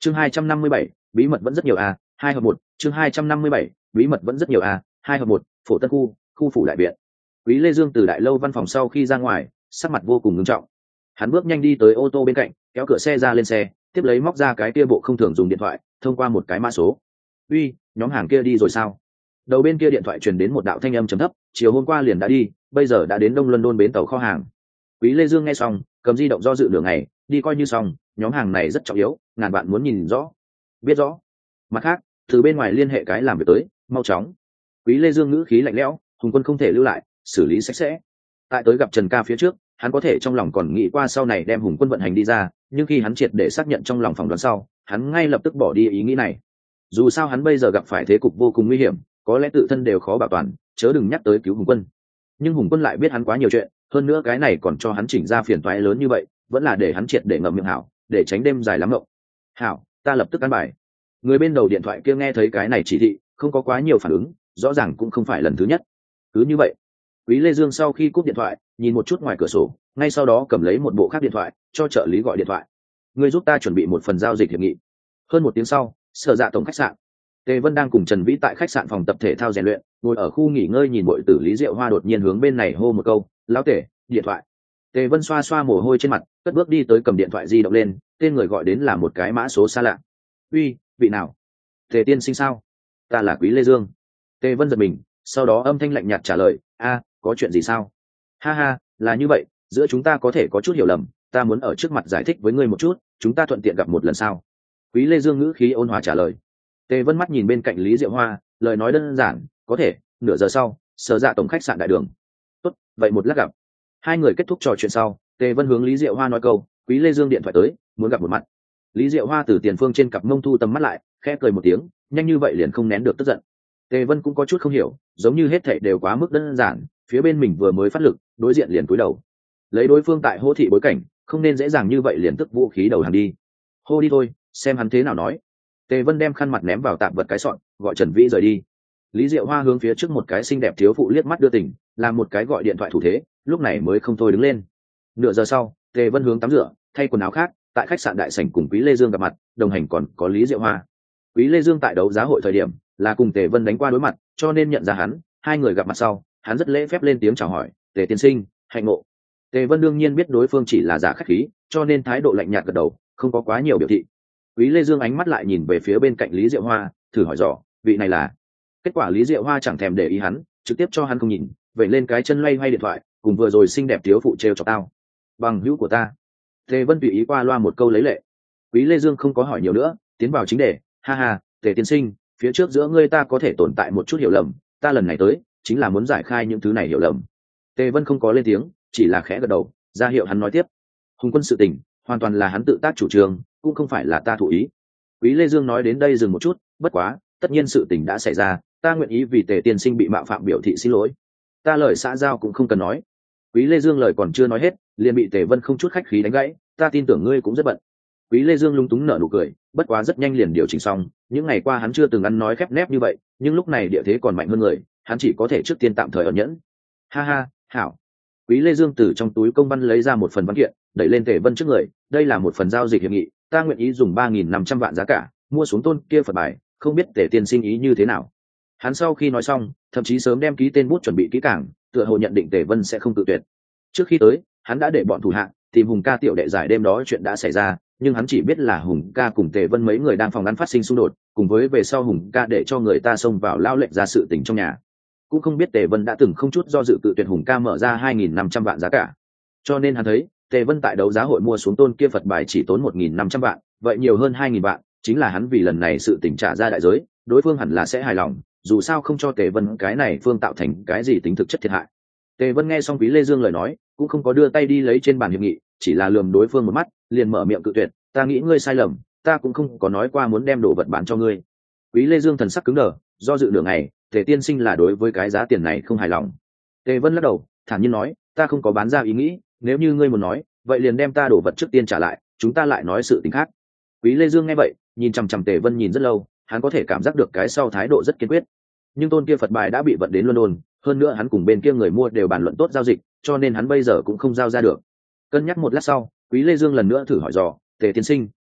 chương 257, bí mật vẫn rất nhiều a, 2 hợp 1, chương 257, bí mật vẫn rất nhiều a, 2 hợp 1, phổ tân khu phủ đại viện. Quý Lê Dương từ đại lâu văn phòng sau khi ra ngoài, sắc mặt vô cùng nghiêm trọng. Hắn bước nhanh đi tới ô tô bên cạnh, kéo cửa xe ra lên xe, tiếp lấy móc ra cái kia bộ không thường dùng điện thoại, thông qua một cái mã số. "Uy, nhóm hàng kia đi rồi sao?" Đầu bên kia điện thoại truyền đến một đạo thanh âm trầm thấp, "Chiều hôm qua liền đã đi, bây giờ đã đến Đông London bến tàu kho hàng." Quý Lê Dương nghe xong, cầm di động do dự nửa ngày, "Đi coi như xong, nhóm hàng này rất trọng yếu, ngàn bạn muốn nhìn rõ." "Biết rõ." Mặt khác, từ bên ngoài liên hệ cái làm việc tới, mau chóng. Quý Lê Dương ngữ khí lạnh lẽo, Hùng Quân không thể lưu lại, xử lý sạch sẽ. Tại tới gặp Trần Ca phía trước, hắn có thể trong lòng còn nghĩ qua sau này đem Hùng Quân vận hành đi ra, nhưng khi hắn triệt để xác nhận trong lòng phỏng đoán sau, hắn ngay lập tức bỏ đi ý nghĩ này. Dù sao hắn bây giờ gặp phải thế cục vô cùng nguy hiểm, có lẽ tự thân đều khó bảo toàn, chớ đừng nhắc tới cứu Hùng Quân. Nhưng Hùng Quân lại biết hắn quá nhiều chuyện, hơn nữa cái này còn cho hắn chỉnh ra phiền toái lớn như vậy, vẫn là để hắn triệt để ngậm miệng hảo, để tránh đêm dài lắm ngộng. "Hảo, ta lập tức ăn bài." Người bên đầu điện thoại kia nghe thấy cái này chỉ thị, không có quá nhiều phản ứng, rõ ràng cũng không phải lần thứ nhất. Cứ như vậy, Quý Lê Dương sau khi cúp điện thoại, nhìn một chút ngoài cửa sổ, ngay sau đó cầm lấy một bộ khác điện thoại, cho trợ lý gọi điện thoại. "Ngươi giúp ta chuẩn bị một phần giao dịch hiệp nghị." Hơn một tiếng sau, Sở Dạ tổng khách sạn. Tề Vân đang cùng Trần Vĩ tại khách sạn phòng tập thể thao rèn luyện, ngồi ở khu nghỉ ngơi nhìn bội tử Lý Diệu Hoa đột nhiên hướng bên này hô một câu, "Lão Tề, điện thoại." Tề Vân xoa xoa mồ hôi trên mặt, cất bước đi tới cầm điện thoại di động lên, tên người gọi đến là một cái mã số xa lạ. "Uy, vị nào?" "Tề tiên sinh sao? Ta là Quý Lê Dương." Tề Vân giật mình, sau đó âm thanh lạnh nhạt trả lời, "A, có chuyện gì sao?" "Ha ha, là như vậy, giữa chúng ta có thể có chút hiểu lầm, ta muốn ở trước mặt giải thích với ngươi một chút, chúng ta thuận tiện gặp một lần sao?" Quý Lê Dương ngữ khí ôn hòa trả lời. Tề Vân mắt nhìn bên cạnh Lý Diệu Hoa, lời nói đơn giản, "Có thể, nửa giờ sau, Sở Dạ tổng khách sạn đại đường." "Tốt, vậy một lát gặp." Hai người kết thúc trò chuyện sau, Tề Vân hướng Lý Diệu Hoa nói câu, "Quý Lê Dương điện thoại tới, muốn gặp một mặt." Lý Diệu Hoa từ tiền phương trên cặp mông thu tầm mắt lại, khẽ cười một tiếng, nhanh như vậy liền không nén được tức giận. Tề Vân cũng có chút không hiểu, giống như hết thảy đều quá mức đơn giản, phía bên mình vừa mới phát lực, đối diện liền cúi đầu. Lấy đối phương tại hô thị bối cảnh, không nên dễ dàng như vậy liền tức vũ khí đầu hàng đi. "Hô đi thôi, xem hắn thế nào nói." Tề Vân đem khăn mặt ném vào tạm vật cái sọn, gọi Trần Vĩ rời đi. Lý Diệu Hoa hướng phía trước một cái xinh đẹp thiếu phụ liếc mắt đưa tình, làm một cái gọi điện thoại thủ thế, lúc này mới không thôi đứng lên. Nửa giờ sau, Tề Vân hướng tắm rửa, thay quần áo khác, tại khách sạn đại sảnh cùng Quý Lê Dương gặp mặt, đồng hành còn có Lý Diệu Hoa. Quý Lê Dương tại đấu giá hội thời điểm là cùng Tề Vân đánh qua đối mặt, cho nên nhận ra hắn. Hai người gặp mặt sau, hắn rất lễ phép lên tiếng chào hỏi, "Tề tiên sinh, hạnh ngộ." Tề Vân đương nhiên biết đối phương chỉ là giả khách khí, cho nên thái độ lạnh nhạt gật đầu, không có quá nhiều biểu thị. Quý Lê Dương ánh mắt lại nhìn về phía bên cạnh Lý Diệu Hoa, thử hỏi dò, "Vị này là?" Kết quả Lý Diệu Hoa chẳng thèm để ý hắn, trực tiếp cho hắn không nhìn, vậy lên cái chân loay hoay điện thoại, cùng vừa rồi xinh đẹp thiếu phụ trêu chọc tao. "Bằng hữu của ta." Tề Vân tùy ý qua loa một câu lấy lệ. Quý Lê Dương không có hỏi nhiều nữa, tiến vào chính đề, "Ha ha, Tề tiên sinh, phía trước giữa ngươi ta có thể tồn tại một chút hiểu lầm, ta lần này tới chính là muốn giải khai những thứ này hiểu lầm." Tề Vân không có lên tiếng, chỉ là khẽ gật đầu, ra hiệu hắn nói tiếp. "Hùng Quân sự tình, hoàn toàn là hắn tự tác chủ trương, cũng không phải là ta thủ ý." Quý Lê Dương nói đến đây dừng một chút, "Bất quá, tất nhiên sự tình đã xảy ra, ta nguyện ý vì Tề tiên sinh bị mạo phạm biểu thị xin lỗi. Ta lời xã giao cũng không cần nói." Quý Lê Dương lời còn chưa nói hết, liền bị Tề Vân không chút khách khí đánh gãy, "Ta tin tưởng ngươi cũng rất bận." Quý Lê Dương lung túng nở nụ cười, bất quá rất nhanh liền điều chỉnh xong, những ngày qua hắn chưa từng ăn nói khép nép như vậy, nhưng lúc này địa thế còn mạnh hơn người, hắn chỉ có thể trước tiên tạm thời ẩn nhẫn. "Ha ha, hảo." Quý Lê Dương từ trong túi công văn lấy ra một phần văn kiện, đẩy lên Tề Vân trước người, "Đây là một phần giao dịch hiệp nghị, ta nguyện ý dùng 3.500 vạn giá cả mua xuống tôn kia Phật bài, không biết Tề tiên sinh ý như thế nào." Hắn sau khi nói xong, thậm chí sớm đem ký tên bút chuẩn bị kỹ càng, tựa hồ nhận định Tề Vân sẽ không tự tuyệt. Trước khi tới, hắn đã để bọn thủ hạ tìm Hùng ca tiểu đệ giải đêm đó chuyện đã xảy ra, nhưng hắn chỉ biết là Hùng ca cùng Tề Vân mấy người đang phòng ăn phát sinh xung đột, cùng với về sau Hùng ca để cho người ta xông vào lao lệnh ra sự tình trong nhà. Cũng không biết Tề Vân đã từng không chút do dự tự tuyệt Hùng ca mở ra 2.500 vạn giá cả. Cho nên hắn thấy Tề Vân tại đấu giá hội mua xuống tôn kia Phật bài chỉ tốn 1.500 vạn, vậy nhiều hơn 2.000 vạn, chính là hắn vì lần này sự tình trả ra đại giới, đối phương hẳn là sẽ hài lòng, dù sao không cho Tề Vân cái này phương tạo thành cái gì tính thực chất thiệt hại. Tề Vân nghe xong Quý Lê Dương lời nói, cũng không có đưa tay đi lấy trên bàn hiệp nghị, chỉ là lườm đối phương một mắt, liền mở miệng cự tuyệt, "Ta nghĩ ngươi sai lầm, ta cũng không có nói qua muốn đem đồ vật bán cho ngươi." Quý Lê Dương thần sắc cứng đờ, do dự nửa ngày, Tề tiên sinh là đối với cái giá tiền này không hài lòng. Tề Vân lắc đầu, thản nhiên nói, "Ta không có bán ra ý nghĩ, nếu như ngươi muốn nói, vậy liền đem ta đồ vật trước tiên trả lại, chúng ta lại nói sự tình khác." Quý Lê Dương nghe vậy, nhìn chằm chằm Tề Vân nhìn rất lâu, hắn có thể cảm giác được cái sau thái độ rất kiên quyết. Nhưng tôn kia Phật bài đã bị vận đến London, hơn nữa hắn cùng bên kia người mua đều bàn luận tốt giao dịch, cho nên hắn bây giờ cũng không giao ra được. Cân nhắc một lát sau, Quý Lê Dương lần nữa thử hỏi dò, "Tề tiên sinh,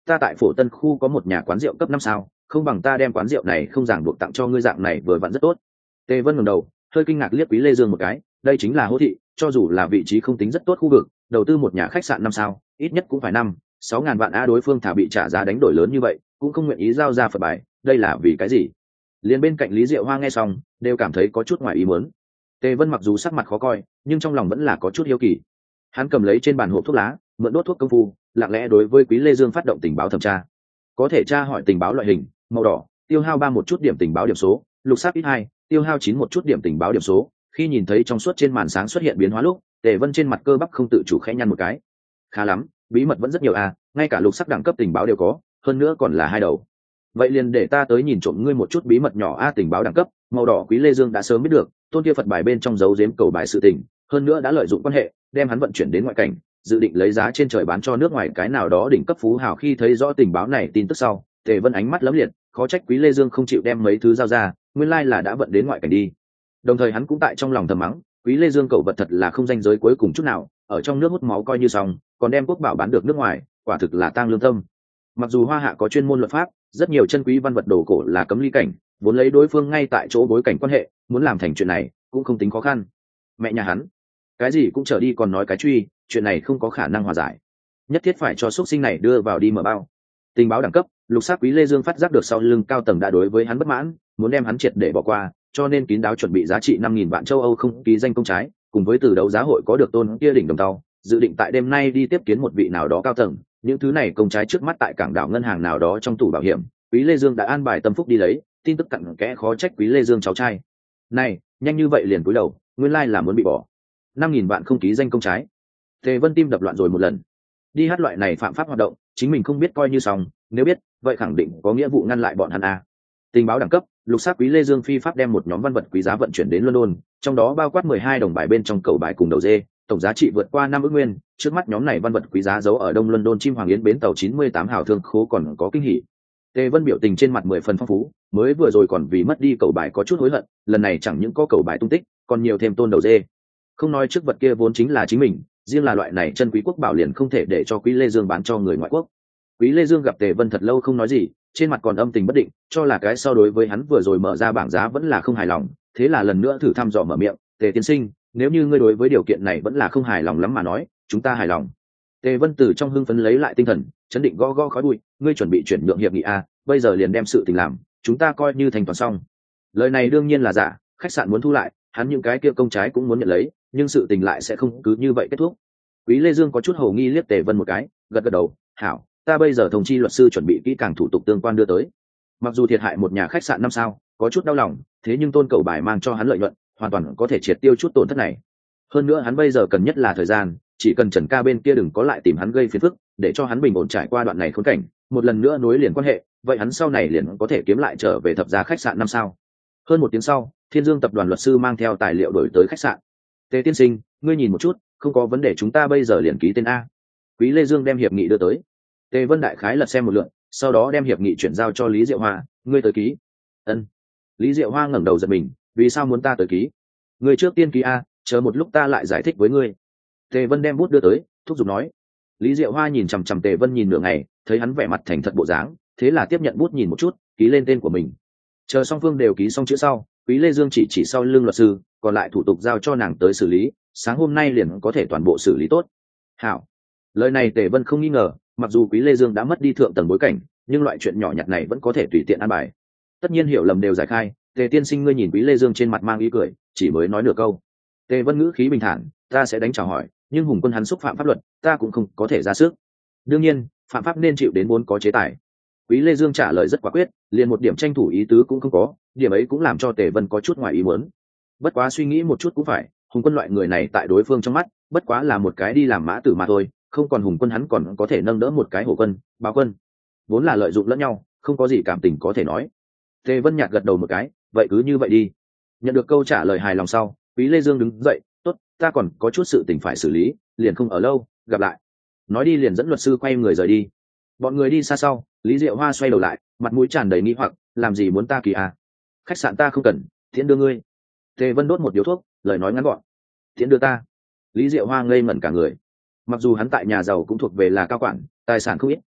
ta tại Phổ Tân khu có một nhà quán rượu cấp 5 sao, không bằng ta đem quán rượu này không ràng buộc tặng cho ngươi, dạng này vừa vặn rất tốt. Tề Vân ngẩng đầu, hơi kinh ngạc liếc Quý Lê Dương một cái, đây chính là Hỗ Thị, cho dù là vị trí không tính rất tốt khu vực, đầu tư một nhà khách sạn 5 sao, ít nhất cũng phải 5-6 ngàn vạn a, đối phương thả bị trả giá đánh đổi lớn như vậy, cũng không nguyện ý giao ra Phật bài, đây là vì cái gì? Liên bên cạnh Lý Diệu Hoa nghe xong, đều cảm thấy có chút ngoài ý muốn. Tề Vân mặc dù sắc mặt khó coi, nhưng trong lòng vẫn là có chút hiếu kỳ. Hắn cầm lấy trên bàn hộp thuốc lá, mượn đốt thuốc công phu, lặng lẽ đối với Quý Lê Dương phát động tình báo thẩm tra. Có thể tra hỏi tình báo loại hình: màu đỏ, tiêu hao 3 một chút điểm tình báo điểm số; lục sắc ít 2, tiêu hao 9 một chút điểm tình báo điểm số. Khi nhìn thấy trong suốt trên màn sáng xuất hiện biến hóa lúc, Tề Vân trên mặt cơ bắp không tự chủ khẽ nhăn một cái. Khá lắm, bí mật vẫn rất nhiều à, ngay cả lục sắc đẳng cấp tình báo đều có, hơn nữa còn là 2 đầu. Vậy liền để ta tới nhìn trộm ngươi một chút bí mật nhỏ a. Tình báo đẳng cấp màu đỏ, Quý Lê Dương đã sớm biết được tôn kia Phật bài bên trong giấu giếm cầu bài sự tình, hơn nữa đã lợi dụng quan hệ đem hắn vận chuyển đến ngoại cảnh, dự định lấy giá trên trời bán cho nước ngoài cái nào đó đỉnh cấp phú hào. Khi thấy rõ tình báo này tin tức sau, Tề Vân ánh mắt lấm liệt, khó trách Quý Lê Dương không chịu đem mấy thứ giao ra, nguyên lai là đã vận đến ngoại cảnh đi. Đồng thời hắn cũng tại trong lòng thầm mắng, Quý Lê Dương cậu vật thật là không ranh giới cuối cùng chút nào, ở trong nước hút máu coi như xong, còn đem quốc bảo bán được nước ngoài, quả thực là tang lương tâm. Mặc dù Hoa Hạ có chuyên môn luật pháp, rất nhiều chân quý văn vật đồ cổ là cấm ly cảnh, vốn lấy đối phương ngay tại chỗ bối cảnh quan hệ, muốn làm thành chuyện này cũng không tính khó khăn. Mẹ nhà hắn, cái gì cũng trở đi còn nói cái truy, chuyện này không có khả năng hòa giải, nhất thiết phải cho xuất sinh này đưa vào đi mở bao. Tình báo đẳng cấp lục sắc, Quý Lê Dương phát giác được sau lưng cao tầng đã đối với hắn bất mãn, muốn đem hắn triệt để bỏ qua, cho nên kín đáo chuẩn bị giá trị 5.000 vạn châu Âu không ký danh công trái, cùng với từ đấu giá hội có được tôn kia đỉnh đồng tàu, dự định tại đêm nay đi tiếp kiến một vị nào đó cao tầng. Những thứ này công trái trước mắt tại cảng đảo ngân hàng nào đó trong tủ bảo hiểm, Quý Lê Dương đã an bài tâm phúc đi lấy. Tin tức cặn kẽ khó trách Quý Lê Dương cháu trai này nhanh như vậy liền cúi đầu, nguyên lai là muốn bị bỏ. 5.000 vạn không ký danh công trái. Tề Vân tim đập loạn rồi một lần. Đi hát loại này phạm pháp hoạt động, chính mình không biết coi như xong, nếu biết vậy khẳng định có nghĩa vụ ngăn lại bọn hắn a. Tình báo đẳng cấp lục sắc, Quý Lê Dương phi pháp đem một nhóm văn vật quý giá vận chuyển đến London, trong đó bao quát 12 đồng bài bên trong cầu bài cùng đầu dê, tổng giá trị vượt qua 5 ức nguyên. Trước mắt nhóm này văn vật quý giá giấu ở Đông London Chim Hoàng Yến bến tàu 98 hào thương khố còn có kinh hỉ. Tề Vân biểu tình trên mặt 10 phần phong phú, mới vừa rồi còn vì mất đi cầu bài có chút hối hận, lần này chẳng những có cầu bài tung tích, còn nhiều thêm tôn đầu dê. Không nói trước vật kia vốn chính là chính mình, riêng là loại này chân quý quốc bảo liền không thể để cho Quý Lê Dương bán cho người ngoại quốc. Quý Lê Dương gặp Tề Vân thật lâu không nói gì, trên mặt còn âm tình bất định, cho là cái so đối với hắn vừa rồi mở ra bảng giá vẫn là không hài lòng, thế là lần nữa thử thăm dò mở miệng, "Tề tiên sinh, nếu như ngươi đối với điều kiện này vẫn là không hài lòng lắm mà nói, chúng ta hài lòng." Tề Vân từ trong hưng phấn lấy lại tinh thần, chấn định gõ gõ khói bụi, "Ngươi chuẩn bị chuyển nhượng hiệp nghị a, bây giờ liền đem sự tình làm, chúng ta coi như thành toàn xong." Lời này đương nhiên là giả, khách sạn muốn thu lại, hắn những cái kia công trái cũng muốn nhận lấy, nhưng sự tình lại sẽ không cứ như vậy kết thúc. Quý Lê Dương có chút hồ nghi liếc Tề Vân một cái, gật gật đầu, "Hảo, ta bây giờ thông chi luật sư chuẩn bị kỹ càng thủ tục tương quan đưa tới." Mặc dù thiệt hại một nhà khách sạn 5 sao, có chút đau lòng, thế nhưng tôn cầu bài mang cho hắn lợi nhuận, hoàn toàn có thể triệt tiêu chút tổn thất này. Hơn nữa hắn bây giờ cần nhất là thời gian, chỉ cần Trần Ca bên kia đừng có lại tìm hắn gây phiền phức, để cho hắn bình ổn trải qua đoạn này khốn cảnh, một lần nữa nối liền quan hệ, vậy hắn sau này liền có thể kiếm lại trở về thập gia khách sạn 5 sao. Hơn 1 tiếng sau, Thiên Dương tập đoàn luật sư mang theo tài liệu đổi tới khách sạn. "Tề tiên sinh, ngươi nhìn một chút, không có vấn đề, chúng ta bây giờ liền ký tên a." Quý Lê Dương đem hiệp nghị đưa tới. Tề Vân đại khái lật xem một lượt, sau đó đem hiệp nghị chuyển giao cho Lý Diệu Hoa, "Ngươi tới ký." "Ân." Lý Diệu Hoa ngẩng đầu giật mình, "Vì sao muốn ta tới ký?" "Ngươi trước tiên ký a, chờ một lúc ta lại giải thích với ngươi." Tề Vân đem bút đưa tới, thúc giục nói. Lý Diệu Hoa nhìn chằm chằm Tề Vân nhìn nửa ngày, thấy hắn vẻ mặt thành thật bộ dáng, thế là tiếp nhận bút nhìn một chút, ký lên tên của mình. Chờ song phương đều ký xong chữ sau, Quý Lê Dương chỉ sau lưng luật sư, còn lại thủ tục giao cho nàng tới xử lý, sáng hôm nay liền có thể toàn bộ xử lý tốt. "Hảo." Lời này Tề Vân không nghi ngờ, mặc dù Quý Lê Dương đã mất đi thượng tầng bối cảnh, nhưng loại chuyện nhỏ nhặt này vẫn có thể tùy tiện an bài. Tất nhiên hiểu lầm đều giải khai. Tề tiên sinh, ngươi nhìn Quý Lê Dương trên mặt mang ý cười, chỉ mới nói nửa câu. Tề Vân ngữ khí bình thản, "Ta sẽ đánh chào hỏi, nhưng Hùng Quân hắn xúc phạm pháp luật, ta cũng không có thể ra sức. Đương nhiên, phạm pháp nên chịu đến vốn có chế tài." Quý Lê Dương trả lời rất quả quyết, liền một điểm tranh thủ ý tứ cũng không có, điểm ấy cũng làm cho Tề Vân có chút ngoài ý muốn. Bất quá suy nghĩ một chút cũng phải, Hùng Quân loại người này tại đối phương trong mắt, bất quá là một cái đi làm mã tử mà thôi, không còn Hùng Quân hắn còn có thể nâng đỡ một cái Hổ Quân, Báo Quân, vốn là lợi dụng lẫn nhau, không có gì cảm tình có thể nói. Tề Vân nhạt gật đầu một cái, "Vậy cứ như vậy đi." Nhận được câu trả lời hài lòng sau, Quý Lê Dương đứng dậy, "Tốt, ta còn có chút sự tình phải xử lý, liền không ở lâu, gặp lại." Nói đi liền dẫn luật sư quay người rời đi. Bọn người đi xa sau, Lý Diệu Hoa xoay đầu lại, mặt mũi tràn đầy nghi hoặc, "Làm gì muốn ta kỳ à? Khách sạn ta không cần, tiễn đưa ngươi." Tề Vân đốt một điếu thuốc, lời nói ngắn gọn, "Tiễn đưa ta?" Lý Diệu Hoa ngây ngẩn cả người. Mặc dù hắn tại nhà giàu cũng thuộc về là cao quản, tài sản không ít,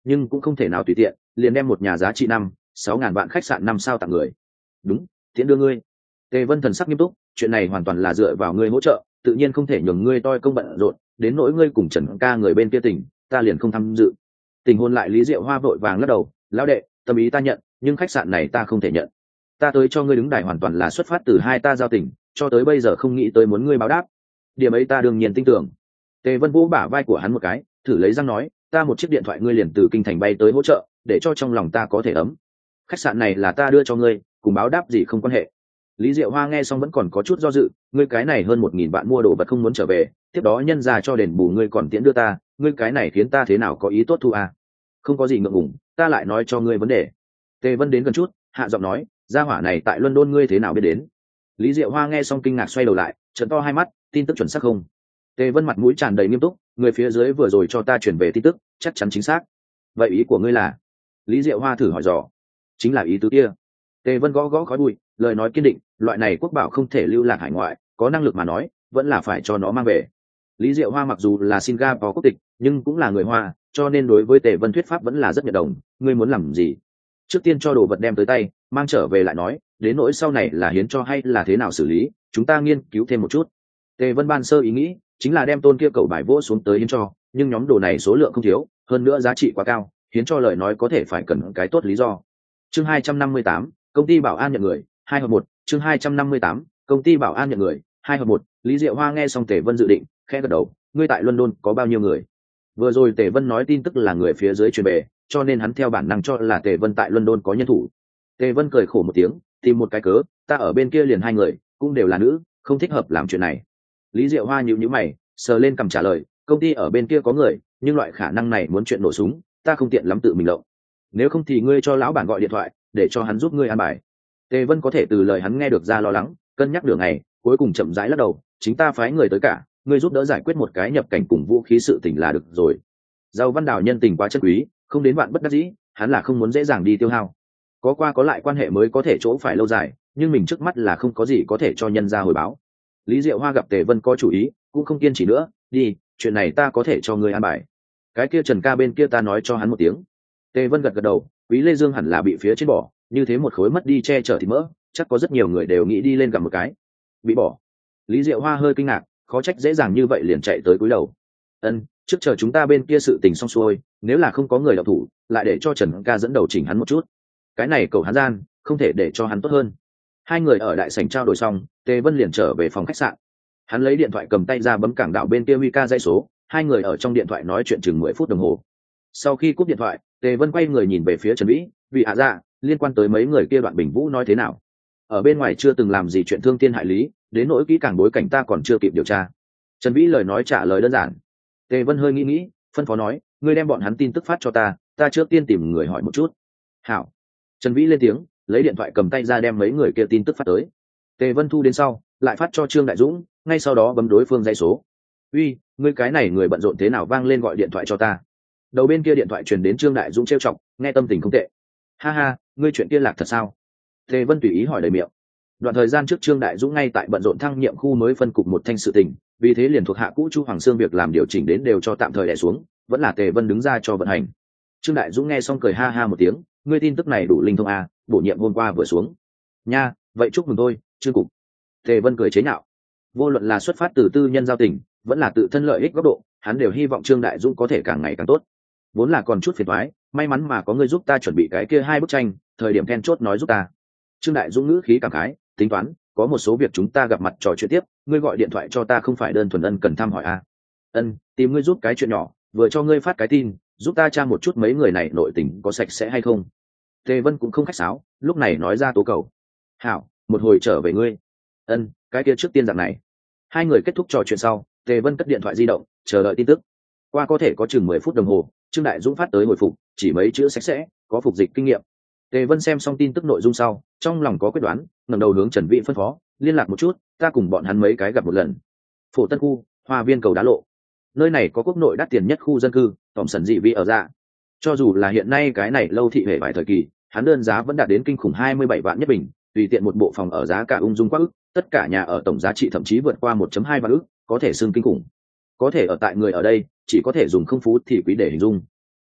nhưng cũng không thể nào tùy tiện liền đem một nhà giá trị 5-6 ngàn vạn khách sạn 5 sao tặng người. Đúng, tiễn đưa ngươi. Tề Vân thần sắc nghiêm túc, chuyện này hoàn toàn là dựa vào ngươi hỗ trợ, tự nhiên không thể nhường ngươi toi công bận rộn, đến nỗi ngươi cùng Trần ca người bên kia tỉnh, ta liền không tham dự. Tình hôn lại Lý Diệu Hoa vội vàng lắc đầu, lão đệ, tâm ý ta nhận, nhưng khách sạn này ta không thể nhận. Ta tới cho ngươi đứng đài hoàn toàn là xuất phát từ hai ta giao tình, cho tới bây giờ không nghĩ tới muốn ngươi báo đáp. Điểm ấy ta đương nhiên tin tưởng. Tề Vân vỗ bả vai của hắn một cái, thử lấy răng nói, ta một chiếc điện thoại ngươi liền từ kinh thành bay tới hỗ trợ, để cho trong lòng ta có thể ấm. Khách sạn này là ta đưa cho ngươi, cùng báo đáp gì không quan hệ. Lý Diệu Hoa nghe xong vẫn còn có chút do dự, ngươi cái này hơn 1.000 vạn mua đồ vật không muốn trở về, tiếp đó nhân ra cho đền bù ngươi còn tiễn đưa ta, ngươi cái này khiến ta thế nào có ý tốt thu à? Không có gì ngượng ngùng, ta lại nói cho ngươi vấn đề. Tề Vân đến gần chút, hạ giọng nói, gia hỏa này tại London ngươi thế nào biết đến? Lý Diệu Hoa nghe xong kinh ngạc xoay đầu lại, trợn to hai mắt, tin tức chuẩn xác không? Tề Vân mặt mũi tràn đầy nghiêm túc, người phía dưới vừa rồi cho ta chuyển về tin tức, chắc chắn chính xác. Vậy ý của ngươi là? Lý Diệu Hoa thử hỏi dò. Chính là ý tứ kia. Tề Vân gõ gõ khói bụi, lời nói kiên định, loại này quốc bảo không thể lưu lạc hải ngoại, có năng lực mà nói, vẫn là phải cho nó mang về. Lý Diệu Hoa mặc dù là Singapore quốc tịch, nhưng cũng là người Hoa, cho nên đối với Tề Vân thuyết pháp vẫn là rất nhận đồng. Ngươi muốn làm gì? Trước tiên cho đồ vật đem tới tay, mang trở về lại nói, đến nỗi sau này là hiến cho hay là thế nào xử lý, chúng ta nghiên cứu thêm một chút. Tề Vân ban sơ ý nghĩ chính là đem tôn kia cầu bài vỗ xuống tới hiến cho, nhưng nhóm đồ này số lượng không thiếu, hơn nữa giá trị quá cao, hiến cho lời nói có thể phải cần cái tốt lý do. Chương 258, công ty bảo an nhận người, 2 hợp 1, chương 258, công ty bảo an nhận người, 2 hợp 1. Lý Diệu Hoa nghe xong Tề Vân dự định, khẽ gật đầu, ngươi tại London có bao nhiêu người? Vừa rồi Tề Vân nói tin tức là người phía dưới truyền về, cho nên hắn theo bản năng cho là Tề Vân tại London có nhân thủ. Tề Vân cười khổ một tiếng, tìm một cái cớ, ta ở bên kia liền 2 người, cũng đều là nữ, không thích hợp làm chuyện này. Lý Diệu Hoa nhíu nhíu mày, sờ lên cằm trả lời, công ty ở bên kia có người, nhưng loại khả năng này muốn chuyện nổ súng, ta không tiện lắm tự mình lộng. Nếu không thì ngươi cho lão bản gọi điện thoại, để cho hắn giúp ngươi an bài. Tề Vân có thể từ lời hắn nghe được ra lo lắng, cân nhắc đường này, cuối cùng chậm rãi lắc đầu, chính ta phái người tới cả, ngươi giúp đỡ giải quyết một cái nhập cảnh cùng vũ khí sự tình là được rồi. Giàu Văn Đào nhân tình quá chân quý, không đến bạn bất đắc dĩ, hắn là không muốn dễ dàng đi tiêu hao. Có qua có lại quan hệ mới có thể chỗ phải lâu dài, nhưng mình trước mắt là không có gì có thể cho nhân ra hồi báo. Lý Diệu Hoa gặp Tề Vân có chủ ý, cũng không kiên trì nữa, đi, chuyện này ta có thể cho ngươi an bài. Cái kia Trần ca bên kia ta nói cho hắn một tiếng. Tề Vân gật gật đầu, Quý Lê Dương hẳn là bị phía trên bỏ, như thế một khối mất đi che chở thì mỡ, chắc có rất nhiều người đều nghĩ đi lên gặp một cái. Bị bỏ. Lý Diệu Hoa hơi kinh ngạc, khó trách dễ dàng như vậy liền chạy tới cúi đầu. Ân, trước chờ chúng ta bên kia sự tình xong xuôi, nếu là không có người đạo thủ, lại để cho Trần ca dẫn đầu chỉnh hắn một chút. Cái này cầu hắn gian, không thể để cho hắn tốt hơn. Hai người ở đại sảnh trao đổi xong, Tề Vân liền trở về phòng khách sạn. Hắn lấy điện thoại cầm tay ra bấm cảng đạo bên kia Huy ca dãy số, hai người ở trong điện thoại nói chuyện chừng 10 phút đồng hồ. Sau khi cúp điện thoại, Tề Vân quay người nhìn về phía Trần Vĩ, vì hạ dạ, liên quan tới mấy người kia Đoạn Bình Vũ nói thế nào? Ở bên ngoài chưa từng làm gì chuyện thương thiên hại lý, đến nỗi kỹ càng bối cảnh ta còn chưa kịp điều tra. Trần Vĩ lời nói trả lời đơn giản. Tề Vân hơi nghĩ, phân phó nói, ngươi đem bọn hắn tin tức phát cho ta trước tiên tìm người hỏi một chút. Hảo. Trần Vĩ lên tiếng, lấy điện thoại cầm tay ra đem mấy người kia tin tức phát tới. Tề Vân thu đến sau, lại phát cho Trương Đại Dũng, ngay sau đó bấm đối phương dây số. Uy, ngươi cái này người bận rộn thế nào vang lên gọi điện thoại cho ta. Đầu bên kia điện thoại truyền đến Trương Đại Dũng trêu chọc, nghe tâm tình không tệ. Ha ha, ngươi chuyện kia lạc thật sao? Tề Vân tùy ý hỏi đầy miệng. Đoạn thời gian trước Trương Đại Dũng ngay tại bận rộn thăng nhiệm khu mới phân cục một thanh sự tình, vì thế liền thuộc hạ cũ Chu Hoàng Sương việc làm điều chỉnh đến đều cho tạm thời đè xuống, vẫn là Tề Vân đứng ra cho vận hành. Trương Đại Dũng nghe xong cười ha ha một tiếng, ngươi tin tức này đủ linh thông à, bổ nhiệm hôm qua vừa xuống. Nha, vậy chúc mừng tôi, Trương cục. Tề Vân cười chế nhạo. Vô luận là xuất phát từ tư nhân giao tình, vẫn là tự thân lợi ích góc độ, hắn đều hy vọng Trương Đại Dũng có thể càng ngày càng tốt. Vốn là còn chút phiền toái, may mắn mà có ngươi giúp ta chuẩn bị cái kia 2 bức tranh, thời điểm then chốt nói giúp ta. Trương Đại Dũng ngữ khí cảm khái, tính toán, có một số việc chúng ta gặp mặt trò chuyện tiếp, ngươi gọi điện thoại cho ta không phải đơn thuần ân cần thăm hỏi à? Ân, tìm ngươi giúp cái chuyện nhỏ, vừa cho ngươi phát cái tin, giúp ta tra một chút mấy người này nội tình có sạch sẽ hay không. Tề Vân cũng không khách sáo, lúc này nói ra tố cầu. Hảo, một hồi trở về ngươi. Ân, cái kia trước tiên dạng này. Hai người kết thúc trò chuyện sau, Tề Vân cất điện thoại di động, chờ đợi tin tức. Qua có thể có chừng 10 phút đồng hồ, Trương Đại Dũng phát tới hồi phục, chỉ mấy chữ sạch sẽ, có phục dịch kinh nghiệm. Tề Vân xem xong tin tức nội dung sau, trong lòng có quyết đoán, ngẩng đầu hướng Trần Vĩ phân phó, liên lạc một chút, ta cùng bọn hắn mấy cái gặp một lần. Phổ Tân khu, Hoa Viên cầu đá lộ. Nơi này có quốc nội đắt tiền nhất khu dân cư, tổng sần dị vị ở dạ. Cho dù là hiện nay cái này lâu thị hệ vài thời kỳ, hắn đơn giá vẫn đạt đến kinh khủng 27 vạn nhất bình, tùy tiện một bộ phòng ở giá cả ung dung quá ức, tất cả nhà ở tổng giá trị thậm chí vượt qua 1.2 vạn ức, có thể xưng kinh khủng. Có thể ở tại người ở đây, chỉ có thể dùng không phú thì quý để hình dung.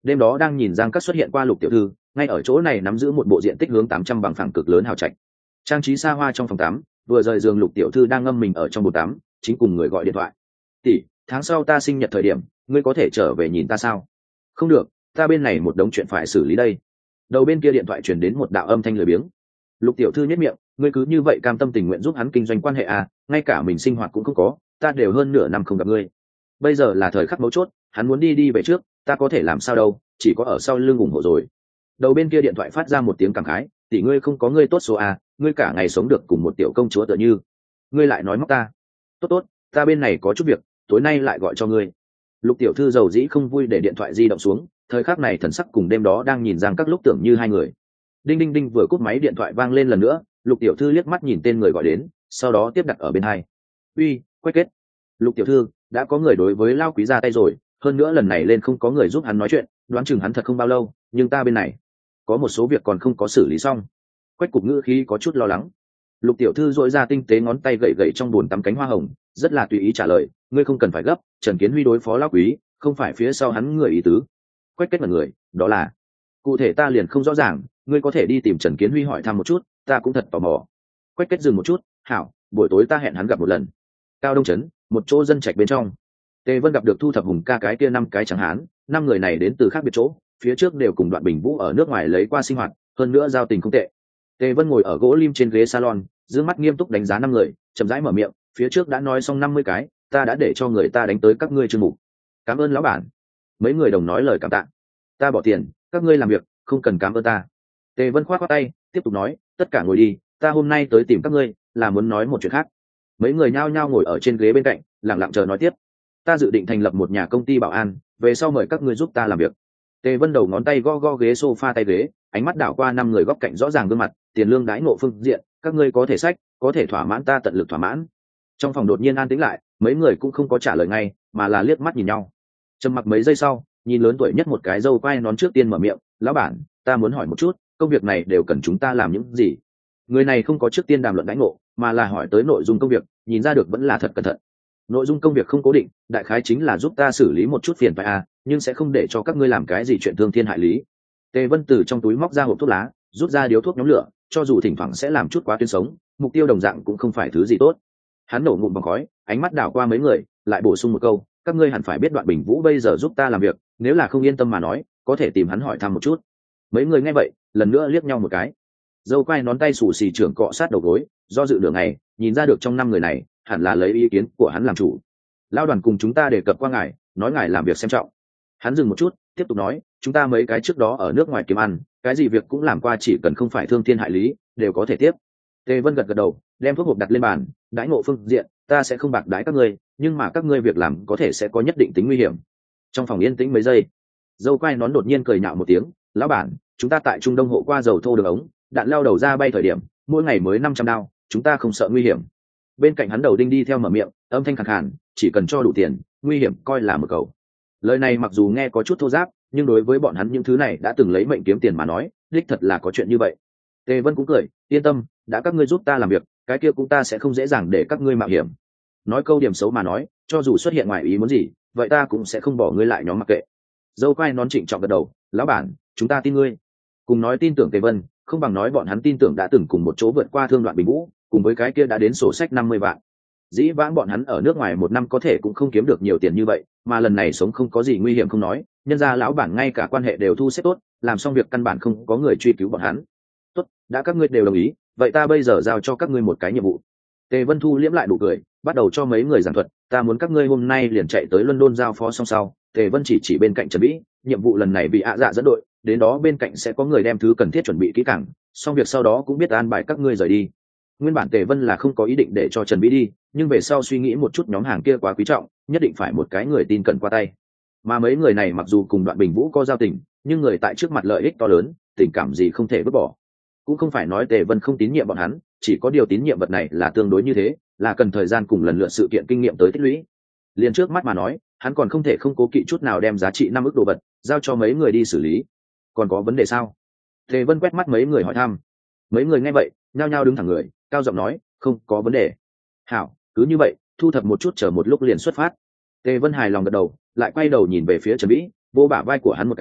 đêm đó đang nhìn Giang Các xuất hiện qua Lục tiểu thư, ngay ở chỗ này nắm giữ một bộ diện tích hướng 800 bằng phẳng cực lớn hào trạch. Trang trí xa hoa trong phòng tắm, vừa rời giường Lục tiểu thư đang ngâm mình ở trong bồn tắm, chính cùng người gọi điện thoại. "Tỷ, tháng sau ta sinh nhật thời điểm, ngươi có thể trở về nhìn ta sao?" "Không được, ta bên này một đống chuyện phải xử lý đây." Đầu bên kia điện thoại truyền đến một đạo âm thanh lười biếng. Lục tiểu thư nhếch miệng, "Ngươi cứ như vậy cam tâm tình nguyện giúp hắn kinh doanh quan hệ à, ngay cả mình sinh hoạt cũng không có, ta đều hơn nửa năm không gặp ngươi. Bây giờ là thời khắc mấu chốt, hắn muốn đi về trước, ta có thể làm sao đâu, chỉ có ở sau lưng ủng hộ rồi." Đầu bên kia điện thoại phát ra một tiếng cảm khái, "Tỷ ngươi không có ngươi tốt số à, ngươi cả ngày sống được cùng một tiểu công chúa tựa như. Ngươi lại nói móc ta." "Tốt tốt, ta bên này có chút việc, tối nay lại gọi cho ngươi." Lục tiểu thư dầu dĩ không vui để điện thoại di động xuống, thời khắc này thần sắc cùng đêm đó đang nhìn Giang Các lúc tưởng như hai người. Đinh đinh đinh vừa cúp máy điện thoại vang lên lần nữa, Lục tiểu thư liếc mắt nhìn tên người gọi đến, sau đó tiếp đặt ở bên hai. "Uy, Quách Kết." "Lục tiểu thư, đã có người đối với Lao quý ra tay rồi, hơn nữa lần này lên không có người giúp hắn nói chuyện, đoán chừng hắn thật không bao lâu, nhưng ta bên này có một số việc còn không có xử lý xong." Quách Cục ngữ khí có chút lo lắng. Lục tiểu thư dội ra tinh tế ngón tay gậy gậy trong bồn tắm cánh hoa hồng, rất là tùy ý trả lời, "Ngươi không cần phải gấp, Trần Kiến Huy đối phó Lao quý, không phải phía sau hắn người ý tứ." Quách Kết là người, đó là cụ thể ta liền không rõ ràng, ngươi có thể đi tìm Trần Kiến Huy hỏi thăm một chút, ta cũng thật tò mò. Quách Kết dừng một chút, "Hảo, buổi tối ta hẹn hắn gặp một lần." Cao Đông Trấn, một chỗ dân trạch bên trong. Tề Vân gặp được thu thập hùng ca cái kia 5 cái chẳng hán, 5 người này đến từ khác biệt chỗ, phía trước đều cùng Đoạn Bình Vũ ở nước ngoài lấy qua sinh hoạt, hơn nữa giao tình không tệ. Tề Vân ngồi ở gỗ lim trên ghế salon, dương mắt nghiêm túc đánh giá 5 người, chậm rãi mở miệng, "Phía trước đã nói xong 50 cái, ta đã để cho người ta đánh tới các ngươi chương mục. Cảm ơn lão bản." Mấy người đồng nói lời cảm tạ. "Ta bỏ tiền, các ngươi làm việc, không cần cảm ơn ta." Tề Vân khoát khoát tay, tiếp tục nói, "Tất cả ngồi đi, ta hôm nay tới tìm các ngươi là muốn nói một chuyện khác." Mấy người nhao nhao ngồi ở trên ghế bên cạnh, lặng lặng chờ nói tiếp. "Ta dự định thành lập một nhà công ty bảo an, về sau mời các ngươi giúp ta làm việc." Tề Vân đầu ngón tay gõ gõ ghế sofa tay ghế, ánh mắt đảo qua 5 người góc cạnh rõ ràng gương mặt, "Tiền lương đãi ngộ phương diện, các ngươi có thể sách, có thể thỏa mãn ta tận lực thỏa mãn." Trong phòng đột nhiên an tĩnh lại, mấy người cũng không có trả lời ngay, mà là liếc mắt nhìn nhau. Trầm mặc mấy giây sau, nhìn lớn tuổi nhất một cái râu quai nón trước tiên mở miệng, "Lão bản, ta muốn hỏi một chút, công việc này đều cần chúng ta làm những gì?" Người này không có trước tiên đàm luận đãi ngộ, mà là hỏi tới nội dung công việc, nhìn ra được vẫn là thật cẩn thận. "Nội dung công việc không cố định, đại khái chính là giúp ta xử lý một chút phiền phải à, nhưng sẽ không để cho các ngươi làm cái gì chuyện thương thiên hại lý." Tề Vân từ trong túi móc ra hộp thuốc lá, rút ra điếu thuốc nhóm lửa, cho dù thỉnh thoảng sẽ làm chút quá tuyến sống, mục tiêu đồng dạng cũng không phải thứ gì tốt. Hắn nổ ngụm bằng khói, ánh mắt đảo qua mấy người, lại bổ sung một câu, "Các ngươi hẳn phải biết Đoạn Bình Vũ bây giờ giúp ta làm việc, nếu là không yên tâm mà nói, có thể tìm hắn hỏi thăm một chút." Mấy người nghe vậy, lần nữa liếc nhau một cái. Dâu quai nón tay xù xì trưởng cọ sát đầu gối, do dự nửa ngày, nhìn ra được trong 5 người này, hẳn là lấy ý kiến của hắn làm chủ. "Lao đoàn cùng chúng ta đề cập qua ngài, nói ngài làm việc xem trọng." Hắn dừng một chút, tiếp tục nói, "Chúng ta mấy cái trước đó ở nước ngoài kiếm ăn, cái gì việc cũng làm qua, chỉ cần không phải thương thiên hại lý, đều có thể tiếp." Tề Vân gật gật đầu, đem thuốc hộp đặt lên bàn, "Đãi ngộ phương diện, ta sẽ không bạc đãi các ngươi, nhưng mà các ngươi việc làm có thể sẽ có nhất định tính nguy hiểm." Trong phòng yên tĩnh mấy giây, dâu quai nón đột nhiên cười nhạo một tiếng, "Lão bản, chúng ta tại Trung Đông hộ qua dầu thô đường ống, đạn lao đầu ra bay thời điểm, mỗi ngày mới 500 đao, chúng ta không sợ nguy hiểm." Bên cạnh hắn đầu đinh đi theo mở miệng, âm thanh khàn khàn, "Chỉ cần cho đủ tiền, nguy hiểm coi là một cầu." Lời này mặc dù nghe có chút thô ráp, nhưng đối với bọn hắn những thứ này đã từng lấy mệnh kiếm tiền mà nói, đích thật là có chuyện như vậy. Tề Vân cũng cười, "Yên tâm, đã các ngươi giúp ta làm việc, cái kia cũng ta sẽ không dễ dàng để các ngươi mạo hiểm." Nói câu điểm xấu mà nói, cho dù xuất hiện ngoài ý muốn gì, vậy ta cũng sẽ không bỏ ngươi lại nhóm mặc kệ. Dâu quai nón trịnh trọng gật đầu, "Lão bản, chúng ta tin ngươi." Cùng nói tin tưởng Tề Vân, không bằng nói bọn hắn tin tưởng đã từng cùng một chỗ vượt qua thương Đoạn Bình Vũ, cùng với cái kia đã đến sổ sách 50 vạn. Dĩ vãng bọn hắn ở nước ngoài 1 năm có thể cũng không kiếm được nhiều tiền như vậy, mà lần này sống không có gì nguy hiểm không nói, nhân ra lão bản ngay cả quan hệ đều thu xếp tốt, làm xong việc căn bản không có người truy cứu bọn hắn. "Tốt, đã các ngươi đều đồng ý, vậy ta bây giờ giao cho các ngươi một cái nhiệm vụ." Tề Vân thu liễm lại nụ cười, bắt đầu cho mấy người giảng thuật, "Ta muốn các ngươi hôm nay liền chạy tới London giao phó xong sau." Tề Vân chỉ bên cạnh Trần Vĩ, "Nhiệm vụ lần này bị ạ dạ dẫn đội, đến đó bên cạnh sẽ có người đem thứ cần thiết chuẩn bị kỹ càng, xong việc sau đó cũng biết an bài các ngươi rời đi." Nguyên bản Tề Vân là không có ý định để cho Trần Vĩ đi, nhưng về sau suy nghĩ một chút nhóm hàng kia quá quý trọng, nhất định phải một cái người tin cẩn qua tay. Mà mấy người này mặc dù cùng Đoạn Bình Vũ có giao tình, nhưng người tại trước mặt lợi ích to lớn, tình cảm gì không thể vứt bỏ. Cũng không phải nói Tề Vân không tín nhiệm bọn hắn, chỉ có điều tín nhiệm vật này là tương đối như thế, là cần thời gian cùng lần lượt sự kiện kinh nghiệm tới tích lũy. Liền trước mắt mà nói, hắn còn không thể không cố kỵ chút nào đem giá trị 5 ức đồ vật giao cho mấy người đi xử lý. "Còn có vấn đề sao?" Tề Vân quét mắt mấy người hỏi thăm. Mấy người nghe vậy, nhao nhao đứng thẳng người, cao giọng nói, "Không có vấn đề." "Hảo, cứ như vậy, thu thập một chút chờ một lúc liền xuất phát." Tề Vân hài lòng gật đầu, lại quay đầu nhìn về phía Trần Vĩ, vô bả vai của hắn một cái,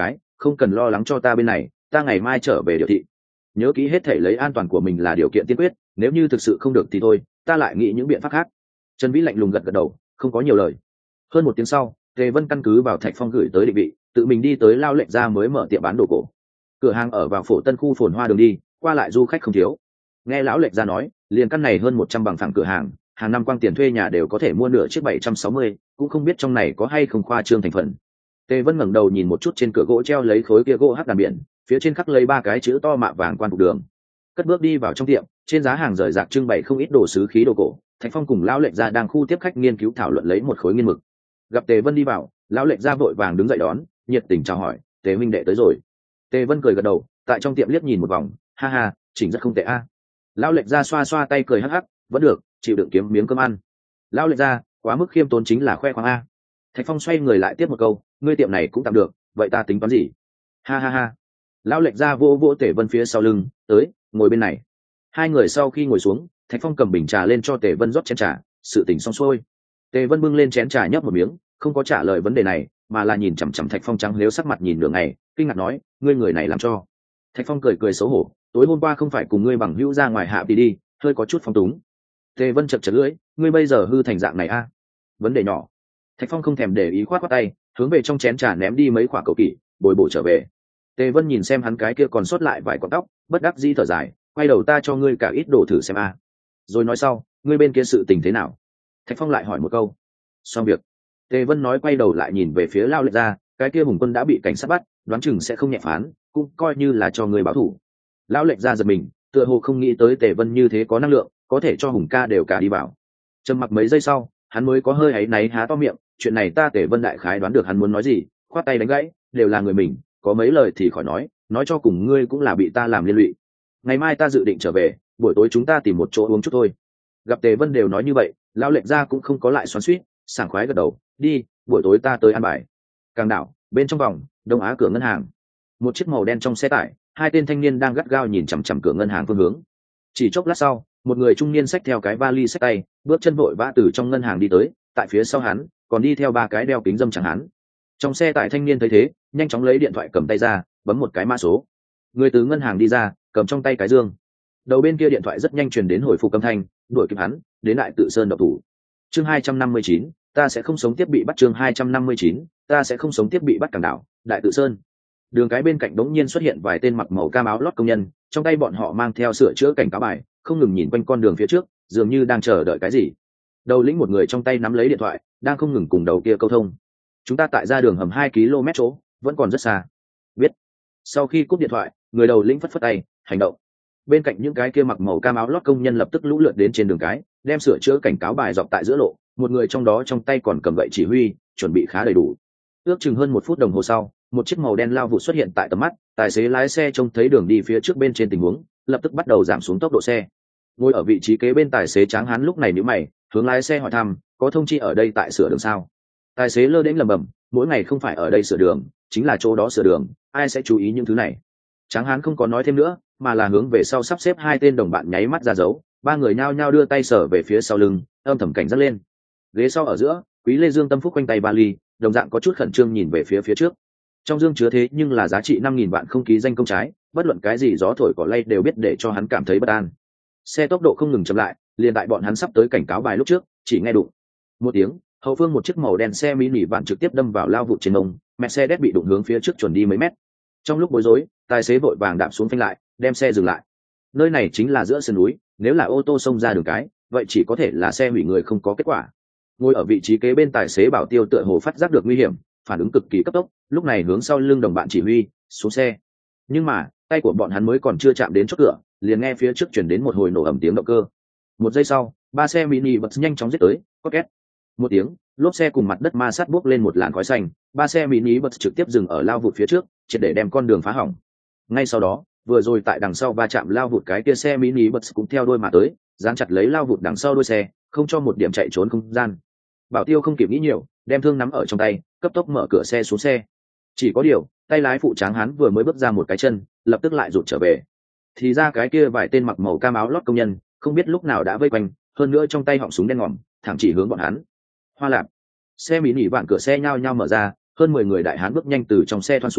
không cần lo lắng cho ta bên này, ta ngày mai trở về điều thị. Nhớ kỹ hết thể lấy an toàn của mình là điều kiện tiên quyết, nếu như thực sự không được thì thôi, ta lại nghĩ những biện pháp khác. Trần Vĩ lạnh lùng gật gật đầu, không có nhiều lời. Hơn một tiếng sau, Tề Vân căn cứ vào Thạch Phong gửi tới định vị, tự mình đi tới Lao Lệnh Gia mới mở tiệm bán đồ cổ. Cửa hàng ở vào Phổ Tân khu phồn hoa đường đi, qua lại du khách không thiếu. Nghe lão Lệnh Gia nói, liền căn này hơn 100 bằng phẳng cửa hàng, hàng năm quang tiền thuê nhà đều có thể mua nửa chiếc 760, cũng không biết trong này có hay không khoa trương thành phần. Tề Vân ngẩng đầu nhìn một chút trên cửa gỗ treo lấy khối kia gỗ hắc đàn biển, phía trên khắc lấy 3 cái chữ to mạ vàng quan phục đường. Cất bước đi vào trong tiệm, trên giá hàng rời rạc trưng bày không ít đồ sứ khí đồ cổ. Thạch Phong cùng lão Lệnh Gia đang khu tiếp khách nghiên cứu thảo luận lấy một khối nghiên mực. Gặp Tề Vân đi vào, lão Lệnh Gia vội vàng đứng dậy đón, nhiệt tình chào hỏi, Tề huynh đệ tới rồi. Tề Vân cười gật đầu, tại trong tiệm liếc nhìn một vòng, ha ha, chỉnh rất không tệ a. Lão Lệnh Gia xoa xoa tay cười hắc hắc, vẫn được, chịu đựng kiếm miếng cơm ăn. Lão Lệnh Gia, quá mức khiêm tốn chính là khoe khoang a. Thạch Phong xoay người lại tiếp một câu, ngươi tiệm này cũng tạm được, vậy ta tính toán gì? Ha ha ha. Lão Lệnh Gia vỗ vỗ Tề Vân phía sau lưng, tới, ngồi bên này. Hai người sau khi ngồi xuống, Thạch Phong cầm bình trà lên cho Tề Vân rót chén trà, sự tình xong xuôi. Tề Vân bưng lên chén trà nhấp một miếng, không có trả lời vấn đề này, mà là nhìn chằm chằm Thạch Phong trắng lếu sắc mặt nhìn nửa ngày, kinh ngạc nói, ngươi người này làm cho. Thạch Phong cười cười xấu hổ, tối hôm qua không phải cùng ngươi bằng hữu ra ngoài hạ đi, hơi có chút phong túng. Tề Vân chật chật lưỡi, ngươi bây giờ hư thành dạng này a? Vấn đề nhỏ. Thạch Phong không thèm để ý khoát khoát tay, hướng về trong chén trà ném đi mấy quả cầu kỷ, bồi bổ trở về. Tề Vân nhìn xem hắn cái kia còn sót lại vài cọng tóc, bất đắc dĩ thở dài, quay đầu ta cho ngươi cả ít đồ thử xem a. Rồi nói sau, ngươi bên kia sự tình thế nào? Thạch Phong lại hỏi một câu. Xong việc. Tề Vân nói quay đầu lại nhìn về phía Lao Lệnh Gia, cái kia Hùng Quân đã bị cảnh sát bắt, đoán chừng sẽ không nhẹ phán, cũng coi như là cho người báo thủ. Lão Lệnh Gia giật mình, tựa hồ không nghĩ tới Tề Vân như thế có năng lượng, có thể cho Hùng ca đều cả đi vào. Trầm mặc mấy giây sau, hắn mới có hơi áy náy há to miệng, chuyện này ta Tề Vân đại khái đoán được hắn muốn nói gì, khoát tay đánh gãy, đều là người mình, có mấy lời thì khỏi nói cho cùng ngươi cũng là bị ta làm liên lụy. Ngày mai ta dự định trở về, buổi tối chúng ta tìm một chỗ uống chút thôi. Gặp Tề Vân đều nói như vậy, Lão Lệnh Gia cũng không có lại xoắn xuýt, sảng khoái gật đầu, đi, buổi tối ta tới ăn bài. Càng đảo, bên trong vòng, Đông Á cửa ngân hàng. Một chiếc màu đen trong xe tải, hai tên thanh niên đang gắt gao nhìn chằm chằm cửa ngân hàng phương hướng. Chỉ chốc lát sau, một người trung niên xách theo cái vali xách tay, bước chân vội vã từ trong ngân hàng đi tới, tại phía sau hắn còn đi theo 3 cái đeo kính dâm chẳng hắn. Trong xe tải thanh niên thấy thế, nhanh chóng lấy điện thoại cầm tay ra, bấm một cái mã số. Người từ ngân hàng đi ra, cầm trong tay cái dương. Đầu bên kia điện thoại rất nhanh truyền đến hồi phục âm thanh, đuổi kịp hắn, đến Đại Tự Sơn độc thủ. Chương 259, ta sẽ không sống tiếp bị bắt. Chương 259, ta sẽ không sống tiếp bị bắt. Cảng đảo, Đại Tự Sơn. Đường cái bên cạnh đống nhiên xuất hiện vài tên mặc màu cam áo lót công nhân, trong tay bọn họ mang theo sửa chữa cảnh cáo bài, không ngừng nhìn quanh con đường phía trước, dường như đang chờ đợi cái gì. Đầu lĩnh một người trong tay nắm lấy điện thoại, đang không ngừng cùng đầu kia câu thông. Chúng ta tại ra đường hầm 2 km chỗ, vẫn còn rất xa. Biết. Sau khi cúp điện thoại, người đầu lĩnh phất phất tay, hành động. Bên cạnh những cái kia mặc màu cam áo lót công nhân lập tức lũ lượt đến trên đường cái, đem sửa chữa cảnh cáo bài dọc tại giữa lộ, một người trong đó trong tay còn cầm gậy chỉ huy, chuẩn bị khá đầy đủ. Ước chừng hơn 1 phút đồng hồ sau, một chiếc màu đen lao vụt xuất hiện tại tầm mắt, tài xế lái xe trông thấy đường đi phía trước bên trên tình huống, lập tức bắt đầu giảm xuống tốc độ xe. Ngồi ở vị trí kế bên tài xế tráng hán lúc này nhíu mày, hướng lái xe hỏi thăm, có thông chi ở đây tại sửa đường sao? Tài xế lơ đễnh lẩm bẩm, mỗi ngày không phải ở đây sửa đường, chính là chỗ đó sửa đường, ai sẽ chú ý những thứ này? Tráng hán không có nói thêm nữa, mà là hướng về sau sắp xếp 2 tên đồng bạn nháy mắt ra dấu, 3 người nhao nhao đưa tay sở về phía sau lưng, âm thầm cảnh giác lên. Ghế sau ở giữa, Quý Lê Dương tâm phúc quanh tay vali, đồng dạng có chút khẩn trương nhìn về phía trước. Trong dương chứa thế nhưng là giá trị 5.000 vạn không ký danh công trái, bất luận cái gì gió thổi cỏ lay đều biết để cho hắn cảm thấy bất an. Xe tốc độ không ngừng chậm lại, liền tại bọn hắn sắp tới cảnh cáo bài lúc trước, chỉ nghe đụng một tiếng, hậu phương một chiếc màu đen xe mini vạn trực tiếp đâm vào lao vụt trên ông, Mercedes bị đụng hướng phía trước chuẩn đi mấy mét. Trong lúc bối rối, tài xế vội vàng đạp xuống phanh lại, đem xe dừng lại. Nơi này chính là giữa sườn núi, nếu là ô tô xông ra đường cái, vậy chỉ có thể là xe hủy người không có kết quả. Ngồi ở vị trí kế bên tài xế Bảo Tiêu tựa hồ phát giác được nguy hiểm, phản ứng cực kỳ cấp tốc, lúc này hướng sau lưng đồng bạn chỉ huy, xuống xe. Nhưng mà, tay của bọn hắn mới còn chưa chạm đến chốt cửa, liền nghe phía trước chuyển đến một hồi nổ ầm tiếng động cơ. 1 giây sau, 3 xe mini bật nhanh chóng giết tới, có két. Một tiếng, lốp xe cùng mặt đất ma sát bốc lên một làn khói xanh, 3 xe mini bật trực tiếp dừng ở lao vụt phía trước, triệt để đem con đường phá hỏng. Ngay sau đó, vừa rồi tại đằng sau va chạm lao vụt cái kia xe mini bật cũng theo đuôi mà tới, dán chặt lấy lao vụt đằng sau đuôi xe, không cho một điểm chạy trốn không gian. Bảo Tiêu không kịp nghĩ nhiều, đem thương nắm ở trong tay, cấp tốc mở cửa xe xuống xe. Chỉ có điều, tay lái phụ tráng hắn vừa mới bước ra một cái chân, lập tức lại rụt trở về. Thì ra cái kia vài tên mặc màu cam áo lót công nhân, không biết lúc nào đã vây quanh, hơn nữa trong tay họng súng đen ngòm, thẳng chỉ hướng bọn hắn. Hoa lạp. Xe mini vạn cửa xe nhao nhao mở ra, hơn 10 người đại hán bước nhanh từ trong xe thoăn xuống,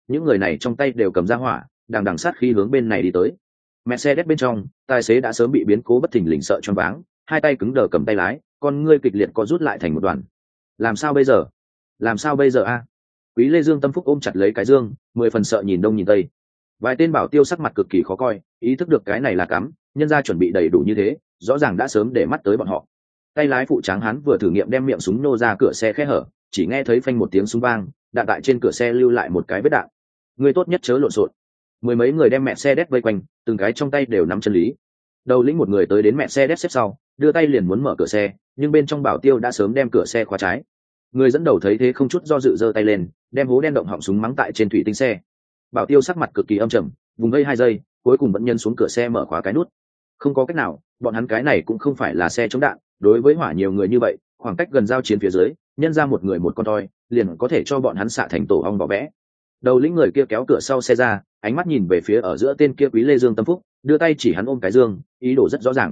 những người này trong tay đều cầm ra hỏa, đằng đằng sát khí hướng bên này đi tới. Mercedes bên trong, tài xế đã sớm bị biến cố bất thình lình sợ choáng váng, hai tay cứng đờ cầm tay lái, con ngươi kịch liệt có rút lại thành một đoàn. Làm sao bây giờ? Làm sao bây giờ a? Quý Lê Dương tâm phúc ôm chặt lấy cái dương, 10 phần sợ nhìn đông nhìn tây. Vài tên bảo tiêu sắc mặt cực kỳ khó coi, ý thức được cái này là cắm, nhân ra chuẩn bị đầy đủ như thế, rõ ràng đã sớm để mắt tới bọn họ. Tay lái phụ tráng hắn vừa thử nghiệm đem miệng súng nô ra cửa xe khe hở, chỉ nghe thấy phanh một tiếng súng vang, đạn tại trên cửa xe lưu lại một cái vết đạn. Người tốt nhất chớ lộn xộn. Mười mấy người đem mẹ xe đét vây quanh, từng cái trong tay đều nắm chân lý. Đầu lĩnh một người tới đến mẹ xe đét xếp sau, đưa tay liền muốn mở cửa xe, nhưng bên trong bảo tiêu đã sớm đem cửa xe khóa trái. Người dẫn đầu thấy thế không chút do dự giơ tay lên, đem hố đen động họng súng mắng tại trên thủy tinh xe. Bảo tiêu sắc mặt cực kỳ âm trầm, vùng vây 2 giây, cuối cùng vẫn nhân xuống cửa xe mở khóa cái nút. Không có cách nào, bọn hắn cái này cũng không phải là xe chống đạn, đối với hỏa nhiều người như vậy, khoảng cách gần giao chiến phía dưới, nhân ra một người một con toi, liền có thể cho bọn hắn xạ thành tổ ong vỏ vẽ. Đầu lĩnh người kia kéo cửa sau xe ra, ánh mắt nhìn về phía ở giữa tên kia Quý Lê Dương tâm phúc, đưa tay chỉ hắn ôm cái dương, ý đồ rất rõ ràng.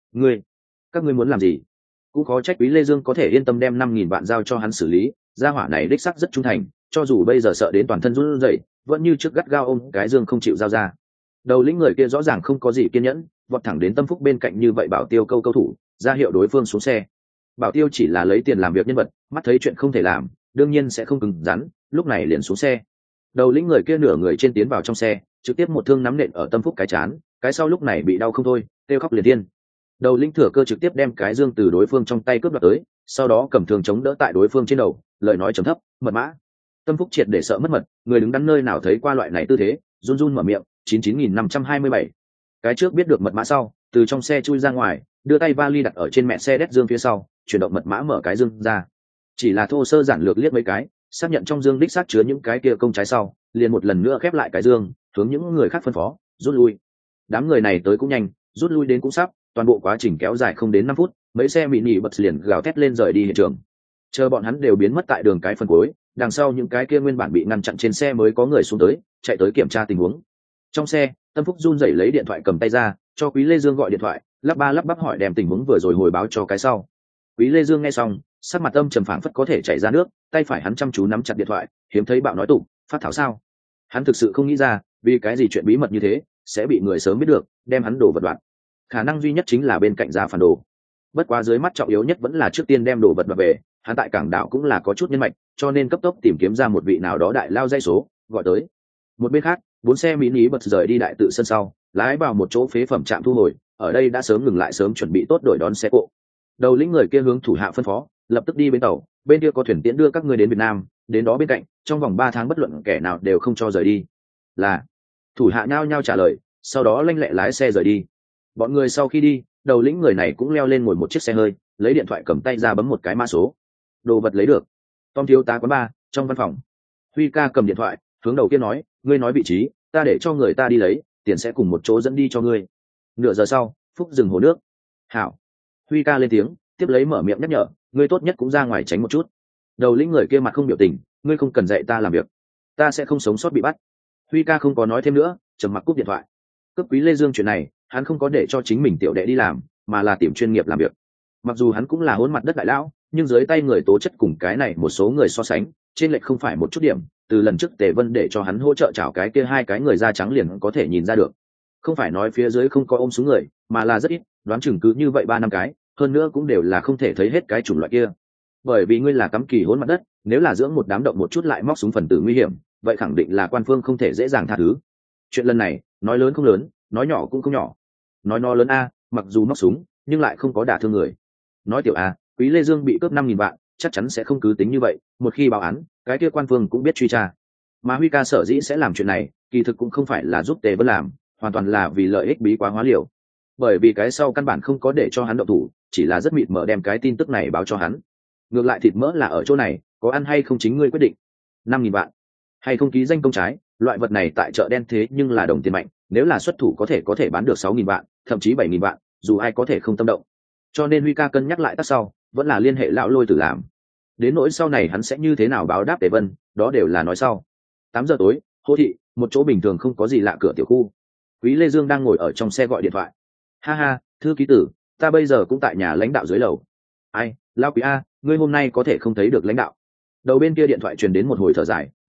Các ngươi muốn làm gì? Cũng khó trách Quý Lê Dương có thể yên tâm đem 5.000 vạn giao cho hắn xử lý, gia hỏa này đích sắc rất trung thành, cho dù bây giờ sợ đến toàn thân run rẩy, vẫn như trước gắt gao ôm cái dương không chịu giao ra. Đầu lĩnh người kia rõ ràng không có gì kiên nhẫn, vọt thẳng đến tâm phúc bên cạnh như vậy bảo tiêu câu thủ, ra hiệu đối phương xuống xe. Bảo tiêu chỉ là lấy tiền làm việc nhân vật, mắt thấy chuyện không thể làm, đương nhiên sẽ không cứng rắn, lúc này liền xuống xe. Đầu lĩnh người kia nửa người trên tiến vào trong xe, trực tiếp một thương nắm nện ở tâm phúc cái chán, cái sau lúc này bị đau không thôi, kêu khóc liền điên. Đầu lĩnh thừa cơ trực tiếp đem cái dương từ đối phương trong tay cướp đoạt tới, sau đó cầm thương chống đỡ tại đối phương trên đầu, lời nói trầm thấp, mật mã. Tâm phúc triệt để sợ mất mật, người đứng đắn nơi nào thấy qua loại này tư thế, run run mở miệng, 99.527. Cái trước biết được mật mã sau, từ trong xe chui ra ngoài, đưa tay vali đặt ở trên mẹ xe đét dương phía sau, chuyển động mật mã mở cái dương ra. Chỉ là thô sơ giản lược liếc mấy cái, xác nhận trong dương đích xác chứa những cái kia công trái sau, liền một lần nữa khép lại cái dương, hướng những người khác phân phó, rút lui. Đám người này tới cũng nhanh, rút lui đến cũng sắp, toàn bộ quá trình kéo dài không đến 5 phút, mấy xe mini bật liền gào thét lên rời đi hiện trường. Chờ bọn hắn đều biến mất tại đường cái phân cuối, đằng sau những cái kia nguyên bản bị ngăn chặn trên xe mới có người xuống tới, chạy tới kiểm tra tình huống. Trong xe, Tâm Phúc run rẩy lấy điện thoại cầm tay ra, cho Quý Lê Dương gọi điện thoại, lắp ba lắp bắp hỏi đem tình huống vừa rồi hồi báo cho cái sau. Quý Lê Dương nghe xong, sắc mặt âm trầm phảng phất có thể chảy ra nước, tay phải hắn chăm chú nắm chặt điện thoại, hiếm thấy bạo nói tụng, phát thảo sao? Hắn thực sự không nghĩ ra, vì cái gì chuyện bí mật như thế sẽ bị người sớm biết được, đem hắn đổ vật đoạn. Khả năng duy nhất chính là bên cạnh ra phản đồ. Bất quá dưới mắt trọng yếu nhất vẫn là trước tiên đem đồ vật đoạt về, hắn tại cảng đảo cũng là có chút nhân mạch, cho nên cấp tốc tìm kiếm ra một vị nào đó đại lao dây số, gọi tới. Một bên khác, 4 xe mini bật rời đi đại tự sân sau, lái vào một chỗ phế phẩm trạm thu hồi, ở đây đã sớm ngừng lại sớm chuẩn bị tốt đổi đón xe cộ. Đầu lĩnh người kia hướng thủ hạ phân phó, lập tức đi bến tàu, bên kia có thuyền tiễn đưa các ngươi đến Việt Nam, đến đó bên cạnh, trong vòng 3 tháng bất luận kẻ nào đều không cho rời đi. Là. Thủ hạ nhao nhao trả lời, sau đó lanh lẹ lái xe rời đi. Bọn người sau khi đi, đầu lĩnh người này cũng leo lên ngồi một chiếc xe hơi, lấy điện thoại cầm tay ra bấm một cái mã số. Đồ vật lấy được. Tom thiếu tá quán ba, trong văn phòng. Huy ca cầm điện thoại, hướng đầu kia nói, ngươi nói vị trí, ta để cho người ta đi lấy, tiền sẽ cùng một chỗ dẫn đi cho ngươi. Nửa giờ sau, Phúc dừng hồ nước. Hảo. Huy ca lên tiếng, tiếp lấy mở miệng nhắc nhở, ngươi tốt nhất cũng ra ngoài tránh một chút. Đầu lĩnh người kia mặt không biểu tình, ngươi không cần dạy ta làm việc, ta sẽ không sống sót bị bắt. Huy ca không có nói thêm nữa, trầm mặc cúp điện thoại. Cấp Quý Lê Dương chuyện này, hắn không có để cho chính mình tiểu đệ đi làm, mà là tìm chuyên nghiệp làm việc. Mặc dù hắn cũng là hôn mặt đất đại lão, nhưng dưới tay người tố chất cùng cái này một số người so sánh, trên lệch không phải một chút điểm. Từ lần trước Tề Vân để cho hắn hỗ trợ chảo cái kia 2 cái người da trắng liền có thể nhìn ra được. Không phải nói phía dưới không có ôm xuống người, mà là rất ít, đoán chừng cứ như vậy 3-5 cái, hơn nữa cũng đều là không thể thấy hết cái chủng loại kia. Bởi vì ngươi là cắm kỳ hôn mặt đất, nếu là dưỡng một đám động một chút lại móc súng phần tử nguy hiểm, vậy khẳng định là quan phương không thể dễ dàng tha thứ. Chuyện lần này, nói lớn không lớn, nói nhỏ cũng không nhỏ. Nói nó lớn a, mặc dù móc súng, nhưng lại không có đả thương người. Nói tiểu a, Quý Lê Dương bị cướp 5.000 vạn, chắc chắn sẽ không cứ tính như vậy, một khi báo án, cái kia quan phương cũng biết truy tra. Mà Huy ca sở dĩ sẽ làm chuyện này, kỳ thực cũng không phải là giúp Tề Vân làm, hoàn toàn là vì lợi ích bí quá hóa liều. Bởi vì cái sau căn bản không có để cho hắn động thủ, chỉ là rất mịt mờ đem cái tin tức này báo cho hắn. Ngược lại thịt mỡ là ở chỗ này, có ăn hay không chính ngươi quyết định. 5.000 vạn, hay không ký danh công trái, loại vật này tại chợ đen thế nhưng là đồng tiền mạnh, nếu là xuất thủ có thể bán được 6.000 vạn, thậm chí 7.000 vạn, dù ai có thể không tâm động. Cho nên Huy ca cân nhắc lại tắt sau, vẫn là liên hệ lão Lôi Tử làm. Đến nỗi sau này hắn sẽ như thế nào báo đáp Tề Vân, đó đều là nói sau. 8 giờ tối, Hồ thị, một chỗ bình thường không có gì lạ cửa tiểu khu. Quý Lê Dương đang ngồi ở trong xe gọi điện thoại. Ha ha, thư ký tử, ta bây giờ cũng tại nhà lãnh đạo dưới lầu. Ai, lão Quý a, ngươi hôm nay có thể không thấy được lãnh đạo. Đầu bên kia điện thoại truyền đến một hồi thở dài,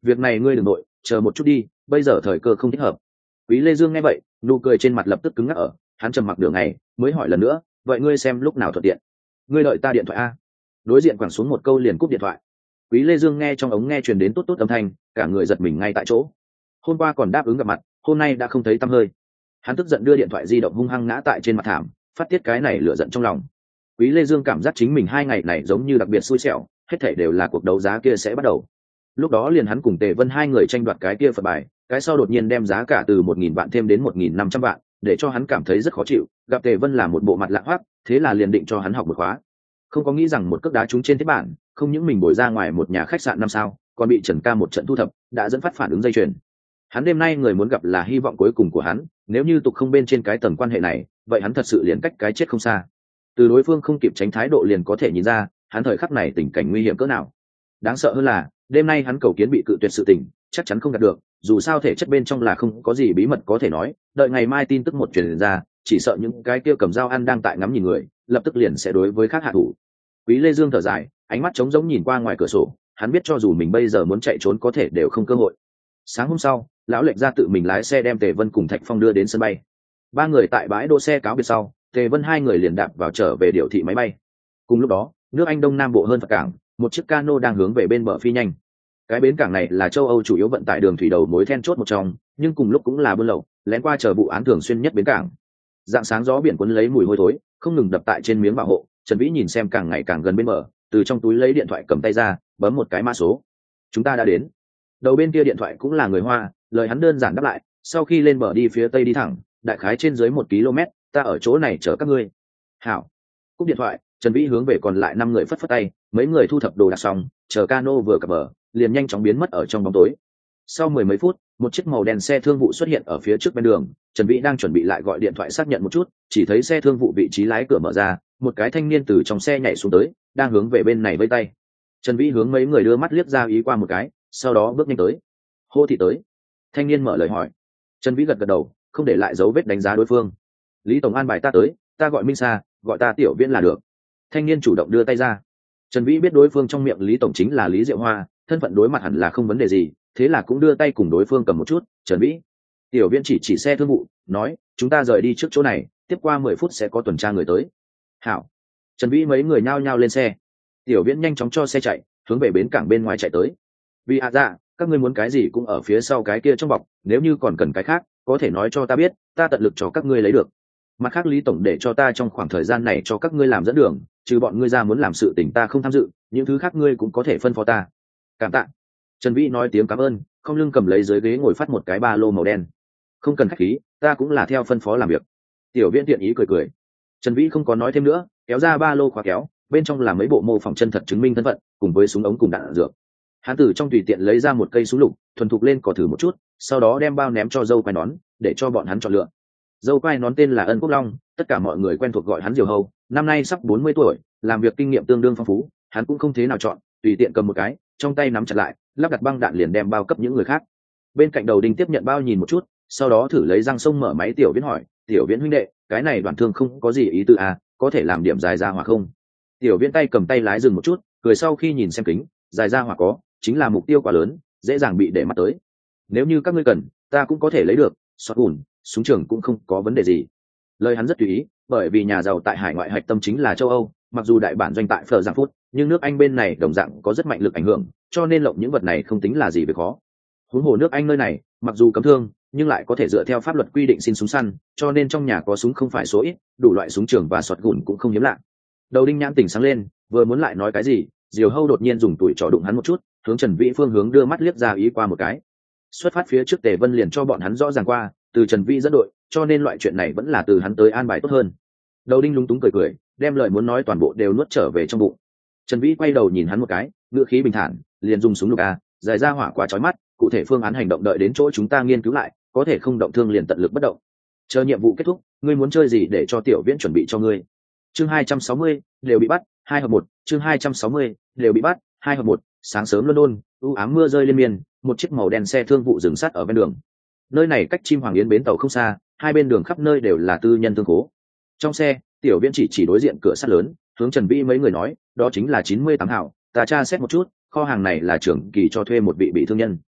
việc này ngươi đừng nội, chờ một chút đi, bây giờ thời cơ không thích hợp. Quý Lê Dương nghe vậy, nụ cười trên mặt lập tức cứng ngắc ở, hắn trầm mặc đường này mới hỏi lần nữa, vậy ngươi xem lúc nào thuận tiện. Ngươi đợi ta điện thoại a. Đối diện quẳng xuống một câu liền cúp điện thoại. Quý Lê Dương nghe trong ống nghe truyền đến tốt tốt âm thanh, cả người giật mình ngay tại chỗ. Hôm qua còn đáp ứng gặp mặt, hôm nay đã không thấy tăm hơi. Hắn tức giận đưa điện thoại di động hung hăng ngã tại trên mặt thảm, phát tiết cái này lửa giận trong lòng. Quý Lê Dương cảm giác chính mình 2 ngày này giống như đặc biệt xui xẻo, hết thảy đều là cuộc đấu giá kia sẽ bắt đầu. Lúc đó liền hắn cùng Tề Vân hai người tranh đoạt cái kia Phật bài, cái sau đột nhiên đem giá cả từ 1.000 vạn thêm đến 1.500 vạn, để cho hắn cảm thấy rất khó chịu. Gặp Tề Vân là một bộ mặt lạ hoắc, thế là liền định cho hắn học một khóa. Không có nghĩ rằng một cước đá trúng trên thiết bản, không những mình bồi ra ngoài một nhà khách sạn 5 sao, còn bị Trần Ca một trận thu thập, đã dẫn phát phản ứng dây chuyền. Hắn đêm nay người muốn gặp là hy vọng cuối cùng của hắn, nếu như tục không bên trên cái tầng quan hệ này, vậy hắn thật sự liền cách cái chết không xa. Từ đối phương không kịp tránh thái độ liền có thể nhìn ra, hắn thời khắc này tình cảnh nguy hiểm cỡ nào. Đáng sợ hơn là, đêm nay hắn cầu kiến bị cự tuyệt sự tình, chắc chắn không đạt được, dù sao thể chất bên trong là không có gì bí mật có thể nói, đợi ngày mai tin tức một truyền ra, chỉ sợ những cái kia cầm dao ăn đang tại ngắm nhìn người, lập tức liền sẽ đối với khác hạ thủ. Quý Lê Dương thở dài, ánh mắt trống rỗng nhìn qua ngoài cửa sổ, hắn biết cho dù mình bây giờ muốn chạy trốn có thể đều không cơ hội. Sáng hôm sau, lão lệnh ra tự mình lái xe đem Tề Vân cùng Thạch Phong đưa đến sân bay. 3 người tại bãi đỗ xe cáo biệt sau, Tề Vân 2 người liền đạp vào trở về điều thị máy bay. Cùng lúc đó, nước Anh đông nam bộ hơn Phật cảng, một chiếc cano đang hướng về bên bờ phi nhanh. Cái bến cảng này là châu Âu chủ yếu vận tải đường thủy đầu mối then chốt một trong, nhưng cùng lúc cũng là buôn lậu, lén qua chờ vụ án thường xuyên nhất bến cảng. Dạng sáng gió biển cuốn lấy mùi hôi thối, không ngừng đập tại trên miếng bảo hộ. Trần Vĩ nhìn xem càng ngày càng gần bên bờ, từ trong túi lấy điện thoại cầm tay ra, bấm một cái mã số. Chúng ta đã đến. Đầu bên kia điện thoại cũng là người Hoa, lời hắn đơn giản đáp lại, sau khi lên bờ đi phía tây đi thẳng, đại khái trên dưới 1 km, ta ở chỗ này chờ các ngươi. Hảo. Cúp điện thoại, Trần Vĩ hướng về còn lại 5 người phất phất tay, mấy người thu thập đồ đạc xong, chờ cano vừa cập bờ, liền nhanh chóng biến mất ở trong bóng tối. Sau 10 mấy phút, một chiếc màu đen xe thương vụ xuất hiện ở phía trước bên đường, Trần Vĩ đang chuẩn bị lại gọi điện thoại xác nhận một chút, chỉ thấy xe thương vụ vị trí lái cửa mở ra, một cái thanh niên từ trong xe nhảy xuống tới, đang hướng về bên này vẫy tay. Trần Vĩ hướng mấy người đưa mắt liếc ra ý qua một cái, sau đó bước nhanh tới. Hô thị tới. Thanh niên mở lời hỏi. Trần Vĩ gật gật đầu, không để lại dấu vết đánh giá đối phương. Lý tổng an bài ta tới, ta gọi Minh Sa, gọi ta Tiểu Viễn là được. Thanh niên chủ động đưa tay ra. Trần Vĩ biết đối phương trong miệng Lý tổng chính là Lý Diệu Hoa, thân phận đối mặt hẳn là không vấn đề gì, thế là cũng đưa tay cùng đối phương cầm một chút. Trần Vĩ. Tiểu Viễn chỉ xe thương vụ, nói, chúng ta rời đi trước chỗ này, tiếp qua 10 phút sẽ có tuần tra người tới. Hảo. Trần Vĩ mấy người nhao nhao lên xe. Tiểu Viễn nhanh chóng cho xe chạy, hướng về bến cảng bên ngoài chạy tới. Vì dạ, các ngươi muốn cái gì cũng ở phía sau cái kia trong bọc, nếu như còn cần cái khác, có thể nói cho ta biết, ta tận lực cho các ngươi lấy được. Mặt khác Lý tổng để cho ta trong khoảng thời gian này cho các ngươi làm dẫn đường, trừ bọn ngươi ra muốn làm sự tình ta không tham dự, những thứ khác ngươi cũng có thể phân phó ta. Cảm tạ. Trần Vĩ nói tiếng cảm ơn, không lưng cầm lấy dưới ghế ngồi phát một cái ba lô màu đen. Không cần khách khí, ta cũng là theo phân phó làm việc. Tiểu Viễn tiện ý cười cười. Trần Vĩ không có nói thêm nữa, kéo ra ba lô khóa kéo, bên trong là mấy bộ mô phỏng chân thật chứng minh thân phận, cùng với súng ống cùng đạn dược. Hắn từ trong tùy tiện lấy ra một cây súng lục, thuần thục lên cò thử một chút, sau đó đem bao ném cho dâu quai nón, để cho bọn hắn chọn lựa. Dâu quai nón tên là Ân Quốc Long, tất cả mọi người quen thuộc gọi hắn Diều Hâu, năm nay sắp 40 tuổi, làm việc kinh nghiệm tương đương phong phú, hắn cũng không thế nào chọn, tùy tiện cầm một cái, trong tay nắm chặt lại, lắp đặt băng đạn liền đem bao cấp những người khác. Bên cạnh đầu đinh tiếp nhận bao nhìn một chút, sau đó thử lấy răng sông mở máy. Tiểu Viễn hỏi, Tiểu Viễn huynh đệ, cái này đoạn thương không có gì ý tư à, có thể làm điểm dài ra hỏa không? Tiểu Viễn tay cầm tay lái dừng một chút, cười sau khi nhìn xem kính, dài ra hỏa có, chính là mục tiêu quá lớn, dễ dàng bị để mắt tới. Nếu như các ngươi cần, ta cũng có thể lấy được, xót ủn, súng trường cũng không có vấn đề gì. Lời hắn rất tùy ý, bởi vì nhà giàu tại hải ngoại hạch tâm chính là châu Âu, mặc dù đại bản doanh tại Phở Giang Phút, nhưng nước Anh bên này đồng dạng có rất mạnh lực ảnh hưởng, cho nên lộng những vật này không tính là gì về khó. Huống hồ nước Anh nơi này, mặc dù cấm thương, nhưng lại có thể dựa theo pháp luật quy định xin súng săn, cho nên trong nhà có súng không phải số ít, đủ loại súng trường và sọt gùn cũng không hiếm lạ. Đầu đinh nhãn tỉnh sáng lên, vừa muốn lại nói cái gì, Diều Hâu đột nhiên dùng tuổi trỏ đụng hắn một chút, hướng Trần Vĩ phương hướng đưa mắt liếc ra ý qua một cái. Xuất phát phía trước Tề Vân liền cho bọn hắn rõ ràng qua, từ Trần Vĩ dẫn đội, cho nên loại chuyện này vẫn là từ hắn tới an bài tốt hơn. Đầu đinh lúng túng cười cười, đem lời muốn nói toàn bộ đều nuốt trở về trong bụng. Trần Vĩ quay đầu nhìn hắn một cái, ngữ khí bình thản, liền dùng súng lục a, giải ra hỏa quá chói mắt, cụ thể phương án hành động đợi đến chỗ chúng ta nghiên cứu lại, có thể không động thương liền tận lực bất động. Chờ nhiệm vụ kết thúc, ngươi muốn chơi gì để cho Tiểu Viễn chuẩn bị cho ngươi. Chương 260, đều bị bắt, 2 hợp 1, chương 260, đều bị bắt, 2 hợp 1. Sáng sớm London, u ám mưa rơi liên miên, một chiếc màu đen xe thương vụ dừng sát ở ven đường. Nơi này cách Chim Hoàng Yến bến tàu không xa, hai bên đường khắp nơi đều là tư nhân thương khố. Trong xe, Tiểu Viễn chỉ đối diện cửa sắt lớn, hướng Trần Vĩ mấy người nói, đó chính là 98 hảo, ta tra xét một chút, kho hàng này là trưởng kỳ cho thuê một vị bị thương nhân.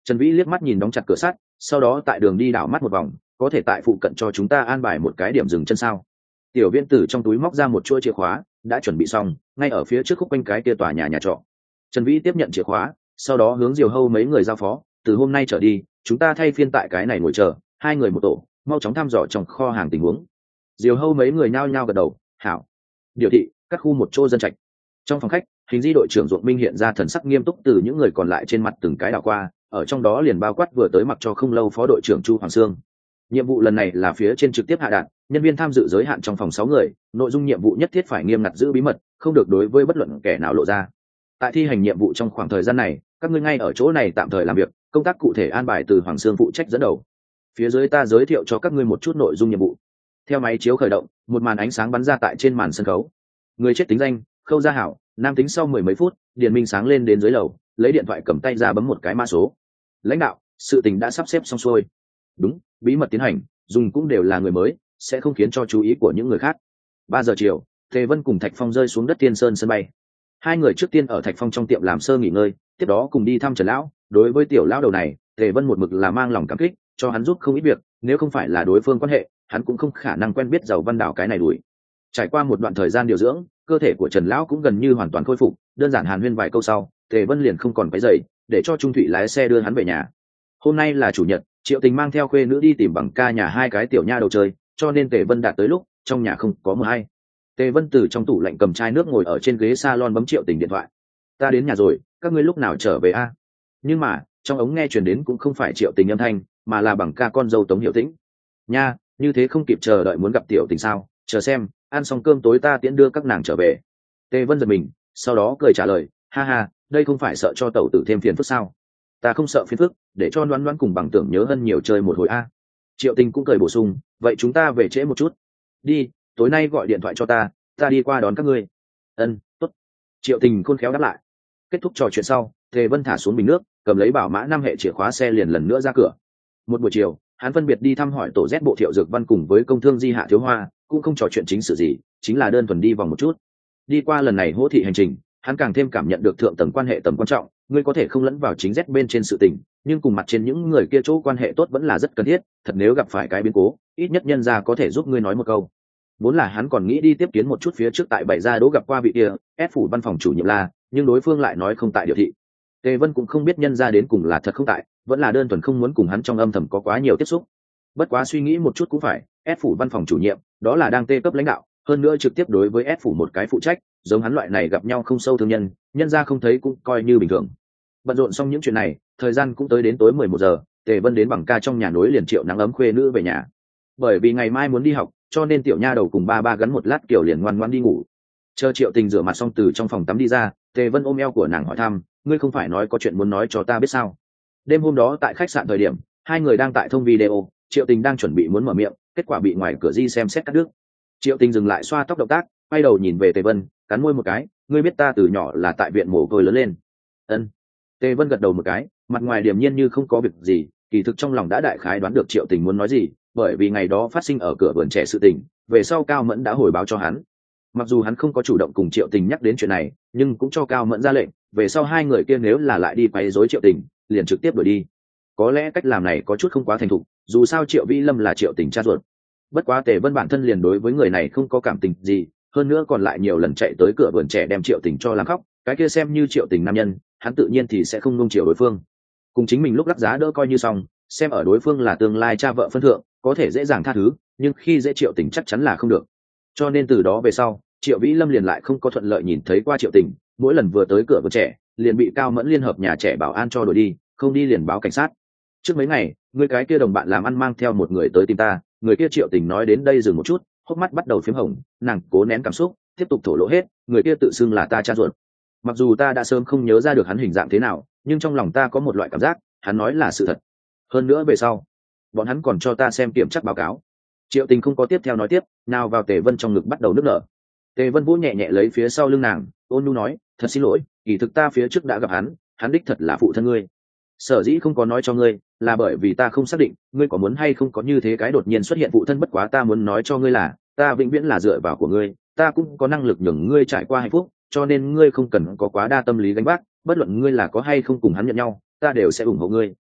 Trần Vĩ liếc mắt nhìn đóng chặt cửa sắt, sau đó tại đường đi đảo mắt một vòng, có thể tại phụ cận cho chúng ta an bài một cái điểm dừng chân sao? Tiểu Viễn từ trong túi móc ra một chuỗi chìa khóa, đã chuẩn bị xong, ngay ở phía trước khúc quanh cái kia tòa nhà trọ. Trần Vĩ tiếp nhận chìa khóa, sau đó hướng Diều Hâu mấy người giao phó, từ hôm nay trở đi, chúng ta thay phiên tại cái này ngồi chờ, hai người một tổ, mau chóng thăm dò trong kho hàng tình huống. Diều Hâu mấy người nhao nhao gật đầu, hảo. Điều thị, các khu một chỗ dân trạch. Trong phòng khách, hình di đội trưởng Ruộng Minh hiện ra thần sắc nghiêm túc từ những người còn lại trên mặt từng cái đảo qua, ở trong đó liền bao quát vừa tới mặc cho không lâu phó đội trưởng Chu Hoàng Sương. Nhiệm vụ lần này là phía trên trực tiếp hạ đạn, nhân viên tham dự giới hạn trong phòng 6 người, nội dung nhiệm vụ nhất thiết phải nghiêm ngặt giữ bí mật, không được đối với bất luận kẻ nào lộ ra. Tại thi hành nhiệm vụ trong khoảng thời gian này, các ngươi ngay ở chỗ này tạm thời làm việc, công tác cụ thể an bài từ Hoàng Sương phụ trách dẫn đầu. Phía dưới ta giới thiệu cho các ngươi một chút nội dung nhiệm vụ. Theo máy chiếu khởi động, một màn ánh sáng bắn ra tại trên màn sân khấu. Người chết tính danh: Khâu Gia Hảo, nam tính. Sau 10 mấy phút, Điền Minh sáng lên đến dưới lầu, lấy điện thoại cầm tay ra bấm một cái mã số. Lãnh đạo, sự tình đã sắp xếp xong xuôi. Đúng, bí mật tiến hành, dùng cũng đều là người mới, sẽ không khiến cho chú ý của những người khác. 3 giờ chiều, Tề Vân cùng Thạch Phong rơi xuống đất Tiên Sơn sân bay. Hai người trước tiên ở Thạch Phong trong tiệm làm sơ nghỉ ngơi, tiếp đó cùng đi thăm Trần lão. Đối với tiểu lão đầu này, Tề Vân một mực là mang lòng cảm kích, cho hắn giúp không ít việc, nếu không phải là đối phương quan hệ, hắn cũng không khả năng quen biết Giàu Văn Đào cái này đuổi. Trải qua một đoạn thời gian điều dưỡng, cơ thể của Trần lão cũng gần như hoàn toàn khôi phục, đơn giản hàn huyên vài câu sau, Tề Vân liền không còn quấy rầy, để cho Trung Thụy lái xe đưa hắn về nhà. Hôm nay là chủ nhật, Triệu Tình mang theo khuê nữ đi tìm bằng ca nhà hai cái tiểu nha đầu chơi, cho nên Tề Vân đạt tới lúc trong nhà không có mờ hay. Tề Vân từ trong tủ lạnh cầm chai nước ngồi ở trên ghế salon bấm Triệu Tình điện thoại. Ta đến nhà rồi, các ngươi lúc nào trở về a? Nhưng mà trong ống nghe truyền đến cũng không phải Triệu Tình âm thanh, mà là bằng ca con dâu Tống Hiểu Tĩnh. Nha, như thế không kịp chờ đợi muốn gặp Tiểu Tình sao? Chờ xem, ăn xong cơm tối ta tiễn đưa các nàng trở về. Tề Vân giật mình, sau đó cười trả lời, ha ha, đây không phải sợ cho tẩu tử thêm phiền phức sao? Ta không sợ phiền phức, để cho Loan Loan cùng Bằng Tưởng nhớ Hân nhiều chơi một hồi a. Triệu Tình cũng cười bổ sung, vậy chúng ta về trễ một chút. Đi, tối nay gọi điện thoại cho ta đi qua đón các ngươi. Ân, tốt. Triệu Tình khôn khéo đáp lại. Kết thúc trò chuyện sau, Tề Vân thả xuống bình nước, cầm lấy bảo mã 5 hệ chìa khóa xe liền lần nữa ra cửa. Một buổi chiều, hắn phân biệt đi thăm hỏi tổ Z bộ Thiệu Dược Văn cùng với công thương Di Hạ Thiếu Hoa, cũng không trò chuyện chính sự gì, chính là đơn thuần đi vòng một chút. Đi qua lần này hỗ thị hành trình, hắn càng thêm cảm nhận được thượng tầng quan hệ tầm quan trọng. Ngươi có thể không lẫn vào chính Z bên trên sự tình, nhưng cùng mặt trên những người kia chỗ quan hệ tốt vẫn là rất cần thiết. Thật nếu gặp phải cái biến cố, ít nhất nhân gia có thể giúp ngươi nói một câu. Vốn là hắn còn nghĩ đi tiếp kiến một chút phía trước tại bảy gia đỗ gặp qua vị kia ép phủ văn phòng chủ nhiệm La, nhưng đối phương lại nói không tại điều thị. Tề Vân cũng không biết nhân gia đến cùng là thật không tại, vẫn là đơn thuần không muốn cùng hắn trong âm thầm có quá nhiều tiếp xúc. Bất quá suy nghĩ một chút cũng phải, ép phủ văn phòng chủ nhiệm đó là đang tê cấp lãnh đạo, hơn nữa trực tiếp đối với ép phủ một cái phụ trách, giống hắn loại này gặp nhau không sâu thương nhân, nhân gia không thấy cũng coi như bình thường. Bận rộn xong những chuyện này, thời gian cũng tới đến tối 11 giờ, Tề Vân đến bằng ca trong nhà nối liền Triệu nắng ấm khuê nữ về nhà. Bởi vì ngày mai muốn đi học, cho nên tiểu nha đầu cùng ba gắn một lát kiểu liền ngoan ngoãn đi ngủ. Chờ Triệu Tình rửa mặt xong từ trong phòng tắm đi ra, Tề Vân ôm eo của nàng hỏi thăm, ngươi không phải nói có chuyện muốn nói cho ta biết sao? Đêm hôm đó tại khách sạn thời điểm, hai người đang tại thông video, Triệu Tình đang chuẩn bị muốn mở miệng, kết quả bị ngoài cửa Di xem xét cắt đứt. Triệu Tình dừng lại xoa tóc động tác, quay đầu nhìn về Tề Vân, cắn môi một cái, ngươi biết ta từ nhỏ là tại viện mồ côi lớn lên. Ân. Tề Vân gật đầu một cái, mặt ngoài điềm nhiên như không có việc gì, kỳ thực trong lòng đã đại khái đoán được Triệu Tình muốn nói gì, bởi vì ngày đó phát sinh ở cửa vườn trẻ sự tình, về sau Cao Mẫn đã hồi báo cho hắn. Mặc dù hắn không có chủ động cùng Triệu Tình nhắc đến chuyện này, nhưng cũng cho Cao Mẫn ra lệnh, về sau hai người kia nếu là lại đi quấy rối Triệu Tình, liền trực tiếp đuổi đi. Có lẽ cách làm này có chút không quá thành thục, dù sao Triệu Vĩ Lâm là Triệu Tình cha ruột. Bất quá Tề Vân bản thân liền đối với người này không có cảm tình gì, hơn nữa còn lại nhiều lần chạy tới cửa vườn trẻ đem Triệu Tình cho làm khóc, cái kia xem như Triệu Tình nam nhân, hắn tự nhiên thì sẽ không nung chiều đối phương. Cùng chính mình lúc lắc giá đỡ coi như xong, xem ở đối phương là tương lai cha vợ phân thượng, có thể dễ dàng tha thứ, nhưng khi dễ Triệu Tình chắc chắn là không được. Cho nên từ đó về sau, Triệu Vĩ Lâm liền lại không có thuận lợi nhìn thấy qua Triệu Tình, mỗi lần vừa tới cửa vườn trẻ, liền bị Cao Mẫn liên hợp nhà trẻ bảo an cho đuổi đi, không đi liền báo cảnh sát. Trước mấy ngày, người cái kia đồng bạn làm ăn mang theo một người tới tìm ta, người kia Triệu Tình nói đến đây dừng một chút, hốc mắt bắt đầu phím hồng, nàng cố nén cảm xúc, tiếp tục thổ lộ hết, người kia tự xưng là ta cha ruột. Mặc dù ta đã sớm không nhớ ra được hắn hình dạng thế nào, nhưng trong lòng ta có một loại cảm giác, hắn nói là sự thật. Hơn nữa về sau, bọn hắn còn cho ta xem kiểm tra báo cáo. Triệu Tình không có tiếp theo nói tiếp, nào vào Tề Vân trong ngực bắt đầu nức nở. Tề Vân vỗ nhẹ nhẹ lấy phía sau lưng nàng, ôn nhu nói, thật xin lỗi, kỳ thực ta phía trước đã gặp hắn đích thật là phụ thân ngươi. Sở dĩ không có nói cho ngươi, là bởi vì ta không xác định ngươi có muốn hay không có như thế cái đột nhiên xuất hiện phụ thân, bất quá ta muốn nói cho ngươi là, ta vĩnh viễn là dựa vào của ngươi, ta cũng có năng lực nhường ngươi trải qua hạnh phúc, cho nên ngươi không cần có quá đa tâm lý gánh vác, bất luận ngươi là có hay không cùng hắn nhận nhau, ta đều sẽ ủng hộ ngươi.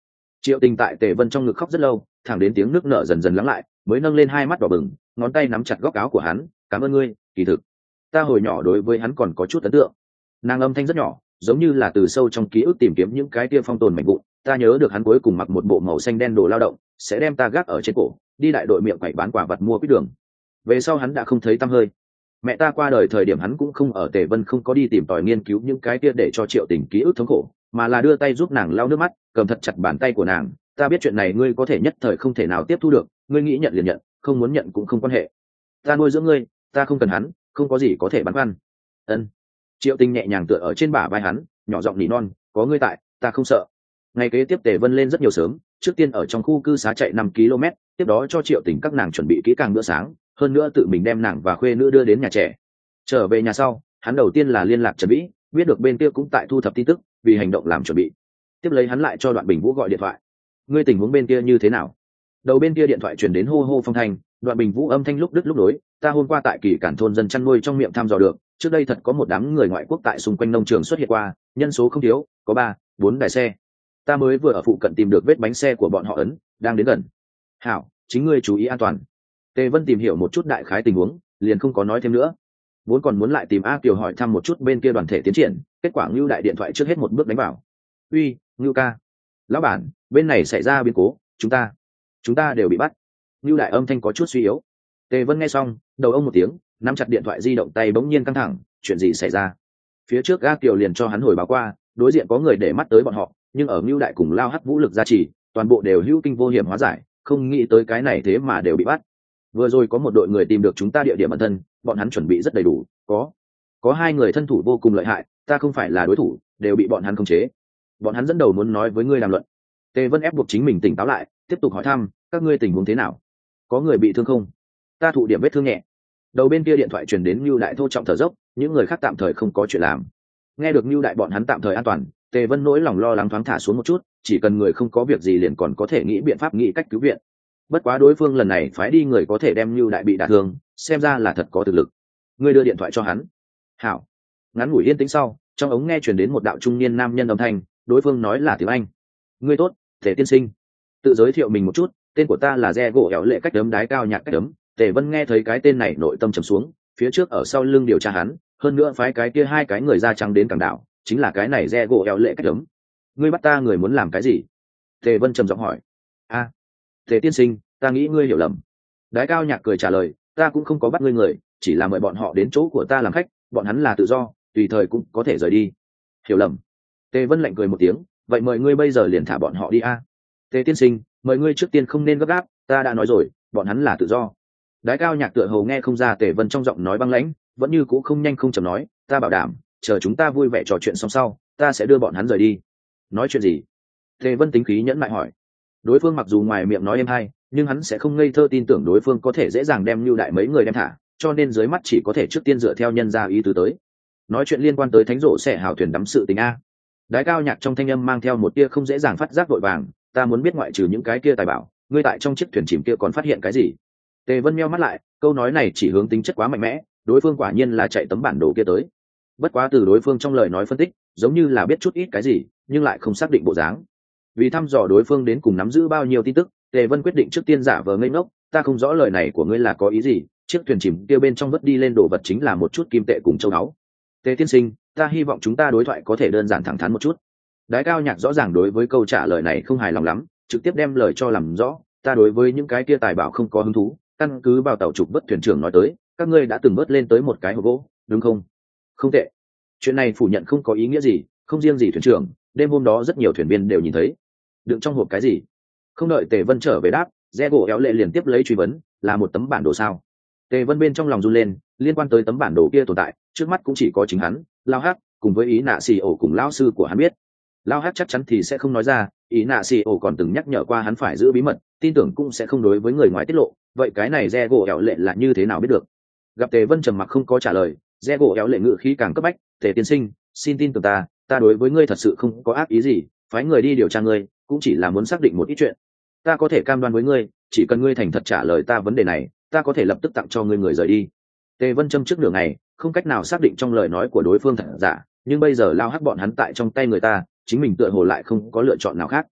Triệu Tình tại Tề Vân trong ngực khóc rất lâu, thẳng đến tiếng nước nở dần dần lắng lại, mới nâng lên hai mắt đỏ bừng, ngón tay nắm chặt góc áo của hắn. Cảm ơn ngươi, kỳ thực ta hồi nhỏ đối với hắn còn có chút ấn tượng. Nàng âm thanh rất nhỏ, giống như là từ sâu trong ký ức tìm kiếm những cái tia phong tồn mảnh vụn. Ta nhớ được hắn cuối cùng mặc một bộ màu xanh đen đồ lao động, sẽ đem ta gác ở trên cổ, đi đại đội miệng quậy bán quả vật mua quýt đường. Về sau hắn đã không thấy tăm hơi. Mẹ ta qua đời thời điểm hắn cũng không ở Tề Vân, không có đi tìm tòi nghiên cứu những cái kia để cho Triệu Tình ký ức thống khổ, mà là đưa tay giúp nàng lau nước mắt, cầm thật chặt bàn tay của nàng. Ta biết chuyện này ngươi có thể nhất thời không thể nào tiếp thu được, ngươi nghĩ nhận liền nhận, không muốn nhận cũng không quan hệ. Ta nuôi dưỡng ngươi, ta không cần hắn, không có gì có thể băn khoăn. Ân. Triệu Tình nhẹ nhàng tựa ở trên bả vai hắn, nhỏ giọng nỉ non, có ngươi tại, ta không sợ. Ngày kế tiếp Tề Vân lên rất nhiều sớm, trước tiên ở trong khu cư xá chạy 5 km, tiếp đó cho Triệu Tình các nàng chuẩn bị kỹ càng bữa sáng, hơn nữa tự mình đem nàng và khuê nữ đưa đến nhà trẻ. Trở về nhà sau, hắn đầu tiên là liên lạc Trần Vĩ, biết được bên kia cũng tại thu thập tin tức, vì hành động làm chuẩn bị. Tiếp lấy hắn lại cho Đoạn Bình Vũ gọi điện thoại. Ngươi tình huống bên kia như thế nào? Đầu bên kia điện thoại truyền đến hô hô phong thanh, Đoạn Bình Vũ âm thanh lúc đứt lúc nối. Ta hôm qua tại Kỳ Cản thôn dân chăn nuôi trong miệng thăm dò được, trước đây thật có một đám người ngoại quốc tại xung quanh nông trường xuất hiện qua, nhân số không thiếu, có 3-4 đài xe. Ta mới vừa ở phụ cận tìm được vết bánh xe của bọn họ ấn, đang đến gần. Hảo, chính ngươi chú ý an toàn. Tề Vân tìm hiểu một chút đại khái tình huống, liền không có nói thêm nữa. Vốn còn muốn lại tìm A Kiều hỏi thăm một chút bên kia đoàn thể tiến triển, kết quả Ngưu Đại điện thoại trước hết một bước đánh vào. Uy, Ngưu ca, lão bản, bên này xảy ra biến cố, chúng ta đều bị bắt. Ngưu Đại âm thanh có chút suy yếu. Tề Vân nghe xong, đầu ông một tiếng, nắm chặt điện thoại di động tay bỗng nhiên căng thẳng. Chuyện gì xảy ra? Phía trước A Kiều liền cho hắn hồi báo qua, đối diện có người để mắt tới bọn họ, nhưng ở Ngưu Đại cùng Lao Hắc vũ lực gia trì, toàn bộ đều hữu kinh vô hiểm hóa giải, không nghĩ tới cái này thế mà đều bị bắt. Vừa rồi có một đội người tìm được chúng ta địa điểm ẩn thân, bọn hắn chuẩn bị rất đầy đủ, có 2 người thân thủ vô cùng lợi hại, ta không phải là đối thủ, đều bị bọn hắn khống chế. Bọn hắn dẫn đầu muốn nói với ngươi đàm luận. Tề Vân ép buộc chính mình tỉnh táo lại, tiếp tục hỏi thăm, các ngươi tình huống thế nào? Có người bị thương không? Ta thụ điểm vết thương nhẹ. Đầu bên kia điện thoại truyền đến Nưu Đại thô trọng thở dốc, những người khác tạm thời không có chuyện làm. Nghe được Nưu Đại bọn hắn tạm thời an toàn, Tề Vân nỗi lòng lo lắng thoáng thả xuống một chút, chỉ cần người không có việc gì liền còn có thể nghĩ biện pháp nghĩ cách cứu viện. Bất quá đối phương lần này phái đi người có thể đem Nưu Đại bị đả thương, xem ra là thật có thực lực. Ngươi đưa điện thoại cho hắn. Hảo. Ngắn ngủi yên tĩnh sau, trong ống nghe truyền đến một đạo trung niên nam nhân âm thanh, đối phương nói là tiếng Anh. Ngươi tốt, Tề tiên sinh. Tự giới thiệu mình một chút, tên của ta là Re gỗ Éo Lệ cách đấm đái cao nhạc cách đấm. Tề Vân nghe thấy cái tên này nội tâm trầm xuống, phía trước ở sau lưng điều tra hắn, hơn nữa phái cái kia 2 cái người da trắng đến cảng đảo, chính là cái này Re gỗ Éo Lệ cách đấm. Ngươi bắt ta người muốn làm cái gì? Tề Vân trầm giọng hỏi. A, Tề tiên sinh, ta nghĩ ngươi hiểu lầm. Đái cao nhạc cười trả lời, ta cũng không có bắt ngươi người, chỉ là mời bọn họ đến chỗ của ta làm khách, bọn hắn là tự do, tùy thời cũng có thể rời đi. Hiểu lầm. Tề Vân lạnh cười một tiếng, vậy mời ngươi bây giờ liền thả bọn họ đi a. Tề tiên sinh, mời ngươi trước tiên không nên gấp gáp, ta đã nói rồi, bọn hắn là tự do. Đái cao nhạc tựa hồ nghe không ra Tề Vân trong giọng nói băng lãnh, vẫn như cũ không nhanh không chậm nói, ta bảo đảm, chờ chúng ta vui vẻ trò chuyện xong sau, ta sẽ đưa bọn hắn rời đi. Nói chuyện gì? Tề Vân tính khí nhẫn nại hỏi. Đối phương mặc dù ngoài miệng nói êm hay, nhưng hắn sẽ không ngây thơ tin tưởng đối phương có thể dễ dàng đem Nưu Đại mấy người đem thả, cho nên dưới mắt chỉ có thể trước tiên dựa theo nhân gia ý tứ tới. Nói chuyện liên quan tới thánh rộ sẽ hào thuyền đắm sự tình a. Đái cao nhạc trong thanh âm mang theo một tia không dễ dàng phát giác vội vàng, ta muốn biết ngoại trừ những cái kia tài bảo, ngươi tại trong chiếc thuyền chìm kia còn phát hiện cái gì? Tề Vân meo mắt lại, câu nói này chỉ hướng tính chất quá mạnh mẽ, đối phương quả nhiên là chạy tấm bản đồ kia tới. Bất quá từ đối phương trong lời nói phân tích, giống như là biết chút ít cái gì, nhưng lại không xác định bộ dáng. Vì thăm dò đối phương đến cùng nắm giữ bao nhiêu tin tức, Tề Vân quyết định trước tiên giả vờ ngây ngốc, ta không rõ lời này của ngươi là có ý gì, chiếc thuyền chìm kia bên trong vớt đi lên đồ vật chính là một chút kim tệ cùng châu báu. Tề tiên sinh, ta hy vọng chúng ta đối thoại có thể đơn giản thẳng thắn một chút. Đái cao nhạc rõ ràng đối với câu trả lời này không hài lòng lắm, trực tiếp đem lời cho làm rõ, ta đối với những cái kia tài bảo không có hứng thú, căn cứ vào tàu trục vớt thuyền trưởng nói tới, các ngươi đã từng vớt lên tới một cái hộp gỗ, đúng không? Không tệ. Chuyện này phủ nhận không có ý nghĩa gì, không riêng gì thuyền trưởng, đêm hôm đó rất nhiều thuyền viên đều nhìn thấy. Đựng trong hộp cái gì? Không đợi Tề Vân trở về đáp, Re gỗ Éo Lệ liền tiếp lấy truy vấn, là một tấm bản đồ sao? Tề Vân bên trong lòng run lên, liên quan tới tấm bản đồ kia tồn tại, trước mắt cũng chỉ có chính hắn, Lao Hắc, cùng với ý nạ xì ổ cùng lão sư của hắn biết. Lao Hắc chắc chắn thì sẽ không nói ra, ý nạ xì ổ còn từng nhắc nhở qua hắn phải giữ bí mật, tin tưởng cũng sẽ không đối với người ngoài tiết lộ. Vậy cái này Re gỗ Éo Lệ là như thế nào biết được? Gặp Tề Vân trầm mặc không có trả lời, Re gỗ Éo Lệ ngự khí càng cấp bách, Tề tiên sinh, xin tin tưởng ta, ta đối với ngươi thật sự không có ác ý gì, phái người đi điều tra ngươi, cũng chỉ là muốn xác định một ít chuyện. Ta có thể cam đoan với ngươi, chỉ cần ngươi thành thật trả lời ta vấn đề này, ta có thể lập tức tặng cho ngươi người rời đi. Tề Vân châm trước nửa ngày, không cách nào xác định trong lời nói của đối phương thật giả, nhưng bây giờ Lao Hắc bọn hắn tại trong tay người ta, chính mình tựa hồ lại không có lựa chọn nào khác.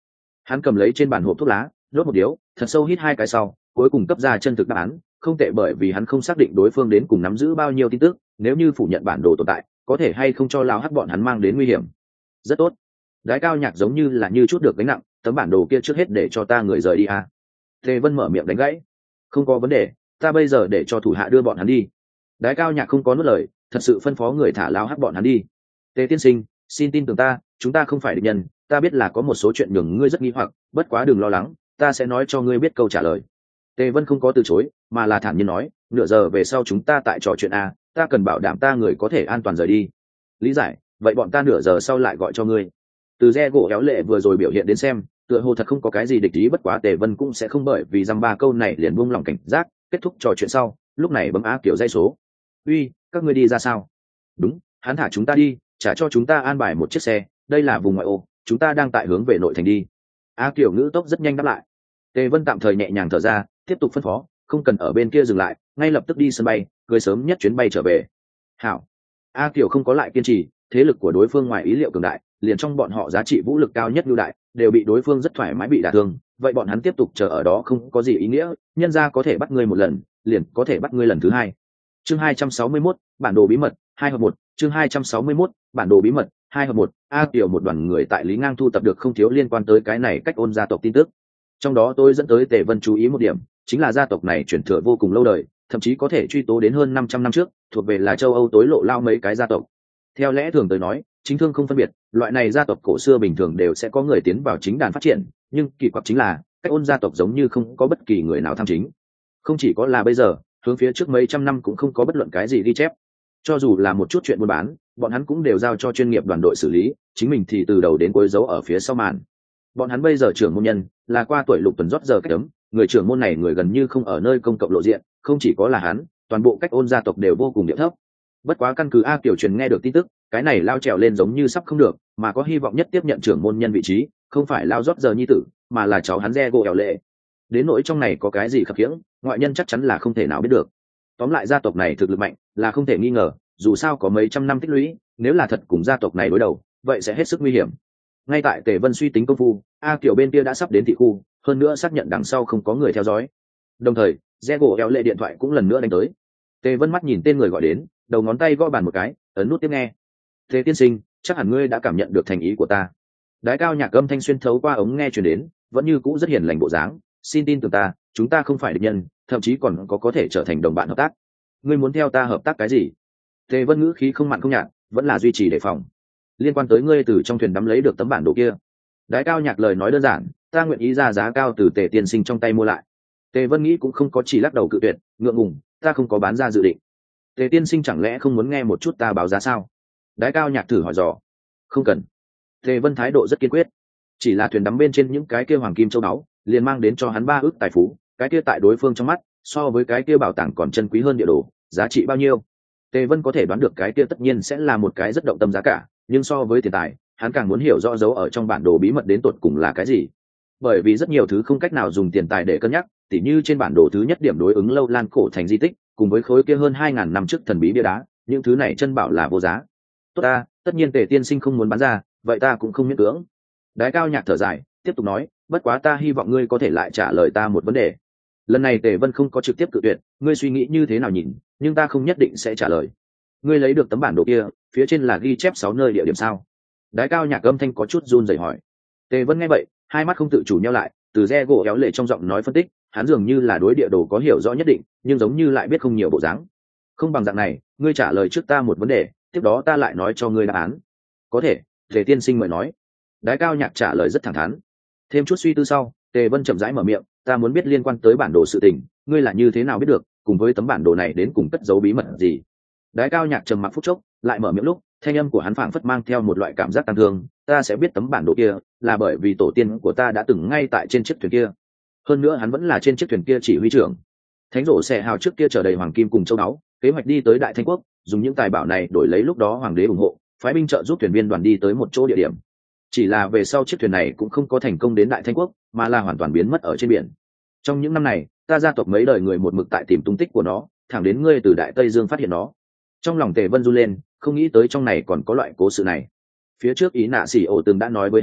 Hắn cầm lấy trên bàn hộp thuốc lá, đốt một điếu, thật sâu hít hai cái sau, cuối cùng cấp ra chân thực đáp án. Không tệ, bởi vì hắn không xác định đối phương đến cùng nắm giữ bao nhiêu tin tức, nếu như phủ nhận bản đồ tồn tại, có thể hay không cho lao hắc bọn hắn mang đến nguy hiểm. Rất tốt. Đái Cao Nhạc giống như là như chút được gánh nặng, tấm bản đồ kia trước hết để cho ta người rời đi à. Tề Vân mở miệng đánh gãy. Không có vấn đề, ta bây giờ để cho thủ hạ đưa bọn hắn đi. Đái Cao Nhạc không có nuốt lời, thật sự phân phó người thả lao hắc bọn hắn đi. Tề tiên sinh, xin tin tưởng ta, chúng ta không phải địch nhân, ta biết là có một số chuyện nhường ngươi rất nghi hoặc, bất quá đừng lo lắng, ta sẽ nói cho ngươi biết câu trả lời. Tề Vân không có từ chối, mà là thản nhiên nói, nửa giờ về sau chúng ta tại trò chuyện a, ta cần bảo đảm ta người có thể an toàn rời đi. Lý giải, vậy bọn ta nửa giờ sau lại gọi cho ngươi. Từ re gỗ éo lệ vừa rồi biểu hiện đến xem, tựa hồ thật không có cái gì địch ý, bất quá Tề Vân cũng sẽ không bởi vì dăm ba câu này liền buông lòng cảnh giác. Kết thúc trò chuyện sau, lúc này bấm á kiểu dây số. Uy, các ngươi đi ra sao? Đúng, hắn thả chúng ta đi, trả cho chúng ta an bài một chiếc xe, đây là vùng ngoại ô, chúng ta đang tại hướng về nội thành đi. A Kiểu ngữ tốc rất nhanh đáp lại. Tề Vân tạm thời nhẹ nhàng thở ra, tiếp tục phân phó, không cần ở bên kia dừng lại, ngay lập tức đi sân bay, cưới sớm nhất chuyến bay trở về. Hảo. A Kiểu không có lại kiên trì, thế lực của đối phương ngoài ý liệu cường đại, liền trong bọn họ giá trị vũ lực cao nhất lưu đại, đều bị đối phương rất thoải mái bị đả thương, vậy bọn hắn tiếp tục chờ ở đó không có gì ý nghĩa, nhân ra có thể bắt ngươi một lần, liền có thể bắt ngươi lần thứ hai. Chương 261, bản đồ bí mật, 2/1, chương 261, bản đồ bí mật, 2/1. A Kiều một đoàn người tại Lý Ngang thu tập được không thiếu liên quan tới cái này cách ôn gia tộc tin tức. Trong đó tôi dẫn tới Tề Vân chú ý một điểm, chính là gia tộc này truyền thừa vô cùng lâu đời, thậm chí có thể truy tố đến hơn 500 năm trước, thuộc về là châu Âu tối lộ lao mấy cái gia tộc. Theo lẽ thường tới nói, chính thương không phân biệt, loại này gia tộc cổ xưa bình thường đều sẽ có người tiến vào chính đàn phát triển, nhưng kỳ quặc chính là, cách ôn gia tộc giống như không có bất kỳ người nào tham chính. Không chỉ có là bây giờ, hướng phía trước mấy trăm năm cũng không có bất luận cái gì ghi chép. Cho dù là một chút chuyện buôn bán, bọn hắn cũng đều giao cho chuyên nghiệp đoàn đội xử lý, chính mình thì từ đầu đến cuối giấu ở phía sau màn. Bọn hắn bây giờ trưởng môn nhân là qua tuổi lục tuần rót giờ cách ấm, người trưởng môn này người gần như không ở nơi công cộng lộ diện, không chỉ có là hắn, toàn bộ cách ôn gia tộc đều vô cùng điệu thấp. Bất quá căn cứ A Kiều truyền nghe được tin tức, cái này lao trèo lên giống như sắp không được, mà có hy vọng nhất tiếp nhận trưởng môn nhân vị trí, không phải lao rót giờ nhi tử, mà là cháu hắn Re gỗ ẻo lệ. Đến nỗi trong này có cái gì khập khiễng, ngoại nhân chắc chắn là không thể nào biết được. Tóm lại gia tộc này thực lực mạnh là không thể nghi ngờ, dù sao có mấy trăm năm tích lũy, nếu là thật cùng gia tộc này đối đầu, vậy sẽ hết sức nguy hiểm. Ngay tại Tề Vân suy tính công phu, A Kiều bên kia đã sắp đến thị khu, hơn nữa xác nhận đằng sau không có người theo dõi. Đồng thời, Re gỗ ẻo lệ điện thoại cũng lần nữa đánh tới. Tề Vân mắt nhìn tên người gọi đến, đầu ngón tay gõ bàn một cái, ấn nút tiếp nghe. Thế tiên sinh, chắc hẳn ngươi đã cảm nhận được thành ý của ta. Đái Cao Nhạc âm thanh xuyên thấu qua ống nghe truyền đến, vẫn như cũ rất hiền lành bộ dáng. Xin tin tưởng ta, chúng ta không phải địch nhân, thậm chí còn có thể trở thành đồng bạn hợp tác. Ngươi muốn theo ta hợp tác cái gì? Tề Vân ngữ khí không mặn không nhạt, vẫn là duy trì đề phòng. Liên quan tới ngươi từ trong thuyền đắm lấy được tấm bản đồ kia. Đái Cao Nhạc lời nói đơn giản, ta nguyện ý ra giá cao từ Tề tiên sinh trong tay mua lại. Tề Vân nghĩ cũng không có chỉ lắc đầu cự tuyệt, ngượng ngùng, ta không có bán ra dự định. Tề tiên sinh chẳng lẽ không muốn nghe một chút ta báo giá sao? Đái Cao Nhạc thử hỏi dò. Không cần. Tề Vân thái độ rất kiên quyết. Chỉ là thuyền đắm bên trên những cái kia hoàng kim châu báu, liền mang đến cho hắn 3 ức tài phú, cái kia tại đối phương trong mắt, so với cái kia bảo tàng còn chân quý hơn địa đồ, giá trị bao nhiêu? Tề Vân có thể đoán được cái kia tất nhiên sẽ là một cái rất động tâm giá cả, nhưng so với tiền tài, hắn càng muốn hiểu rõ dấu ở trong bản đồ bí mật đến tột cùng là cái gì. Bởi vì rất nhiều thứ không cách nào dùng tiền tài để cân nhắc, tỉ như trên bản đồ thứ nhất điểm đối ứng lâu lan cổ thành di tích, cùng với khối kia hơn 2000 năm trước thần bí bia đá, những thứ này chân bảo là vô giá. Tốt ta, tất nhiên Tề tiên sinh không muốn bán ra, vậy ta cũng không miễn cưỡng. Đái Cao Nhạc thở dài, tiếp tục nói, bất quá ta hy vọng ngươi có thể lại trả lời ta một vấn đề. Lần này Tề Vân không có trực tiếp cự tuyệt, ngươi suy nghĩ như thế nào nhìn, nhưng ta không nhất định sẽ trả lời. Ngươi lấy được tấm bản đồ kia, phía trên là ghi chép 6 nơi địa điểm sao? Đái Cao Nhạc âm thanh có chút run rẩy hỏi. Tề Vân nghe vậy, hai mắt không tự chủ nheo lại, từ Re gỗ éo lệ trong giọng nói phân tích, hắn dường như là đối địa đồ có hiểu rõ nhất định, nhưng giống như lại biết không nhiều bộ dáng. Không bằng dạng này, ngươi trả lời trước ta một vấn đề, tiếp đó ta lại nói cho ngươi đáp án. Có thể, Tề tiên sinh mời nói. Đái Cao Nhạc trả lời rất thẳng thắn. Thêm chút suy tư sau, Tề Vân chậm rãi mở miệng, ta muốn biết liên quan tới bản đồ sự tình, ngươi là như thế nào biết được, cùng với tấm bản đồ này đến cùng cất giấu bí mật gì? Đái Cao Nhạc trầm mặc phút chốc, lại mở miệng lúc, thanh âm của hắn phảng phất mang theo một loại cảm giác tăng thương, ta sẽ biết tấm bản đồ kia, là bởi vì tổ tiên của ta đã từng ngay tại trên chiếc thuyền kia. Hơn nữa hắn vẫn là trên chiếc thuyền kia chỉ huy trưởng. Thánh rổ xẻ hào trước kia chở đầy hoàng kim cùng châu báu, kế hoạch đi tới Đại Thanh quốc, dùng những tài bảo này đổi lấy lúc đó hoàng đế ủng hộ, phái binh trợ giúp thuyền viên đoàn đi tới một chỗ địa điểm. Chỉ là về sau chiếc thuyền này cũng không có thành công đến Đại Thanh quốc, mà là hoàn toàn biến mất ở trên biển. Trong những năm này, ta gia tộc mấy đời người một mực tại tìm tung tích của nó, thẳng đến ngươi từ Đại Tây Dương phát hiện nó. Trong lòng Tề Vân run lên, không nghĩ tới trong này còn có loại cố sự này. Phía trước Ý Nạ Xỉ Ổ từng đã nói với hắn,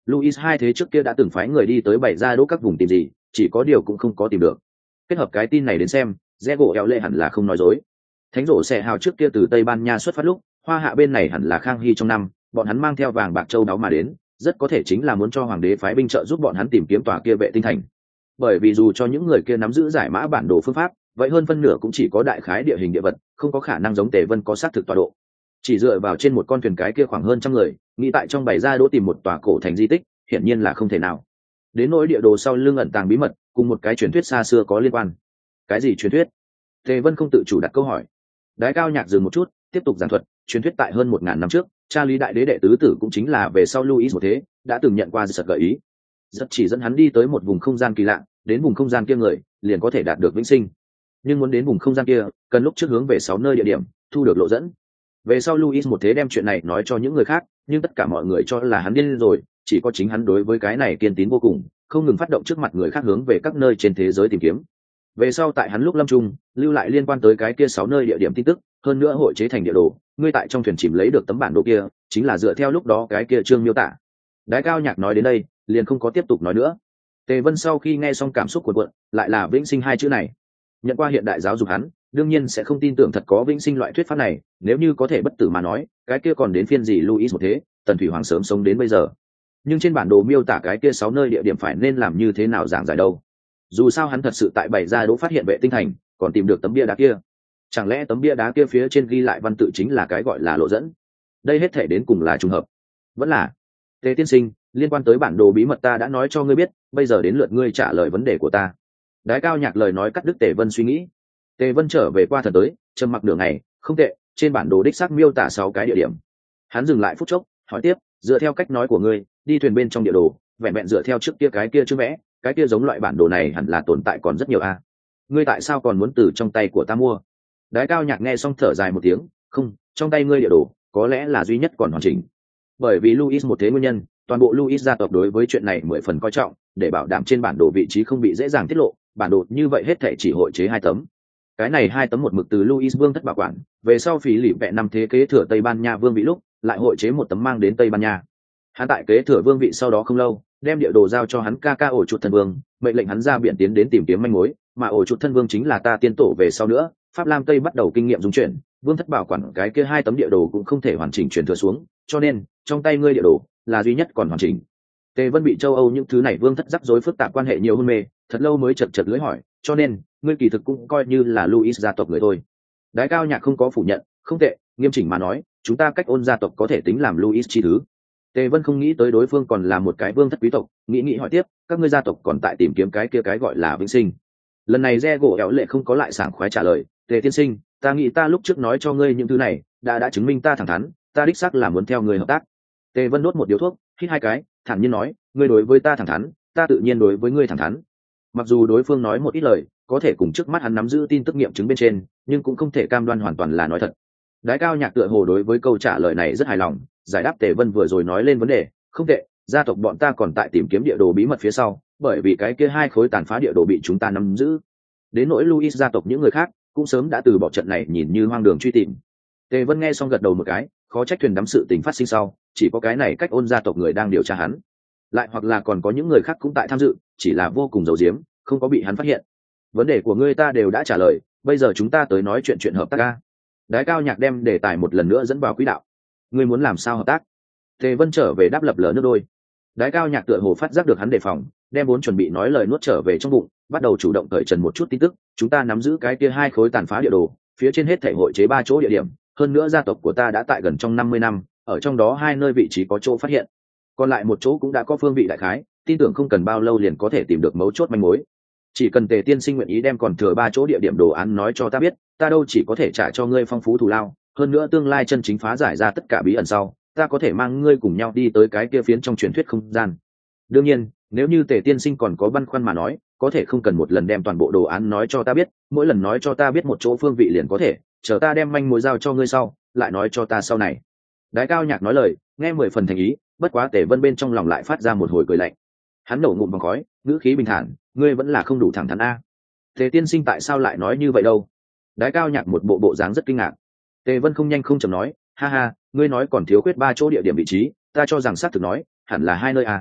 Louis hai thế trước kia đã từng phái người đi tới bày ra đỗ các vùng tìm gì, chỉ có điều cũng không có tìm được. Kết hợp cái tin này đến xem, Diego eo lệ hẳn là không nói dối. Thánh rổ xẻ hào trước kia từ Tây Ban Nha xuất phát lúc, Hoa Hạ bên này hẳn là Khang Hy trong năm, bọn hắn mang theo vàng bạc châu đáo mà đến, rất có thể chính là muốn cho hoàng đế phái binh trợ giúp bọn hắn tìm kiếm tòa kia vệ tinh thành. Bởi vì dù cho những người kia nắm giữ giải mã bản đồ phương pháp, vậy hơn phân nửa cũng chỉ có đại khái địa hình địa vật, không có khả năng giống Tề Vân có xác thực tọa độ. Chỉ dựa vào trên một con thuyền cái kia khoảng hơn trăm người, nghĩ tại trong bày ra đỗ tìm một tòa cổ thành di tích, hiển nhiên là không thể nào. Đến nỗi địa đồ sau lưng ẩn tàng bí mật, cùng một cái truyền thuyết xa xưa có liên quan. Cái gì truyền thuyết? Tề Vân không tự chủ đặt câu hỏi. Đái Cao Nhạc dừng một chút, tiếp tục giảng thuật. Truyền thuyết tại hơn 1000 năm trước, cha Lý đại đế đệ tứ tử cũng chính là về sau Louis một thế, đã từng nhận qua giật gợi ý. Giật chỉ dẫn hắn đi tới một vùng không gian kỳ lạ, đến vùng không gian kia người liền có thể đạt được vĩnh sinh. Nhưng muốn đến vùng không gian kia, cần lúc trước hướng về 6 nơi địa điểm, thu được lộ dẫn. Về sau Louis một thế đem chuyện này nói cho những người khác, nhưng tất cả mọi người cho là hắn điên rồi, chỉ có chính hắn đối với cái này kiên tín vô cùng, không ngừng phát động trước mặt người khác hướng về các nơi trên thế giới tìm kiếm. Về sau tại hắn lúc lâm trung, lưu lại liên quan tới cái kia 6 nơi địa điểm tin tức, hơn nữa hội chế thành địa đồ, ngươi tại trong thuyền chìm lấy được tấm bản đồ kia, chính là dựa theo lúc đó cái kia chương miêu tả. Đái Cao Nhạc nói đến đây, liền không có tiếp tục nói nữa. Tề Vân sau khi nghe xong cảm xúc cuộn cuộn, lại là vĩnh sinh hai chữ này. Nhận qua hiện đại giáo dục hắn, đương nhiên sẽ không tin tưởng thật có vĩnh sinh loại thuyết pháp này, nếu như có thể bất tử mà nói, cái kia còn đến phiên gì Louis một thế, Tần Thủy Hoàng sớm sống đến bây giờ. Nhưng trên bản đồ miêu tả cái kia 6 nơi địa điểm phải nên làm như thế nào giảng giải đâu. Dù sao hắn thật sự tại bày ra đỗ phát hiện vệ tinh thành, còn tìm được tấm bia đá kia. Chẳng lẽ tấm bia đá kia phía trên ghi lại văn tự chính là cái gọi là lộ dẫn? Đây hết thể đến cùng là trùng hợp. Vẫn là, Tề tiên sinh, liên quan tới bản đồ bí mật ta đã nói cho ngươi biết, bây giờ đến lượt ngươi trả lời vấn đề của ta. Đái Cao Nhạc lời nói cắt đứt Tề Vân suy nghĩ. Tề Vân trở về qua thần tới, trầm mặc nửa ngày, không tệ, trên bản đồ đích xác miêu tả 6 cái địa điểm. Hắn dừng lại phút chốc, hỏi tiếp, dựa theo cách nói của ngươi, đi thuyền bên trong địa đồ, vẹn vẹn dựa theo trước kia cái kia chữ vẽ, cái kia giống loại bản đồ này hẳn là tồn tại còn rất nhiều a. Ngươi tại sao còn muốn từ trong tay của ta mua? Đái Cao Nhạc nghe xong thở dài một tiếng, không, trong tay ngươi địa đồ, có lẽ là duy nhất còn hoàn chỉnh. Bởi vì Louis một thế nguyên nhân, toàn bộ Louis gia tộc đối với chuyện này 10 phần coi trọng, để bảo đảm trên bản đồ vị trí không bị dễ dàng tiết lộ, bản đồ như vậy hết thảy chỉ hội chế 2 tấm. Cái này 2 tấm một mực từ Louis vương thất bảo quản, về sau Phí Lỉ Vẹ năm thế kế thừa Tây Ban Nha vương vị lúc, lại hội chế một tấm mang đến Tây Ban Nha. Hắn tại kế thừa vương vị sau đó không lâu, đem địa đồ giao cho hắn ca ca Ổ Chuột thân vương, mệnh lệnh hắn ra biển tiến đến tìm kiếm manh mối, mà Ổ Chuột thân vương chính là ta tiên tổ về sau nữa, Pháp Lam Tây bắt đầu kinh nghiệm dung chuyển, vương thất bảo quản cái kia 2 tấm địa đồ cũng không thể hoàn chỉnh truyền thừa xuống, cho nên trong tay ngươi địa đồ là duy nhất còn hoàn chỉnh. Tề Vân bị châu Âu những thứ này vương thất rắc rối phức tạp quan hệ nhiều hôn mê, thật lâu mới chật chật lưỡi hỏi, cho nên ngươi kỳ thực cũng coi như là Louis gia tộc người thôi. Đái Cao Nhạc không có phủ nhận, không tệ, nghiêm chỉnh mà nói, chúng ta cách ôn gia tộc có thể tính làm Louis chi thứ. Tề Vân không nghĩ tới đối phương còn là một cái vương thất quý tộc, nghĩ hỏi tiếp, các ngươi gia tộc còn tại tìm kiếm cái kia cái gọi là vĩnh sinh. Lần này Re gỗ éo lệ không có lại sảng khoái trả lời, Tề tiên sinh, ta nghĩ ta lúc trước nói cho ngươi những thứ này, đã chứng minh ta thẳng thắn, ta đích xác là muốn theo ngươi hợp tác. Tề Vân đốt một điếu thuốc, hít 2 cái, thản nhiên nói, ngươi đối với ta thẳng thắn, ta tự nhiên đối với ngươi thẳng thắn. Mặc dù đối phương nói một ít lời, có thể cùng trước mắt hắn nắm giữ tin tức nghiệm chứng bên trên, nhưng cũng không thể cam đoan hoàn toàn là nói thật. Đái Cao Nhạc tựa hồ đối với câu trả lời này rất hài lòng, giải đáp Tề Vân vừa rồi nói lên vấn đề, không tệ, gia tộc bọn ta còn tại tìm kiếm địa đồ bí mật phía sau, bởi vì cái kia 2 khối tàn phá địa đồ bị chúng ta nắm giữ. Đến nỗi Louis gia tộc những người khác cũng sớm đã từ bỏ trận này nhìn như hoang đường truy tìm. Tề Vân nghe xong gật đầu một cái, khó trách thuyền đắm sự tình phát sinh sau, chỉ có cái này cách ôn gia tộc người đang điều tra hắn, lại hoặc là còn có những người khác cũng tại tham dự, chỉ là vô cùng giấu giếm, không có bị hắn phát hiện. Vấn đề của ngươi ta đều đã trả lời, bây giờ chúng ta tới nói chuyện hợp tác ca. Đái Cao Nhạc đem đề tài một lần nữa dẫn vào quỹ đạo. Ngươi muốn làm sao hợp tác? Tề Vân trở về đáp lập lờ nước đôi. Đái Cao Nhạc tựa hồ phát giác được hắn đề phòng, đem vốn chuẩn bị nói lời nuốt trở về trong bụng, bắt đầu chủ động cởi trần một chút tin tức. Chúng ta nắm giữ cái kia 2 khối tàn phá địa đồ, phía trên hết thể hội chế 3 chỗ địa điểm, hơn nữa gia tộc của ta đã tại gần trong 50 năm, ở trong đó 2 nơi vị trí có chỗ phát hiện, còn lại một chỗ cũng đã có phương vị đại khái, tin tưởng không cần bao lâu liền có thể tìm được mấu chốt manh mối. Chỉ cần Tề tiên sinh nguyện ý đem còn thừa 3 chỗ địa điểm đồ án nói cho ta biết, ta đâu chỉ có thể trả cho ngươi phong phú thù lao, hơn nữa tương lai chân chính phá giải ra tất cả bí ẩn sau, ta có thể mang ngươi cùng nhau đi tới cái kia phiến trong truyền thuyết không gian. Đương nhiên, nếu như Tề tiên sinh còn có băn khoăn mà nói, có thể không cần một lần đem toàn bộ đồ án nói cho ta biết, mỗi lần nói cho ta biết một chỗ phương vị liền có thể, chờ ta đem manh mối giao cho ngươi sau, lại nói cho ta sau này. Đái Cao Nhạc nói lời, nghe 10 phần thành ý, bất quá Tề Vân bên trong lòng lại phát ra một hồi cười lạnh. Hắn nổ ngụm vòng khói, ngữ khí bình thản, ngươi vẫn là không đủ thẳng thắn a. Tề tiên sinh tại sao lại nói như vậy đâu? Đái Cao Nhạc một bộ dáng rất kinh ngạc. Tề Vân không nhanh không chậm nói, ha ha, ngươi nói còn thiếu khuyết 3 chỗ địa điểm vị trí, ta cho rằng xác thực nói, hẳn là 2 nơi a.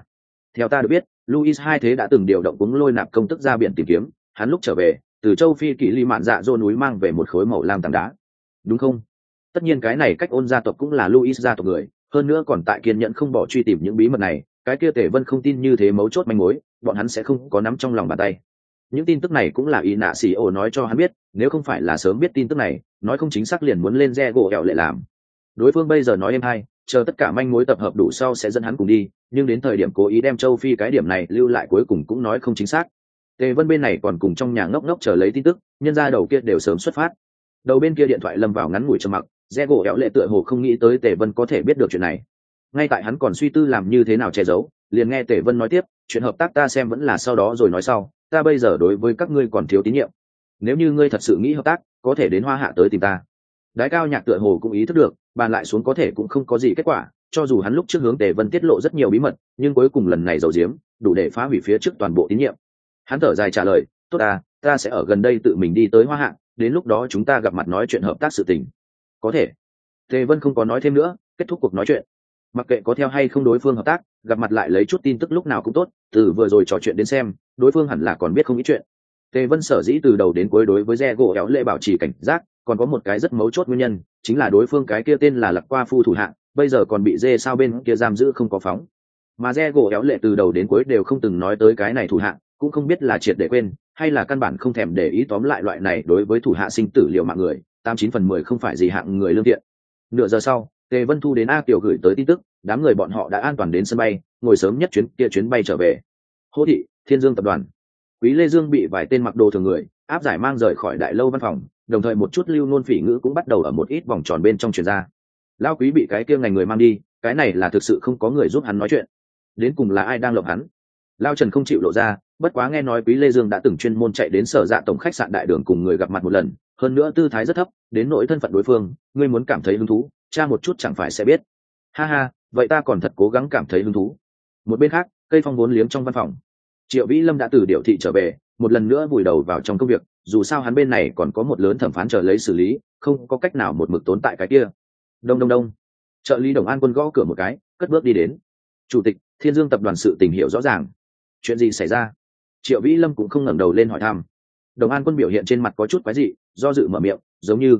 Theo ta được biết, Luis hai thế đã từng điều động cuống lôi nạp công tức ra biển tìm kiếm, hắn lúc trở về từ châu Phi Kỷ Ly Mạn Dạ Dô núi mang về một khối màu lam tảng đá, đúng không? Tất nhiên cái này cách ôn gia tộc cũng là Luis gia tộc người, hơn nữa còn tại kiên nhẫn không bỏ truy tìm những bí mật này, cái kia Tề Vân không tin như thế mấu chốt manh mối, bọn hắn sẽ không có nắm trong lòng bàn tay. Những tin tức này cũng là ý nạ xì ổ nói cho hắn biết, nếu không phải là sớm biết tin tức này, nói không chính xác liền muốn lên re gỗ ẻo lệ làm. Đối phương bây giờ nói em hay, chờ tất cả manh mối tập hợp đủ sau sẽ dẫn hắn cùng đi, nhưng đến thời điểm cố ý đem châu Phi cái điểm này lưu lại cuối cùng cũng nói không chính xác. Tề Vân bên này còn cùng trong nhà ngốc ngốc chờ lấy tin tức, nhân ra đầu kia đều sớm xuất phát. Đầu bên kia điện thoại lâm vào ngắn ngủi trầm mặc, re gỗ ẻo lệ tựa hồ không nghĩ tới Tề Vân có thể biết được chuyện này. Ngay tại hắn còn suy tư làm như thế nào che giấu, liền nghe Tề Vân nói tiếp, chuyện hợp tác ta xem vẫn là sau đó rồi nói sau, ta bây giờ đối với các ngươi còn thiếu tín nhiệm. Nếu như ngươi thật sự nghĩ hợp tác, có thể đến Hoa Hạ tới tìm ta. Đái Cao Nhạc tựa hồ cũng ý thức được, bàn lại xuống có thể cũng không có gì kết quả, cho dù hắn lúc trước hướng Tề Vân tiết lộ rất nhiều bí mật, nhưng cuối cùng lần này giấu giếm, đủ để phá hủy phía trước toàn bộ tín nhiệm. Hắn thở dài trả lời, tốt à, ta sẽ ở gần đây tự mình đi tới Hoa Hạ, đến lúc đó chúng ta gặp mặt nói chuyện hợp tác sự tình. Có thể. Tề Vân không có nói thêm nữa, kết thúc cuộc nói chuyện. Mặc kệ có theo hay không đối phương hợp tác, gặp mặt lại lấy chút tin tức lúc nào cũng tốt, từ vừa rồi trò chuyện đến xem, đối phương hẳn là còn biết không ít chuyện. Tề Vân sở dĩ từ đầu đến cuối đối với re gỗ éo lệ bảo trì cảnh giác, còn có một cái rất mấu chốt nguyên nhân, chính là đối phương cái kia tên là Lạc Qua Phu thủ hạng, bây giờ còn bị dê sao bên kia giam giữ không có phóng. Mà re gỗ éo lệ từ đầu đến cuối đều không từng nói tới cái này thủ hạng, cũng không biết là triệt để quên, hay là căn bản không thèm để ý, tóm lại loại này đối với thủ hạ sinh tử liệu mạng người, 89/10 không phải gì hạng người lương thiện. Nửa giờ sau, Tề Vân Thu đến A Kiều gửi tới tin tức, đám người bọn họ đã an toàn đến sân bay, ngồi sớm nhất chuyến bay trở về. Hô thị, Thiên Dương tập đoàn. Quý Lê Dương bị vài tên mặc đồ thường người áp giải mang rời khỏi đại lâu văn phòng, đồng thời một chút lưu ngôn phỉ ngữ cũng bắt đầu ở một ít vòng tròn bên trong truyền ra. Lao Quý bị cái kia ngành người mang đi, cái này là thực sự không có người giúp hắn nói chuyện. Đến cùng là ai đang lộng hắn? Lao Trần không chịu lộ ra, bất quá nghe nói Quý Lê Dương đã từng chuyên môn chạy đến Sở Dạ tổng khách sạn đại đường cùng người gặp mặt một lần, hơn nữa tư thái rất thấp, đến nỗi thân phận đối phương, ngươi muốn cảm thấy hứng thú, tra một chút chẳng phải sẽ biết. Ha ha, vậy ta còn thật cố gắng cảm thấy hứng thú. Một bên khác, Cây Phong vốn liếng trong văn phòng, Triệu Vĩ Lâm đã từ Điểu thị trở về, một lần nữa vùi đầu vào trong công việc, dù sao hắn bên này còn có một lớn thẩm phán chờ lấy xử lý, không có cách nào một mực tốn tại cái kia. Đông đông đông, trợ lý Đồng An Quân gõ cửa một cái, cất bước đi đến. Chủ tịch, Thiên Dương tập đoàn sự tình hiểu rõ ràng, chuyện gì xảy ra? Triệu Vĩ Lâm cũng không ngẩng đầu lên hỏi thăm. Đồng An Quân biểu hiện trên mặt có chút quái dị, do dự mở miệng,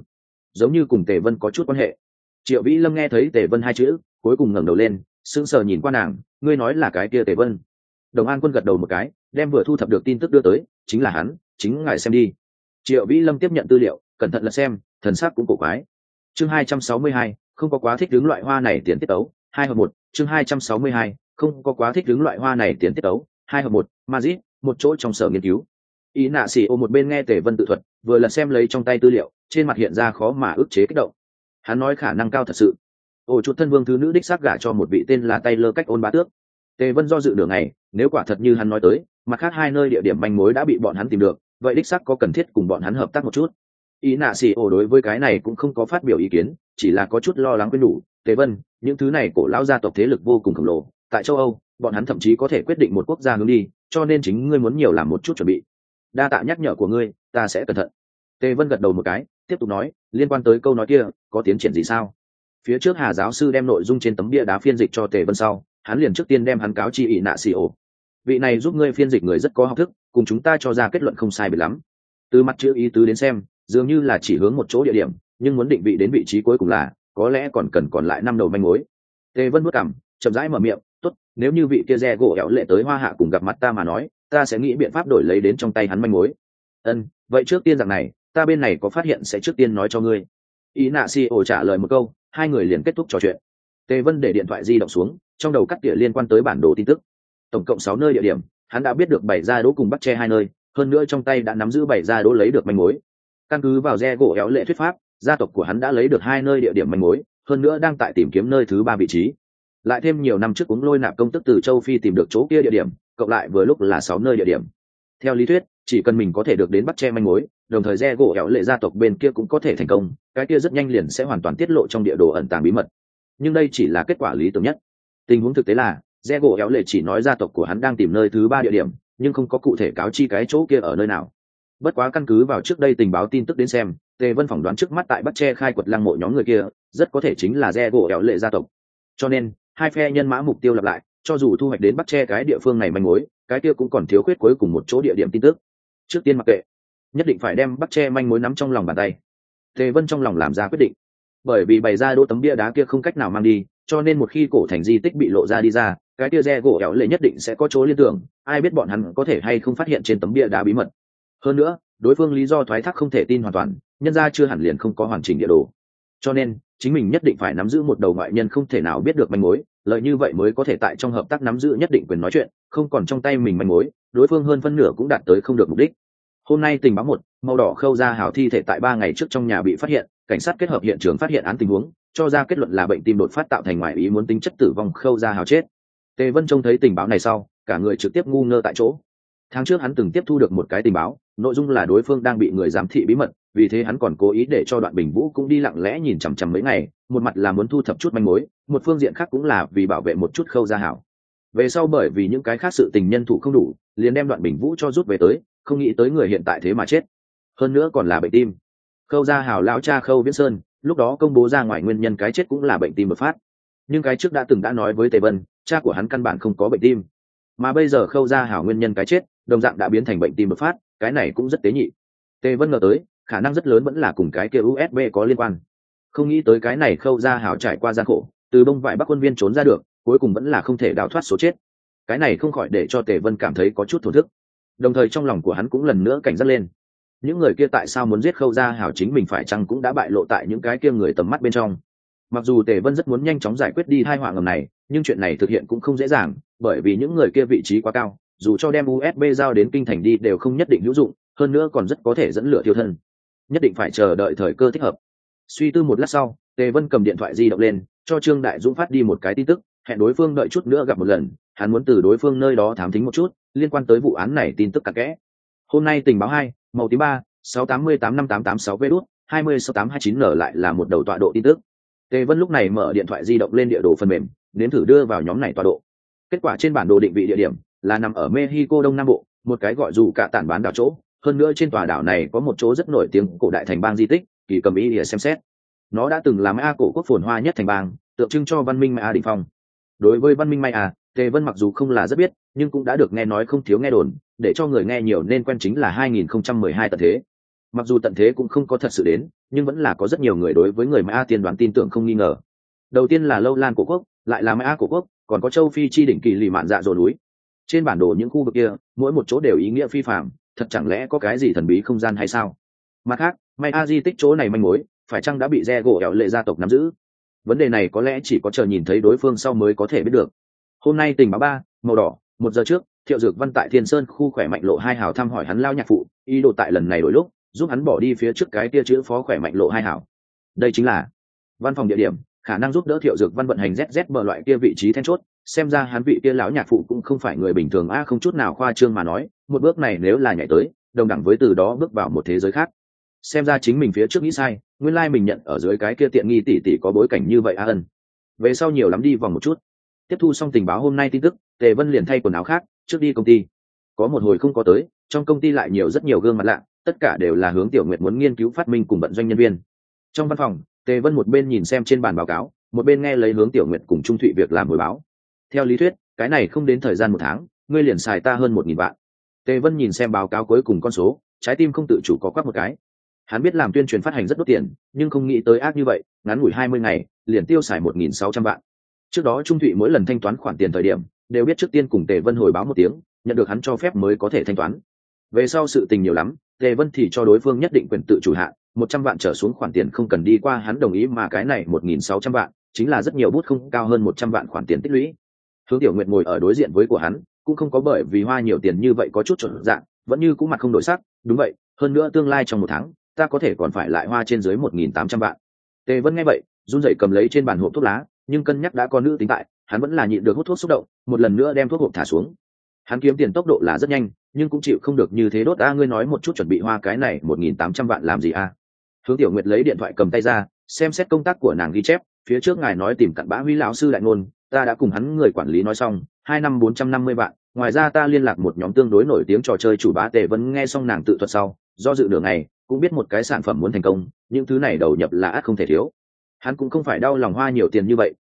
giống như cùng Tề Vân có chút quan hệ. Triệu Vĩ Lâm nghe thấy Tề Vân hai chữ, cuối cùng ngẩng đầu lên, sững sờ nhìn qua nàng, ngươi nói là cái kia Tề Vân? Đồng An Quân gật đầu một cái, đem vừa thu thập được tin tức đưa tới, chính là hắn, chính ngài xem đi. Triệu Vĩ Lâm tiếp nhận tư liệu, cẩn thận lật xem, thần sắc cũng cổ quái. Chương 262, không có quá thích đứng loại hoa này tiền tiết tấu, 2/1, chương 262, không có quá thích đứng loại hoa này tiền tiết tấu, 2/1, Madrid, một chỗ trong sở nghiên cứu. Ý nạ xì ô một bên nghe Tề Vân tự thuật, vừa lật xem lấy trong tay tư liệu, trên mặt hiện ra khó mà ức chế kích động. Hắn nói khả năng cao thật sự. Ổ chuột thân vương thứ nữ đích xác gả cho một vị tên là Taylor cách ôn bá tước. Tề Vân do dự nửa ngày, nếu quả thật như hắn nói tới, mặt khác hai nơi địa điểm manh mối đã bị bọn hắn tìm được, vậy đích xác có cần thiết cùng bọn hắn hợp tác một chút. Ý nạ xì ổ đối với cái này cũng không có phát biểu ý kiến, chỉ là có chút lo lắng quên đủ. Tề Vân, những thứ này cổ lão gia tộc thế lực vô cùng khổng lồ, tại châu Âu, bọn hắn thậm chí có thể quyết định một quốc gia hướng đi, cho nên chính ngươi muốn nhiều làm một chút chuẩn bị. Đa tạ nhắc nhở của ngươi, ta sẽ cẩn thận. Tề Vân gật đầu một cái, tiếp tục nói, liên quan tới câu nói kia, có tiến triển gì sao? Phía trước Hà giáo sư đem nội dung trên tấm bia đá phiên dịch cho Tề Vân sau, hắn liền trước tiên đem hắn cáo chi ỷ nạ xì ổ. Vị này giúp ngươi phiên dịch người rất có học thức, cùng chúng ta cho ra kết luận không sai biệt lắm. Từ mặt chữ ý tứ đến xem, dường như là chỉ hướng một chỗ địa điểm, nhưng muốn định vị đến vị trí cuối cùng là, có lẽ còn lại 5 đầu manh mối. Tề Vân bước cằm, chậm rãi mở miệng, tốt, nếu như vị kia re gỗ éo lệ tới Hoa Hạ cùng gặp mặt ta mà nói, ta sẽ nghĩ biện pháp đổi lấy đến trong tay hắn manh mối. Vậy trước tiên rằng này, ta bên này có phát hiện sẽ trước tiên nói cho ngươi. Ý nạ si ổ trả lời một câu, hai người liền kết thúc trò chuyện. Tề Vân để điện thoại di động xuống, trong đầu cắt tỉa liên quan tới bản đồ tin tức. Tổng cộng 6 nơi địa điểm, hắn đã biết được 7 gia đỗ cùng bắt che 2 nơi, hơn nữa trong tay đã nắm giữ 7 gia đỗ lấy được manh mối. Căn cứ vào re gỗ éo lệ thuyết pháp, gia tộc của hắn đã lấy được 2 nơi địa điểm manh mối, hơn nữa đang tại tìm kiếm nơi thứ 3 vị trí. Lại thêm nhiều năm trước cũng lôi nạp công tức từ châu Phi tìm được chỗ kia địa điểm, cộng lại vừa lúc là 6 nơi địa điểm. Theo lý thuyết, chỉ cần mình có thể được đến bắt che manh mối, đồng thời re gỗ éo lệ gia tộc bên kia cũng có thể thành công, cái kia rất nhanh liền sẽ hoàn toàn tiết lộ trong địa đồ ẩn tàng bí mật. Nhưng đây chỉ là kết quả lý tưởng nhất. Tình huống thực tế là, re gỗ éo lệ chỉ nói gia tộc của hắn đang tìm nơi thứ 3 địa điểm, nhưng không có cụ thể cáo chi cái chỗ kia ở nơi nào. Bất quá căn cứ vào trước đây tình báo tin tức đến xem, Tề Vân phỏng đoán trước mắt tại bắt che khai quật lăng mộ nhóm người kia, rất có thể chính là re gỗ éo lệ gia tộc. Cho nên, hai phe nhân mã mục tiêu lặp lại, cho dù thu hoạch đến Bắc Tre cái địa phương này manh mối, cái kia cũng còn thiếu khuyết cuối cùng một chỗ địa điểm tin tức. Trước tiên mặc kệ, nhất định phải đem Bắc Tre manh mối nắm trong lòng bàn tay. Tề Vân trong lòng làm ra quyết định. Bởi vì bày ra đỗ tấm bia đá kia không cách nào mang đi, cho nên một khi cổ thành di tích bị lộ ra đi ra, cái kia re gỗ ẻo lệ nhất định sẽ có chỗ liên tưởng, ai biết bọn hắn có thể hay không phát hiện trên tấm bia đá bí mật. Hơn nữa, đối phương lý do thoái thác không thể tin hoàn toàn, nhân ra chưa hẳn liền không có hoàn chỉnh địa đồ. Cho nên chính mình nhất định phải nắm giữ một đầu ngoại nhân không thể nào biết được manh mối, lợi như vậy mới có thể tại trong hợp tác nắm giữ nhất định quyền nói chuyện, không còn trong tay mình manh mối, đối phương hơn phân nửa cũng đạt tới không được mục đích. Hôm nay tình báo một, màu đỏ Khâu Gia Hảo thi thể tại 3 ngày trước trong nhà bị phát hiện, cảnh sát kết hợp hiện trường phát hiện án tình huống, cho ra kết luận là bệnh tim đột phát tạo thành ngoại ý muốn tính chất tử vong, Khâu Gia Hảo chết. Tề Vân trông thấy tình báo này sau, cả người trực tiếp ngu ngơ tại chỗ. Tháng trước hắn từng tiếp thu được một cái tình báo, nội dung là đối phương đang bị người giám thị bí mật, vì thế hắn còn cố ý để cho Đoạn Bình Vũ cũng đi lặng lẽ nhìn chằm chằm mấy ngày, một mặt là muốn thu thập chút manh mối, một phương diện khác cũng là vì bảo vệ một chút Khâu Gia Hảo. Về sau bởi vì những cái khác sự tình nhân thủ không đủ, liền đem Đoạn Bình Vũ cho rút về tới, không nghĩ tới người hiện tại thế mà chết, hơn nữa còn là bệnh tim. Khâu Gia Hảo lão cha Khâu Viễn Sơn lúc đó công bố ra ngoài nguyên nhân cái chết cũng là bệnh tim đột phát, nhưng cái trước đã nói với Tề Vân, cha của hắn căn bản không có bệnh tim, mà bây giờ Khâu Gia Hảo nguyên nhân cái chết đồng dạng đã biến thành bệnh tim đột phát, cái này cũng rất tế nhị. Tề Vân ngờ tới khả năng rất lớn vẫn là cùng cái kia USB có liên quan, không nghĩ tới cái này Khâu Gia Hảo trải qua gian khổ, từ bông vải Bắc quân viên trốn ra được, cuối cùng vẫn là không thể đào thoát số chết. Cái này không khỏi để cho Tề Vân cảm thấy có chút thổn thức, đồng thời trong lòng của hắn cũng lần nữa cảnh giác lên. Những người kia tại sao muốn giết Khâu Gia Hảo, chính mình phải chăng cũng đã bại lộ tại những cái kia người tầm mắt bên trong. Mặc dù Tề Vân rất muốn nhanh chóng giải quyết đi tai họa ngầm này, nhưng chuyện này thực hiện cũng không dễ dàng, bởi vì những người kia vị trí quá cao, dù cho đem USB giao đến kinh thành đi đều không nhất định hữu dụng, hơn nữa còn rất có thể dẫn lửa thiêu thân. Nhất định phải chờ đợi thời cơ thích hợp. Suy tư một lát sau, Tề Vân cầm điện thoại di động lên, cho Trương Đại Dũng phát đi một cái tin tức, hẹn đối phương đợi chút nữa gặp một lần, hắn muốn từ đối phương nơi đó thám thính một chút liên quan tới vụ án này tin tức cặn kẽ. Hôm nay tình báo 2, màu tím 3, 6885886 V đút, 206829N lại là một đầu tọa độ tin tức. Tề Vân lúc này mở điện thoại di động lên địa đồ phần mềm, nếm thử đưa vào nhóm này tọa độ. Kết quả trên bản đồ định vị địa điểm là nằm ở Mexico Đông Nam Bộ, một cái gọi dù cả tản bán đảo chỗ. Hơn nữa trên tòa đảo này có một chỗ rất nổi tiếng cổ đại thành bang di tích, Kỳ Cầm Ý để xem xét. Nó đã từng là Maya cổ quốc phồn hoa nhất thành bang, tượng trưng cho văn minh Maya đỉnh phong. Đối với văn minh Maya, Tề Vân mặc dù không là rất biết, nhưng cũng đã được nghe nói không thiếu nghe đồn, để cho người nghe nhiều nên quen chính là 2012 tận thế. Mặc dù tận thế cũng không có thật sự đến, nhưng vẫn là có rất nhiều người đối với người Maya tiên đoán tin tưởng không nghi ngờ. Đầu tiên là Lâu Lan cổ quốc, lại là Maya cổ quốc, còn có châu Phi chi đỉnh Kỳ Lì Mạn Dạ Dồ núi. Trên bản đồ những khu vực kia, mỗi một chỗ đều ý nghĩa phi phàm, thật chẳng lẽ có cái gì thần bí không gian hay sao? Mặt khác, Maya di tích chỗ này manh mối, phải chăng đã bị re gỗ ẻo lệ gia tộc nắm giữ? Vấn đề này có lẽ chỉ có chờ nhìn thấy đối phương sau mới có thể biết được. Hôm nay tình báo 3, màu đỏ, 1 giờ trước, Thiệu Dược Văn tại Thiên Sơn khu khỏe mạnh lộ 2 hảo thăm hỏi hắn lao nhạc phụ, ý đồ tại lần này đổi lúc, giúp hắn bỏ đi phía trước cái tia chữ phó khỏe mạnh lộ 2 hảo. Đây chính là văn phòng địa điểm, khả năng giúp đỡ Thiệu Dược Văn vận hành ZZ bờ loại kia vị trí then chốt, xem ra hắn vị kia lão nhạc phụ cũng không phải người bình thường a, không chút nào khoa trương mà nói, một bước này nếu là nhảy tới, đồng đẳng với từ đó bước vào một thế giới khác. Xem ra chính mình phía trước nghĩ sai, nguyên lai mình nhận ở dưới cái kia tiện nghi tỷ tỷ có bối cảnh như vậy a ân. Về sau nhiều lắm đi vòng một chút. Tiếp thu xong tình báo hôm nay tin tức, Tề Vân liền thay quần áo khác, trước đi công ty. Có một hồi không có tới, trong công ty lại nhiều rất nhiều gương mặt lạ, tất cả đều là hướng Tiểu Nguyệt muốn nghiên cứu phát minh cùng vận doanh nhân viên. Trong văn phòng, Tề Vân một bên nhìn xem trên bàn báo cáo, một bên nghe lấy hướng Tiểu Nguyệt cùng Trung Thụy việc làm hồi báo. Theo lý thuyết, cái này không đến thời gian 1 tháng, ngươi liền xài ta hơn 1000 vạn. Tề Vân nhìn xem báo cáo cuối cùng con số, trái tim không tự chủ có quắc một cái. Hắn biết làm tuyên truyền phát hành rất đốt tiền, nhưng không nghĩ tới ác như vậy, ngắn ngủi 20 ngày, liền tiêu xài 1600 vạn. Trước đó Trung Thụy mỗi lần thanh toán khoản tiền thời điểm, đều biết trước tiên cùng Tề Vân hồi báo một tiếng, nhận được hắn cho phép mới có thể thanh toán. Về sau sự tình nhiều lắm, Tề Vân thì cho đối phương nhất định quyền tự chủ hạn, 100 vạn trở xuống khoản tiền không cần đi qua hắn đồng ý, mà cái này 1600 vạn chính là rất nhiều bút không cao hơn 100 vạn khoản tiền tích lũy. Hướng Tiểu Nguyệt ngồi ở đối diện với của hắn, cũng không có bởi vì hoa nhiều tiền như vậy có chút trộn dạng, vẫn như cũ mặt không đổi sắc, đúng vậy, hơn nữa tương lai trong 1 tháng, ta có thể còn phải lại hoa trên dưới 1800 vạn. Tề Vân nghe vậy, run rẩy cầm lấy trên bàn hộp thuốc lá, nhưng cân nhắc đã có nữ tính tại, hắn vẫn là nhịn được hút thuốc xúc động, một lần nữa đem thuốc hộp thả xuống. Hắn kiếm tiền tốc độ là rất nhanh, nhưng cũng chịu không được như thế đốt a, ngươi nói một chút chuẩn bị hoa cái này 1800 vạn làm gì a? Hướng Tiểu Nguyệt lấy điện thoại cầm tay ra, xem xét công tác của nàng ghi chép, phía trước ngài nói tìm Cặn Bã Huy lão sư đại ngôn, ta đã cùng hắn người quản lý nói xong, 2 năm 450 vạn, ngoài ra ta liên lạc một nhóm tương đối nổi tiếng trò chơi chủ bá. Tề Vân nghe xong nàng tự thuật sau, do dự nửa ngày, cũng biết một cái sản phẩm muốn thành công, những thứ này đầu nhập là ắt không thể thiếu. Hắn cũng không phải đau lòng hoa nhiều tiền như vậy,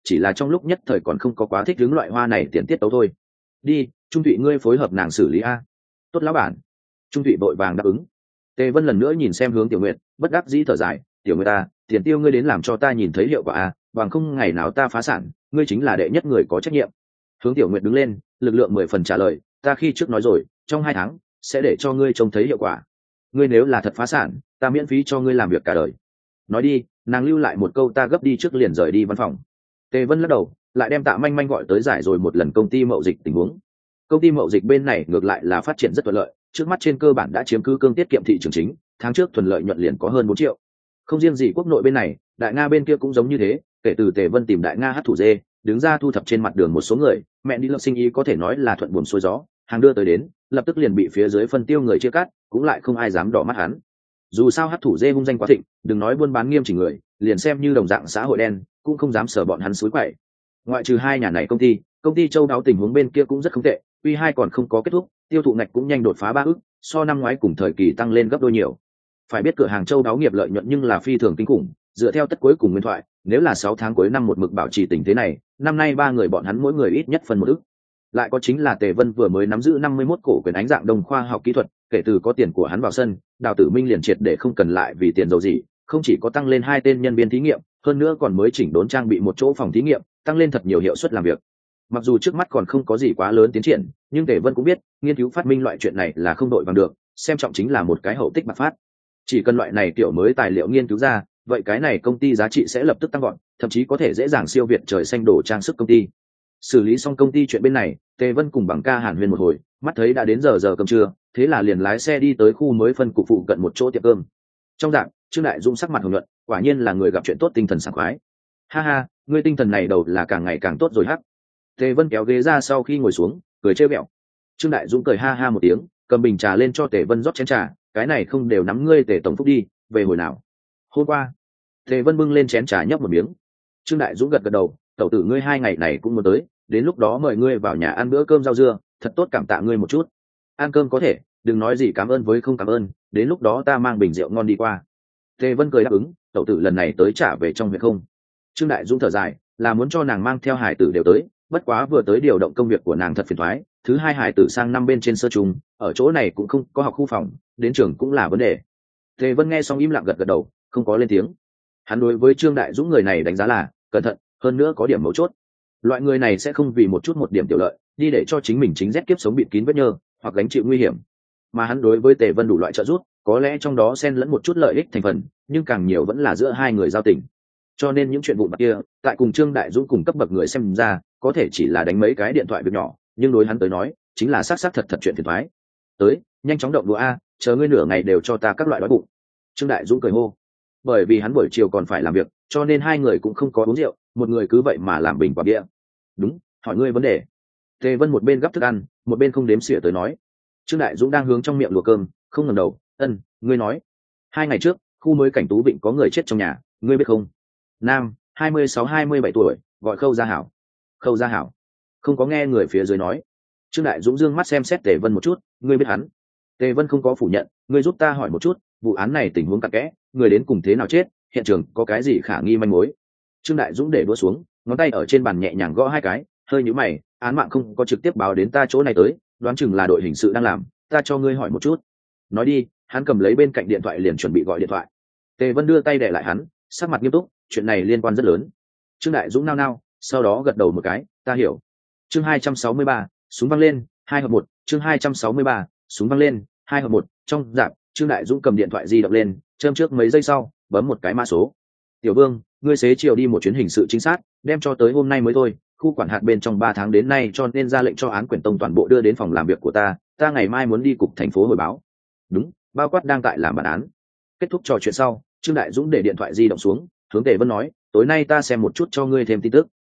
chỉ là trong lúc nhất thời còn không có quá thích hướng loại hoa này tiền tiết tấu thôi. Đi, Trung Thụy ngươi phối hợp nàng xử lý a. Tốt lão bản. Trung Thụy vội vàng đáp ứng. Tề Vân lần nữa nhìn xem Hướng Tiểu Nguyệt, bất đắc dĩ thở dài, tiểu Nguyệt ta, tiền tiêu ngươi đến làm cho ta nhìn thấy hiệu quả a, bằng không ngày nào ta phá sản, ngươi chính là đệ nhất người có trách nhiệm. Hướng Tiểu Nguyệt đứng lên, lực lượng 10 phần trả lời, ta khi trước nói rồi, trong 2 tháng sẽ để cho ngươi trông thấy hiệu quả. Ngươi nếu là thật phá sản, ta miễn phí cho ngươi làm việc cả đời. Nói đi, nàng lưu lại một câu, ta gấp đi trước liền rời đi văn phòng. Tề Vân lắc đầu, lại đem Tạ Manh Manh gọi tới giải rồi một lần công ty mậu dịch tình huống. Công ty mậu dịch bên này ngược lại là phát triển rất thuận lợi, trước mắt trên cơ bản đã chiếm cứ cương tiết kiệm thị trường chính, tháng trước thuần lợi nhuận liền có hơn 4 triệu. Không riêng gì quốc nội bên này, Đại Nga bên kia cũng giống như thế, kể từ Tề Vân tìm Đại Nga hát thủ dê, đứng ra thu thập trên mặt đường một số người, mẹ đi lập sinh ý có thể nói là thuận buồm xuôi gió, hàng đưa tới đến, lập tức liền bị phía dưới phân tiêu người chia cắt, cũng lại không ai dám đỏ mắt hắn. Dù sao hát thủ dê hung danh quá thịnh, đừng nói buôn bán nghiêm chỉnh người, liền xem như đồng dạng xã hội đen, cũng không dám sờ bọn hắn suối quậy. Ngoại trừ hai nhà này công ty Châu Đáo tình huống bên kia cũng rất không tệ, Q2 còn không có kết thúc, tiêu thụ ngạch cũng nhanh đột phá 3 ức, so năm ngoái cùng thời kỳ tăng lên gấp đôi nhiều. Phải biết cửa hàng Châu Đáo nghiệp lợi nhuận nhưng là phi thường kinh khủng, dựa theo tất cuối cùng nguyên thoại, nếu là 6 tháng cuối năm một mực bảo trì tình thế này, năm nay 3 người bọn hắn mỗi người ít nhất phần 1 ức. Lại có chính là Tề Vân vừa mới nắm giữ 51 cổ quyền ánh dạng đồng khoa học kỹ thuật, kể từ có tiền của hắn vào sân, Đào Tử Minh liền triệt để không cần lại vì tiền dầu gì, không chỉ có tăng lên 2 tên nhân viên thí nghiệm, hơn nữa còn mới chỉnh đốn trang bị một chỗ phòng thí nghiệm, tăng lên thật nhiều hiệu suất làm việc. Mặc dù trước mắt còn không có gì quá lớn tiến triển, nhưng Tề Vân cũng biết, nghiên cứu phát minh loại chuyện này là không đội vàng được, xem trọng chính là một cái hậu tích bạc phát. Chỉ cần loại này kiểu mới tài liệu nghiên cứu ra, vậy cái này công ty giá trị sẽ lập tức tăng gọn, thậm chí có thể dễ dàng siêu việt trời xanh đổ trang sức công ty. Xử lý xong công ty chuyện bên này, Tề Vân cùng Bằng Ca hàn huyên một hồi, mắt thấy đã đến giờ cơm trưa, thế là liền lái xe đi tới khu mới phân cục phụ cận một chỗ tiệm cơm. Trong dạng, Trương Đại Dũng sắc mặt hồng nhuận, quả nhiên là người gặp chuyện tốt, tinh thần sảng khoái. Ha ha, ngươi tinh thần này đầu là càng ngày càng tốt rồi hắc. Tề Vân kéo ghế ra sau khi ngồi xuống, cười trêu ghẹo. Trương Đại Dũng cười ha ha một tiếng, cầm bình trà lên cho Tề Vân rót chén trà, cái này không đều nắm ngươi Tề tổng phúc đi, về hồi nào? Hôm qua. Tề Vân bưng lên chén trà nhấp một miếng. Trương Đại Dũng gật gật đầu, tẩu tử ngươi 2 ngày này cũng muốn tới, đến lúc đó mời ngươi vào nhà ăn bữa cơm rau dưa, thật tốt cảm tạ ngươi một chút. Ăn cơm có thể, đừng nói gì cảm ơn với không cảm ơn, đến lúc đó ta mang bình rượu ngon đi qua. Tề Vân cười đáp ứng, tẩu tử lần này tới trả về trong việc không? Trương Đại Dũng thở dài, là muốn cho nàng mang theo hải tử đều tới, bất quá vừa tới điều động công việc của nàng thật phiền toái, thứ hai hải tử sang năm bên trên sơ trung, ở chỗ này cũng không có học khu phòng, đến trường cũng là vấn đề. Tề Vân nghe xong im lặng gật gật đầu, không có lên tiếng. Hắn đối với Trương Đại Dũng người này đánh giá là cẩn thận, hơn nữa có điểm mấu chốt. Loại người này sẽ không vì một chút một điểm tiểu lợi, đi để cho chính mình chính rét kiếp sống bịt kín vết nhơ, hoặc gánh chịu nguy hiểm. Mà hắn đối với Tề Vân đủ loại trợ giúp, có lẽ trong đó xen lẫn một chút lợi ích thành phần, nhưng càng nhiều vẫn là giữa hai người giao tình. Cho nên những chuyện vụn vặt kia, tại cùng Trương Đại Dũng cùng cấp bậc người xem ra, có thể chỉ là đánh mấy cái điện thoại việc nhỏ, nhưng đối hắn tới nói, chính là xác thật chuyện phiền toái. Tới, nhanh chóng động đũa a, chờ ngươi nửa ngày đều cho ta các loại đói bụng. Trương Đại Dũng cười hô. Bởi vì hắn buổi chiều còn phải làm việc, cho nên hai người cũng không có uống rượu, một người cứ vậy mà làm bình quả bia. Đúng, hỏi ngươi vấn đề. Tề Vân một bên gắp thức ăn, một bên không đếm xỉa tới nói. Trương Đại Dũng đang hướng trong miệng lùa cơm, không ngẩng đầu. Ngươi nói, 2 ngày trước, khu mới Cảnh Tú Vịnh có người chết trong nhà, ngươi biết không? Nam, 26-27 tuổi, gọi Khâu Gia Hảo. Khâu Gia Hảo? Không có nghe người phía dưới nói. Trương Đại Dũng dương mắt xem xét Tề Vân một chút, ngươi biết hắn? Tề Vân không có phủ nhận, ngươi giúp ta hỏi một chút, vụ án này tình huống cặn kẽ, người đến cùng thế nào chết, hiện trường có cái gì khả nghi manh mối? Trương Đại Dũng để đũa xuống, ngón tay ở trên bàn nhẹ nhàng gõ 2 cái, hơi nhíu mày, án mạng không có trực tiếp báo đến ta chỗ này tới, đoán chừng là đội hình sự đang làm, ta cho ngươi hỏi một chút. Nói đi. Hắn cầm lấy bên cạnh điện thoại liền chuẩn bị gọi điện thoại. Tề Vân đưa tay để lại hắn, sắc mặt nghiêm túc, chuyện này liên quan rất lớn. Trương Đại Dũng nao nao, sau đó gật đầu một cái, ta hiểu. Chương 263, súng văng lên, 2 hợp 1, chương 263, súng văng lên, 2 hợp 1, trong dạp, Trương Đại Dũng cầm điện thoại di động lên, châm trước mấy giây sau, bấm một cái mã số. Tiểu Vương, ngươi xế chiều đi một chuyến hình sự chính xác, đem cho tới hôm nay mới thôi, khu quản hạt bên trong 3 tháng đến nay cho nên ra lệnh cho án quyển tông toàn bộ đưa đến phòng làm việc của ta ngày mai muốn đi cục thành phố hồi báo. Đúng, bao quát đang tại làm bản án. Kết thúc trò chuyện sau, Trương Đại Dũng để điện thoại di động xuống, hướng Tề Vân nói, tối nay ta xem một chút cho ngươi thêm tin tức.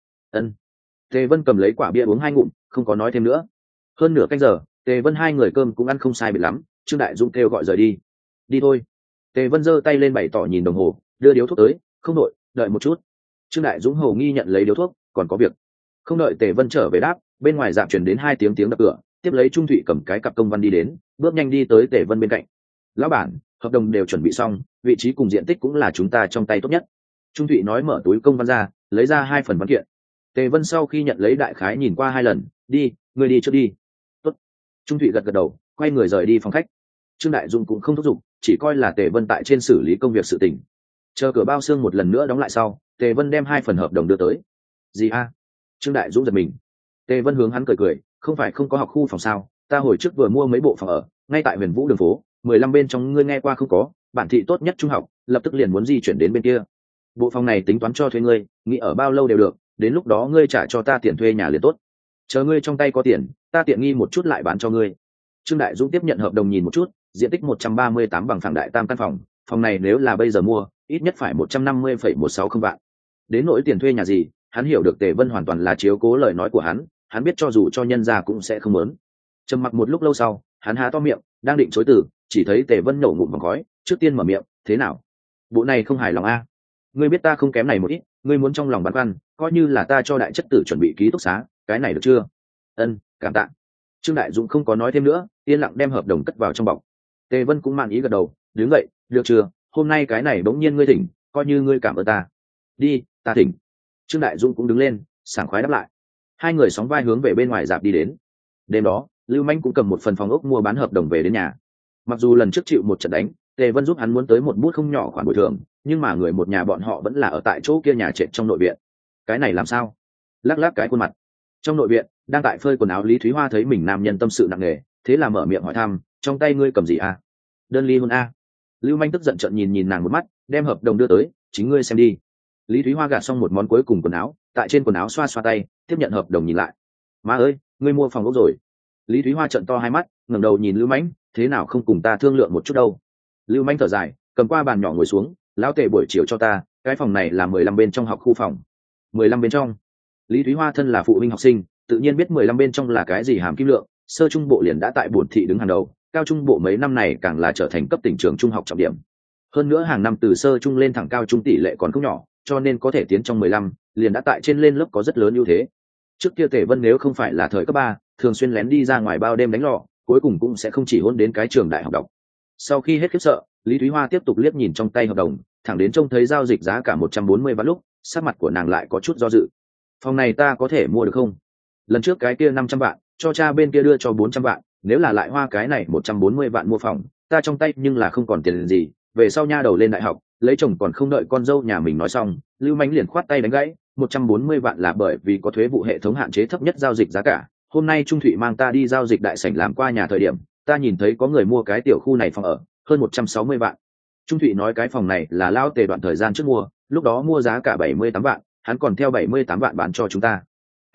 Tề Vân cầm lấy quả bia uống 2 ngụm, không có nói thêm nữa. Hơn nửa canh giờ, Tề Vân 2 người cơm cũng ăn không sai biệt lắm, Trương Đại Dũng kêu gọi rời đi. Đi thôi. Tề Vân giơ tay lên bày tỏ nhìn đồng hồ, đưa điếu thuốc tới, không đội, đợi một chút. Trương Đại Dũng hầu nghi nhận lấy điếu thuốc, còn có việc. Không đợi Tề Vân trở về đáp, bên ngoài dạp truyền đến 2 tiếng đập cửa, tiếp lấy Trung Thụy cầm cái cặp công văn đi đến, bước nhanh đi tới Tề Vân bên cạnh. Lão bản, hợp đồng đều chuẩn bị xong, vị trí cùng diện tích cũng là chúng ta trong tay tốt nhất. Trung Thụy nói mở túi công văn ra, lấy ra 2 phần văn kiện. Tề Vân sau khi nhận lấy đại khái nhìn qua 2 lần, đi, ngươi đi trước đi. Tốt. Trung Thụy gật gật đầu, quay người rời đi phòng khách. Trương Đại Dung cũng không thúc giục, chỉ coi là Tề Vân tại trên xử lý công việc sự tình. Chờ cửa bao xương một lần nữa đóng lại sau, Tề Vân đem 2 phần hợp đồng đưa tới. Gì a? Trương Đại Dũng giật mình. Tề Vân hướng hắn cười cười, không phải không có học khu phòng sao, ta hồi trước vừa mua mấy bộ phòng ở, ngay tại Huyền Vũ đường phố, 15 bên trong ngươi nghe qua không có, bản thị tốt nhất trung học, lập tức liền muốn di chuyển đến bên kia. Bộ phòng này tính toán cho thuê ngươi, nghĩ ở bao lâu đều được, đến lúc đó ngươi trả cho ta tiền thuê nhà liền tốt. Chờ ngươi trong tay có tiền, ta tiện nghi một chút lại bán cho ngươi. Trương Đại Dũng tiếp nhận hợp đồng nhìn một chút, diện tích 138 bằng phẳng đại tam căn phòng, phòng này nếu là bây giờ mua, ít nhất phải 150,160 vạn. Đến nỗi tiền thuê nhà gì, hắn hiểu được Tề Vân hoàn toàn là chiếu cố lời nói của hắn biết cho dù cho nhân gia cũng sẽ không muốn. Trầm mặc một lúc lâu sau, hắn há to miệng, đang định chối từ, chỉ thấy Tề Vân nổ ngụm vòng khói, trước tiên mở miệng, thế nào? Bộ này không hài lòng a? Ngươi biết ta không kém này một ít, ngươi muốn trong lòng băn khoăn, coi như là ta cho đại chất tử chuẩn bị ký túc xá, cái này được chưa? Ân, cảm tạ. Trương Đại Dũng không có nói thêm nữa, yên lặng đem hợp đồng cất vào trong bọc. Tề Vân cũng mạn ý gật đầu, đứng dậy, được chưa? Hôm nay cái này bỗng nhiên ngươi thỉnh, coi như ngươi cảm ơn ta. Đi, ta thỉnh. Trương Đại Dũng cũng đứng lên, sảng khoái đáp lại. Hai người sóng vai hướng về bên ngoài dạp đi đến. Đêm đó, Lưu Manh cũng cầm một phần phòng ốc mua bán hợp đồng về đến nhà. Mặc dù lần trước chịu một trận đánh, Tề Vân giúp hắn muốn tới một bút không nhỏ khoản bồi thường, nhưng mà người một nhà bọn họ vẫn là ở tại chỗ kia nhà trệt trong nội viện. Cái này làm sao? Lắc lắc cái khuôn mặt. Trong nội viện, đang tại phơi quần áo Lý Thúy Hoa thấy mình nam nhân tâm sự nặng nề, thế là mở miệng hỏi thăm, trong tay ngươi cầm gì a? Đơn ly hôn a? Lưu Manh tức giận trợn nhìn nàng một mắt, đem hợp đồng đưa tới, chính ngươi xem đi. Lý Thúy Hoa gạt xong một món cuối cùng quần áo, tại trên quần áo xoa xoa tay, tiếp nhận hợp đồng nhìn lại. Má ơi, ngươi mua phòng ốc rồi? Lý Thúy Hoa trợn to hai mắt, ngẩng đầu nhìn Lưu Mãnh, thế nào không cùng ta thương lượng một chút đâu? Lưu Mãnh thở dài, cầm qua bàn nhỏ ngồi xuống, lão Tề buổi chiều cho ta, cái phòng này là 15 bên trong học khu phòng. 15 bên trong? Lý Thúy Hoa thân là phụ huynh học sinh, tự nhiên biết 15 bên trong là cái gì hàm kim lượng, sơ trung bộ liền đã tại bổn thị đứng hàng đầu, cao trung bộ mấy năm này càng là trở thành cấp tỉnh trường trung học trọng điểm. Hơn nữa hàng năm từ sơ trung lên thẳng cao trung tỷ lệ còn không nhỏ, cho nên có thể tiến trong 15, liền đã tại trên lên lớp có rất lớn ưu thế. Trước kia Tề Vân nếu không phải là thời cấp 3, thường xuyên lén đi ra ngoài bao đêm đánh lò, cuối cùng cũng sẽ không chỉ hôn đến cái trường đại học đọc. Sau khi hết khiếp sợ, Lý Thúy Hoa tiếp tục liếc nhìn trong tay hợp đồng, thẳng đến trông thấy giao dịch giá cả 140 vạn lúc, sắc mặt của nàng lại có chút do dự. Phòng này ta có thể mua được không? Lần trước cái kia 500 vạn, cho cha bên kia đưa cho 400 vạn, nếu là lại hoa cái này 140 vạn mua phòng, ta trong tay nhưng là không còn tiền gì, về sau nha đầu lên đại học, lấy chồng còn không đợi con dâu nhà mình nói xong, Lưu Mánh liền khoát tay đánh gãy, 140 vạn là bởi vì có thuế vụ hệ thống hạn chế thấp nhất giao dịch giá cả. Hôm nay Trung Thụy mang ta đi giao dịch đại sảnh làm qua nhà thời điểm, ta nhìn thấy có người mua cái tiểu khu này phòng ở, hơn 160 vạn. Trung Thụy nói cái phòng này là lao Tề đoạn thời gian trước mua, lúc đó mua giá cả 78 vạn, hắn còn theo 78 vạn bán cho chúng ta.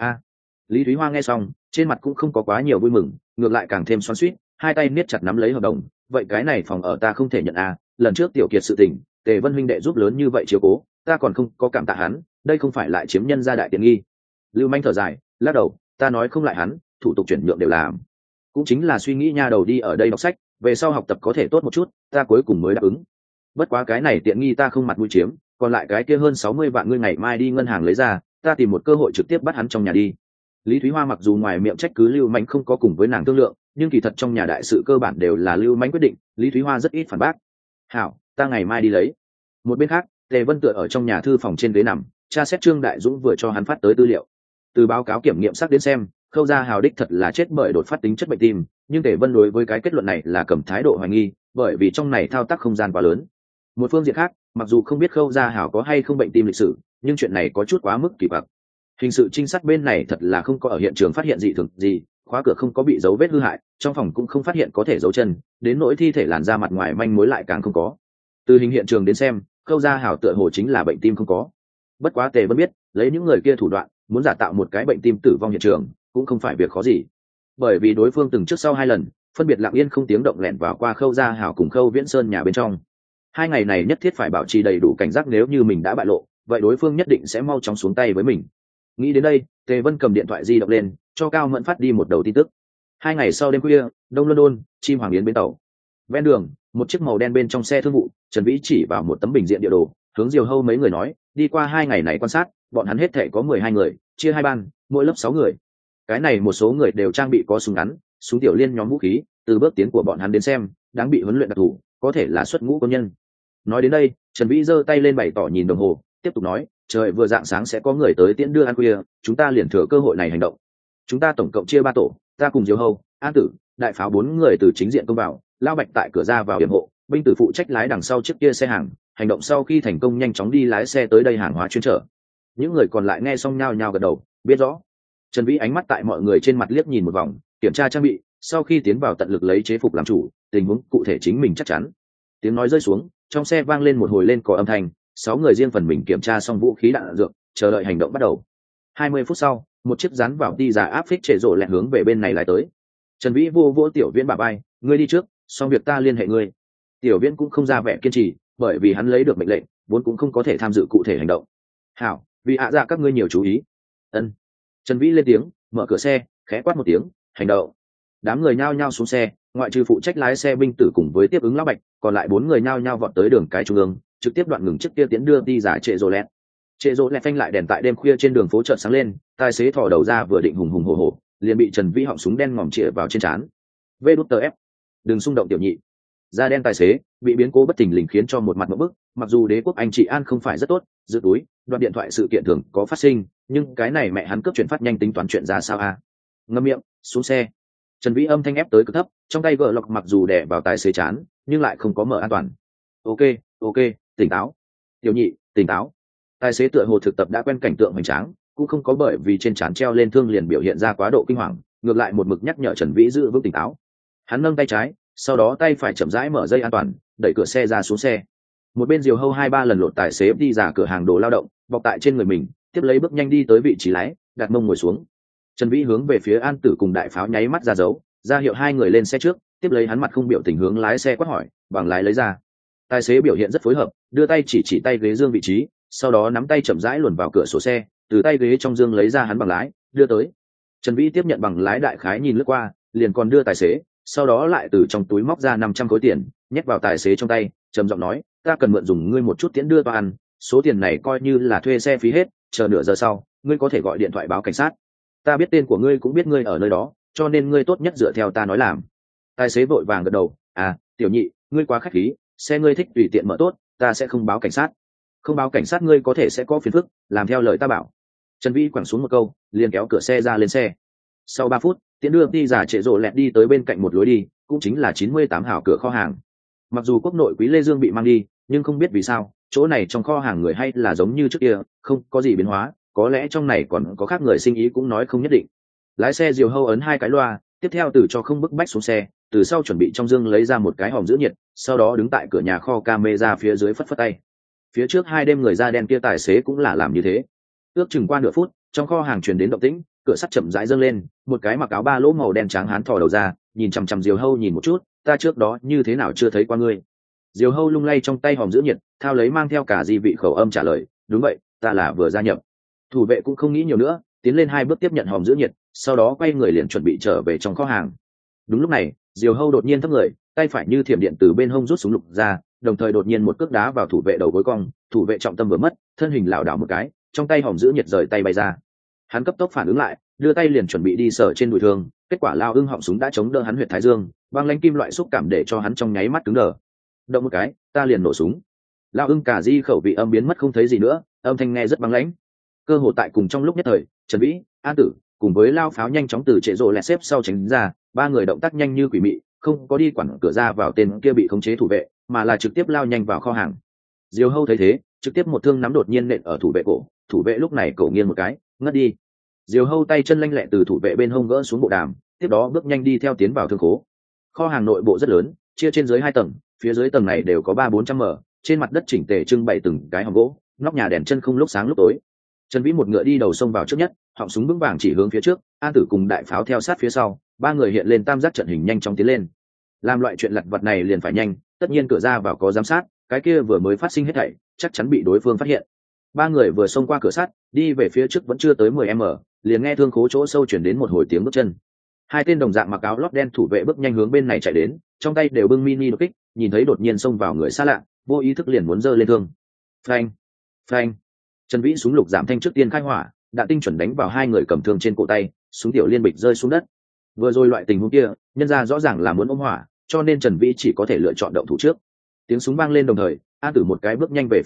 Lý Thúy Hoa nghe xong, trên mặt cũng không có quá nhiều vui mừng, ngược lại càng thêm xoắn xuýt, hai tay niết chặt nắm lấy hợp đồng. Vậy cái này phòng ở ta không thể nhận lần trước tiểu kiệt sự tình, Tề Vân huynh đệ giúp lớn như vậy chiếu cố, ta còn không có cảm tạ hắn, đây không phải lại chiếm nhân gia đại tiện nghi. Lưu Manh thở dài, lắc đầu, ta nói không lại hắn, thủ tục chuyển nhượng đều làm, cũng chính là suy nghĩ nha đầu đi ở đây đọc sách, về sau học tập có thể tốt một chút, ta cuối cùng mới đáp ứng. Bất quá cái này tiện nghi ta không mặt mũi chiếm, còn lại cái kia hơn 60 vạn ngươi ngày mai đi ngân hàng lấy ra, ta tìm một cơ hội trực tiếp bắt hắn trong nhà đi. Lý Thúy Hoa mặc dù ngoài miệng trách cứ Lưu Mánh không có cùng với nàng thương lượng, nhưng kỳ thật trong nhà đại sự cơ bản đều là Lưu Mánh quyết định, Lý Thúy Hoa rất ít phản bác. Hảo, ta ngày mai đi lấy. Một bên khác, Tề Vân tựa ở trong nhà thư phòng trên ghế nằm, tra xét Trương Đại Dũng vừa cho hắn phát tới tư liệu. Từ báo cáo kiểm nghiệm xác đến xem, Khâu Gia Hào đích thật là chết bởi đột phát tính chất bệnh tim, nhưng Tề Vân đối với cái kết luận này là cầm thái độ hoài nghi, bởi vì trong này thao tác không gian quá lớn. Một phương diện khác, mặc dù không biết Khâu Gia Hào có hay không bệnh tim lịch sử, nhưng chuyện này có chút quá mức kỳ quặc. Hình sự trinh sát bên này thật là không có ở hiện trường phát hiện dị thường gì, khóa cửa không có bị dấu vết hư hại, trong phòng cũng không phát hiện có thể dấu chân, đến nỗi thi thể làn da mặt ngoài manh mối lại càng không có. Từ hình hiện trường đến xem, Khâu Gia Hảo tựa hồ chính là bệnh tim không có. Bất quá Tề Vân biết, lấy những người kia thủ đoạn, muốn giả tạo một cái bệnh tim tử vong hiện trường, cũng không phải việc khó gì. Bởi vì đối phương từng trước sau 2 lần, phân biệt lặng yên không tiếng động lẻn vào qua Khâu Gia Hảo cùng Khâu Viễn Sơn nhà bên trong. 2 ngày này nhất thiết phải bảo trì đầy đủ cảnh giác, nếu như mình đã bại lộ, vậy đối phương nhất định sẽ mau chóng xuống tay với mình. Nghĩ đến đây, Tề Vân cầm điện thoại di động lên, cho Cao Mẫn phát đi một đầu tin tức. 2 ngày sau đêm khuya, Đông London, chim hoàng yến bến tàu. Ven đường, một chiếc màu đen bên trong xe thương vụ, Trần Vĩ chỉ vào một tấm bình diện địa đồ, hướng Diều Hâu mấy người nói, đi qua 2 ngày này quan sát, bọn hắn hết thể có 12 người, chia 2 ban, mỗi lớp 6 người. Cái này một số người đều trang bị có súng ngắn, súng tiểu liên nhóm vũ khí, từ bước tiến của bọn hắn đến xem, đáng bị huấn luyện đặc thù, có thể là xuất ngũ quân nhân. Nói đến đây, Trần Vĩ giơ tay lên bày tỏ nhìn đồng hồ, tiếp tục nói, trời vừa rạng sáng sẽ có người tới tiễn đưa ăn khuya, chúng ta liền thừa cơ hội này hành động. Chúng ta tổng cộng chia 3 tổ, ta cùng Diêu Hầu, An Tử, đại pháo 4 người từ chính diện công vào, Lao Bạch tại cửa ra vào yểm hộ, binh tử phụ trách lái đằng sau chiếc kia xe hàng, hành động sau khi thành công nhanh chóng đi lái xe tới đây hàng hóa chuyên trở. Những người còn lại nghe xong nhao nhao gật đầu, biết rõ. Trần Vĩ ánh mắt tại mọi người trên mặt liếc nhìn một vòng, kiểm tra trang bị, sau khi tiến vào tận lực lấy chế phục làm chủ, tình huống cụ thể chính mình chắc chắn. Tiếng nói rơi xuống, trong xe vang lên một hồi lên còi âm thanh, 6 người riêng phần mình kiểm tra xong vũ khí đạn dược, chờ đợi hành động bắt đầu. 20 phút sau, một chiếc rắn vào đi giả áp phích trệ rộ lẹn hướng về bên này lái tới. Trần Vĩ vô vô Tiểu Viễn bả vai, ngươi đi trước, xong việc ta liên hệ ngươi. Tiểu Viễn cũng không ra vẻ kiên trì, bởi vì hắn lấy được mệnh lệnh, vốn cũng không có thể tham dự cụ thể hành động. Hảo, vì hạ dạ các ngươi nhiều chú ý. Ân. Trần Vĩ lên tiếng, mở cửa xe, khẽ quát một tiếng, hành động. Đám người nhao nhao xuống xe, ngoại trừ phụ trách lái xe binh tử cùng với tiếp ứng Lão Bạch, còn lại 4 người nhao nhao vọt tới đường cái trung ương, trực tiếp đoạn ngừng chiếc kia tiến đưa đi giả trệ rộ lẹt. Trệ rộ lẹt phanh lại đèn tại đêm khuya trên đường phố chợt sáng lên, tài xế thò đầu ra vừa định hùng hùng hổ hổ, liền bị Trần Vĩ họng súng đen ngòm chĩa vào trên trán. VF, đừng xung động tiểu nhị. Da đen tài xế bị biến cố bất thình lình khiến cho một mặt ngộp bức, mặc dù đế quốc anh trị an không phải rất tốt, giữ túi, đoạn điện thoại sự kiện thường có phát sinh, nhưng cái này mẹ hắn cướp chuyển phát nhanh tính toán chuyện ra sao a? Ngậm miệng, xuống xe. Trần Vĩ âm thanh ép tới cực thấp, trong tay gỡ lọc mặc dù đè vào tài xế chán, nhưng lại không có mở an toàn. Ok, tỉnh táo. Tiểu nhị, tỉnh táo. Tài xế tựa hồ thực tập đã quen cảnh tượng hoành tráng, cũng không có bởi vì trên trán treo lên thương liền biểu hiện ra quá độ kinh hoàng, ngược lại một mực nhắc nhở Trần Vĩ giữ vững tỉnh táo. Hắn nâng tay trái, sau đó tay phải chậm rãi mở dây an toàn, đẩy cửa xe ra xuống xe. Một bên Diều Hâu 2-3 lần lột tài xế đi ra cửa hàng đồ lao động, bọc tại trên người mình, tiếp lấy bước nhanh đi tới vị trí lái, đặt mông ngồi xuống. Trần Vĩ hướng về phía An Tử cùng đại pháo nháy mắt ra dấu, ra hiệu hai người lên xe trước, tiếp lấy hắn mặt không biểu tình hướng lái xe quát hỏi, bằng lái lấy ra. Tài xế biểu hiện rất phối hợp, đưa tay chỉ tay ghế dương vị trí, sau đó nắm tay chậm rãi luồn vào cửa sổ xe, từ tay ghế trong dương lấy ra hắn bằng lái, đưa tới. Trần Vĩ tiếp nhận bằng lái đại khái nhìn lướt qua, liền còn đưa tài xế, sau đó lại từ trong túi móc ra 500 khối tiền, nhét vào tài xế trong tay, trầm giọng nói, ta cần mượn dùng ngươi một chút tiễn đưa toa ăn, số tiền này coi như là thuê xe phí hết, chờ nửa giờ sau, ngươi có thể gọi điện thoại báo cảnh sát. Ta biết tên của ngươi cũng biết ngươi ở nơi đó, cho nên ngươi tốt nhất dựa theo ta nói làm. Tài xế vội vàng gật đầu, tiểu nhị, ngươi quá khách khí, xe ngươi thích tùy tiện mở tốt, ta sẽ không báo cảnh sát. Không báo cảnh sát ngươi có thể sẽ có phiền phức, làm theo lời ta bảo. Trần Vĩ quẳng xuống một câu, liền kéo cửa xe ra lên xe. Sau 3 phút, tiễn đưa đi giả trệ rộ lẹt đi tới bên cạnh một lối đi, cũng chính là 98 hào cửa kho hàng. Mặc dù quốc nội Quý Lê Dương bị mang đi, nhưng không biết vì sao, chỗ này trong kho hàng người hay là giống như trước kia, không có gì biến hóa, có lẽ trong này còn có khác người sinh ý cũng nói không nhất định. Lái xe Diều Hâu ấn 2 cái loa, tiếp theo từ cho không bức bách xuống xe, từ sau chuẩn bị trong dương lấy ra một cái hòm giữ nhiệt, sau đó đứng tại cửa nhà kho camera phía dưới phất phất tay. Phía trước 2 đêm người da đen kia tài xế cũng là làm như thế. Ước chừng qua nửa phút, trong kho hàng truyền đến động tĩnh, cửa sắt chậm rãi dâng lên, một cái mặc áo ba lỗ màu đen trắng hán thò đầu ra, nhìn chằm chằm Diều Hâu nhìn một chút, ta trước đó như thế nào chưa thấy qua ngươi. Diều Hâu lung lay trong tay hòm giữ nhiệt, thao lấy mang theo cả di vị khẩu âm trả lời, đúng vậy, ta là vừa gia nhập. Thủ vệ cũng không nghĩ nhiều nữa, tiến lên 2 bước tiếp nhận hòm giữ nhiệt, sau đó quay người liền chuẩn bị trở về trong kho hàng. Đúng lúc này, Diều Hâu đột nhiên thấp người, tay phải như thiểm điện từ bên hông rút súng lục ra, đồng thời đột nhiên một cước đá vào thủ vệ đầu gối cong, thủ vệ trọng tâm vừa mất, thân hình lảo đảo một cái, trong tay hòm giữ nhiệt rời tay bay ra. Hắn cấp tốc phản ứng lại, đưa tay liền chuẩn bị đi sờ trên đùi thương, kết quả lao ưng họng súng đã chống đỡ hắn huyệt thái dương, băng lãnh kim loại xúc cảm để cho hắn trong nháy mắt cứng đờ. Động một cái, ta liền nổ súng. Lao ưng cả di khẩu vị âm biến mất không thấy gì nữa, âm thanh nghe rất băng lãnh. Cơ hồ tại cùng trong lúc nhất thời, Trần Vĩ, An Tử cùng với lao pháo nhanh chóng từ trệ rộ lẹt xếp sau tránh ra, 3 người động tác nhanh như quỷ mị, không có đi quản cửa ra vào tên kia bị khống chế thủ vệ, mà là trực tiếp lao nhanh vào kho hàng. Diều Hâu thấy thế, trực tiếp một thương nắm đột nhiên nện ở thủ vệ cổ, thủ vệ lúc này cổ nghiêng một cái, ngất đi. Diều Hâu tay chân lanh lẹ từ thủ vệ bên hông gỡ xuống bộ đàm, tiếp đó bước nhanh đi theo tiến vào thương khố. Kho hàng nội bộ rất lớn, chia trên dưới 2 tầng, phía dưới tầng này đều có 300-400 m, trên mặt đất chỉnh tề trưng bày từng cái hòm gỗ, nóc nhà đèn chân không lúc sáng lúc tối. Trần Vĩ một ngựa đi đầu sông vào trước nhất, họng súng vững vàng chỉ hướng phía trước, An Tử cùng đại pháo theo sát phía sau, 3 người hiện lên tam giác trận hình nhanh chóng tiến lên. Làm loại chuyện lặt vặt này liền phải nhanh, tất nhiên cửa ra vào có giám sát, cái kia vừa mới phát sinh hết thảy, chắc chắn bị đối phương phát hiện. 3 người vừa xông qua cửa sắt, đi về phía trước vẫn chưa tới 10m, liền nghe thương khố chỗ sâu chuyển đến một hồi tiếng bước chân. 2 tên đồng dạng mặc áo lót đen thủ vệ bước nhanh hướng bên này chạy đến, trong tay đều bưng mini đột kích, nhìn thấy đột nhiên xông vào người xa lạ, vô ý thức liền muốn giơ lên thương. Phanh, phanh. Trần Vĩ súng lục giảm thanh trước tiên khai hỏa, đạn tinh chuẩn đánh vào 2 người cầm thương trên cổ tay, súng tiểu liên bịch rơi xuống đất. Vừa rồi loại tình huống kia, nhân ra rõ ràng là muốn ôm hỏa, cho nên Trần Vĩ chỉ có thể lựa chọn động thủ trước. Tiếng súng vang lên đồng thời, An Tử một cái bước nhanh về phía trước,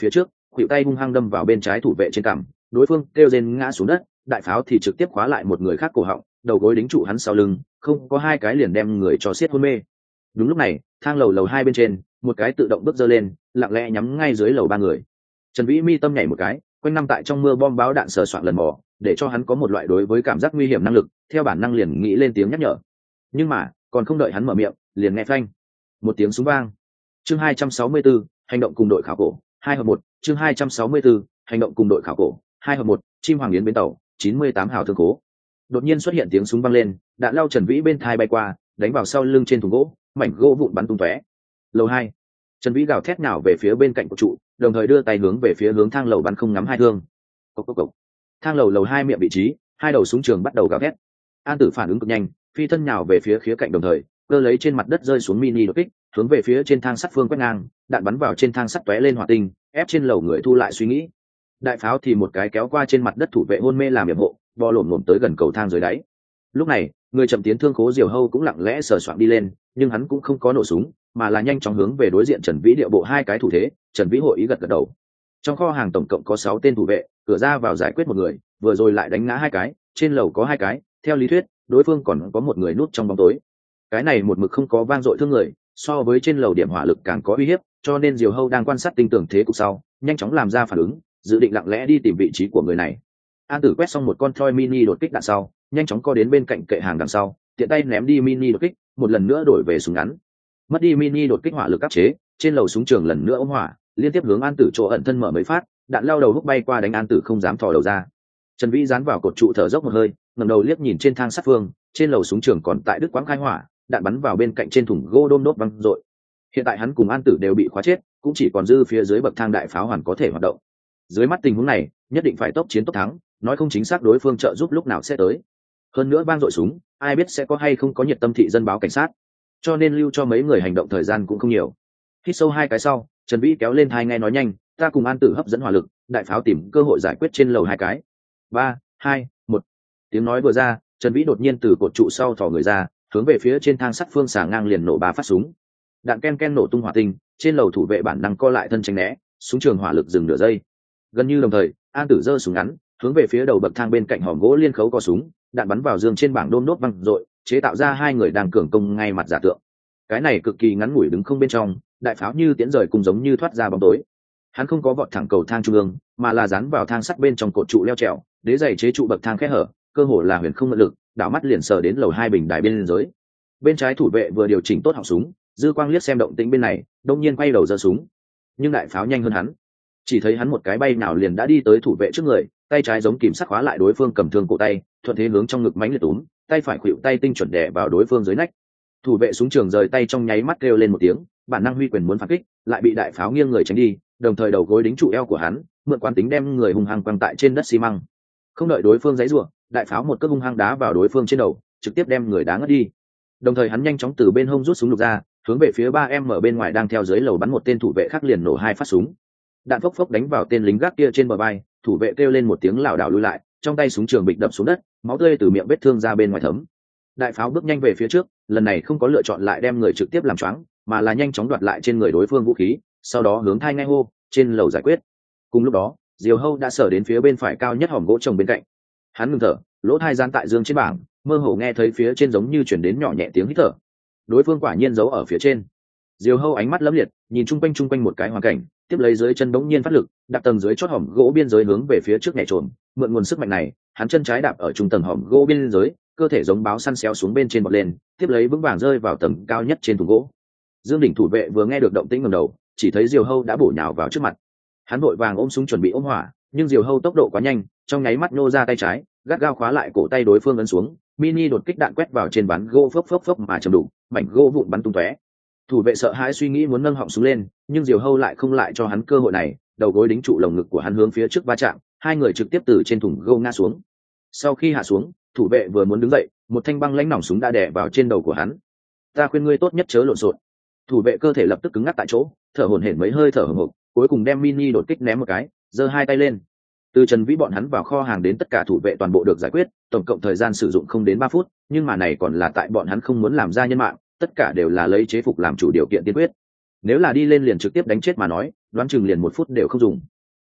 khuỷu tay hung hăng đâm vào bên trái thủ vệ trên cằm, đối phương kêu rên ngã xuống đất, đại pháo thì trực tiếp khóa lại một người khác cổ họng, đầu gối đính trụ hắn sau lưng, không có hai cái liền đem người cho xiết hôn mê. Đúng lúc này, thang lầu hai bên trên, một cái tự động bước giơ lên, lặng lẽ nhắm ngay dưới lầu ba người. Trần Vĩ mi tâm nhảy một cái, quanh năm tại trong mưa bom báo đạn sờ soạn lần mò, để cho hắn có một loại đối với cảm giác nguy hiểm năng lực, theo bản năng liền nghĩ lên tiếng nhắc nhở. Nhưng mà, còn không đợi hắn mở miệng, liền nghe phanh, một tiếng súng vang. Chương 264, hành động cùng đội khảo cổ, 2 hợp 1, chương 264, hành động cùng đội khảo cổ, 2 hợp 1, chim hoàng yến bến tàu, 98 hào thương cố. Đột nhiên xuất hiện tiếng súng vang lên, đạn lao Trần Vĩ bên thai bay qua, đánh vào sau lưng trên thùng gỗ, mảnh gỗ vụn bắn tung tóe. Lầu 2. Trần Vĩ gào thét nào về phía bên cạnh của trụ, đồng thời đưa tay hướng về phía hướng thang lầu bắn không ngắm hai thương. Cộc cộc cộc. Thang lầu 2 miệng vị trí, hai đầu súng trường bắt đầu gào thét. An Tử phản ứng cực nhanh, phi thân nhào về phía khía cạnh đồng thời, cơ lấy trên mặt đất rơi xuống mini đột kích, hướng về phía trên thang sắt phương quét ngang, đạn bắn vào trên thang sắt tóe lên hỏa tinh, ép trên lầu người thu lại suy nghĩ. Đại pháo thì một cái kéo qua trên mặt đất thủ vệ hôn mê làm yểm hộ, bò lổm tới gần cầu thang dưới đáy. Lúc này, người chậm tiến thương khố Diều Hâu cũng lặng lẽ sờ soạng đi lên, nhưng hắn cũng không có nổ súng, mà là nhanh chóng hướng về đối diện Trần Vĩ điệu bộ hai cái thủ thế. Trần Vĩ hội ý gật đầu. Trong kho hàng tổng cộng có 6 tên thủ vệ, cửa ra vào giải quyết một người, vừa rồi lại đánh ngã hai cái, trên lầu có hai cái, theo lý thuyết, đối phương còn có một người núp trong bóng tối. Cái này một mực không có vang dội thương người, so với trên lầu điểm hỏa lực càng có uy hiếp, cho nên Diều Hâu đang quan sát tinh tường thế cục sau, nhanh chóng làm ra phản ứng, dự định lặng lẽ đi tìm vị trí của người này. An Tử quét xong một con thoi mini đột kích đạn sau, nhanh chóng co đến bên cạnh kệ hàng đằng sau, tiện tay ném đi mini đột kích, một lần nữa đổi về súng ngắn. Mất đi mini đột kích hỏa lực áp chế, trên lầu súng trường lần nữa ống hỏa, liên tiếp hướng An Tử chỗ ẩn thân mở mấy phát, đạn lao đầu húc bay qua đánh An Tử không dám thò đầu ra. Trần Vĩ dán vào cột trụ thở dốc một hơi, ngẩng đầu liếc nhìn trên thang sắt phương, trên lầu súng trường còn tại đứt quãng khai hỏa, đạn bắn vào bên cạnh trên thùng gỗ đôm đốt văng rội. Hiện tại hắn cùng An Tử đều bị khóa chết, cũng chỉ còn dư phía dưới bậc thang đại pháo hoàn có thể hoạt động. Dưới mắt tình huống này, nhất định phải tốc chiến tốc thắng, nói không chính xác đối phương trợ giúp lúc nào sẽ tới. Hơn nữa vang dội súng, ai biết sẽ có hay không có nhiệt tâm thị dân báo cảnh sát, cho nên lưu cho mấy người hành động thời gian cũng không nhiều. Hít sâu hai cái sau, Trần Vĩ kéo lên thai nghe nói nhanh, ta cùng An Tử hấp dẫn hỏa lực, đại pháo tìm cơ hội giải quyết trên lầu hai cái. 3, 2, 1. Tiếng nói vừa ra, Trần Vĩ đột nhiên từ cột trụ sau thò người ra, hướng về phía trên thang sắt phương xả ngang liền nổ 3 phát súng. Đạn ken ken nổ tung hỏa tinh, trên lầu thủ vệ bản năng co lại thân tránh né, súng trường hỏa lực dừng nửa giây. Gần như đồng thời, An Tử giơ súng ngắn, hướng về phía đầu bậc thang bên cạnh hòm gỗ liên khấu có súng, đạn bắn vào giường trên bảng đôm đốt văng rội, chế tạo ra hai người đang cường công ngay mặt giả tượng. Cái này cực kỳ ngắn ngủi đứng không bên trong, đại pháo như tiễn rời cùng giống như thoát ra bóng tối. Hắn không có vọt thẳng cầu thang trung ương, mà là dán vào thang sắt bên trong cột trụ leo trèo, đế giày chế trụ bậc thang khẽ hở, cơ hồ là huyền không mượn lực, đảo mắt liền sờ đến lầu hai bình đài bên dưới. Bên trái thủ vệ vừa điều chỉnh tốt họng súng, dư quang liếc xem động tĩnh bên này, đông nhiên quay đầu giơ súng. Nhưng đại pháo nhanh hơn hắn, chỉ thấy hắn một cái bay nào liền đã đi tới thủ vệ trước người, tay trái giống kìm sắt khóa lại đối phương cầm thương cổ tay, thuận thế hướng trong ngực mánh liệt túm, tay phải khuỵu tay tinh chuẩn đè vào đối phương dưới nách. Thủ vệ súng trường rời tay trong nháy mắt kêu lên một tiếng, bản năng huy quyền muốn phản kích, lại bị đại pháo nghiêng người tránh đi, đồng thời đầu gối đính trụ eo của hắn, mượn quán tính đem người hung hăng quăng tại trên đất xi măng. Không đợi đối phương giãy giụa, đại pháo một cước hung hăng đá vào đối phương trên đầu, trực tiếp đem người đá ngất đi. Đồng thời hắn nhanh chóng từ bên hông rút súng lục ra, hướng về phía 3 em ở bên ngoài đang theo dưới lầu bắn một tên thủ vệ khác liền nổ 2 phát súng. Đạn phốc phốc đánh vào tên lính gác kia trên bờ vai, thủ vệ kêu lên một tiếng lảo đảo lùi lại, trong tay súng trường bịch đập xuống đất, máu tươi từ miệng vết thương ra bên ngoài thấm. Đại pháo bước nhanh về phía trước, lần này không có lựa chọn lại đem người trực tiếp làm choáng, mà là nhanh chóng đoạt lại trên người đối phương vũ khí, sau đó hướng thai ngay hô, trên lầu giải quyết. Cùng lúc đó, Diều Hâu đã sở đến phía bên phải cao nhất hòm gỗ trồng bên cạnh. Hắn ngừng thở, lỗ thai dán tại dương trên bảng, mơ hồ nghe thấy phía trên giống như chuyển đến nhỏ nhẹ tiếng hít thở. Đối phương quả nhiên giấu ở phía trên. Diều Hâu ánh mắt lấm liệt, nhìn chung quanh một cái hoàn cảnh, tiếp lấy dưới chân bỗng nhiên phát lực, đạp tầng dưới chót hòm gỗ biên giới hướng về phía trước nhảy trồm, mượn nguồn sức mạnh này, hắn chân trái đạp ở trung tầng hòm gỗ biên giới, cơ thể giống báo săn xéo xuống bên trên bọt lên, tiếp lấy vững vàng rơi vào tầng cao nhất trên thùng gỗ. Dương đỉnh thủ vệ vừa nghe được động tĩnh ngẩng đầu, chỉ thấy Diều Hâu đã bổ nhào vào trước mặt. Hắn vội vàng ôm súng chuẩn bị ôm hỏa, nhưng Diều Hâu tốc độ quá nhanh, trong nháy mắt nô ra tay trái, gắt gao khóa lại cổ tay đối phương ấn xuống, mini đột kích đạn quét vào trên ván gỗ phốc phốc mà chầm đủ, mảnh gỗ vụn bắn tung tóe. Thủ vệ sợ hãi suy nghĩ muốn nâng họng súng lên, nhưng Diều Hâu lại không lại cho hắn cơ hội này, đầu gối đính trụ lồng ngực của hắn hướng phía trước va chạm, hai người trực tiếp từ trên thùng gỗ ngã xuống. Sau khi hạ xuống, thủ vệ vừa muốn đứng dậy, một thanh băng lãnh nòng súng đã đè vào trên đầu của hắn. Ta khuyên ngươi tốt nhất chớ lộn xộn. Thủ vệ cơ thể lập tức cứng ngắc tại chỗ, thở hổn hển mấy hơi thở hổn hộc, cuối cùng đem mini đột kích ném một cái, giơ hai tay lên. Từ Trần Vĩ bọn hắn vào kho hàng đến tất cả thủ vệ toàn bộ được giải quyết, tổng cộng thời gian sử dụng không đến 3 phút, nhưng mà này còn là tại bọn hắn không muốn làm ra nhân mạng, tất cả đều là lấy chế phục làm chủ điều kiện tiên quyết. Nếu là đi lên liền trực tiếp đánh chết mà nói, đoán chừng liền 1 phút đều không dùng.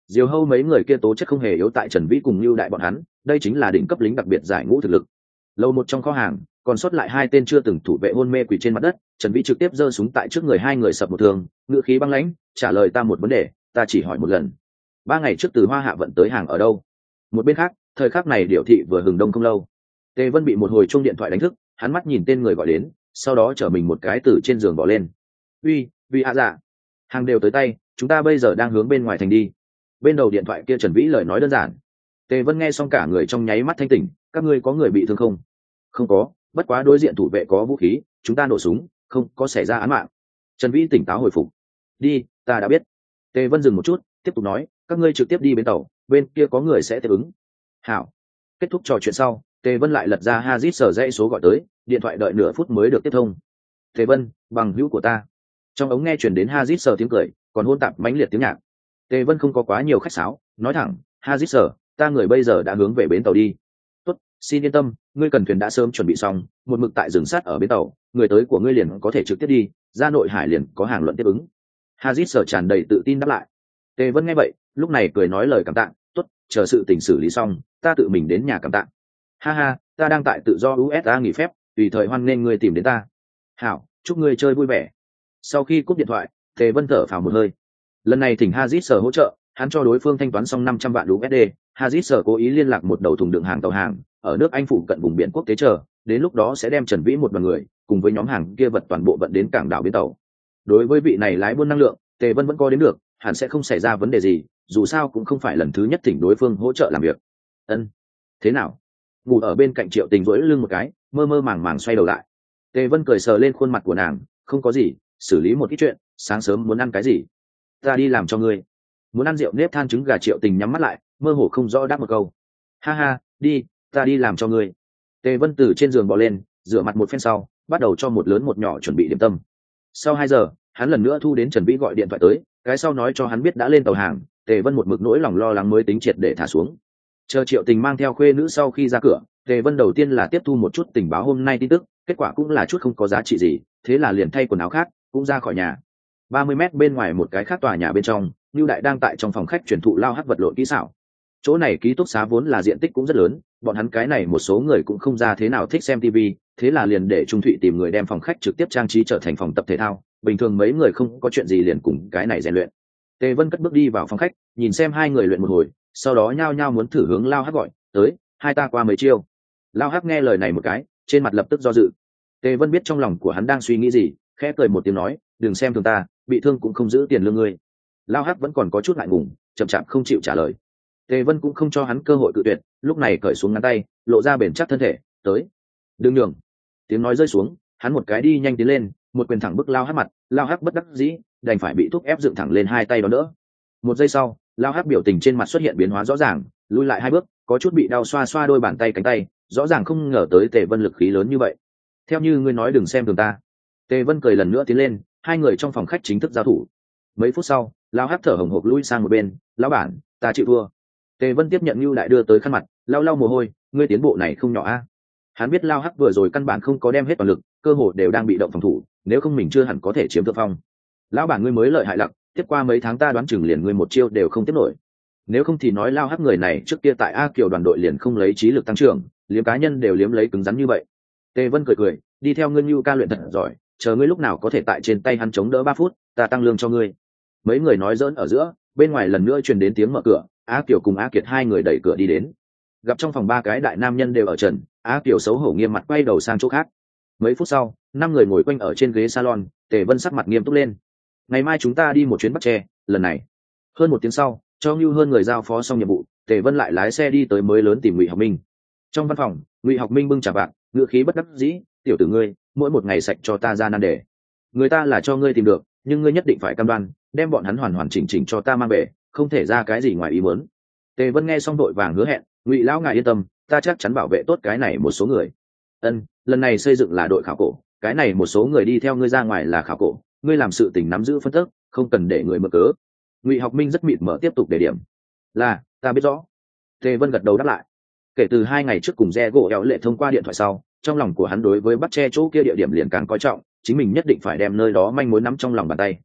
Diều Hâu mấy người kia tố chất không hề yếu tại Trần Vĩ cùng Lưu Đại bọn hắn, đây chính là đỉnh cấp lính đặc biệt giải ngũ thực lực. Lầu một trong kho hàng, còn sót lại hai tên chưa từng thủ vệ hôn mê quỳ trên mặt đất, Trần Vĩ trực tiếp giơ súng tại trước người hai người sập một thương, ngữ khí băng lãnh, trả lời ta một vấn đề, ta chỉ hỏi một lần. 3 ngày trước từ Hoa Hạ vận tới hàng ở đâu? Một bên khác, thời khắc này Điểu thị vừa hừng đông không lâu. Tề Vân bị một hồi chuông điện thoại đánh thức, hắn mắt nhìn tên người gọi đến, sau đó chở mình một cái từ trên giường bỏ lên. Uy, vì hạ dạ, hàng đều tới tay, chúng ta bây giờ đang hướng bên ngoài thành đi. Bên đầu điện thoại kia Trần Vĩ lời nói đơn giản. Tề Vân nghe xong cả người trong nháy mắt thanh tỉnh, các ngươi có người bị thương không? Không có, bất quá đối diện thủ vệ có vũ khí, chúng ta nổ súng, không có xảy ra án mạng. Trần Vĩ tỉnh táo hồi phục. Đi, ta đã biết. Tề Vân dừng một chút, tiếp tục nói, các ngươi trực tiếp đi bến tàu, bên kia có người sẽ tiếp ứng. Hảo. Kết thúc trò chuyện sau, Tề Vân lại lật ra Hazit sở dãy số gọi tới, điện thoại đợi nửa phút mới được tiếp thông. Tề Vân, bằng hữu của ta. Trong ống nghe truyền đến Hazit sở tiếng cười, còn hôn tạp mãnh liệt tiếng nhạc. Tề Vân không có quá nhiều khách sáo, nói thẳng, Hazit sở, ta người bây giờ đã hướng về bến tàu đi. Tốt, xin yên tâm, ngươi cần thuyền đã sớm chuẩn bị xong, một mực tại dừng sát ở bến tàu, người tới của ngươi liền có thể trực tiếp đi, ra nội hải liền có hàng luận tiếp ứng. Hazit sở tràn đầy tự tin đáp lại. Tề Vân nghe vậy, lúc này cười nói lời cảm tạ, tốt, chờ sự tình xử lý xong, ta tự mình đến nhà cảm tạ. Ha ha, ta đang tại tự do USA nghỉ phép, tùy thời hoan nghênh ngươi tìm đến ta. Hảo, chúc ngươi chơi vui vẻ. Sau khi cúp điện thoại, Tề Vân thở phào một hơi. Lần này thỉnh Hazit sở hỗ trợ, hắn cho đối phương thanh toán xong 500 vạn USD. Hazit sở cố ý liên lạc một đầu thùng đựng hàng tàu hàng ở nước Anh phụ cận vùng biển quốc tế chờ, đến lúc đó sẽ đem Trần Vĩ một đoàn người cùng với nhóm hàng kia vật toàn bộ vận đến cảng đảo bến tàu. Đối với vị này lái buôn năng lượng, Tề Vân vẫn coi đến được, hẳn sẽ không xảy ra vấn đề gì, dù sao cũng không phải lần thứ nhất thỉnh đối phương hỗ trợ làm việc. Ân, thế nào? Ngủ ở bên cạnh Triệu Tình duỗi lưng một cái, mơ mơ màng màng xoay đầu lại. Tề Vân cười sờ lên khuôn mặt của nàng, không có gì, xử lý một ít chuyện, sáng sớm muốn ăn cái gì? Ta đi làm cho ngươi. Muốn ăn rượu nếp than trứng gà. Triệu Tình nhắm mắt lại, mơ hồ không rõ đáp một câu. Ha ha, đi, ta đi làm cho ngươi. Tề Vân từ trên giường bò lên, rửa mặt một phen sau, bắt đầu cho một lớn một nhỏ chuẩn bị điểm tâm. Sau 2 giờ, hắn lần nữa thu đến Trần Vĩ gọi điện thoại tới, cái sau nói cho hắn biết đã lên tàu hàng. Tề Vân một mực nỗi lòng lo lắng mới tính triệt để thả xuống. Chờ Triệu Tình mang theo khuê nữ sau khi ra cửa, Tề Vân đầu tiên là tiếp thu một chút tình báo hôm nay tin tức, kết quả cũng là chút không có giá trị gì, thế là liền thay quần áo khác, cũng ra khỏi nhà. 30 mét bên ngoài một cái khác tòa nhà bên trong, Nưu Đại đang tại trong phòng khách truyền thụ lao hắc vật lộn kỹ xảo. Chỗ này ký túc xá vốn là diện tích cũng rất lớn, bọn hắn cái này một số người cũng không ra thế nào thích xem TV, thế là liền để Trung Thụy tìm người đem phòng khách trực tiếp trang trí trở thành phòng tập thể thao, bình thường mấy người không có chuyện gì liền cùng cái này rèn luyện. Tề Vân cất bước đi vào phòng khách, nhìn xem hai người luyện một hồi, sau đó nhao nhao muốn thử hướng lao hắc gọi, tới, hai ta qua mấy chiêu. Lao hắc nghe lời này một cái, trên mặt lập tức do dự. Tề Vân biết trong lòng của hắn đang suy nghĩ gì, khẽ cười một tiếng nói, đừng xem thường ta, bị thương cũng không giữ tiền lương ngươi. Lao hắc vẫn còn có chút ngại ngùng, chậm chạp không chịu trả lời. Tề Vân cũng không cho hắn cơ hội cự tuyệt, lúc này cởi xuống ngắn tay, lộ ra bền chắc thân thể, tới. Đừng nhường. Tiếng nói rơi xuống, hắn một cái đi nhanh tiến lên, một quyền thẳng bức Lao hắc mặt, Lao hắc bất đắc dĩ, đành phải bị thúc ép dựng thẳng lên hai tay đó đỡ. Một giây sau, Lao hắc biểu tình trên mặt xuất hiện biến hóa rõ ràng, lùi lại 2 bước, có chút bị đau xoa xoa đôi bàn tay cánh tay, rõ ràng không ngờ tới Tề Vân lực khí lớn như vậy. Theo như ngươi nói đừng xem thường ta. Tề Vân cười lần nữa tiến lên, hai người trong phòng khách chính thức giao thủ. Mấy phút sau, Lao hắc thở hổn hộc lui sang một bên, lão bản, ta chịu thua. Tề Vân tiếp nhận Nưu Đại đưa tới khăn mặt, lau lau mồ hôi, ngươi tiến bộ này không nhỏ a. Hắn biết Lao hắc vừa rồi căn bản không có đem hết toàn lực, cơ hồ đều đang bị động phòng thủ, nếu không mình chưa hẳn có thể chiếm thượng phong. Lão bản ngươi mới lợi hại lặc, tiếp qua mấy tháng ta đoán chừng liền ngươi một chiêu đều không tiếp nổi. Nếu không thì nói Lao hắc người này trước kia tại A Kiều đoàn đội liền không lấy trí lực tăng trưởng, liếm cá nhân đều liếm lấy cứng rắn như vậy. Tề Vân cười cười, đi theo ngươi Nưu ca luyện thật giỏi, chờ ngươi lúc nào có thể tại trên tay hắn chống đỡ 3 phút, ta tăng lương cho ngươi. Mấy người nói giỡn ở giữa, bên ngoài lần nữa truyền đến tiếng mở cửa, A Kiều cùng A Kiệt hai người đẩy cửa đi đến. Gặp trong phòng 3 cái đại nam nhân đều ở trần, A Kiều xấu hổ nghiêm mặt quay đầu sang chỗ khác. Mấy phút sau, 5 người ngồi quanh ở trên ghế salon, Tề Vân sắc mặt nghiêm túc lên. Ngày mai chúng ta đi một chuyến Bắc Tre, lần này. Hơn 1 tiếng sau, cho Nưu hơn người giao phó xong nhiệm vụ, Tề Vân lại lái xe đi tới mới lớn tìm Ngụy Học Minh. Trong văn phòng, Ngụy Học Minh bưng trà bạc, ngựa khí bất đắc dĩ, tiểu tử ngươi, mỗi một ngày sạch cho ta ra nan đề. Người ta là cho ngươi tìm được, nhưng ngươi nhất định phải cam đoan, đem bọn hắn hoàn hoàn chỉnh chỉnh cho ta mang về, không thể ra cái gì ngoài ý muốn. Tề Vân nghe xong đội vàng hứa hẹn, Ngụy lão ngài yên tâm, ta chắc chắn bảo vệ tốt cái này một số người. Ân, lần này xây dựng là đội khảo cổ, cái này một số người đi theo ngươi ra ngoài là khảo cổ, ngươi làm sự tình nắm giữ phân tích, không cần để người mở cớ. Ngụy Học Minh rất mịt mở tiếp tục đề điểm. Là, ta biết rõ. Tề Vân gật đầu đáp lại. Kể từ 2 ngày trước cùng Re gỗ éo lệ thông qua điện thoại sau, trong lòng của hắn đối với Bắc Tre chỗ kia địa điểm liền càng coi trọng, chính mình nhất định phải đem nơi đó manh mối nắm trong lòng bàn tay.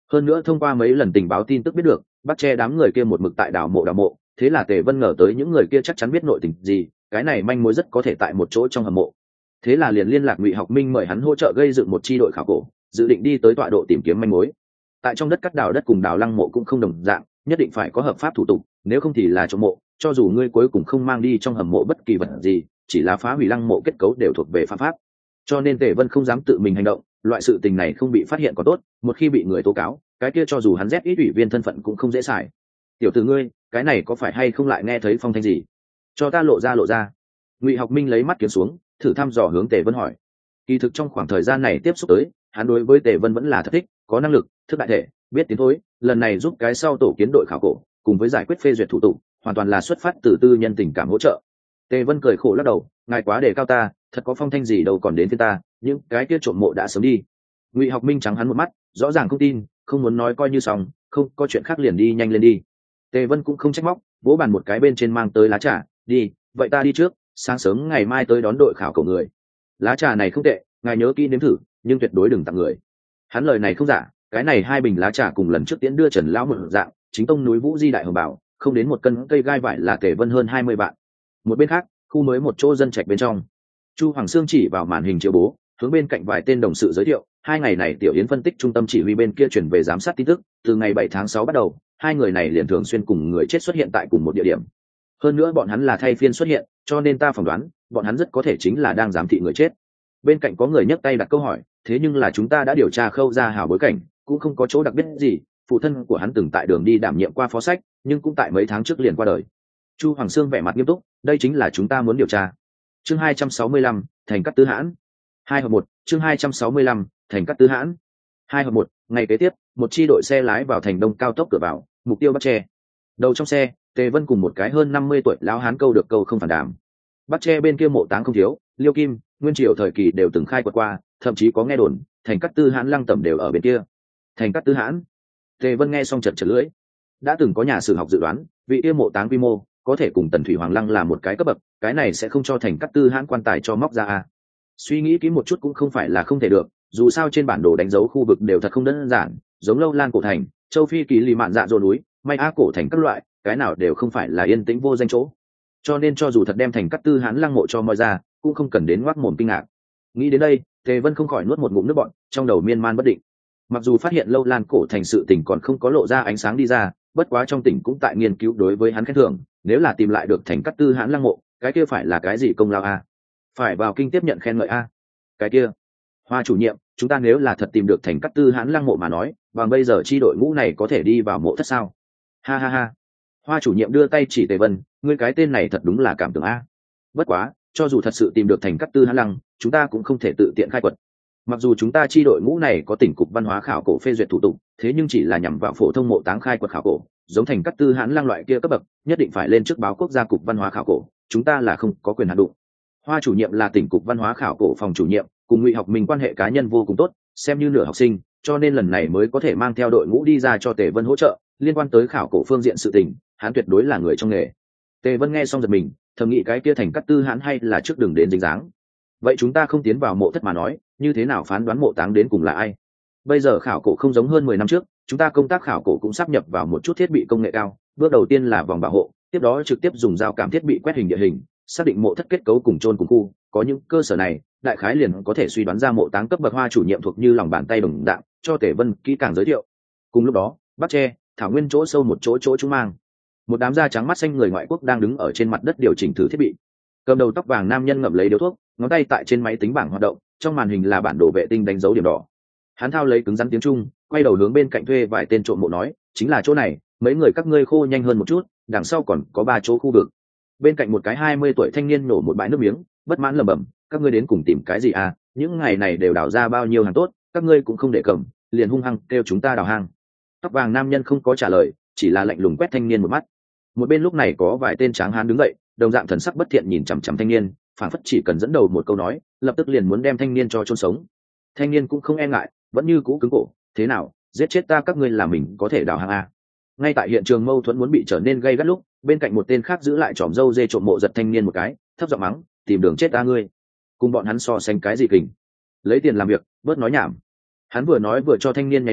Hơn nữa thông qua mấy lần tình báo tin tức biết được bắt che đám người kia một mực tại đào mộ, thế là Tề Vân ngờ tới những người kia chắc chắn biết nội tình gì, cái này manh mối rất có thể tại một chỗ trong hầm mộ. Thế là liền liên lạc Ngụy Học Minh mời hắn hỗ trợ gây dựng một chi đội khảo cổ, dự định đi tới tọa độ tìm kiếm manh mối. Tại trong đất cắt đào đất cùng đào lăng mộ cũng không đồng dạng, nhất định phải có hợp pháp thủ tục, nếu không thì là trộm mộ, cho dù ngươi cuối cùng không mang đi trong hầm mộ bất kỳ vật gì, chỉ là phá hủy lăng mộ kết cấu đều thuộc về phạm pháp. Cho nên Tề Vân không dám tự mình hành động, loại sự tình này không bị phát hiện có tốt, một khi bị người tố cáo, cái kia cho dù hắn Z ít ủy viên thân phận cũng không dễ xài. Tiểu tử ngươi, cái này có phải hay không lại nghe thấy phong thanh gì? Cho ta lộ ra. Ngụy Học Minh lấy mắt kiếm xuống, thử thăm dò hướng Tề Vân hỏi. Kỳ thực trong khoảng thời gian này tiếp xúc tới, hắn đối với Tề Vân vẫn là thật thích, có năng lực, thức đại thể, biết tiến thối, lần này giúp cái sau tổ kiến đội khảo cổ, cùng với giải quyết phê duyệt thủ tục, hoàn toàn là xuất phát từ tư nhân tình cảm hỗ trợ. Tề Vân cười khổ lắc đầu, ngài quá đề cao ta, thật có phong thanh gì đâu còn đến với ta, những cái kia trộm mộ đã sớm đi. Ngụy Học Minh trắng hắn một mắt, rõ ràng không tin, không muốn nói coi như xong, không có chuyện khác liền đi nhanh lên đi. Tề Vân cũng không trách móc, vỗ bàn một cái bên trên mang tới lá trà, đi, vậy ta đi trước, sáng sớm ngày mai tới đón đội khảo cổ người. Lá trà này không tệ, ngài nhớ kỹ nếm thử, nhưng tuyệt đối đừng tặng người. Hắn lời này không giả, cái này 2 bình lá trà cùng lần trước tiễn đưa Trần lão một dạng, chính tông núi Vũ Di đại hồng bảo, không đến 1 cân cây gai vải là Tề Vân hơn 20 bạn. Một bên khác, khu mới một chỗ dân trạch bên trong, Chu Hoàng Sương chỉ vào màn hình chiếu bố, hướng bên cạnh vài tên đồng sự giới thiệu, 2 ngày này Tiểu Yến phân tích trung tâm chỉ huy bên kia chuyển về giám sát tin tức, từ ngày 7 tháng 6 bắt đầu, 2 người này liền thường xuyên cùng người chết xuất hiện tại cùng một địa điểm. Hơn nữa bọn hắn là thay phiên xuất hiện, cho nên ta phỏng đoán, bọn hắn rất có thể chính là đang giám thị người chết. Bên cạnh có người nhấc tay đặt câu hỏi, thế nhưng là chúng ta đã điều tra khâu ra hào bối cảnh, cũng không có chỗ đặc biệt gì, phụ thân của hắn từng tại đường đi đảm nhiệm qua phó sách, nhưng cũng tại mấy tháng trước liền qua đời. Chu Hoàng Sương vẻ mặt nghiêm túc, đây chính là chúng ta muốn điều tra. Chương 265, thành cắt tứ hãn. 2/1, chương 265, thành cắt tứ hãn. 2/1, ngày kế tiếp, một chi đội xe lái vào thành Đông cao tốc cửa vào, mục tiêu Bắc Tre. Đầu trong xe, Tề Vân cùng một cái hơn 50 tuổi lão hán câu được câu không phản đảm. Bắc Tre bên kia mộ táng không thiếu, Liêu Kim, Nguyên Triều thời kỳ đều từng khai quật qua, thậm chí có nghe đồn, thành cắt tư hãn lăng tẩm đều ở bên kia. Thành cắt tứ hãn. Tề Vân nghe xong chật chật lưỡi. Đã từng có nhà sử học dự đoán, vị kia mộ táng quy mô có thể cùng Tần Thủy Hoàng lăng là một cái cấp bậc, cái này sẽ không cho thành cắt tư hãn quan tài cho móc ra à. Suy nghĩ kỹ một chút cũng không phải là không thể được, dù sao trên bản đồ đánh dấu khu vực đều thật không đơn giản, giống Lâu Lan cổ thành, Châu Phi kỳ lì mạn dạ dồn núi, May Á cổ thành các loại, cái nào đều không phải là yên tĩnh vô danh chỗ. Cho nên cho dù thật đem thành cắt tư hãn lăng mộ cho moi ra, cũng không cần đến ngoác mồm kinh ngạc. Nghĩ đến đây, Tề Vân không khỏi nuốt một ngụm nước bọt, trong đầu miên man bất định. Mặc dù phát hiện Lâu Lan cổ thành sự tình còn không có lộ ra ánh sáng đi ra, bất quá trong tỉnh cũng tại nghiên cứu đối với hắn khen thưởng, nếu là tìm lại được thành cắt tư hãn lăng mộ, cái kia phải là cái gì công lao a? Phải vào kinh tiếp nhận khen ngợi a? Cái kia, Hoa chủ nhiệm, chúng ta nếu là thật tìm được thành cắt tư hãn lăng mộ mà nói, bằng bây giờ chi đội ngũ này có thể đi vào mộ thất sao? Ha ha ha. Hoa chủ nhiệm đưa tay chỉ Tề Vân, ngươi cái tên này thật đúng là cảm tưởng a. Bất quá, cho dù thật sự tìm được thành cắt tư hãn lăng, chúng ta cũng không thể tự tiện khai quật. Mặc dù chúng ta chi đội ngũ này có tỉnh cục văn hóa khảo cổ phê duyệt thủ tục, thế nhưng chỉ là nhằm vào phổ thông mộ táng khai quật khảo cổ, giống thành cắt tư hãn lăng loại kia cấp bậc, nhất định phải lên trước báo quốc gia cục văn hóa khảo cổ, chúng ta là không có quyền hạn đụng. Hoa chủ nhiệm là tỉnh cục văn hóa khảo cổ phòng chủ nhiệm, cùng Ngụy Học Minh quan hệ cá nhân vô cùng tốt, xem như nửa học sinh, cho nên lần này mới có thể mang theo đội ngũ đi ra cho Tề Vân hỗ trợ, liên quan tới khảo cổ phương diện sự tình, hắn tuyệt đối là người trong nghề. Tề Vân nghe xong giật mình, thầm nghĩ cái kia thành cắt tư hãn hay là trước đường đến dính dáng. Vậy chúng ta không tiến vào mộ thất mà nói, như thế nào phán đoán mộ táng đến cùng là ai? Bây giờ khảo cổ không giống hơn 10 năm trước, chúng ta công tác khảo cổ cũng sáp nhập vào một chút thiết bị công nghệ cao, bước đầu tiên là vòng bảo hộ, tiếp đó trực tiếp dùng dao cảm thiết bị quét hình địa hình, xác định mộ thất kết cấu cùng chôn cùng khu, có những cơ sở này, đại khái liền có thể suy đoán ra mộ táng cấp bậc. Hoa chủ nhiệm thuộc như lòng bàn tay đồng dạng, cho Tề Vân kỹ càng giới thiệu. Cùng lúc đó, Bắc Tre, thảo nguyên chỗ sâu một chỗ trung mang, một đám da trắng mắt xanh người ngoại quốc đang đứng ở trên mặt đất điều chỉnh thử thiết bị. Cầm đầu tóc vàng nam nhân ngậm lấy điếu thuốc, ngón tay tại trên máy tính bảng hoạt động, trong màn hình là bản đồ vệ tinh đánh dấu điểm đỏ. Hắn thao lấy cứng rắn tiếng Trung, quay đầu hướng bên cạnh thuê vài tên trộm mộ nói, chính là chỗ này, mấy người các ngươi khô nhanh hơn một chút, đằng sau còn có 3 chỗ khu vực. Bên cạnh một cái 20 tuổi thanh niên nổ một bãi nước miếng, bất mãn lẩm bẩm, các ngươi đến cùng tìm cái gì à, những ngày này đều đào ra bao nhiêu hàng tốt, các ngươi cũng không để cầm, liền hung hăng kêu chúng ta đào hang. Tóc vàng nam nhân không có trả lời, chỉ là lạnh lùng quét thanh niên một mắt. Một bên lúc này có vài tên tráng hán đứng dậy, đồng dạng thần sắc bất thiện nhìn chằm chằm thanh niên, phản phất chỉ cần dẫn đầu một câu nói, lập tức liền muốn đem thanh niên cho chôn sống. Thanh niên cũng không e ngại, vẫn như cũ cứng cổ, thế nào, giết chết ta các ngươi là mình có thể đào hang à? Ngay tại hiện trường mâu thuẫn muốn bị trở nên gay gắt lúc, bên cạnh một tên khác giữ lại chòm râu dê trộm mộ giật thanh niên một cái, thấp giọng mắng, tìm đường chết ta ngươi. Cùng bọn hắn so sánh cái gì kình, lấy tiền làm việc, bớt nói nhảm. Hắn vừa nói vừa cho thanh niên nháy mắt,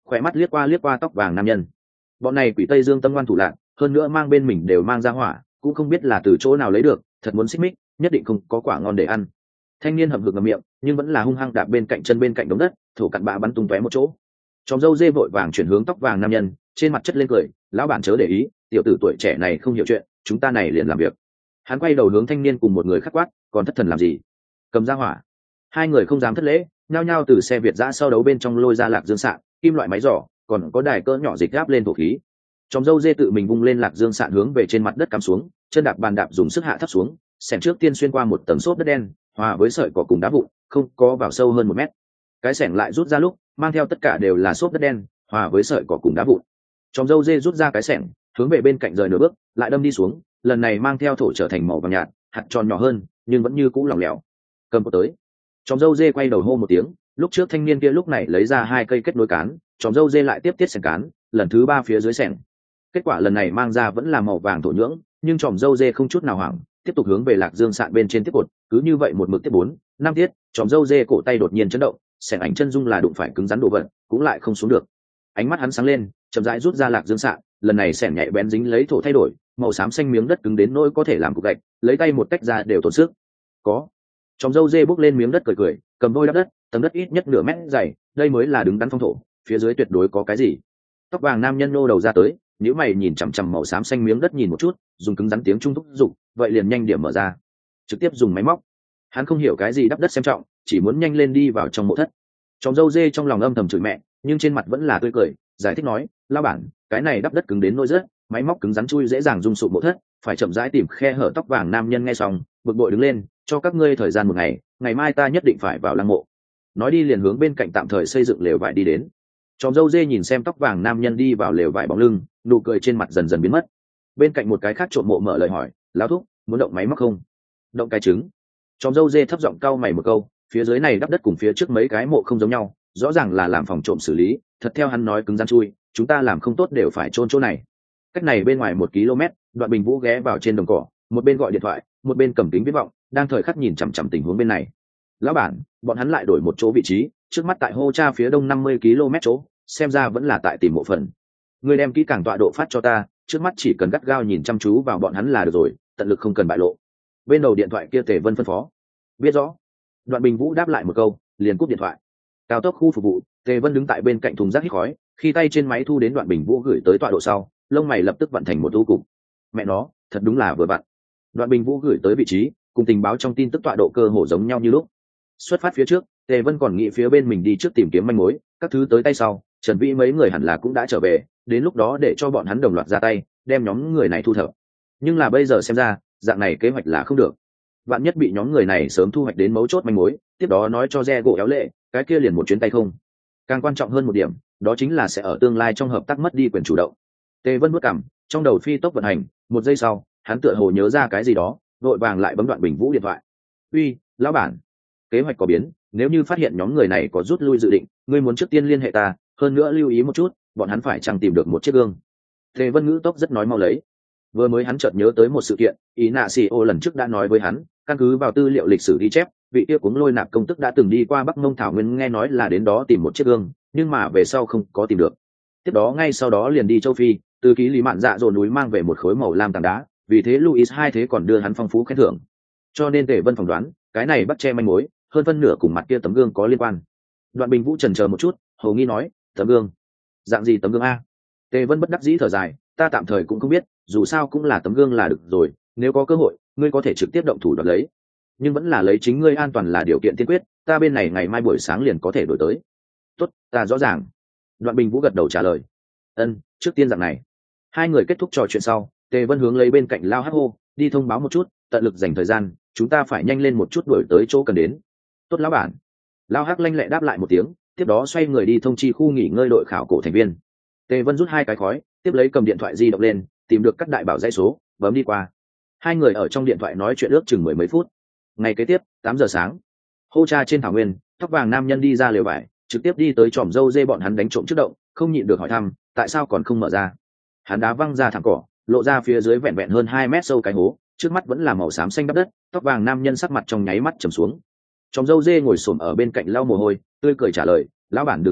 khỏe mắt liếc qua tóc vàng nam nhân. Bọn này quỷ Tây Dương tâm ngoan thủ lạn, hơn nữa mang bên mình đều mang ra hỏa, cũng không biết là từ chỗ nào lấy được, thật muốn xích mích, nhất định không có quả ngon để ăn. Thanh niên hậm hực ngậm miệng, nhưng vẫn là hung hăng đạp bên cạnh chân bên cạnh đống đất, thổ cặn bã bắn tung tóe một chỗ. Chòm râu dê vội vàng chuyển hướng tóc vàng nam nhân, trên mặt chất lên cười, lão bản chớ để ý, tiểu tử tuổi trẻ này không hiểu chuyện, chúng ta này liền làm việc. Hắn quay đầu hướng thanh niên cùng một người khắc quát, còn thất thần làm gì? Cầm ra hỏa. Hai người không dám thất lễ, nhao nhao từ xe Việt giã sau đấu bên trong lôi ra lạc dương sạn, kim loại máy giỏ, còn có đài cỡ nhỏ dịch gáp lên thổ khí. Chòm râu dê tự mình vung lên lạc dương sạn hướng về trên mặt đất cắm xuống, chân đạp bàn đạp dùng sức hạ thấp xuống, xẻng trước tiên xuyên qua một tầng xốp đất đen, hòa với sợi cỏ cùng đá vụn, không có vào sâu hơn 1 mét. Cái xẻng lại rút ra lúc, mang theo tất cả đều là xốp đất đen, hòa với sợi cỏ cùng đá vụn. Chòm râu dê rút ra cái xẻng, hướng về bên cạnh rời nửa bước, lại đâm đi xuống, lần này mang theo thổ trở thành màu vàng nhạt, hạt tròn nhỏ hơn, nhưng vẫn như cũ lỏng lẻo. Cầm có tới. Chòm râu dê quay đầu hô một tiếng, lúc trước thanh niên kia lúc này lấy ra 2 cây kết nối cán, chòm râu dê lại tiếp tiết xẻng cán, lần thứ 3 phía dưới xẻng. Kết quả lần này mang ra vẫn là màu vàng thổ nhưỡng, nhưng chòm râu dê không chút nào hoảng, tiếp tục hướng về lạc dương sạn bên trên tiếp cột, cứ như vậy một mực tiếp 4-5 tiết, chòm râu dê cổ tay đột nhiên chấn động, xẻng ảnh chân dung là đụng phải cứng rắn đồ vật, cũng lại không xuống được. Ánh mắt hắn sáng lên, chậm rãi rút ra lạc dương sạn, lần này xẻng nhạy bén dính lấy thổ thay đổi, màu xám xanh miếng đất cứng đến nỗi có thể làm cục gạch, lấy tay một tách ra đều tốn sức. Có. Chòm râu dê bước lên miếng đất cười, cầm vôi đắp đất, tầng đất ít nhất nửa mét dày, đây mới là đứng đắn phong thổ, phía dưới tuyệt đối có cái gì. Tóc vàng nam nhân nô đầu ra tới, nếu mày nhìn chằm chằm màu xám xanh miếng đất nhìn một chút, dùng cứng rắn tiếng trung thúc giục, vậy liền nhanh điểm mở ra, trực tiếp dùng máy móc. Hắn không hiểu cái gì đắp đất xem trọng, chỉ muốn nhanh lên đi vào trong mộ thất. Chòm râu dê trong lòng âm thầm chửi mẹ, nhưng trên mặt vẫn là tươi cười, giải thích nói, lão bản, cái này đắp đất cứng đến nỗi rớt, máy móc cứng rắn chui dễ dàng rung sụp mộ thất, phải chậm rãi tìm khe hở. Tóc vàng nam nhân nghe xong, bực bội đứng lên, cho các ngươi thời gian 1 ngày, ngày mai ta nhất định phải vào lăng mộ. Nói đi liền hướng bên cạnh tạm thời xây dựng lều vải đi đến. Chòm râu dê nhìn xem tóc vàng nam nhân đi vào lều vải bóng lưng, nụ cười trên mặt dần dần biến mất. Bên cạnh một cái khác trộm mộ mở lời hỏi, lão thúc, muốn động máy móc không? Động cái trứng. Chòm râu dê thấp giọng cau mày một câu, phía dưới này đắp đất cùng phía trước mấy cái mộ không giống nhau, rõ ràng là làm phòng trộm xử lý, thật theo hắn nói cứng rắn chui, chúng ta làm không tốt đều phải chôn chỗ này. Cách này bên ngoài 1 km, Đoạn Bình Vũ ghé vào trên đồng cỏ, một bên gọi điện thoại, một bên cầm kính viễn vọng, đang thời khắc nhìn chằm chằm tình huống bên này. Lão bản, bọn hắn lại đổi một chỗ vị trí, trước mắt tại Hô Cha phía đông 50 km chỗ, xem ra vẫn là tại tìm mộ phần. Người đem kỹ càng tọa độ phát cho ta, trước mắt chỉ cần gắt gao nhìn chăm chú vào bọn hắn là được rồi, tận lực không cần bại lộ. Bên đầu điện thoại kia Tề Vân phân phó. Biết rõ. Đoạn Bình Vũ đáp lại một câu, liền cúp điện thoại. Cao tốc khu phục vụ, Tề Vân đứng tại bên cạnh thùng rác hít khói, khi tay trên máy thu đến Đoạn Bình Vũ gửi tới tọa độ sau, lông mày lập tức vận thành một u cục. Mẹ nó, thật đúng là vừa vặn. Đoạn Bình Vũ gửi tới vị trí, cùng tình báo trong tin tức tọa độ cơ hồ giống nhau như lúc. Xuất phát phía trước, Tề Vân còn nghĩ phía bên mình đi trước tìm kiếm manh mối, các thứ tới tay sau, Trần Vĩ mấy người hẳn là cũng đã trở về, đến lúc đó để cho bọn hắn đồng loạt ra tay, đem nhóm người này thu thập. Nhưng là bây giờ xem ra, dạng này kế hoạch là không được. Vạn nhất bị nhóm người này sớm thu hoạch đến mấu chốt manh mối, tiếp đó nói cho Re gỗ éo lệ, cái kia liền một chuyến tay không. Càng quan trọng hơn một điểm, đó chính là sẽ ở tương lai trong hợp tác mất đi quyền chủ động. Tề Vân bước cằm, trong đầu phi tốc vận hành, 1 giây sau, hắn tựa hồ nhớ ra cái gì đó, vội vàng lại bấm Đoạn Bình Vũ điện thoại. "Uy, lão bản, kế hoạch có biến, nếu như phát hiện nhóm người này có rút lui dự định, ngươi muốn trước tiên liên hệ ta, hơn nữa lưu ý một chút, bọn hắn phải chẳng tìm được một chiếc gương." Tề Vân ngữ tốc rất nói mau lấy. Vừa mới hắn chợt nhớ tới một sự kiện, ý nạ xì ô lần trước đã nói với hắn, căn cứ vào tư liệu lịch sử ghi chép, vị kia cuống lôi nạp công tức đã từng đi qua Bắc Mông Thảo Nguyên, nghe nói là đến đó tìm một chiếc gương, nhưng mà về sau không có tìm được. Tiếp đó ngay sau đó liền đi châu Phi, từ ký lý mạn dạ dồn núi mang về một khối màu lam tảng đá, vì thế Louis hai thế còn đưa hắn phong phú khen thưởng. Cho nên Tề Vân phỏng đoán, cái này bắt che manh mối, hơn phân nửa cùng mặt kia tấm gương có liên quan. Đoạn Bình Vũ chần chờ một chút, hầu nghi nói, tấm gương? Dạng gì tấm gương a? Tề Vân bất đắc dĩ thở dài, ta tạm thời cũng không biết, dù sao cũng là tấm gương là được rồi, nếu có cơ hội, ngươi có thể trực tiếp động thủ đoạt lấy. Nhưng vẫn là lấy chính ngươi an toàn là điều kiện tiên quyết, ta bên này ngày mai buổi sáng liền có thể đổi tới. Tốt, ta rõ ràng. Đoạn Bình Vũ gật đầu trả lời. Ân, trước tiên dạng này. Hai người kết thúc trò chuyện sau, Tề Vân hướng lấy bên cạnh Lao Hắc hô, đi thông báo một chút, tận lực dành thời gian, chúng ta phải nhanh lên một chút đuổi tới chỗ cần đến. Tốt lão bản. Lao Hắc lanh lẹ đáp lại một tiếng, tiếp đó xoay người đi thông chi khu nghỉ ngơi đội khảo cổ thành viên. Tề Vân rút 2 cái khói, tiếp lấy cầm điện thoại di động lên, tìm được các đại bảo dãy số, bấm đi qua. Hai người ở trong điện thoại nói chuyện ước chừng 10 mấy phút. Ngày kế tiếp, 8 giờ sáng, Hô Cha trên thảo nguyên, tóc vàng nam nhân đi ra lều vải, trực tiếp đi tới chòm râu dê bọn hắn đánh trộm trước động, không nhịn được hỏi thăm, tại sao còn không mở ra? Hắn đá văng ra thẳng cỏ, lộ ra phía dưới vẹn vẹn hơn 2 mét sâu cái hố, trước mắt vẫn là màu xám xanh đắp đất. Tóc vàng nam nhân sắc mặt trong nháy mắt trầm xuống. Chòm râu dê ngồi xổm ở bên cạnh lau mồ hôi, tươi cười trả lời, lão bản đừng nóng nội,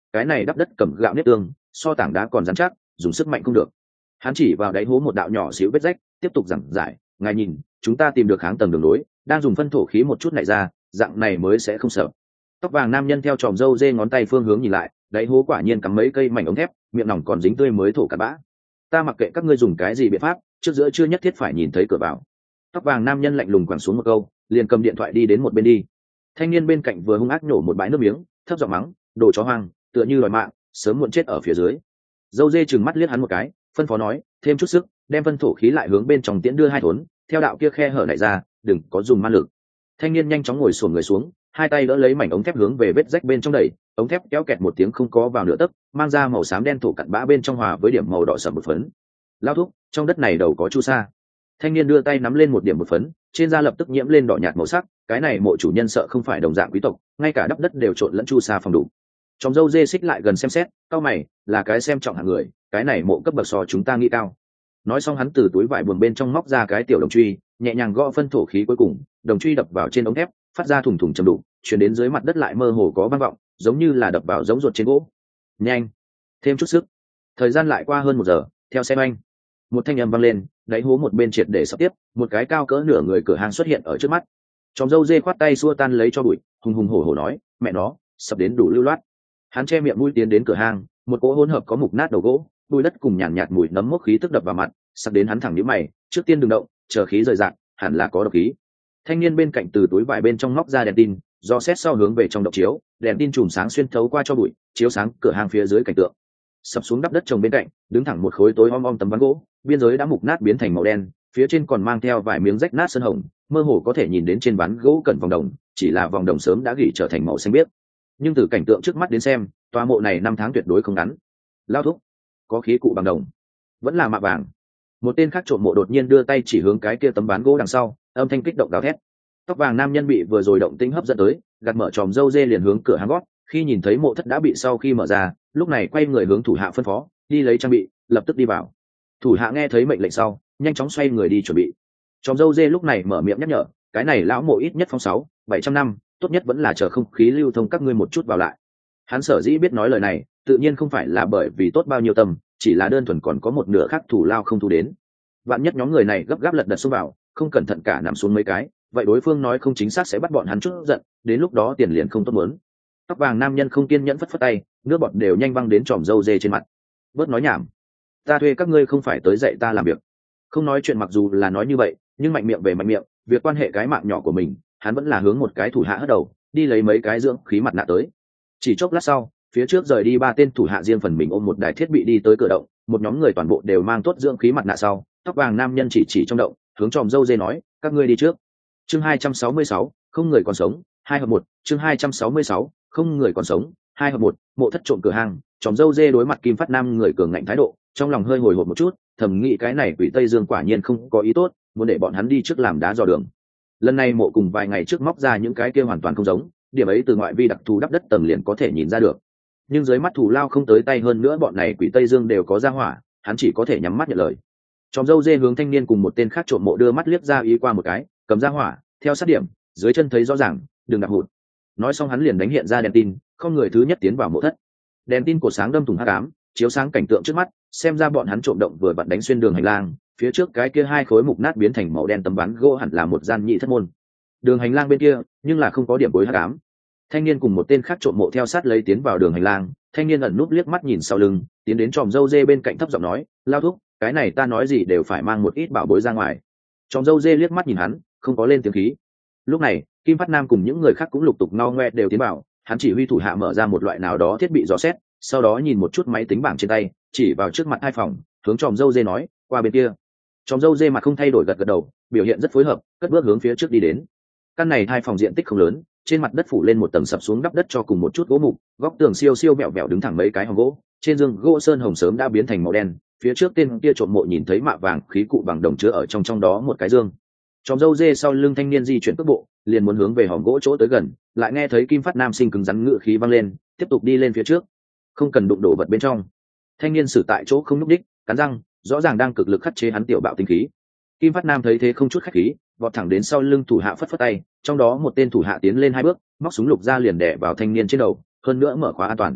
cái này đắp đất cầm gạo nếp tương so tảng đá còn dán chắc, dùng sức mạnh không được. Hắn chỉ vào đáy hố một đạo nhỏ xíu vết rách, tiếp tục giảng giải, ngài nhìn, chúng ta tìm được kháng tầng đường lối, đang dùng phân thổ khí một chút này ra, dạng này mới sẽ không sợ. Tóc vàng nam nhân theo tròm râu dê ngón tay phương hướng nhìn lại, đáy hố quả nhiên cắm mấy cây mảnh ống thép, miệng nòng còn dính tươi mới thổ cặn bã. Ta mặc kệ các ngươi dùng cái gì biện pháp, trước giữa chưa nhất thiết phải nhìn thấy cửa vào. Tóc vàng nam nhân lạnh lùng quẳng xuống một câu, liền cầm điện thoại đi đến một bên đi. Thanh niên bên cạnh vừa hung ác nhổ một bãi nước miếng, thấp giọng mắng, đồ chó hoang, tựa như đòi mạng, sớm muộn chết ở phía dưới. Dâu dê trừng mắt liếc hắn một cái, phân phó nói, thêm chút sức, đem phân thổ khí lại hướng bên trong tiễn đưa hai thốn, theo đạo kia khe hở này ra, đừng có dùng man lực. Thanh niên nhanh chóng ngồi xổm người xuống, hai tay đỡ lấy mảnh ống thép hướng về vết rách bên trong đẩy, ống thép kéo kẹt một tiếng không có vào nửa tấc, mang ra màu xám đen thổ cặn bã bên trong hòa với điểm màu đỏ sẫm một phấn. Lao thúc, trong đất này đầu có chu sa. Thanh niên đưa tay nắm lên một điểm một phấn, trên da lập tức nhiễm lên đỏ nhạt màu sắc, cái này mộ chủ nhân sợ không phải đồng dạng quý tộc, ngay cả đắp đất đều trộn lẫn chu sa phòng đủ. Trong dâu dê xích lại gần xem xét, cao mày, là cái xem trọng hạng người, cái này mộ cấp bậc so chúng ta nghĩ cao. Nói xong hắn từ túi vải buồn bên trong móc ra cái tiểu đồng truy, nhẹ nhàng gõ phân thổ khí cuối cùng, đồng truy đập vào trên ống thép, phát ra thủng thủng trầm đục, truyền đến dưới mặt đất lại mơ hồ có vang vọng, giống như là đập vào giống ruột trên gỗ. Nhanh, thêm chút sức. Thời gian lại qua hơn 1 giờ, theo xe anh, một thanh âm vang lên, đáy hố một bên triệt để sập tiếp, một cái cao cỡ nửa người cửa hàng xuất hiện ở trước mắt. Trong dâu dê khoát tay xua tan lấy cho bụi, hùng hùng hổ hổ nói, mẹ nó, sập đến đủ lưu loát. Hắn che miệng mũi tiến đến cửa hàng, một cỗ hỗn hợp có mục nát đầu gỗ, bụi đất cùng nhàn nhạt mùi nấm mốc khí tức đập vào mặt, sắp đến hắn thẳng nhíu mày, trước tiên đừng động, chờ khí rời rạc, hẳn là có độc khí. Thanh niên bên cạnh từ túi vải bên trong móc ra đèn tin, do xét sau hướng về trong động chiếu, đèn tin chùm sáng xuyên thấu qua cho bụi, chiếu sáng cửa hàng phía dưới cảnh tượng. Sập xuống đắp đất trồng bên cạnh, đứng thẳng một khối tối om om tấm ván gỗ, biên giới đã mục nát biến thành màu đen, phía trên còn mang theo vài miếng rách nát sơn hồng, mơ hồ có thể nhìn đến trên ván gỗ cẩn vòng đồng, chỉ là vòng đồng sớm đã gỉ trở thành màu xanh biếc. Nhưng từ cảnh tượng trước mắt đến xem, tòa mộ này năm tháng tuyệt đối không ngắn. Lao thúc, có khí cụ bằng đồng, vẫn là mạ vàng. Một tên khác trộm mộ đột nhiên đưa tay chỉ hướng cái kia tấm ván gỗ đằng sau, âm thanh kích động gào thét. Tóc vàng nam nhân bị vừa rồi động tĩnh hấp dẫn tới, gạt mở tròm râu dê liền hướng cửa hàng gót, khi nhìn thấy mộ thất đã bị sau khi mở ra, lúc này quay người hướng thủ hạ phân phó, đi lấy trang bị, lập tức đi vào. Thủ hạ nghe thấy mệnh lệnh sau, nhanh chóng xoay người đi chuẩn bị. Tròm râu dê lúc này mở miệng nhắc nhở, cái này lão mộ ít nhất phong 600-700 năm, tốt nhất vẫn là chờ không khí lưu thông các ngươi một chút vào lại. Hắn sở dĩ biết nói lời này, tự nhiên không phải là bởi vì tốt bao nhiêu tâm, chỉ là đơn thuần còn có một nửa khác thủ lao không thu đến. Vạn nhất nhóm người này gấp gáp lật đật xông vào, không cẩn thận cả nằm xuống mấy cái, vậy đối phương nói không chính xác sẽ bắt bọn hắn chút giận, đến lúc đó tiền liền không tốt muốn. Tóc vàng nam nhân không kiên nhẫn phất phất tay, nước bọt đều nhanh văng đến tròm râu dê trên mặt. Bớt nói nhảm, ta thuê các ngươi không phải tới dạy ta làm việc. Không nói chuyện, mặc dù là nói như vậy, nhưng mạnh miệng về mạnh miệng, việc quan hệ cái mạng nhỏ của mình, hắn vẫn là hướng một cái thủ hạ hất đầu, đi lấy mấy cái dưỡng khí mặt nạ tới. Chỉ chốc lát sau, phía trước rời đi 3 tên thủ hạ riêng phần mình ôm một đài thiết bị đi tới cửa động, một nhóm người toàn bộ đều mang tốt dưỡng khí mặt nạ sau, tóc vàng nam nhân chỉ trong động, hướng tròm râu dê nói, các ngươi đi trước. Chương 266, không người còn sống, 2 hợp 1, chương 266, không người còn sống, 2 hợp 1, mộ thất trộm cửa hàng, tròm râu dê đối mặt Kim Phát Nam người cường ngạnh thái độ, trong lòng hơi hồi hộp một chút, thầm nghĩ cái này quỷ Tây Dương quả nhiên không có ý tốt, muốn để bọn hắn đi trước làm đá dò đường. Lần này mộ cùng vài ngày trước móc ra những cái kia hoàn toàn không giống, điểm ấy từ ngoại vi đặc thù đắp đất tầng liền có thể nhìn ra được. Nhưng dưới mắt thủ lao không tới tay, hơn nữa bọn này quỷ Tây Dương đều có ra hỏa, hắn chỉ có thể nhắm mắt nhận lời. Tròm râu dê hướng thanh niên cùng một tên khác trộm mộ đưa mắt liếc ra ý qua một cái, cầm ra hỏa, theo sát điểm, dưới chân thấy rõ ràng, đừng đạp hụt. Nói xong hắn liền đánh hiện ra đèn tin, không người thứ nhất tiến vào mộ thất. Đèn tin cột sáng đâm thủng hắc ám, chiếu sáng cảnh tượng trước mắt, xem ra bọn hắn trộm động vừa vặn đánh xuyên đường hành lang, phía trước cái kia 2 khối mục nát biến thành màu đen tấm ván gỗ hẳn là một gian nhị thất môn. Đường hành lang bên kia, nhưng là không có điểm bối hắc ám. Thanh niên cùng một tên khác trộm mộ theo sát lấy tiến vào đường hành lang, thanh niên ẩn núp liếc mắt nhìn sau lưng, tiến đến tròm râu dê bên cạnh thấp giọng nói, lao thúc, cái này ta nói gì đều phải mang một ít bảo bối ra ngoài. Tròm râu dê liếc mắt nhìn hắn, không có lên tiếng khí. Lúc này Kim Phát Nam cùng những người khác cũng lục tục no ngoe đều tiến vào, hắn chỉ huy thủ hạ mở ra một loại nào đó thiết bị dò xét, sau đó nhìn một chút máy tính bảng trên tay, chỉ vào trước mặt 2 phòng, hướng tròm râu dê nói, qua bên kia. Tròm râu dê mặt không thay đổi gật gật đầu, biểu hiện rất phối hợp, cất bước hướng phía trước đi đến. Căn này 2 phòng diện tích không lớn, trên mặt đất phủ lên một tầng sập xuống đắp đất cho cùng một chút gỗ mục, góc tường siêu siêu vẹo vẹo đứng thẳng mấy cái hòm gỗ, trên giường gỗ sơn hồng sớm đã biến thành màu đen, phía trước tên kia trộm mộ nhìn thấy mạ vàng khí cụ bằng đồng chứa ở trong đó một cái dương. Tròm râu dê sau lưng thanh niên di chuyển cước bộ, liền muốn hướng về hòm gỗ chỗ tới gần, lại nghe thấy Kim Phát Nam sinh cứng rắn ngự khí vang lên, tiếp tục đi lên phía trước, không cần đụng đổ vật bên trong. Thanh niên xử tại chỗ không nhúc đích, cắn răng, rõ ràng đang cực lực khắc chế hắn tiểu bạo tinh khí. Kim Phát Nam thấy thế không chút khách khí, vọt thẳng đến sau lưng thủ hạ phất phất tay, trong đó một tên thủ hạ tiến lên 2 bước, móc súng lục ra liền đè vào thanh niên trên đầu, hơn nữa mở khóa an toàn.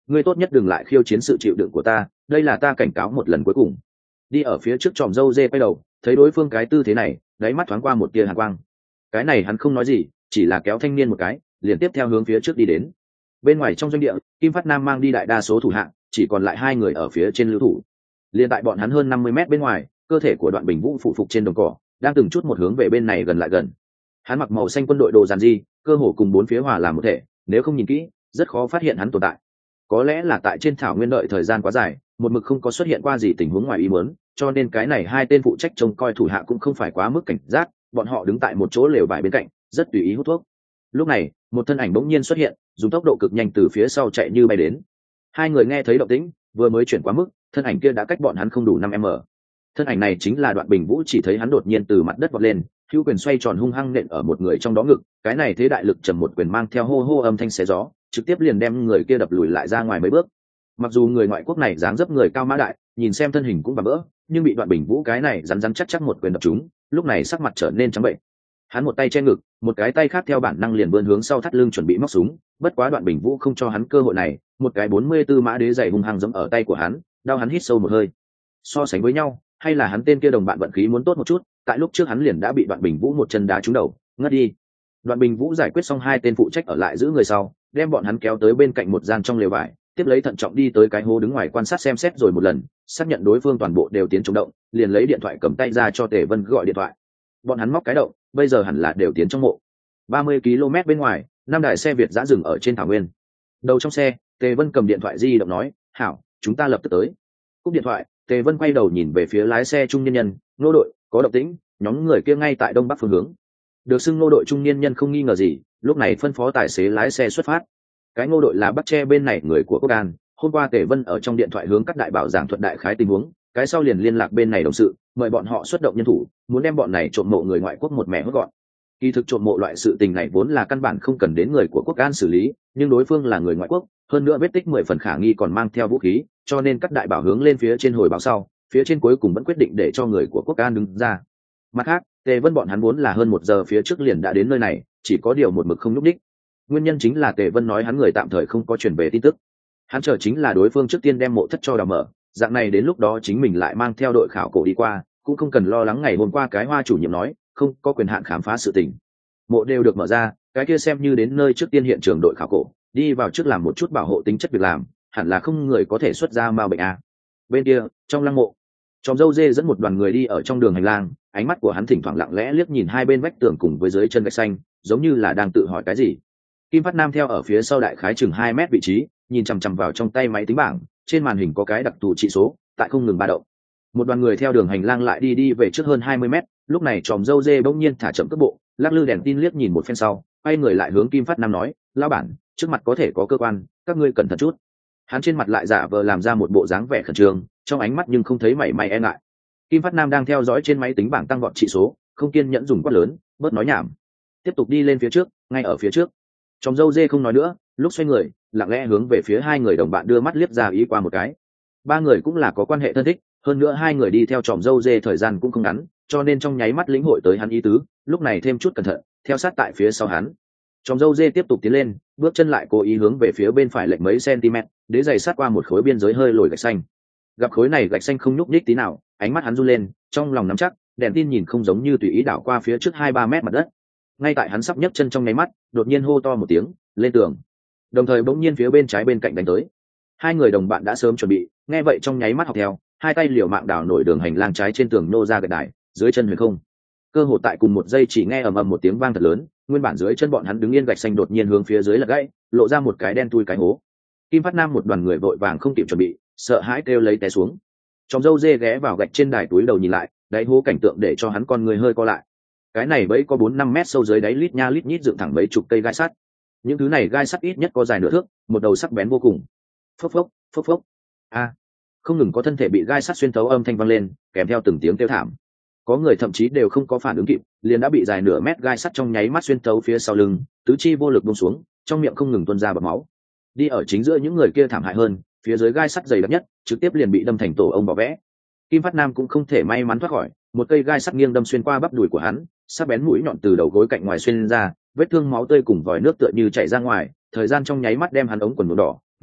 ngươi tốt nhất đừng lại khiêu chiến sự chịu đựng của ta, đây là ta cảnh cáo một lần cuối cùng. Đi ở phía trước tròm dâu dê quay đầu, thấy đối phương cái tư thế này, đáy mắt thoáng qua một tia hàn quang. Cái này hắn không nói gì, chỉ là kéo thanh niên một cái, liền tiếp theo hướng phía trước đi đến. Bên ngoài trong doanh địa, Kim Phát Nam mang đi đại đa số thủ hạng, chỉ còn lại hai người ở phía trên lưu thủ. Liên tại bọn hắn hơn 50 mét bên ngoài, cơ thể của Đoạn Bình Vũ phụ phục trên đồng cỏ, đang từng chút một hướng về bên này gần lại gần. Hắn mặc màu xanh quân đội đồ giản dị, cơ hồ cùng bốn phía hòa làm một thể, nếu không nhìn kỹ, rất khó phát hiện hắn tồn tại. Có lẽ là tại trên thảo nguyên đợi thời gian quá dài, một mực không có xuất hiện qua gì tình huống ngoài ý muốn, cho nên cái này hai tên phụ trách trông coi thủ hạ cũng không phải quá mức cảnh giác, bọn họ đứng tại một chỗ lều vải bên cạnh, rất tùy ý hút thuốc. Lúc này, một thân ảnh bỗng nhiên xuất hiện, dùng tốc độ cực nhanh từ phía sau chạy như bay đến. Hai người nghe thấy động tĩnh, vừa mới chuyển quá mức, thân ảnh kia đã cách bọn hắn không đủ 5m. Thân ảnh này chính là Đoạn Bình Vũ, chỉ thấy hắn đột nhiên từ mặt đất vọt lên, hữu quyền xoay tròn hung hăng nện ở một người trong đó ngực, cái này thế đại lực trầm một quyền mang theo hô hô âm thanh xé gió, trực tiếp liền đem người kia đập lùi lại ra ngoài mấy bước. Mặc dù người ngoại quốc này dáng dấp người cao mã đại, nhìn xem thân hình cũng bà bỡ, nhưng bị Đoạn Bình Vũ cái này rắn rắn chắc chắc một quyền đập trúng, lúc này sắc mặt trở nên trắng bệnh. Hắn một tay che ngực, một cái tay khác theo bản năng liền vươn hướng sau thắt lưng chuẩn bị móc súng, bất quá Đoạn Bình Vũ không cho hắn cơ hội này, một cái 44 mã đế dày hung hăng giẫm ở tay của hắn, đau hắn hít sâu một hơi. So sánh với nhau, hay là hắn tên kia đồng bạn vận khí muốn tốt một chút, tại lúc trước hắn liền đã bị Đoạn Bình Vũ một chân đá trúng đầu, ngất đi. Đoạn Bình Vũ giải quyết xong hai tên phụ trách ở lại giữ người sau, đem bọn hắn kéo tới bên cạnh một gian trong lều vải, tiếp lấy thận trọng đi tới cái hố đứng ngoài quan sát xem xét rồi một lần, xác nhận đối phương toàn bộ đều tiến trong động, liền lấy điện thoại cầm tay ra cho Tề Vân gọi điện thoại. Bọn hắn móc cái động, bây giờ hẳn là đều tiến trong mộ. 30 km bên ngoài, năm đại xe Việt dã dừng ở trên thảo nguyên. Đầu trong xe, Tề Vân cầm điện thoại di động nói, "Hảo, chúng ta lập tức tới." Cúp điện thoại, Tề Vân quay đầu nhìn về phía lái xe trung niên nhân, "Nô đội, có động tĩnh, nhóm người kia ngay tại đông bắc phương hướng." Được xưng nô đội trung niên nhân không nghi ngờ gì, lúc này phân phó tài xế lái xe xuất phát. Cái nô đội là Bắc Tre bên này người của Quốc An, hôm qua Tề Vân ở trong điện thoại hướng các đại bảo giảng thuật đại khái tình huống, cái sau liền liên lạc bên này đồng sự, mời bọn họ xuất động nhân thủ, muốn đem bọn này trộm mộ người ngoại quốc một mẻ hốt gọn. Kỳ thực trộm mộ loại sự tình này vốn là căn bản không cần đến người của Quốc An xử lý, nhưng đối phương là người ngoại quốc, hơn nữa vết tích 10 phần khả nghi còn mang theo vũ khí, cho nên các đại bảo hướng lên phía trên hồi báo sau, phía trên cuối cùng vẫn quyết định để cho người của Quốc An đứng ra. Mặt khác, Tề Vân bọn hắn vốn là hơn 1 giờ phía trước liền đã đến nơi này, chỉ có điều một mực không lúc đích. Nguyên nhân chính là Tề Vân nói hắn người tạm thời không có chuyển về tin tức. Hắn chờ chính là đối phương trước tiên đem mộ thất cho đào mở, dạng này đến lúc đó chính mình lại mang theo đội khảo cổ đi qua, cũng không cần lo lắng ngày hôm qua cái Hoa chủ nhiệm nói không có quyền hạn khám phá sự tình. Mộ đều được mở ra, cái kia xem như đến nơi trước tiên hiện trường đội khảo cổ, đi vào trước làm một chút bảo hộ tính chất việc làm, hẳn là không người có thể xuất ra ma bệnh a. Bên kia, trong lăng mộ, Tròm Dâu Dê dẫn một đoàn người đi ở trong đường hành lang, ánh mắt của hắn thỉnh thoảng lặng lẽ liếc nhìn hai bên vách tường cùng với dưới chân gạch xanh, giống như là đang tự hỏi cái gì. Kim Phát Nam theo ở phía sau đại khái chừng 2 mét vị trí, nhìn chằm chằm vào trong tay máy tính bảng, trên màn hình có cái đặc thù trị số, tại không ngừng ba động. Một đoàn người theo đường hành lang lại đi về trước hơn 20 mét, lúc này Tròm Dâu Dê bỗng nhiên thả chậm tốc bộ, lắc lư đèn tin liếc nhìn một phen sau, quay người lại hướng Kim Phát Nam nói, "Lão bản, trước mặt có thể có cơ quan, các ngươi cẩn thận chút." Hắn trên mặt lại giả vờ làm ra một bộ dáng vẻ khẩn trương, trong ánh mắt nhưng không thấy mảy may e ngại. Kim Phát Nam đang theo dõi trên máy tính bảng tăng vọt trị số, không kiên nhẫn dùng quát lớn, bớt nói nhảm, tiếp tục đi lên phía trước, ngay ở phía trước. Tròm Dâu Dê không nói nữa, lúc xoay người, lặng lẽ hướng về phía hai người đồng bạn đưa mắt liếc ra ý qua một cái. Ba người cũng là có quan hệ thân thích, hơn nữa hai người đi theo Tròm Dâu Dê thời gian cũng không ngắn, cho nên trong nháy mắt lĩnh hội tới hắn ý tứ, lúc này thêm chút cẩn thận, theo sát tại phía sau hắn. Tròm Dâu Dê tiếp tục tiến lên, bước chân lại cố ý hướng về phía bên phải lệch mấy cm, đế giày sát qua một khối biên giới hơi lồi gạch xanh. Gặp khối này gạch xanh không nhúc nhích tí nào, ánh mắt hắn run lên, trong lòng nắm chắc, đèn tin nhìn không giống như tùy ý đảo qua phía trước 2-3 mét mặt đất. Ngay tại hắn sắp nhấc chân trong nháy mắt, đột nhiên hô to một tiếng, "Lên tường!" Đồng thời bỗng nhiên phía bên trái bên cạnh đánh tới. Hai người đồng bạn đã sớm chuẩn bị, nghe vậy trong nháy mắt học theo, hai tay liều mạng đảo nổi đường hành lang trái trên tường nô ra gạch đài, dưới chân huyền không. Cơ hội tại cùng một giây chỉ nghe ầm ầm một tiếng vang thật lớn, nguyên bản dưới chân bọn hắn đứng yên gạch xanh đột nhiên hướng phía dưới lật gãy, lộ ra một cái đen thui cái hố. Kim Phát Nam một đoàn người vội vàng không kịp chuẩn bị, sợ hãi kêu lấy té xuống. Tròm Dâu Dê ghé vào gạch trên đài túi đầu nhìn lại, đáy hố cảnh tượng để cho hắn con người hơi co lại. Cái này bẫy có 4-5 mét sâu, dưới đáy lít nha lít nhít dựng thẳng mấy chục cây gai sắt. Những thứ này gai sắt ít nhất có dài nửa thước, một đầu sắc bén vô cùng. Phốc phốc, phốc phốc. Không ngừng có thân thể bị gai sắt xuyên thấu âm thanh vang lên, kèm theo từng tiếng kêu thảm. Có người thậm chí đều không có phản ứng kịp, liền đã bị dài nửa mét gai sắt trong nháy mắt xuyên thấu phía sau lưng, tứ chi vô lực buông xuống, trong miệng không ngừng tuôn ra bọt máu. Đi ở chính giữa những người kia thảm hại hơn, phía dưới gai sắt dày đặc nhất, trực tiếp liền bị đâm thành tổ ong vỏ vẽ. Kim Phát Nam cũng không thể may mắn thoát khỏi, một cây gai sắt nghiêng đâm xuyên qua bắp đùi của hắn, sắc bén mũi nhọn từ đầu gối cạnh ngoài xuyên ra, vết thương máu tươi cùng vòi nước tựa như chảy ra ngoài, thời gian trong nháy mắt đem hắn ống quần nhuộm đỏ,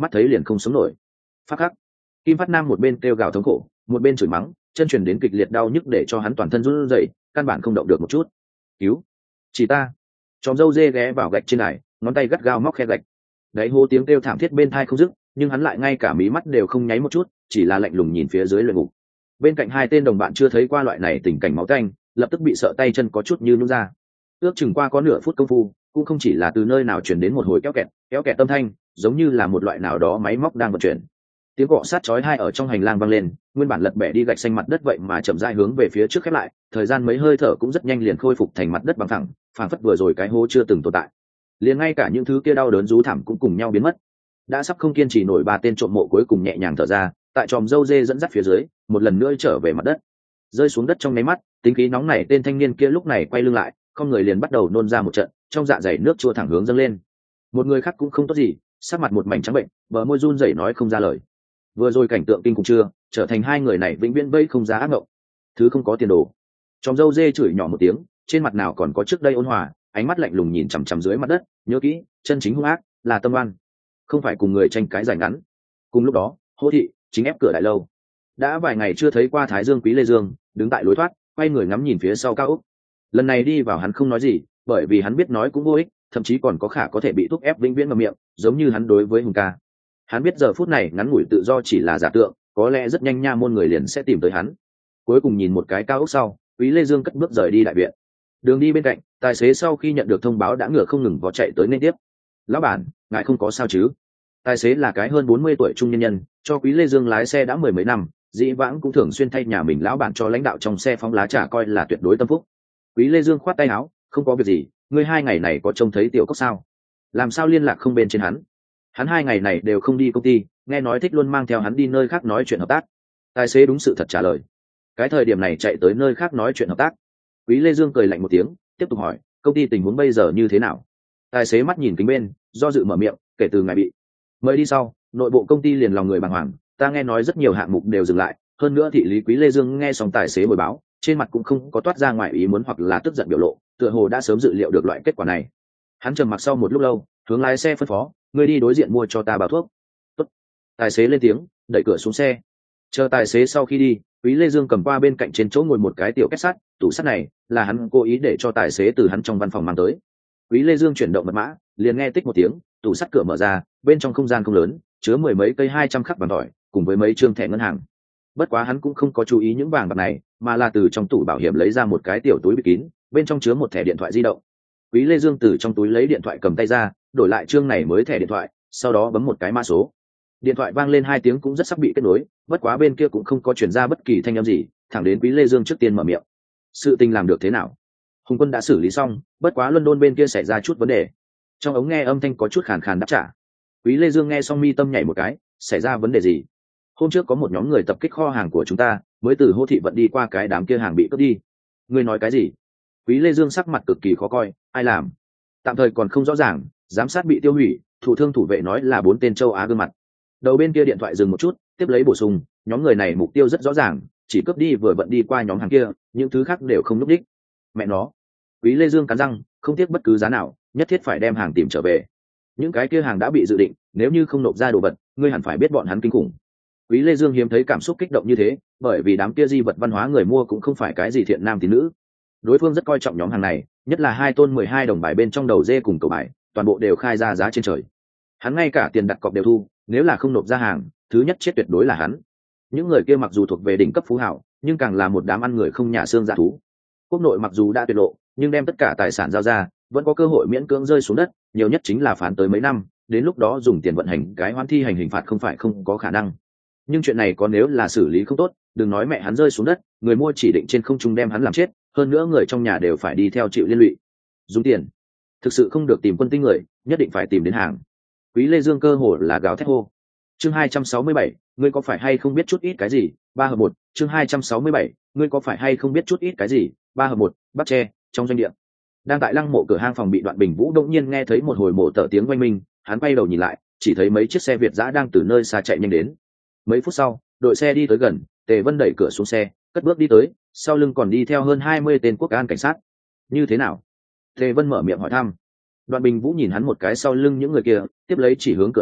mắt thấy liền không sống nổi. Phát khắc, Kim Phát Nam một bên kêu gào thống khổ, một bên chửi mắng, chân truyền đến kịch liệt đau nhức để cho hắn toàn thân run rẩy, căn bản không động được một chút. Cứu, chỉ ta. Chòm râu dê ghé vào gạch trên đài, ngón tay gắt gao móc khe gạch. Đấy hô tiếng kêu thảm thiết bên tai không dứt, nhưng hắn lại ngay cả mí mắt đều không nháy một chút, chỉ là lạnh lùng nhìn phía dưới luyện ngục. Bên cạnh hai tên đồng bạn chưa thấy qua loại này tình cảnh máu tanh, lập tức bị sợ tay chân có chút như nhũn ra. Ước chừng qua có nửa phút công phu, cũng không chỉ là từ nơi nào truyền đến một hồi kéo kẹt âm thanh, giống như là một loại nào đó máy móc đang vận chuyển. Tiếng cọ sát chói tai ở trong hành lang vang lên, nguyên bản lật bẻ đi gạch xanh mặt đất vậy mà chậm rãi hướng về phía trước khép lại, thời gian mấy hơi thở cũng rất nhanh liền khôi phục thành mặt đất bằng phẳng, phảng phất vừa rồi cái hố chưa từng tồn tại. Liền ngay cả những thứ kia đau đớn rú thảm cũng cùng nhau biến mất. Đã sắp không kiên trì nổi ba tên trộm mộ cuối cùng nhẹ nhàng thở ra, tại chòm râu dê dẫn dắt phía dưới, một lần nữa trở về mặt đất. Rơi xuống đất trong nháy mắt, tính khí nóng nảy tên thanh niên kia lúc này quay lưng lại, không người liền bắt đầu nôn ra một trận, trong dạ dày nước chua thẳng hướng dâng lên. Một người khác cũng không tốt gì, sắc mặt một mảnh trắng bệnh, bờ môi run rẩy nói không ra lời. Vừa rồi cảnh tượng kinh khủng chưa, trở thành hai người này vĩnh viễn vây không ra ác mộng. Thứ không có tiền đồ. Chòm râu dê chửi nhỏ một tiếng, trên mặt nào còn có trước đây ôn hòa, ánh mắt lạnh lùng nhìn chằm chằm dưới mặt đất, nhớ kỹ, chân chính hung ác là tâm oan, không phải cùng người tranh cái giành ngắn. Cùng lúc đó, Hô thị chính ép cửa đại lâu. Đã vài ngày chưa thấy qua Thái Dương Quý Lê Dương, đứng tại lối thoát, quay người ngắm nhìn phía sau cao ốc. Lần này đi vào hắn không nói gì, bởi vì hắn biết nói cũng vô ích, thậm chí còn có thể bị thúc ép vĩnh viễn ngậm miệng, giống như hắn đối với Hùng ca. Hắn biết giờ phút này ngắn ngủi tự do chỉ là giả tượng, có lẽ rất nhanh nha môn người liền sẽ tìm tới hắn. Cuối cùng nhìn một cái cao ốc sau, Quý Lê Dương cất bước rời đi đại viện. Đường đi bên cạnh, tài xế sau khi nhận được thông báo đã ngựa không ngừng vó chạy tới nên tiếp. Lão bản, ngài không có sao chứ? Tài xế là cái hơn 40 tuổi trung nhân nhân, cho Quý Lê Dương lái xe đã mười mấy năm, dĩ vãng cũng thường xuyên thay nhà mình lão bản cho lãnh đạo trong xe phóng lá trà coi là tuyệt đối tâm phúc. Quý Lê Dương khoát tay áo, không có việc gì, ngươi hai ngày này có trông thấy tiểu cốc sao? Làm sao liên lạc không bên trên hắn? Hắn hai ngày này đều không đi công ty, nghe nói thích luôn mang theo hắn đi nơi khác nói chuyện hợp tác. Tài xế đúng sự thật trả lời. Cái thời điểm này chạy tới nơi khác nói chuyện hợp tác. Quý Lê Dương cười lạnh một tiếng, tiếp tục hỏi, công ty tình huống bây giờ như thế nào? Tài xế mắt nhìn kính bên, do dự mở miệng, kể từ ngày bị mời đi sau, nội bộ công ty liền lòng người bàng hoàng, ta nghe nói rất nhiều hạng mục đều dừng lại, hơn nữa thị lý Quý Lê Dương nghe xong tài xế bồi báo, trên mặt cũng không có toát ra ngoài ý muốn hoặc là tức giận biểu lộ, tựa hồ đã sớm dự liệu được loại kết quả này. Hắn trầm mặc sau một lúc lâu, hướng lái xe phân phó, ngươi đi đối diện mua cho ta bao thuốc. Tốt. Tài xế lên tiếng, đẩy cửa xuống xe. Chờ tài xế sau khi đi, Quý Lê Dương cầm qua bên cạnh trên chỗ ngồi một cái tiểu kết sắt, tủ sắt này là hắn cố ý để cho tài xế từ hắn trong văn phòng mang tới. Quý Lê Dương chuyển động mật mã, liền nghe tích một tiếng, tủ sắt cửa mở ra, bên trong không gian không lớn, chứa mười mấy cây 200 khắc vàng tỏi, cùng với mấy trương thẻ ngân hàng. Bất quá hắn cũng không có chú ý những vàng bạc này, mà là từ trong tủ bảo hiểm lấy ra một cái tiểu túi bịt kín, bên trong chứa một thẻ điện thoại di động. Quý Lê Dương từ trong túi lấy điện thoại cầm tay ra, đổi lại trương này mới thẻ điện thoại, sau đó bấm một cái mã số. Điện thoại vang lên 2 tiếng cũng rất sắp bị kết nối, bất quá bên kia cũng không có truyền ra bất kỳ thanh âm gì, thẳng đến Quý Lê Dương trước tiên mở miệng. Sự tình làm được thế nào? Hùng Quân đã xử lý xong, bất quá London bên kia xảy ra chút vấn đề. Trong ống nghe âm thanh có chút khàn khàn đáp trả. Quý Lê Dương nghe xong mi tâm nhảy một cái, xảy ra vấn đề gì? Hôm trước có một nhóm người tập kích kho hàng của chúng ta, mới từ Hô thị vận đi qua cái đám kia hàng bị cướp đi. Ngươi nói cái gì? Quý Lê Dương sắc mặt cực kỳ khó coi, ai làm? Tạm thời còn không rõ ràng, giám sát bị tiêu hủy, thủ thương thủ vệ nói là 4 tên châu Á gương mặt. Đầu bên kia điện thoại dừng một chút, tiếp lấy bổ sung, nhóm người này mục tiêu rất rõ ràng, chỉ cướp đi vừa vận đi qua nhóm hàng kia, những thứ khác đều không lúc đích. Mẹ nó. Quý Lê Dương cắn răng, không tiếc bất cứ giá nào, nhất thiết phải đem hàng tìm trở về. Những cái kia hàng đã bị dự định, nếu như không nộp ra đồ vật, ngươi hẳn phải biết bọn hắn kinh khủng. Quý Lê Dương hiếm thấy cảm xúc kích động như thế, bởi vì đám kia di vật văn hóa người mua cũng không phải cái gì thiện nam tín nữ. Đối phương rất coi trọng nhóm hàng này, nhất là 2 tôn 12 đồng bài bên trong đầu dê cùng cầu bài, toàn bộ đều khai ra giá trên trời. Hắn ngay cả tiền đặt cọc đều thu, nếu là không nộp ra hàng, thứ nhất chết tuyệt đối là hắn. Những người kia mặc dù thuộc về đỉnh cấp phú hào, nhưng càng là một đám ăn người không nhà xương dạ thú. Quốc nội mặc dù đã tuyệt lộ, nhưng đem tất cả tài sản giao ra, vẫn có cơ hội miễn cưỡng rơi xuống đất, nhiều nhất chính là phán tới mấy năm, đến lúc đó dùng tiền vận hành cái hoãn thi hành hình phạt không phải không có khả năng. Nhưng chuyện này có nếu là xử lý không tốt, đừng nói mẹ hắn rơi xuống đất, người mua chỉ định trên không trung đem hắn làm chết, hơn nữa người trong nhà đều phải đi theo chịu liên lụy. Dùng tiền, thực sự không được tìm quân tinh người, nhất định phải tìm đến hàng. Quý Lê Dương cơ hồ là gào thét hô. Chương 267, ngươi có phải hay không biết chút ít cái gì? 3/1, chương 267, ngươi có phải hay không biết chút ít cái gì? 3/1, Bắc Tre, trong doanh địa. Đang tại lăng mộ cửa hang phòng bị Đoạn Bình Vũ đột nhiên nghe thấy một hồi mổ tở tiếng oanh minh, hắn quay đầu nhìn lại, chỉ thấy mấy chiếc xe Việt dã đang từ nơi xa chạy nhanh đến. Mấy phút sau, đội xe đi tới gần, Tề Vân đẩy cửa xuống xe, cất bước đi tới, sau lưng còn đi theo hơn 20 tên quốc an cảnh sát. Như thế nào? Tề Vân mở miệng hỏi thăm. Đoạn Bình Vũ nhìn hắn một cái sau lưng những người kia, tiếp lấy chỉ hướng cửa hang,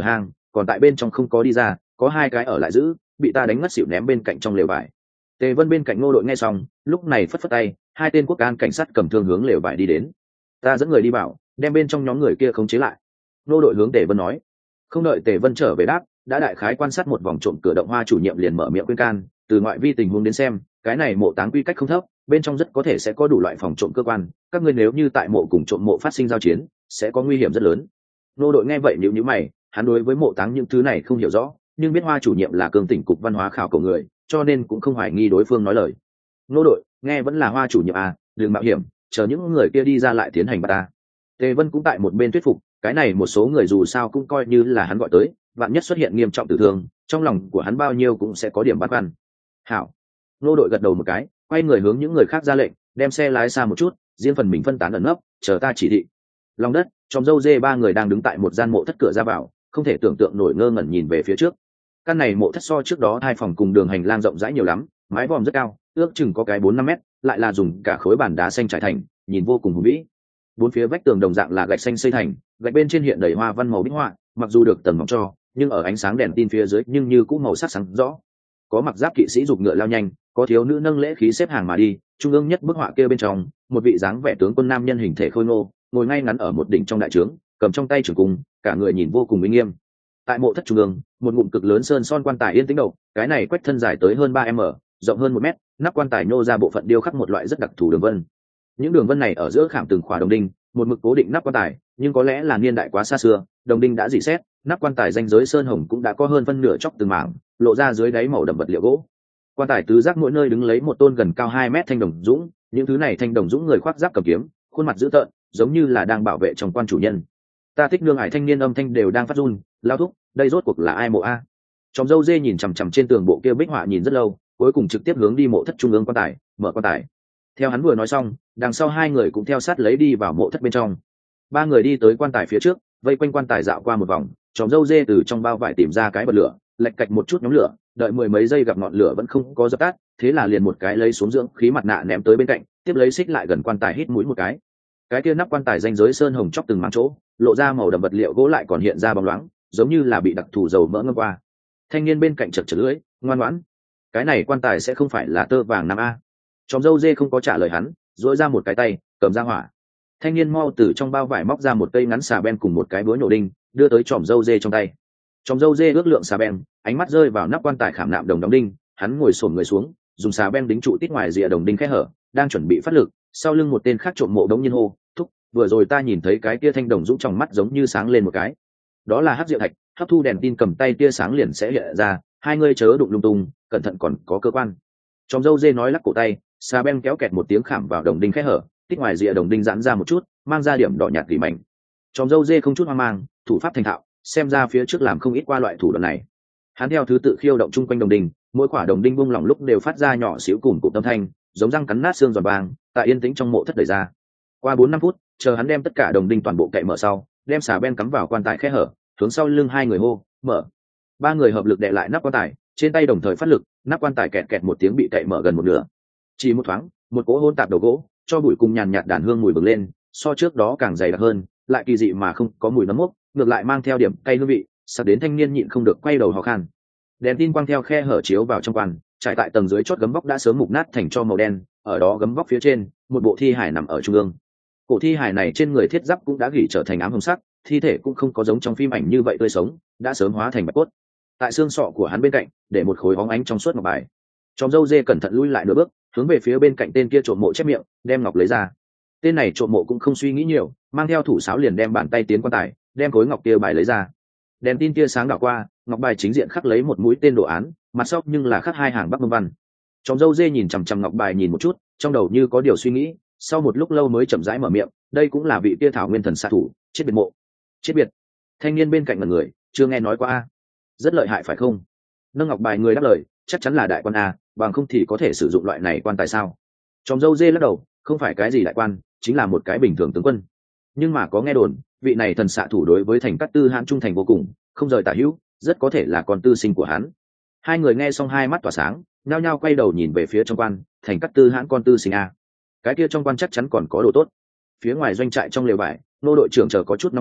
còn tại bên trong không có đi ra, có 2 cái ở lại giữ, bị ta đánh ngất xỉu ném bên cạnh trong lều vải. Tề Vân bên cạnh Ngô Đội nghe xong, lúc này phất phất tay, 2 tên quốc an cảnh sát cầm thương hướng lều vải đi đến. Ta dẫn người đi vào, đem bên trong nhóm người kia khống chế lại. Ngô Đội hướng Tề Vân nói. Không đợi Tề Vân trở về đáp, đã đại khái quan sát một vòng trộm cửa động Hoa chủ nhiệm liền mở miệng khuyên can, từ ngoại vi tình huống đến xem, cái này mộ táng quy cách không thấp, bên trong rất có thể sẽ có đủ loại phòng trộm cơ quan, các ngươi nếu như tại mộ cùng trộm mộ phát sinh giao chiến, sẽ có nguy hiểm rất lớn. Ngô Đội nghe vậy nhíu mày, hắn đối với mộ táng những thứ này không hiểu rõ, nhưng biết Hoa chủ nhiệm là cường tỉnh cục văn hóa khảo cổ người, cho nên cũng không hoài nghi đối phương nói lời. Ngô Đội, nghe vẫn là Hoa chủ nhiệm à, đừng mạo hiểm, chờ những người kia đi ra lại tiến hành bắt ta. Tề Vân cũng tại một bên thuyết phục, cái này một số người dù sao cũng coi như là hắn gọi tới, vạn nhất xuất hiện nghiêm trọng tử thương, trong lòng của hắn bao nhiêu cũng sẽ có điểm băn khoăn. Hảo. Ngô Đội gật đầu một cái, quay người hướng những người khác ra lệnh, đem xe lái xa một chút, riêng phần mình phân tán ẩn nấp, chờ ta chỉ thị. Lòng đất, trong dâu dê 3 người đang đứng tại một gian mộ thất cửa ra vào, không thể tưởng tượng nổi ngơ ngẩn nhìn về phía trước. Căn này mộ thất so trước đó 2 phòng cùng đường hành lang rộng rãi nhiều lắm, mái vòm rất cao, ước chừng có cái 4-5 mét, lại là dùng cả khối bản đá xanh trải thành, nhìn vô cùng hùng vĩ. 4 phía vách tường đồng dạng là gạch xanh xây thành, gạch bên trên hiện đầy hoa văn màu bích họa, mặc dù được tầng mỏng cho, nhưng ở ánh sáng đèn tin phía dưới nhưng như cũng màu sắc sáng rõ. Có mặc giáp kỵ sĩ giục ngựa lao nhanh, có thiếu nữ nâng lễ khí xếp hàng mà đi, trung ương nhất bức họa kia bên trong, một vị dáng vẻ tướng quân nam nhân hình thể khôi ngô, ngồi ngay ngắn ở một đỉnh trong đại trướng, cầm trong tay trường cung, cả người nhìn vô cùng uy nghiêm. Tại mộ thất trung ương, một ngụm cực lớn sơn son quan tài yên tĩnh đầu, cái này quách thân dài tới hơn 3m, rộng hơn 1 mét, nắp quan tài nhô ra bộ phận điêu khắc một loại rất đặc thù đường vân. Những đường vân này ở giữa khảm từng khỏa đồng đinh, một mực cố định nắp quan tài, nhưng có lẽ là niên đại quá xa xưa, đồng đinh đã rỉ sét, nắp quan tài ranh giới sơn hồng cũng đã có hơn phân nửa chóc từng mảng, lộ ra dưới đáy màu đậm vật liệu gỗ. Quan tài tứ giác mỗi nơi đứng lấy một tôn gần cao 2 mét thanh đồng dũng, những thứ này thanh đồng dũng người khoác giáp cầm kiếm, khuôn mặt dữ tợn, giống như là đang bảo vệ trong quan chủ nhân. Ta thích nương ải thanh niên âm thanh đều đang phát run, lao thúc, đây rốt cuộc là ai mộ a? Trong dâu dê nhìn chằm chằm trên tường bộ kia bích họa nhìn rất lâu, cuối cùng trực tiếp hướng đi mộ thất trung ương quan tài, mở quan tài. Theo hắn vừa nói xong, đằng sau 2 người cũng theo sát lấy đi vào mộ thất bên trong. 3 người đi tới quan tài phía trước, vây quanh quan tài dạo qua một vòng, chòm dâu dê từ trong bao vải tìm ra cái bật lửa, lạch cạch một chút nhóm lửa, đợi 10 mấy giây gặp ngọn lửa vẫn không có dập tắt, thế là liền một cái lấy xuống dưỡng khí mặt nạ ném tới bên cạnh, tiếp lấy xích lại gần quan tài hít mũi một cái kia nắp quan tài ranh giới sơn hồng chóc từng mảng chỗ, lộ ra màu đậm vật liệu gỗ lại còn hiện ra bóng loáng, giống như là bị đặc thù dầu mỡ ngâm qua. Thanh niên bên cạnh chật chật lưỡi, ngoan ngoãn, cái này quan tài sẽ không phải là tơ vàng năm a? Chòm dâu dê không có trả lời hắn, duỗi ra một cái tay, cầm ra hỏa. Thanh niên mau từ trong bao vải móc ra một cây ngắn xà beng cùng một cái búa nổ đinh, đưa tới chòm dâu dê trong tay. Chòm dâu dê ước lượng xà beng, ánh mắt rơi vào nắp quan tài khảm nạm đồng đóng đinh, hắn ngồi xổm người xuống, dùng xà beng đính trụ tít ngoài rìa đồng đinh khe hở, đang chuẩn bị phát lực, sau lưng một tên khác trộm mộ đống nhiên hô, thúc, vừa rồi ta nhìn thấy cái kia thanh đồng dũng trong mắt giống như sáng lên một cái. Đó là hắc diệu thạch, hấp thu đèn tin cầm tay tia sáng liền sẽ hiện ra, hai ngươi chớ đụng lung tung, cẩn thận còn có cơ quan. Chòm dâu dê nói lắc cổ tay, xà beng kéo kẹt một tiếng khảm vào đồng đinh khe hở, tít ngoài rìa đồng đinh giãn ra một chút, mang ra điểm đỏ nhạt tỉ mảnh. Chòm dâu dê không chút hoang mang, thủ pháp thành thạo, xem ra phía trước làm không ít qua loại thủ đoạn này. Hắn theo thứ tự khiêu động chung quanh đồng đinh, mỗi quả đồng đinh bung lỏng lúc đều phát ra nhỏ xíu cùn cụm âm thanh, giống răng cắn nát xương giòn vàng, tại yên tĩnh trong mộ thất đẩy ra. Qua 4-5 phút, chờ hắn đem tất cả đồng đinh toàn bộ cậy mở sau, đem xà beng cắm vào quan tài khe hở, hướng sau lưng hai người hô, mở. Ba người hợp lực đè lại nắp quan tài, trên tay đồng thời phát lực, nắp quan tài kẹt kẹt một tiếng bị cậy mở gần một nửa. Chỉ một thoáng, một cỗ hỗn tạp đầu gỗ, cho bụi cùng nhàn nhạt đàn hương mùi bừng lên, so trước đó càng dày đặc hơn, lại kỳ dị mà không có mùi nấm mốc, ngược lại mang theo điểm cay hương vị, sặc đến thanh niên nhịn không được quay đầu hò khan. Đèn tin quang theo khe hở chiếu vào trong quan, trải tại tầng dưới chót gấm vóc đã sớm mục nát thành tro màu đen, ở đó gấm vóc phía trên, một bộ thi hài nằm ở trung ương. Cổ thi hài này trên người thiết giáp cũng đã gỉ trở thành ám hồng sắc, thi thể cũng không có giống trong phim ảnh như vậy tươi sống, đã sớm hóa thành bạch cốt. Tại xương sọ của hắn bên cạnh, để một khối óng ánh trong suốt ngọc bài. Chóm dâu dê cẩn thận lui lại nửa bước, hướng về phía bên cạnh tên kia trộm mộ chép miệng, đem ngọc lấy ra. Tên này trộm mộ cũng không suy nghĩ nhiều, mang theo thủ sáo liền đem bàn tay tiến quan tài, đem khối ngọc kia bài lấy ra. Đèn tin tia sáng đảo qua, ngọc bài chính diện khắc lấy một mũi tên đồ án, mặt sau nhưng là khắc hai hàng bắc mông văn. Chóm dâu dê nhìn chằm chằm ngọc bài nhìn một chút, trong đầu như có điều suy nghĩ, sau một lúc lâu mới chậm rãi mở miệng, đây cũng là vị tia thảo nguyên thần xạ thủ, chết biệt mộ. Chết biệt. Thanh niên bên cạnh ngẩn người, chưa nghe nói qua a. Rất lợi hại phải không? Nâng ngọc bài người đáp lời, chắc chắn là đại quan a, bằng không thì có thể sử dụng loại này quan tài sao? Chóm dâu dê lắc đầu, không phải cái gì đại quan, chính là một cái bình thường tướng quân. Nhưng mà có nghe đồn, vị này thần xạ thủ đối với thành cát tư hãn trung thành vô cùng, không rời tả hữu, rất có thể là con tư sinh của hắn. Hai người nghe xong hai mắt tỏa sáng, nhao nhao quay đầu nhìn về phía trong quan, thành cát tư hãn con tư sinh a. Cái kia trong quan chắc chắn còn có đồ tốt. Phía ngoài doanh trại trong lều vải, nô đội trưởng chờ có chút nóng nảy,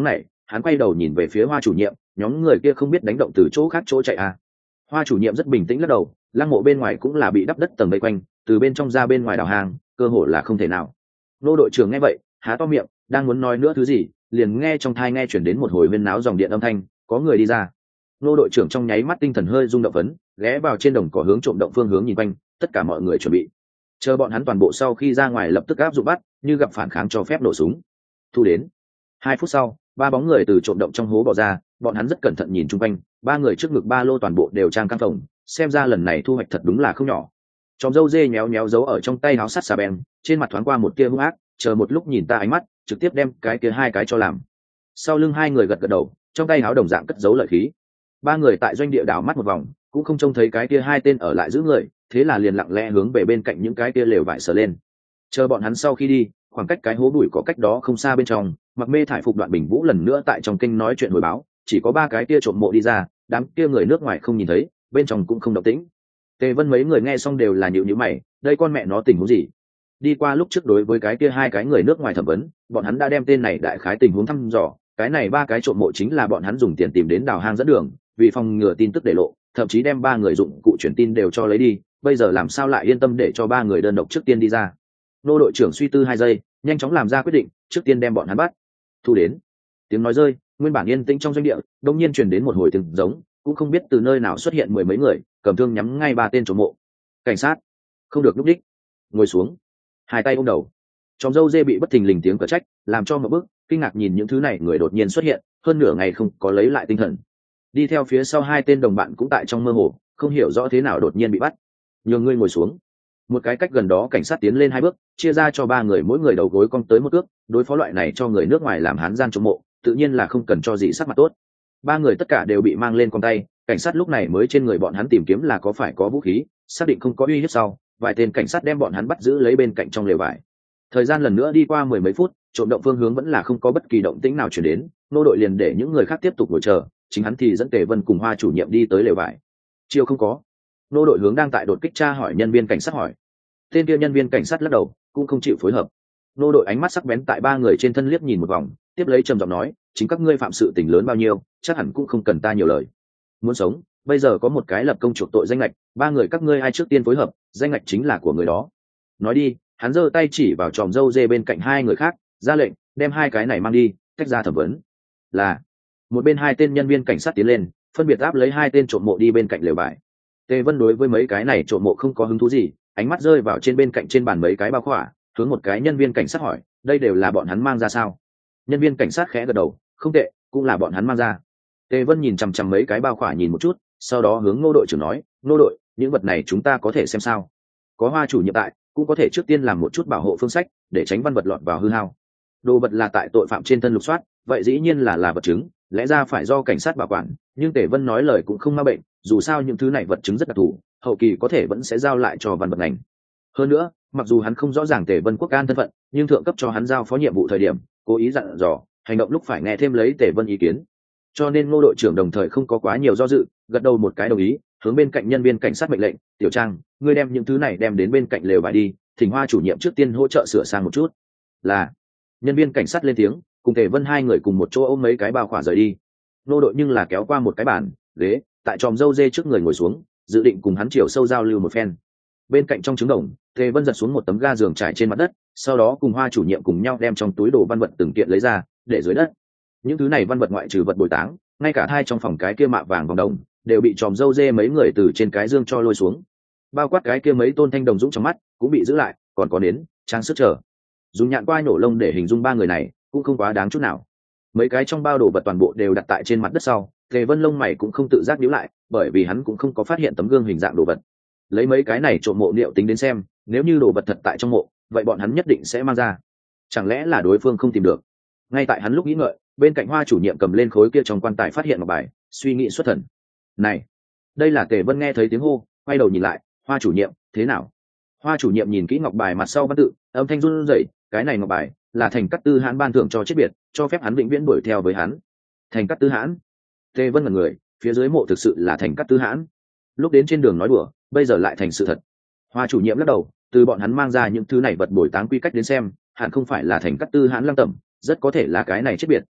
hắn quay đầu nhìn về phía Hoa chủ nhiệm, nhóm người kia không biết đánh động từ chỗ khác chỗ chạy à. Hoa chủ nhiệm rất bình tĩnh lắc đầu, lăng mộ bên ngoài cũng là bị đắp đất tầng vây quanh, từ bên trong ra bên ngoài đào hàng, cơ hội là không thể nào. Nô đội trưởng nghe vậy há to miệng, đang muốn nói nữa thứ gì, liền nghe trong thai nghe chuyển đến một hồi huyên náo dòng điện âm thanh, có người đi ra. Nô đội trưởng trong nháy mắt tinh thần hơi rung động phấn, ghé vào trên đồng cỏ hướng trộm động phương hướng nhìn quanh, tất cả mọi người chuẩn bị. Chờ bọn hắn toàn bộ sau khi ra ngoài lập tức áp dụng bắt, như gặp phản kháng cho phép nổ súng. Thu đến. 2 phút sau, 3 bóng người từ trộm động trong hố bỏ ra, bọn hắn rất cẩn thận nhìn chung quanh, 3 người trước ngực ba lô toàn bộ đều trang căng phòng, xem ra lần này thu hoạch thật đúng là không nhỏ. Chòm râu dê nhéo nhéo giấu ở trong tay áo sắt xà beng, trên mặt thoáng qua một tia hung ác, chờ một lúc nhìn ta ánh mắt, trực tiếp đem cái kia 2 cái cho làm. Sau lưng 2 người gật gật đầu, trong tay áo đồng dạng cất giấu lợi khí. 3 người tại doanh địa đảo mắt một vòng, cũng không trông thấy cái kia 2 tên ở lại giữ người, thế là liền lặng lẽ hướng về bên cạnh những cái kia lều vải sờ lên. Chờ bọn hắn sau khi đi, khoảng cách cái hố bụi có cách đó không xa bên trong, mặc mê thải phục Đoạn Bình Vũ lần nữa tại trong kinh nói chuyện hồi báo, chỉ có 3 cái kia trộm mộ đi ra, đám kia người nước ngoài không nhìn thấy, bên trong cũng không động tĩnh. Tề Vân mấy người nghe xong đều là nhíu nhíu mày, đây con mẹ nó tình huống gì? Đi qua lúc trước đối với cái kia 2 cái người nước ngoài thẩm vấn, bọn hắn đã đem tên này đại khái tình huống thăm dò, cái này 3 cái trộm mộ chính là bọn hắn dùng tiền tìm đến đào hang dẫn đường, vì phòng ngừa tin tức để lộ, thậm chí đem 3 người dụng cụ truyền tin đều cho lấy đi, bây giờ làm sao lại yên tâm để cho 3 người đơn độc trước tiên đi ra. Nô đội trưởng suy tư 2 giây, nhanh chóng làm ra quyết định, trước tiên đem bọn hắn bắt. Thu đến. Tiếng nói rơi, nguyên bản yên tĩnh trong doanh địa đột nhiên truyền đến một hồi tiếng giống, cũng không biết từ nơi nào xuất hiện 10 mấy người, cầm thương nhắm ngay 3 tên trộm mộ. Cảnh sát, không được lúc đích. Ngồi xuống. 2 tay ôm đầu. Chòm râu dê bị bất thình lình tiếng cờ trách làm cho một bước kinh ngạc nhìn những thứ này người đột nhiên xuất hiện, hơn nửa ngày không có lấy lại tinh thần. Đi theo phía sau 2 tên đồng bạn cũng tại trong mơ hồ, không hiểu rõ thế nào đột nhiên bị bắt. Nhường ngươi ngồi xuống. Một cái cách gần đó cảnh sát tiến lên 2 bước, chia ra cho 3 người mỗi người đầu gối cong tới một cước, đối phó loại này cho người nước ngoài làm hán gian trộm mộ, tự nhiên là không cần cho gì sắc mặt tốt. 3 người tất cả đều bị mang lên cong tay, cảnh sát lúc này mới trên người bọn hắn tìm kiếm là có phải có vũ khí, xác định không có uy hiếp sau, vài tên cảnh sát đem bọn hắn bắt giữ lấy bên cạnh trong lều vải. Thời gian lần nữa đi qua 10 mấy phút, trộm động phương hướng vẫn là không có bất kỳ động tĩnh nào chuyển đến, nô đội liền để những người khác tiếp tục ngồi chờ, chính hắn thì dẫn Tề Vân cùng Hoa chủ nhiệm đi tới lều vải. Chiêu không có. Nô đội hướng đang tại đột kích tra hỏi nhân viên cảnh sát hỏi. Tên kia nhân viên cảnh sát lắc đầu, cũng không chịu phối hợp. Nô đội ánh mắt sắc bén tại 3 người trên thân liếc nhìn một vòng, tiếp lấy trầm giọng nói, chính các ngươi phạm sự tình lớn bao nhiêu, chắc hẳn cũng không cần ta nhiều lời. Muốn sống, bây giờ có một cái lập công chuộc tội danh lệch, 3 người các ngươi ai trước tiên phối hợp, danh lệch chính là của người đó. Nói đi, hắn giơ tay chỉ vào chòm râu dê bên cạnh 2 người khác, ra lệnh, đem 2 cái này mang đi, tách ra thẩm vấn. Là. Một bên 2 tên nhân viên cảnh sát tiến lên, phân biệt áp lấy 2 tên trộm mộ đi bên cạnh lều vải. Tề Vân đối với mấy cái này trộm mộ không có hứng thú gì, ánh mắt rơi vào trên bên cạnh trên bàn mấy cái bao khỏa, hướng một cái nhân viên cảnh sát hỏi, đây đều là bọn hắn mang ra sao? Nhân viên cảnh sát khẽ gật đầu, không tệ, cũng là bọn hắn mang ra. Tề Vân nhìn chằm chằm mấy cái bao khỏa nhìn một chút, sau đó hướng Ngô đội trưởng nói, Ngô đội, những vật này chúng ta có thể xem sao? Có Hoa chủ nhiệm tại, cũng có thể trước tiên làm một chút bảo hộ phương sách, để tránh văn vật lọt vào hư hao. Đồ vật là tại tội phạm trên thân lục soát, vậy dĩ nhiên là vật chứng, lẽ ra phải do cảnh sát bảo quản, nhưng Tề Vân nói lời cũng không ma bệnh, dù sao những thứ này vật chứng rất đặc thù, hậu kỳ có thể vẫn sẽ giao lại cho văn vật ngành. Hơn nữa, mặc dù hắn không rõ ràng Tề Vân quốc can thân phận, nhưng thượng cấp cho hắn giao phó nhiệm vụ thời điểm, cố ý dặn dò, hành động lúc phải nghe thêm lấy Tề Vân ý kiến. Cho nên Ngô đội trưởng đồng thời không có quá nhiều do dự, gật đầu một cái đồng ý, hướng bên cạnh nhân viên cảnh sát mệnh lệnh, Tiểu Trang, ngươi đem những thứ này đem đến bên cạnh lều vải đi, thỉnh Hoa chủ nhiệm trước tiên hỗ trợ sửa sang một chút. Là. Nhân viên cảnh sát lên tiếng, cùng Tề Vân 2 người cùng một chỗ ôm mấy cái bao khỏa rời đi. Ngô đội nhưng là kéo qua một cái bàn ghế, tại chòm râu dê trước người ngồi xuống, dự định cùng hắn chiều sâu giao lưu một phen. Bên cạnh trong trứng đồng, Tề Vân giật xuống một tấm ga giường trải trên mặt đất, sau đó cùng Hoa chủ nhiệm cùng nhau đem trong túi đồ văn vật từng kiện lấy ra, để dưới đất. Những thứ này văn vật ngoại trừ vật bồi táng, ngay cả thai trong phòng cái kia mạ vàng vòng đồng đều bị chòm râu dê mấy người từ trên cái dương cho lôi xuống. Bao quát cái kia mấy tôn thanh đồng dũng trong mắt cũng bị giữ lại, còn có nến, trang sức chờ. Dùng nhạn qua nổ lông để hình dung 3 người này cũng không quá đáng chút nào. Mấy cái trong bao đồ vật toàn bộ đều đặt tại trên mặt đất sau, Tề Vân lông mày cũng không tự giác nhíu lại, bởi vì hắn cũng không có phát hiện tấm gương hình dạng đồ vật. Lấy mấy cái này trộm mộ liệu tính đến xem, nếu như đồ vật thật tại trong mộ, vậy bọn hắn nhất định sẽ mang ra. Chẳng lẽ là đối phương không tìm được? Ngay tại hắn lúc nghĩ ngợi, bên cạnh Hoa chủ nhiệm cầm lên khối kia trong quan tài phát hiện một bài, suy nghĩ xuất thần. Này, đây là Tề Vân nghe thấy tiếng hô, quay đầu nhìn lại, Hoa chủ nhiệm, thế nào? Hoa chủ nhiệm nhìn kỹ ngọc bài mặt sau văn tự, âm thanh run rẩy, cái này ngọc bài là Thành Cát Tư Hãn ban thưởng cho chết biệt, cho phép hắn vĩnh viễn đuổi theo với hắn. Thành Cát Tư Hãn? Tề Vân là người, phía dưới mộ thực sự là Thành Cát Tư Hãn. Lúc đến trên đường nói đùa, bây giờ lại thành sự thật. Hoa chủ nhiệm lắc đầu, từ bọn hắn mang ra những thứ này vật bồi táng quy cách đến xem, hẳn không phải là Thành Cát Tư Hãn lăng tẩm, rất có thể là cái này chết biệt,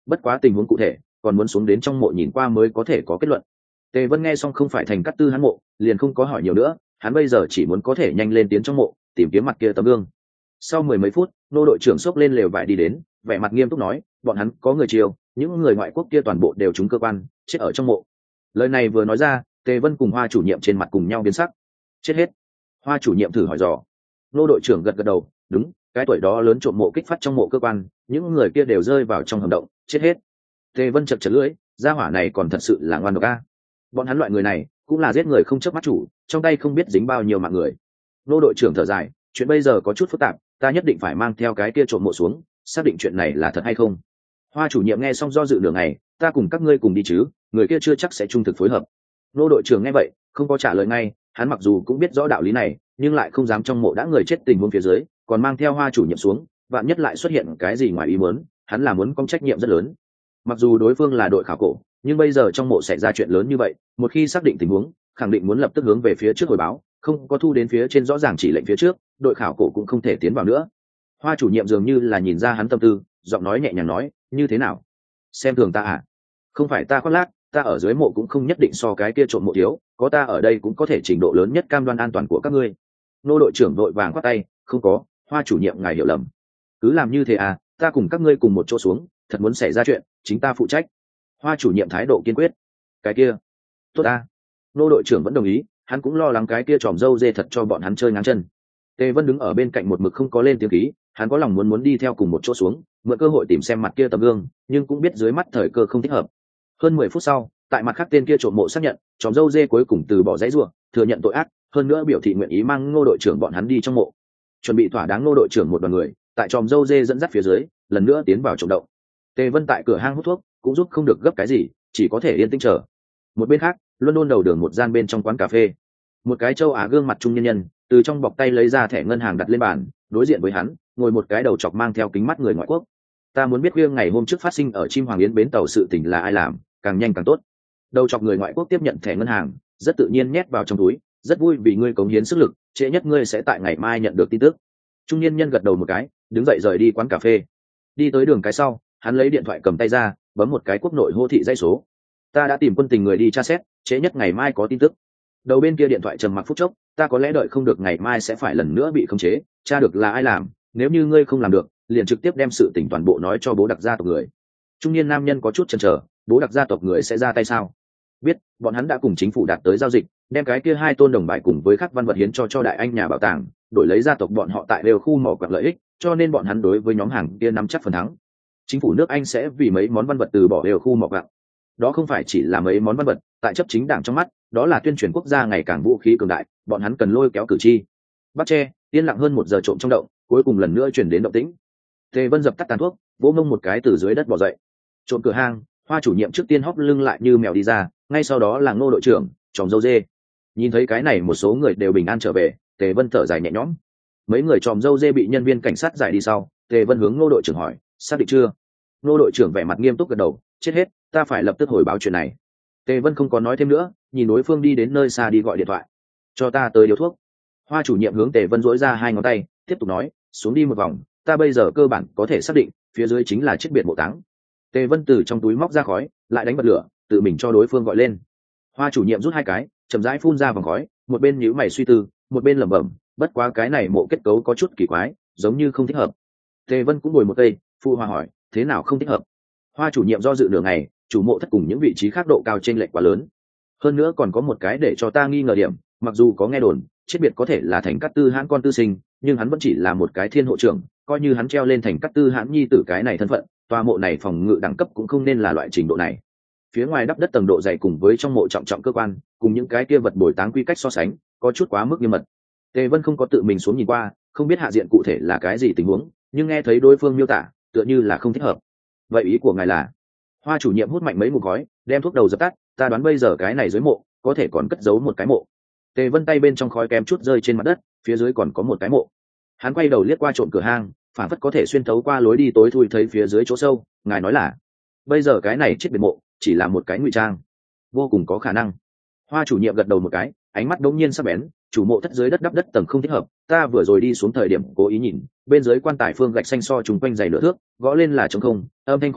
bất quá tình huống cụ thể còn muốn xuống đến trong mộ nhìn qua mới có thể có kết luận. Tề Vân nghe xong không phải Thành Cát Tư hắn mộ, liền không có hỏi nhiều nữa, hắn bây giờ chỉ muốn có thể nhanh lên tiến trong mộ tìm kiếm mặt kia tấm gương. Sau mười mấy phút, nô đội trưởng xốc lên lều vải đi đến, vẻ mặt nghiêm túc nói, bọn hắn có người chiều, những người ngoại quốc kia toàn bộ đều trúng cơ quan, chết ở trong mộ. Lời này vừa nói ra, Tề Vân cùng Hoa chủ nhiệm trên mặt cùng nhau biến sắc. Chết hết. Hoa chủ nhiệm thử hỏi dò. Nô đội trưởng gật gật đầu, đúng, cái tuổi đó lớn trộm mộ kích phát trong mộ cơ quan, những người kia đều rơi vào trong hầm động, chết hết. Tề Vân chật chật lưỡi, gia hỏa này còn thật sự là ngoan độc a. Bọn hắn loại người này cũng là giết người không chớp mắt chủ, trong tay không biết dính bao nhiêu mạng người. Nô đội trưởng thở dài, chuyện bây giờ có chút phức tạp, ta nhất định phải mang theo cái kia trộm mộ xuống, xác định chuyện này là thật hay không. Hoa chủ nhiệm nghe xong do dự nửa ngày, ta cùng các ngươi cùng đi chứ, người kia chưa chắc sẽ trung thực phối hợp. Nô đội trưởng nghe vậy không có trả lời ngay, hắn mặc dù cũng biết rõ đạo lý này nhưng lại không dám trong mộ đã người chết tình huống phía dưới còn mang theo Hoa chủ nhiệm xuống, vạn nhất lại xuất hiện cái gì ngoài ý muốn, hắn là muốn có trách nhiệm rất lớn. Mặc dù đối phương là đội khảo cổ, nhưng bây giờ trong mộ xảy ra chuyện lớn như vậy, một khi xác định tình huống khẳng định muốn lập tức hướng về phía trước hồi báo, không có thu đến phía trên rõ ràng chỉ lệnh phía trước, đội khảo cổ cũng không thể tiến vào nữa. Hoa chủ nhiệm dường như là nhìn ra hắn tâm tư, giọng nói nhẹ nhàng nói, như thế nào, xem thường ta à? Không phải ta khoác lác, ta ở dưới mộ cũng không nhất định so cái kia trộm mộ thiếu, có ta ở đây cũng có thể trình độ lớn nhất cam đoan an toàn của các ngươi. Nô đội trưởng đội vàng khoát tay, không có, Hoa chủ nhiệm ngài hiểu lầm, cứ làm như thế à, ta cùng các ngươi cùng một chỗ xuống, thật muốn xảy ra chuyện chính ta phụ trách. Hoa chủ nhiệm thái độ kiên quyết. Cái kia tốt ta. Nô đội trưởng vẫn đồng ý, hắn cũng lo lắng cái kia tròm dâu dê thật cho bọn hắn chơi ngang chân. Tề Vân đứng ở bên cạnh một mực không có lên tiếng khí, hắn có lòng muốn đi theo cùng một chỗ xuống, mượn cơ hội tìm xem mặt kia tấm gương, nhưng cũng biết dưới mắt thời cơ không thích hợp. Hơn 10 phút sau, tại mặt khác tên kia trộm mộ xác nhận, tròm dâu dê cuối cùng từ bỏ dãy rủa, thừa nhận tội ác, hơn nữa biểu thị nguyện ý mang Ngô đội trưởng bọn hắn đi trong mộ. Chuẩn bị thỏa đáng, Ngô đội trưởng một đoàn người, tại tròm dâu dê dẫn dắt phía dưới, lần nữa tiến vào trộm động. Tề Vân tại cửa hang hút thuốc, cũng giúp không được gấp cái gì, chỉ có thể yên tĩnh chờ. Một bên khác, London đầu đường một gian bên trong quán cà phê, một cái châu Á gương mặt trung nhân nhân từ trong bọc tay lấy ra thẻ ngân hàng đặt lên bàn, đối diện với hắn ngồi một cái đầu chọc mang theo kính mắt người ngoại quốc. Ta muốn biết khuya ngày hôm trước phát sinh ở Chim Hoàng Yến bến tàu sự tình là ai làm, càng nhanh càng tốt. Đầu chọc người ngoại quốc tiếp nhận thẻ ngân hàng, rất tự nhiên nhét vào trong túi, rất vui vì ngươi cống hiến sức lực, trễ nhất ngươi sẽ tại ngày mai nhận được tin tức. Trung niên nhân gật đầu một cái, đứng dậy rời đi quán cà phê. Đi tới đường cái sau, hắn lấy điện thoại cầm tay ra, bấm một cái quốc nội hô thị dãy số. Ta đã tìm quân tình người đi tra xét, trễ nhất ngày mai có tin tức. Đầu bên kia điện thoại trầm mặc phút chốc, ta có lẽ đợi không được ngày mai sẽ phải lần nữa bị khống chế, tra được là ai làm, nếu như ngươi không làm được, liền trực tiếp đem sự tình toàn bộ nói cho bố đặc gia tộc người. Trung niên nam nhân có chút chần chờ, bố đặc gia tộc người sẽ ra tay sao? Biết, bọn hắn đã cùng chính phủ đạt tới giao dịch, đem cái kia 2 tôn đồng bài cùng với các văn vật hiến cho đại anh nhà bảo tàng, đổi lấy gia tộc bọn họ tại đều khu mỏ quặng lợi ích, cho nên bọn hắn đối với nhóm hàng kia nắm chắc phần thắng. Chính phủ nước Anh sẽ vì mấy món văn vật từ bỏ đều khu mỏ quặng. Đó không phải chỉ là mấy món văn vật, tại chấp chính đảng trong mắt, đó là tuyên truyền quốc gia ngày càng vũ khí cường đại, bọn hắn cần lôi kéo cử tri. Bắt che, yên lặng hơn 1 giờ trộm trong động, cuối cùng lần nữa chuyển đến động tĩnh. Tề Vân dập tắt tàn thuốc, vỗ mông một cái từ dưới đất bò dậy. Trộm cửa hang, Hoa chủ nhiệm trước tiên hóc lưng lại như mèo đi ra, ngay sau đó là Ngô đội trưởng, tròm dâu dê. Nhìn thấy cái này một số người đều bình an trở về, Tề Vân thở dài nhẹ nhõm. Mấy người tròm dâu dê bị nhân viên cảnh sát giải đi sau, Tề Vân hướng Ngô đội trưởng hỏi, xác định chưa? Ngô đội trưởng vẻ mặt nghiêm túc gật đầu, chết hết, ta phải lập tức hồi báo chuyện này. Tề Vân không có nói thêm nữa, nhìn đối phương đi đến nơi xa đi gọi điện thoại, cho ta tới điếu thuốc. Hoa chủ nhiệm hướng Tề Vân dỗi ra 2 ngón tay, tiếp tục nói, xuống đi một vòng, ta bây giờ cơ bản có thể xác định, phía dưới chính là chiếc biệt mộ táng. Tề Vân từ trong túi móc ra khói, lại đánh bật lửa, tự mình cho đối phương gọi lên. Hoa chủ nhiệm rút 2 cái, chậm rãi phun ra vòng khói, một bên nhíu mày suy tư, một bên lẩm bẩm, bất quá cái này mộ kết cấu có chút kỳ quái, giống như không thích hợp. Tề Vân cũng ngồi một cây, phu hoa hỏi, thế nào không thích hợp? Hoa chủ nhiệm do dự nửa ngày, chủ mộ thất cùng những vị trí khác độ cao chênh lệch quá lớn. Hơn nữa còn có một cái để cho ta nghi ngờ điểm, mặc dù có nghe đồn, chết biệt có thể là Thành Cát Tư Hãn con tư sinh, nhưng hắn vẫn chỉ là một cái thiên hộ trưởng, coi như hắn treo lên Thành Cát Tư Hãn nhi tử cái này thân phận, tòa mộ này phòng ngự đẳng cấp cũng không nên là loại trình độ này. Phía ngoài đắp đất tầng độ dày cùng với trong mộ trọng trọng cơ quan, cùng những cái kia vật bồi táng quy cách so sánh, có chút quá mức nghiêm mật. Tề Vân không có tự mình xuống nhìn qua, không biết hạ diện cụ thể là cái gì tình huống, nhưng nghe thấy đối phương miêu tả, tựa như là không thích hợp. Vậy ý của ngài là? Hoa chủ nhiệm hút mạnh mấy ngụm khói, đem thuốc đầu dập tắt, ta đoán bây giờ cái này dưới mộ có thể còn cất giấu một cái mộ. Tề Vân tay bên trong khói kém chút rơi trên mặt đất, phía dưới còn có một cái mộ. Hắn quay đầu liếc qua trộm cửa hang, phản phất có thể xuyên thấu qua lối đi tối thui thấy phía dưới chỗ sâu, ngài nói là bây giờ cái này chết biệt mộ chỉ là một cái ngụy trang? Vô cùng có khả năng. Hoa chủ nhiệm gật đầu một cái, ánh mắt đống nhiên sắc bén, chủ mộ thất dưới đất đắp đất tầng không thích hợp, ta vừa rồi đi xuống thời điểm cố ý nhìn, bên dưới quan tài phương gạch xanh so trùng quanh dày nửa thước, gõ lên là trống không, âm thanh khó chịu,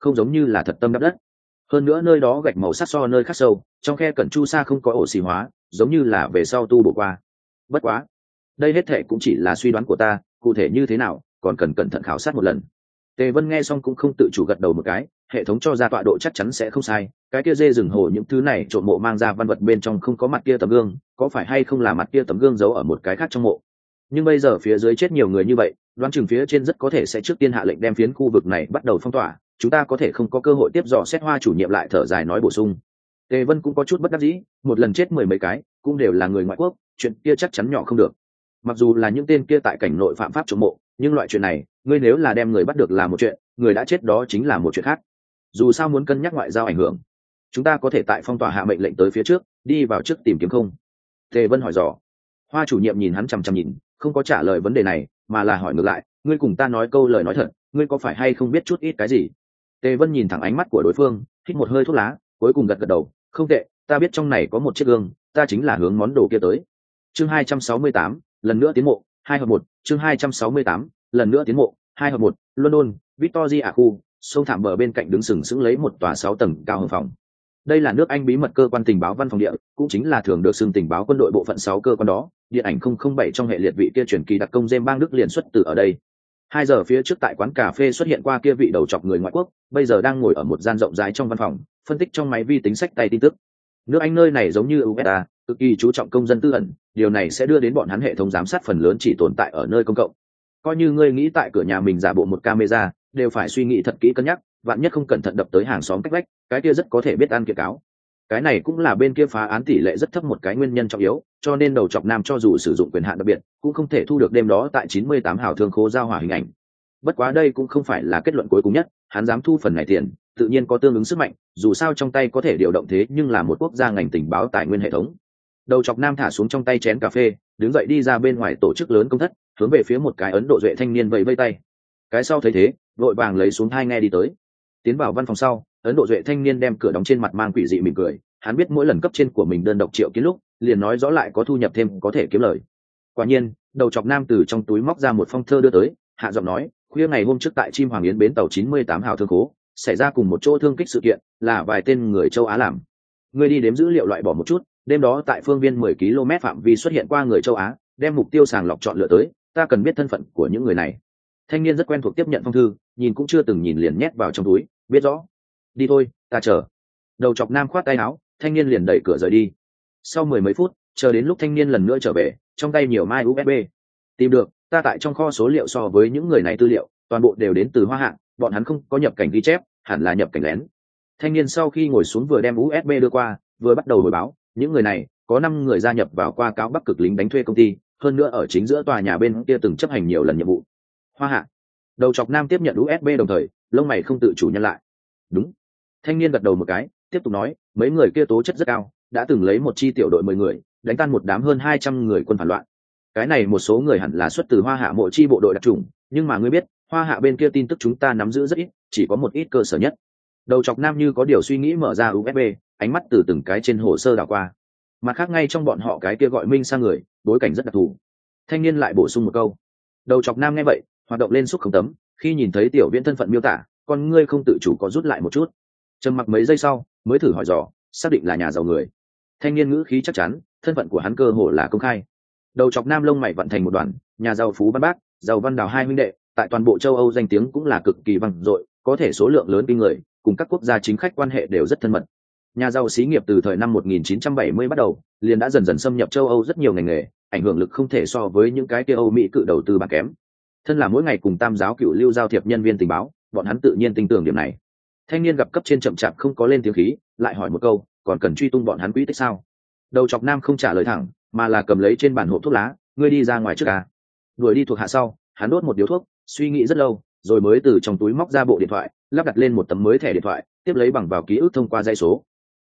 không giống như là thật tâm đắp đất. Hơn nữa nơi đó gạch màu sắc so nơi khác sâu, trong khe cẩn chu sa không có ổ xì hóa, giống như là về sau tu bổ qua. Bất quá, đây hết thệ cũng chỉ là suy đoán của ta, cụ thể như thế nào còn cần cẩn thận khảo sát một lần. Tề Vân nghe xong cũng không tự chủ gật đầu một cái, hệ thống cho ra tọa độ chắc chắn sẽ không sai. Cái kia dê rừng hồ những thứ này trộm mộ mang ra văn vật bên trong không có mặt kia tấm gương, có phải hay không là mặt kia tấm gương giấu ở một cái khác trong mộ. Nhưng bây giờ phía dưới chết nhiều người như vậy, đoán chừng phía trên rất có thể sẽ trước tiên hạ lệnh đem phiến khu vực này bắt đầu phong tỏa, chúng ta có thể không có cơ hội tiếp dò xét. Hoa chủ nhiệm lại thở dài nói bổ sung. Tề Vân cũng có chút bất đắc dĩ, một lần chết mười mấy cái, cũng đều là người ngoại quốc, chuyện kia chắc chắn nhỏ không được. Mặc dù là những tên kia tại cảnh nội phạm pháp trộm mộ, nhưng loại chuyện này, ngươi nếu là đem người bắt được là một chuyện, người đã chết đó chính là một chuyện khác. Dù sao muốn cân nhắc ngoại giao ảnh hưởng, chúng ta có thể tại phong tỏa hạ mệnh lệnh tới phía trước, đi vào trước tìm kiếm không? Tề Vân hỏi dò. Hoa chủ nhiệm nhìn hắn chằm chằm nhìn, không có trả lời vấn đề này, mà là hỏi ngược lại, ngươi cùng ta nói câu lời nói thật, ngươi có phải hay không biết chút ít cái gì? Tề Vân nhìn thẳng ánh mắt của đối phương, hít một hơi thuốc lá, cuối cùng gật gật đầu, không tệ, ta biết trong này có một chiếc gương, ta chính là hướng món đồ kia tới. Chương 268, lần nữa tiến mộ, 2/1, chương 268, lần nữa tiến mộ, 2/1, London, Victoria khu, sông thảm bờ bên cạnh đứng sừng sững lấy một tòa 6 tầng cao hầm phòng. Đây là nước Anh bí mật cơ quan tình báo văn phòng địa, cũng chính là thường được xưng tình báo quân đội bộ phận 6 cơ quan đó, điện ảnh 007 trong hệ liệt vị kia truyền kỳ đặc công James Bang Đức liền xuất từ ở đây. 2 giờ phía trước tại quán cà phê xuất hiện qua kia vị đầu chọc người ngoại quốc, bây giờ đang ngồi ở một gian rộng rãi trong văn phòng, phân tích trong máy vi tính sách tay tin tức. Nước Anh nơi này giống như USA, cực kỳ chú trọng công dân tư ẩn, điều này sẽ đưa đến bọn hắn hệ thống giám sát phần lớn chỉ tồn tại ở nơi công cộng. Coi như ngươi nghĩ tại cửa nhà mình giả bộ một camera, đều phải suy nghĩ thật kỹ cân nhắc, vạn nhất không cẩn thận đập tới hàng xóm cách vách, cái kia rất có thể biết ăn kiện cáo. Cái này cũng là bên kia phá án tỷ lệ rất thấp một cái nguyên nhân trọng yếu, cho nên đầu chọc nam cho dù sử dụng quyền hạn đặc biệt, cũng không thể thu được đêm đó tại 98 hào thương khố giao hỏa hình ảnh. Bất quá đây cũng không phải là kết luận cuối cùng nhất, hắn dám thu phần này tiền, tự nhiên có tương ứng sức mạnh, dù sao trong tay có thể điều động thế nhưng là một quốc gia ngành tình báo tài nguyên hệ thống. Đầu chọc nam thả xuống trong tay chén cà phê, đứng dậy đi ra bên ngoài tổ chức lớn công thất, hướng về phía một cái Ấn Độ duệ thanh niên vẫy vẫy tay. Cái sau thấy thế, vội vàng lấy xuống tai nghe đi tới. Tiến vào văn phòng sau, Ấn Độ duệ thanh niên đem cửa đóng trên mặt mang quỷ dị mỉm cười, hắn biết mỗi lần cấp trên của mình đơn độc triệu kiến lúc, liền nói rõ lại có thu nhập thêm có thể kiếm lời. Quả nhiên, đầu chọc nam từ trong túi móc ra một phong thơ đưa tới, hạ giọng nói, khuya ngày hôm trước tại Chim Hoàng Yến bến tàu 98 hào thương khố, xảy ra cùng một chỗ thương kích sự kiện, là vài tên người châu Á làm. Ngươi đi đếm dữ liệu loại bỏ một chút, đêm đó tại phương viên 10 km phạm vi xuất hiện qua người châu Á, đem mục tiêu sàng lọc chọn lựa tới, ta cần biết thân phận của những người này. Thanh niên rất quen thuộc tiếp nhận phong thư, nhìn cũng chưa từng nhìn liền nhét vào trong túi, biết rõ. Đi thôi, ta chờ. Đầu chọc nam khoát tay áo, thanh niên liền đẩy cửa rời đi. Sau mười mấy phút, chờ đến lúc thanh niên lần nữa trở về, trong tay nhiều mai USB. Tìm được, ta tại trong kho số liệu so với những người này tư liệu, toàn bộ đều đến từ Hoa Hạ, bọn hắn không có nhập cảnh ghi chép, hẳn là nhập cảnh lén. Thanh niên sau khi ngồi xuống vừa đem USB đưa qua, vừa bắt đầu hồi báo, những người này có 5 người gia nhập vào qua cáo Bắc cực lính đánh thuê công ty, hơn nữa ở chính giữa tòa nhà bên kia từng chấp hành nhiều lần nhiệm vụ. Hoa Hạ. Đầu chọc nam tiếp nhận USB đồng thời, lông mày không tự chủ nhăn lại. Đúng. Thanh niên gật đầu một cái, tiếp tục nói, mấy người kia tố chất rất cao, đã từng lấy một chi tiểu đội 10 người, đánh tan một đám hơn 200 người quân phản loạn. Cái này một số người hẳn là xuất từ Hoa Hạ mỗi chi bộ đội đặc chủng, nhưng mà ngươi biết, Hoa Hạ bên kia tin tức chúng ta nắm giữ rất ít, chỉ có một ít cơ sở nhất. Đầu chọc nam như có điều suy nghĩ mở ra USB, ánh mắt từ từng cái trên hồ sơ đảo qua. Mặt khác ngay trong bọn họ cái kia gọi Minh sang người, bối cảnh rất đặc thù. Thanh niên lại bổ sung một câu. Đầu chọc nam nghe vậy, hoạt động lên xúc không tấm, khi nhìn thấy tiểu viễn thân phận miêu tả, con ngươi không tự chủ có rút lại một chút. Trầm mặc mấy giây sau, mới thử hỏi dò, xác định là nhà giàu người. Thanh niên ngữ khí chắc chắn, thân phận của hắn cơ hồ là công khai. Đầu chọc nam lông mày vận thành một đoàn, nhà giàu Phú Văn Bác, giàu Văn Đào hai huynh đệ, tại toàn bộ châu Âu danh tiếng cũng là cực kỳ vang dội, có thể số lượng lớn kinh người, cùng các quốc gia chính khách quan hệ đều rất thân mật. Nhà giàu xí nghiệp từ thời năm 1970 bắt đầu, liền đã dần dần xâm nhập châu Âu rất nhiều ngành nghề, ảnh hưởng lực không thể so với những cái kia Âu Mỹ cự đầu tư bạc kém. Thân là mỗi ngày cùng tam giáo cửu lưu giao thiệp nhân viên tình báo, bọn hắn tự nhiên tin tưởng điểm này. Thanh niên gặp cấp trên chậm chạp không có lên tiếng khí, lại hỏi một câu, còn cần truy tung bọn hắn quỹ tích sao? Đầu chọc nam không trả lời thẳng, mà là cầm lấy trên bàn hộp thuốc lá, ngươi đi ra ngoài trước à? Đuổi đi thuộc hạ sau, hắn đốt một điếu thuốc, suy nghĩ rất lâu, rồi mới từ trong túi móc ra bộ điện thoại, lắp đặt lên một tấm mới thẻ điện thoại, tiếp lấy bằng vào ký ức thông qua dãy số.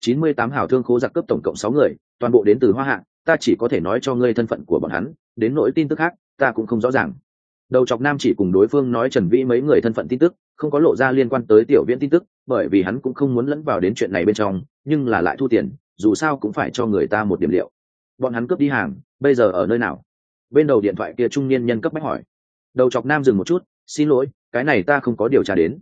98 hào thương khố giặc cướp tổng cộng 6 người, toàn bộ đến từ Hoa Hạ, ta chỉ có thể nói cho ngươi thân phận của bọn hắn, đến nỗi tin tức khác, ta cũng không rõ ràng. Đầu chọc nam chỉ cùng đối phương nói Trần Vĩ mấy người thân phận tin tức, không có lộ ra liên quan tới tiểu viễn tin tức, bởi vì hắn cũng không muốn lẫn vào đến chuyện này bên trong, nhưng là lại thu tiền, dù sao cũng phải cho người ta một điểm liệu. Bọn hắn cướp đi hàng, bây giờ ở nơi nào? Bên đầu điện thoại kia trung niên nhân cấp bách hỏi. Đầu chọc nam dừng một chút, xin lỗi, cái này ta không có điều tra đến.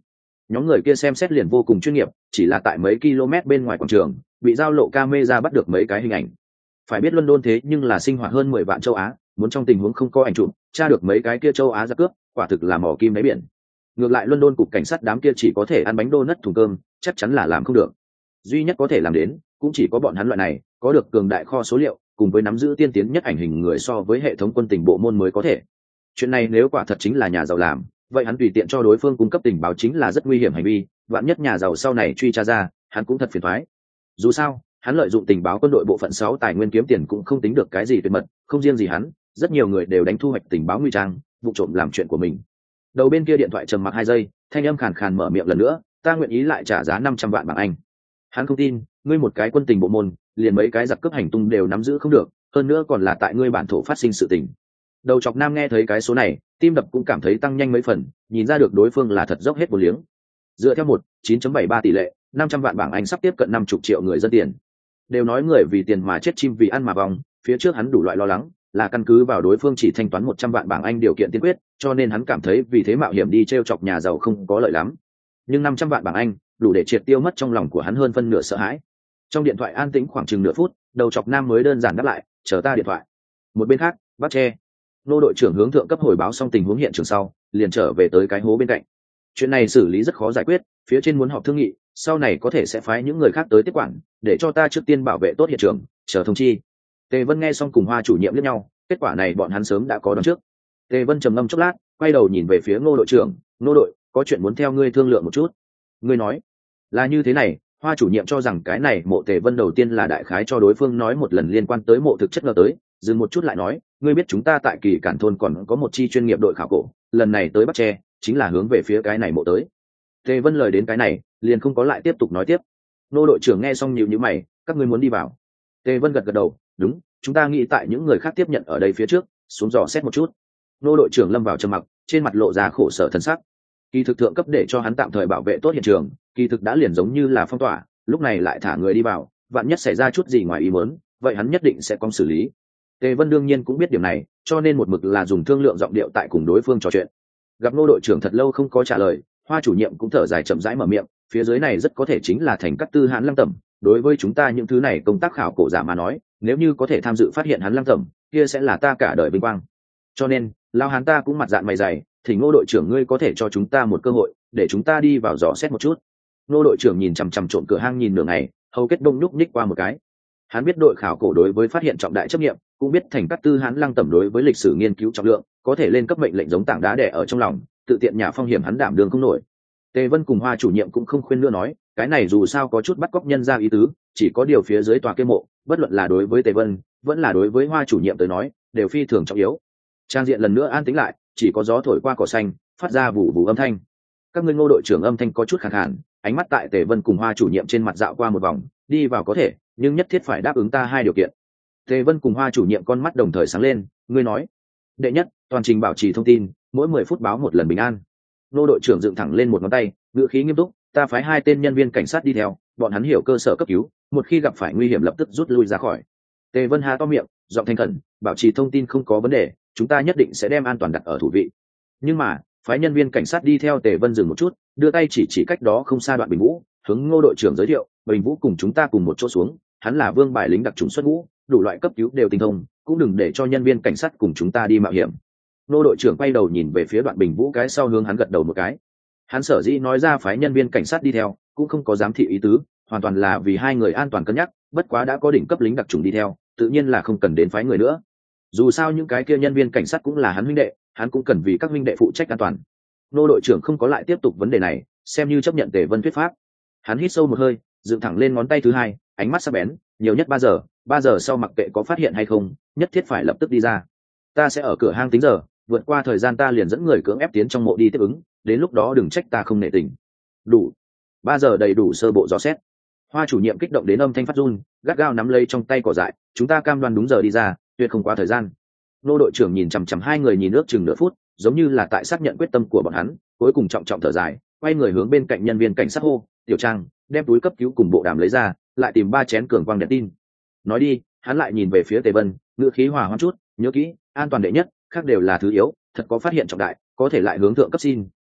Nhóm người kia xem xét liền vô cùng chuyên nghiệp, chỉ là tại mấy km bên ngoài quảng trường bị giao lộ camera bắt được mấy cái hình ảnh. Phải biết London thế nhưng là sinh hoạt hơn 10 vạn châu Á, muốn trong tình huống không có ảnh chụp tra được mấy cái kia châu Á ra cướp, quả thực là mỏ kim đáy biển. Ngược lại London cục cảnh sát đám kia chỉ có thể ăn bánh donut thùng cơm, chắc chắn là làm không được. Duy nhất có thể làm đến cũng chỉ có bọn hắn loại này có được cường đại kho số liệu cùng với nắm giữ tiên tiến nhất ảnh hình người so với hệ thống quân tình bộ môn mới có thể. Chuyện này nếu quả thật chính là nhà giàu làm, vậy hắn tùy tiện cho đối phương cung cấp tình báo chính là rất nguy hiểm hành vi, vạn nhất nhà giàu sau này truy tra ra, hắn cũng thật phiền toái. Dù sao, hắn lợi dụng tình báo quân đội bộ phận 6 tài nguyên kiếm tiền cũng không tính được cái gì tuyệt mật, không riêng gì hắn, rất nhiều người đều đánh thu hoạch tình báo nguy trang, vụ trộm làm chuyện của mình. Đầu bên kia điện thoại trầm mặc 2 giây, thanh âm khàn khàn mở miệng lần nữa, ta nguyện ý lại trả giá 500 vạn bảng Anh. Hắn không tin, ngươi một cái quân tình bộ môn, liền mấy cái giặc cướp hành tung đều nắm giữ không được, hơn nữa còn là tại ngươi bản thổ phát sinh sự tình. Đầu chọc nam nghe thấy cái số này, tim đập cũng cảm thấy tăng nhanh mấy phần, nhìn ra được đối phương là thật dốc hết một liếng. Dựa theo 9.73 tỷ lệ, 500 vạn bảng Anh sắp tiếp cận 50 triệu người dân tiền. Đều nói người vì tiền mà chết chim vì ăn mà vong, phía trước hắn đủ loại lo lắng, là căn cứ vào đối phương chỉ thanh toán 100 vạn bảng Anh điều kiện tiên quyết, cho nên hắn cảm thấy vì thế mạo hiểm đi trêu chọc nhà giàu không có lợi lắm. Nhưng 500 vạn bảng Anh, đủ để triệt tiêu mất trong lòng của hắn hơn phân nửa sợ hãi. Trong điện thoại an tĩnh khoảng chừng nửa phút, đầu chọc nam mới đơn giản đáp lại, chờ ta điện thoại. Một bên khác, Bắc Tre, nô đội trưởng hướng thượng cấp hồi báo xong tình huống hiện trường sau, liền trở về tới cái hố bên cạnh. Chuyện này xử lý rất khó giải quyết, phía trên muốn họp thương nghị, sau này có thể sẽ phái những người khác tới tiếp quản, để cho ta trước tiên bảo vệ tốt hiện trường, chờ thông chi. Tề Vân nghe xong cùng Hoa chủ nhiệm liếc nhau, kết quả này bọn hắn sớm đã có đoán trước. Tề Vân trầm ngâm chốc lát, quay đầu nhìn về phía Ngô đội trưởng, "Ngô đội, có chuyện muốn theo ngươi thương lượng một chút." "Ngươi nói." "Là như thế này, Hoa chủ nhiệm cho rằng cái này mộ Tề Vân đầu tiên là đại khái cho đối phương nói một lần liên quan tới mộ thực chất ngờ tới, dừng một chút lại nói, ngươi biết chúng ta tại Kỳ Cản thôn còn có một chi chuyên nghiệp đội khảo cổ, lần này tới Bắc Tre, chính là hướng về phía cái này mộ tới." Tề Vân lời đến cái này, liền không có lại tiếp tục nói tiếp. Nô đội trưởng nghe xong nhíu nhíu mày, "Các ngươi muốn đi vào?" Tề Vân gật gật đầu, "Đúng, chúng ta nghĩ tại những người khác tiếp nhận ở đây phía trước, xuống dò xét một chút." Nô đội trưởng lâm vào trầm mặc, trên mặt lộ ra khổ sở thần sắc. Kỳ thực thượng cấp để cho hắn tạm thời bảo vệ tốt hiện trường, kỳ thực đã liền giống như là phong tỏa, lúc này lại thả người đi vào, vạn nhất xảy ra chút gì ngoài ý muốn, vậy hắn nhất định sẽ có xử lý. Tề Vân đương nhiên cũng biết điểm này, cho nên một mực là dùng thương lượng giọng điệu tại cùng đối phương trò chuyện. Gặp nô đội trưởng thật lâu không có trả lời, Hoa chủ nhiệm cũng thở dài chậm rãi mở miệng, phía dưới này rất có thể chính là thành Cát Tư Hãn Lăng Tẩm, đối với chúng ta những thứ này công tác khảo cổ giả mà nói, nếu như có thể tham dự phát hiện hắn Lăng Tẩm, kia sẽ là ta cả đời vinh quang. Cho nên, lao hán ta cũng mặt dạn mày dày, thì Ngô đội trưởng ngươi có thể cho chúng ta một cơ hội, để chúng ta đi vào dò xét một chút. Ngô đội trưởng nhìn chằm chằm trộm cửa hang nhìn nửa ngày, hầu kết đông nhúc nhích qua một cái. Hắn biết đội khảo cổ đối với phát hiện trọng đại chấp nghiệm, cũng biết thành Cát Tư Hãn Lăng Tẩm đối với lịch sử nghiên cứu trọng lượng, có thể lên cấp mệnh lệnh giống tảng đá đè ở trong lòng, tự tiện nhà phong hiểm hắn đảm đương không nổi. Tề Vân cùng Hoa chủ nhiệm cũng không khuyên nữa nói, cái này dù sao có chút bắt cóc nhân ra ý tứ, chỉ có điều phía dưới tòa kia mộ, bất luận là đối với Tề Vân, vẫn là đối với Hoa chủ nhiệm tới nói, đều phi thường trọng yếu. Trang diện lần nữa an tĩnh lại, chỉ có gió thổi qua cỏ xanh, phát ra vụ vụ âm thanh. Các ngươi Ngô đội trưởng âm thanh có chút khàn khàn, ánh mắt tại Tề Vân cùng Hoa chủ nhiệm trên mặt dạo qua một vòng, đi vào có thể, nhưng nhất thiết phải đáp ứng ta 2 điều kiện. Tề Vân cùng Hoa chủ nhiệm con mắt đồng thời sáng lên, ngươi nói. Đệ nhất, toàn trình bảo trì thông tin, mỗi 10 phút báo một lần bình an. Nô đội trưởng dựng thẳng lên một ngón tay, ngữ khí nghiêm túc, ta phái 2 tên nhân viên cảnh sát đi theo, bọn hắn hiểu cơ sở cấp cứu, một khi gặp phải nguy hiểm lập tức rút lui ra khỏi. Tề Vân há to miệng, giọng thành khẩn, bảo trì thông tin không có vấn đề, chúng ta nhất định sẽ đem an toàn đặt ở thủ vị. Nhưng mà, phái nhân viên cảnh sát đi theo Tề Vân dừng một chút, đưa tay chỉ cách đó không xa Đoạn Bình Vũ, hướng Ngô đội trưởng giới thiệu, Bình Vũ cùng chúng ta cùng một chỗ xuống, hắn là vương bài lính đặc trùng xuất ngũ, đủ loại cấp cứu đều tinh thông, cũng đừng để cho nhân viên cảnh sát cùng chúng ta đi mạo hiểm. Nô đội trưởng quay đầu nhìn về phía Đoạn Bình Vũ cái sau hướng hắn gật đầu một cái. Hắn sở dĩ nói ra phái nhân viên cảnh sát đi theo, cũng không có giám thị ý tứ, hoàn toàn là vì 2 người an toàn cân nhắc, bất quá đã có đỉnh cấp lính đặc trùng đi theo, tự nhiên là không cần đến phái người nữa. Dù sao những cái kia nhân viên cảnh sát cũng là hắn huynh đệ, hắn cũng cần vì các huynh đệ phụ trách an toàn. Nô đội trưởng không có lại tiếp tục vấn đề này, xem như chấp nhận Tề Vân thuyết pháp. Hắn hít sâu một hơi, dựng thẳng lên ngón tay thứ 2, ánh mắt sắc bén, nhiều nhất 3 giờ sau mặc kệ có phát hiện hay không, nhất thiết phải lập tức đi ra. Ta sẽ ở cửa hang tính giờ, vượt qua thời gian ta liền dẫn người cưỡng ép tiến trong mộ đi tiếp ứng, đến lúc đó đừng trách ta không nể tình. Đủ. 3 giờ đầy đủ sơ bộ dò xét. Hoa chủ nhiệm kích động đến âm thanh phát run, gắt gao nắm lấy trong tay cỏ dại, chúng ta cam đoan đúng giờ đi ra, tuyệt không quá thời gian. Nô đội trưởng nhìn chằm chằm 2 người nhìn ước chừng nửa phút, giống như là tại xác nhận quyết tâm của bọn hắn, cuối cùng trọng trọng thở dài, quay người hướng bên cạnh nhân viên cảnh sát hô, tiểu trang, đem túi cấp cứu cùng bộ đàm lấy ra, lại tìm 3 chén cường quang đèn tin. Nói đi, hắn lại nhìn về phía Tề Vân, ngữ khí hòa hoãn chút, nhớ kỹ, an toàn đệ nhất, khác đều là thứ yếu, thật có phát hiện trọng đại, có thể lại hướng thượng cấp xin,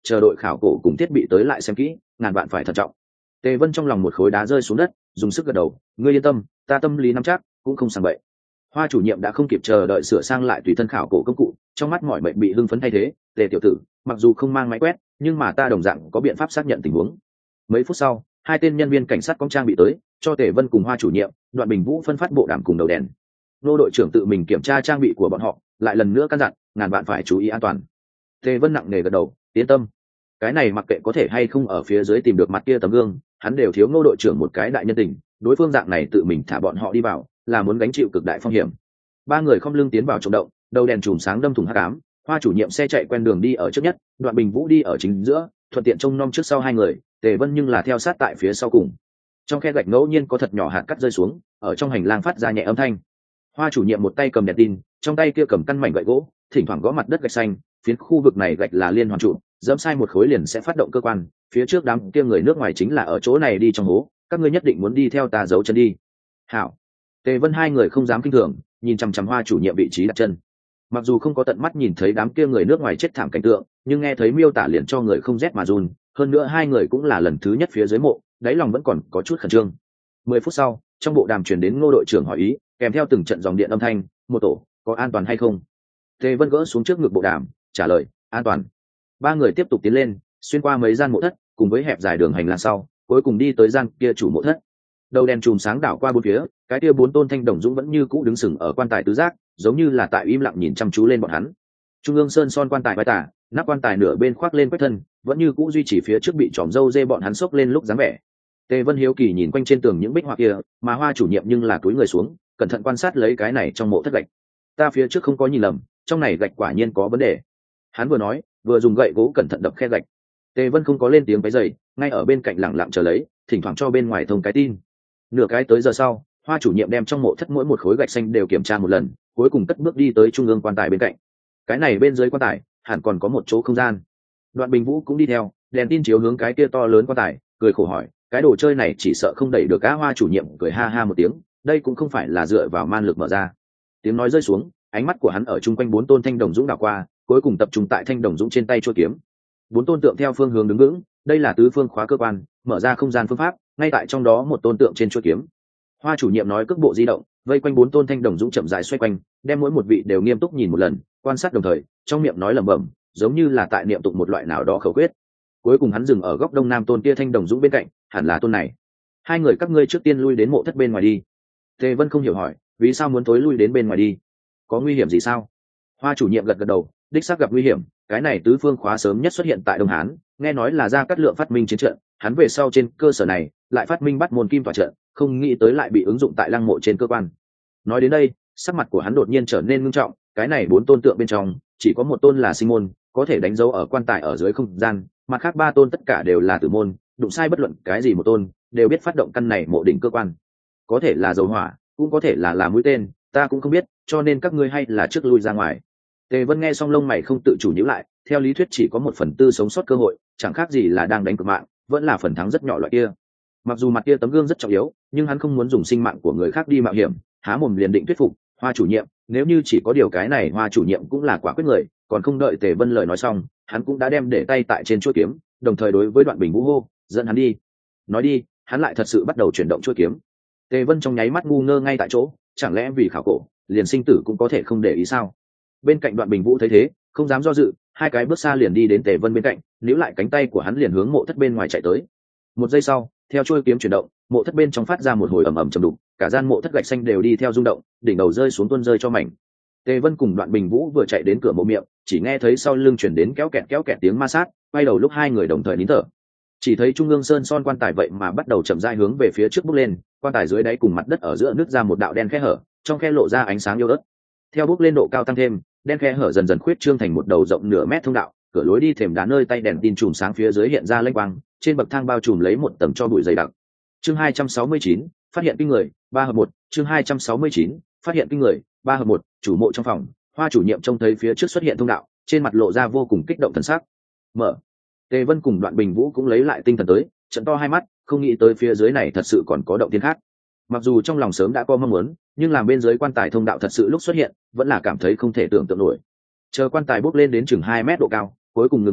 chờ đội khảo cổ cùng thiết bị tới lại xem kỹ, ngàn vạn phải thận trọng. Tề Vân trong lòng một khối đá rơi xuống đất, dùng sức gật đầu, ngươi yên tâm, ta tâm lý nắm chắc, cũng không sang bậy. Hoa chủ nhiệm đã không kịp chờ đợi sửa sang lại tùy thân khảo cổ công cụ, trong mắt mọi mệnh bị hưng phấn thay thế. Tề tiểu tử, mặc dù không mang máy quét, nhưng mà ta đồng dạng có biện pháp xác nhận tình huống. Mấy phút sau, hai tên nhân viên cảnh sát công trang bị tới, cho Tề Vân cùng Hoa chủ nhiệm, Đoạn Bình Vũ phân phát bộ đàm cùng đầu đèn. Nô đội trưởng tự mình kiểm tra trang bị của bọn họ, lại lần nữa căn dặn, ngàn vạn phải chú ý an toàn. Tề Vân nặng nề gật đầu, yên tâm. Cái này mặc kệ có thể hay không ở phía dưới tìm được mặt kia tấm gương, hắn đều thiếu Ngô đội trưởng một cái đại nhân tình, đối phương dạng này tự mình thả bọn họ đi vào, là muốn gánh chịu cực đại phong hiểm. Ba người không lưng tiến vào trong động, đầu đèn chùm sáng đâm thủng hắc ám. Hoa chủ nhiệm xe chạy quen đường đi ở trước nhất, Đoạn Bình Vũ đi ở chính giữa, thuận tiện trông nom trước sau hai người. Tề Vân nhưng là theo sát tại phía sau cùng. Trong khe gạch ngẫu nhiên có thật nhỏ hạt cắt rơi xuống, ở trong hành lang phát ra nhẹ âm thanh. Hoa chủ nhiệm một tay cầm đèn tin, trong tay kia cầm căn mảnh gậy gỗ, thỉnh thoảng gõ mặt đất gạch xanh. Phiến khu vực này gạch là liên hoàn trụ, dẫm sai một khối liền sẽ phát động cơ quan. Phía trước đám kia người nước ngoài chính là ở chỗ này đi trong hố, các ngươi nhất định muốn đi theo ta giấu chân đi. Hảo. Tề Vân hai người không dám kinh thường, nhìn chằm chằm Hoa chủ nhiệm vị trí đặt chân. Mặc dù không có tận mắt nhìn thấy đám kia người nước ngoài chết thảm cảnh tượng, nhưng nghe thấy miêu tả liền cho người không rét mà run. Hơn nữa hai người cũng là lần thứ nhất phía dưới mộ, đáy lòng vẫn còn có chút khẩn trương. 10 phút sau, trong bộ đàm truyền đến Ngô đội trưởng hỏi ý, kèm theo từng trận dòng điện âm thanh, một tổ, có an toàn hay không? Tề Vân gỡ xuống trước ngực bộ đàm, trả lời, an toàn. Ba người tiếp tục tiến lên, xuyên qua mấy gian mộ thất, cùng với hẹp dài đường hành lang sau, cuối cùng đi tới gian kia chủ mộ thất. Đầu đèn chùm sáng đảo qua bốn phía, cái kia bốn tôn thanh đồng dũng vẫn như cũ đứng sừng ở quan tài tứ giác, giống như là tại im lặng nhìn chăm chú lên bọn hắn. Trung ương sơn son quan tài vai tả, nắp quan tài nửa bên khoác lên quách thân, vẫn như cũ duy trì phía trước bị tròm râu dê bọn hắn xốc lên lúc dáng vẻ. Tề Vân hiếu kỳ nhìn quanh trên tường những bích họa kia, mà Hoa chủ nhiệm nhưng là cúi người xuống, cẩn thận quan sát lấy cái này trong mộ thất gạch. Ta phía trước không có nhìn lầm, trong này gạch quả nhiên có vấn đề. Hắn vừa nói, vừa dùng gậy gỗ cẩn thận đập khe gạch. Tề Vân không có lên tiếng cái giày, ngay ở bên cạnh lặng lặng chờ lấy, thỉnh thoảng cho bên ngoài thông cái tin. Nửa cái tới giờ sau, Hoa chủ nhiệm đem trong mộ thất mỗi một khối gạch xanh đều kiểm tra một lần, cuối cùng cất bước đi tới trung ương quan tài bên cạnh. Cái này bên dưới quan tài hẳn còn có một chỗ không gian. Đoạn Bình Vũ cũng đi theo, đèn tin chiếu hướng cái kia to lớn quan tài, cười khổ hỏi, cái đồ chơi này chỉ sợ không đẩy được á. Hoa chủ nhiệm cười ha ha một tiếng, đây cũng không phải là dựa vào man lực mở ra. Tiếng nói rơi xuống, ánh mắt của hắn ở chung quanh bốn tôn thanh đồng dũng đảo qua, cuối cùng tập trung tại thanh đồng dũng trên tay chuôi kiếm. Bốn tôn tượng theo phương hướng đứng vững, đây là tứ phương khóa cơ quan, mở ra không gian phương pháp, ngay tại trong đó một tôn tượng trên chuôi kiếm. Hoa chủ nhiệm nói cước bộ di động, vây quanh bốn tôn thanh đồng dũng chậm rãi xoay quanh, đem mỗi một vị đều nghiêm túc nhìn một lần, quan sát đồng thời, trong miệng nói lẩm bẩm, giống như là tại niệm tụng một loại nào đó khẩu quyết. Cuối cùng hắn dừng ở góc đông nam tôn kia thanh đồng dũng bên cạnh, hẳn là tôn này. Hai người các ngươi trước tiên lui đến mộ thất bên ngoài đi. Tề Vân không hiểu hỏi, vì sao muốn tối lui đến bên ngoài đi? Có nguy hiểm gì sao? Hoa chủ nhiệm gật gật đầu, đích xác gặp nguy hiểm. Cái này tứ phương khóa sớm nhất xuất hiện tại Đông Hán, nghe nói là Gia Cát Lượng phát minh chiến trận, hắn về sau trên cơ sở này lại phát minh bắt môn kim tỏa trận, không nghĩ tới lại bị ứng dụng tại lăng mộ trên cơ quan. Nói đến đây, sắc mặt của hắn đột nhiên trở nên nghiêm trọng. Cái này bốn tôn tượng bên trong, chỉ có một tôn là sinh môn, có thể đánh dấu ở quan tài ở dưới không gian, mặt khác ba tôn tất cả đều là tử môn, đụng sai bất luận cái gì một tôn, đều biết phát động căn này mộ đỉnh cơ quan. Có thể là dầu hỏa, cũng có thể là mũi tên, ta cũng không biết, cho nên các ngươi hay là trước lui ra ngoài. Tề Vân nghe xong lông mày không tự chủ nhíu lại, theo lý thuyết chỉ có 1/4 sống sót cơ hội, chẳng khác gì là đang đánh cược mạng, vẫn là phần thắng rất nhỏ loại kia. Mặc dù mặt kia tấm gương rất trọng yếu, nhưng hắn không muốn dùng sinh mạng của người khác đi mạo hiểm, há mồm liền định thuyết phục Hoa chủ nhiệm. Nếu như chỉ có điều cái này, Hoa chủ nhiệm cũng là quả quyết người, còn không đợi Tề Vân lời nói xong, hắn cũng đã đem để tay tại trên chuôi kiếm, đồng thời đối với Đoạn Bình Vũ hô, dẫn hắn đi. Nói đi, hắn lại thật sự bắt đầu chuyển động chuôi kiếm. Tề Vân trong nháy mắt ngu ngơ ngay tại chỗ, chẳng lẽ vì khảo cổ, liền sinh tử cũng có thể không để ý sao? Bên cạnh Đoạn Bình Vũ thấy thế, không dám do dự, hai cái bước xa liền đi đến Tề Vân bên cạnh, níu lại cánh tay của hắn liền hướng mộ thất bên ngoài chạy tới. Một giây sau, theo chuôi kiếm chuyển động, mộ thất bên trong phát ra một hồi ầm ầm trầm đục, cả gian mộ thất gạch xanh đều đi theo rung động, đỉnh đầu rơi xuống tuôn rơi cho mảnh. Tề Vân cùng Đoạn Bình Vũ vừa chạy đến cửa mộ miệng, chỉ nghe thấy sau lưng chuyển đến kéo kẹt tiếng ma sát, quay đầu lúc hai người đồng thời nín thở. Chỉ thấy trung ương sơn son quan tài vậy mà bắt đầu chậm rãi hướng về phía trước bước lên, quan tài dưới đáy cùng mặt đất ở giữa nứt ra một đạo đen khe hở, trong khe lộ ra ánh sáng yếu ớt. Theo bước lên độ cao tăng thêm, đen khe hở dần dần khuyết trương thành một đầu rộng nửa mét thông đạo, cửa lối đi thềm đá nơi tay đèn tin chùm sáng phía dưới hiện ra lênh quang, trên bậc thang bao trùm lấy một tầng tro bụi dày đặc. Chương 269, phát hiện kinh người, 3/1, chương 269, phát hiện kinh người, 3/1, chủ mộ trong phòng, Hoa chủ nhiệm trông thấy phía trước xuất hiện thông đạo, trên mặt lộ ra vô cùng kích động thần sắc. Mở. Tề Vân cùng Đoạn Bình Vũ cũng lấy lại tinh thần tới, trợn to hai mắt, không nghĩ tới phía dưới này thật sự còn có động thiên khác. Mặc dù trong lòng sớm đã có mong muốn, nhưng làm bên dưới quan tài thông đạo thật sự lúc xuất hiện, vẫn là cảm thấy không thể tưởng tượng nổi. Chờ quan tài bốc lên đến chừng 2 mét độ cao, cuối cùng ngừng bất động,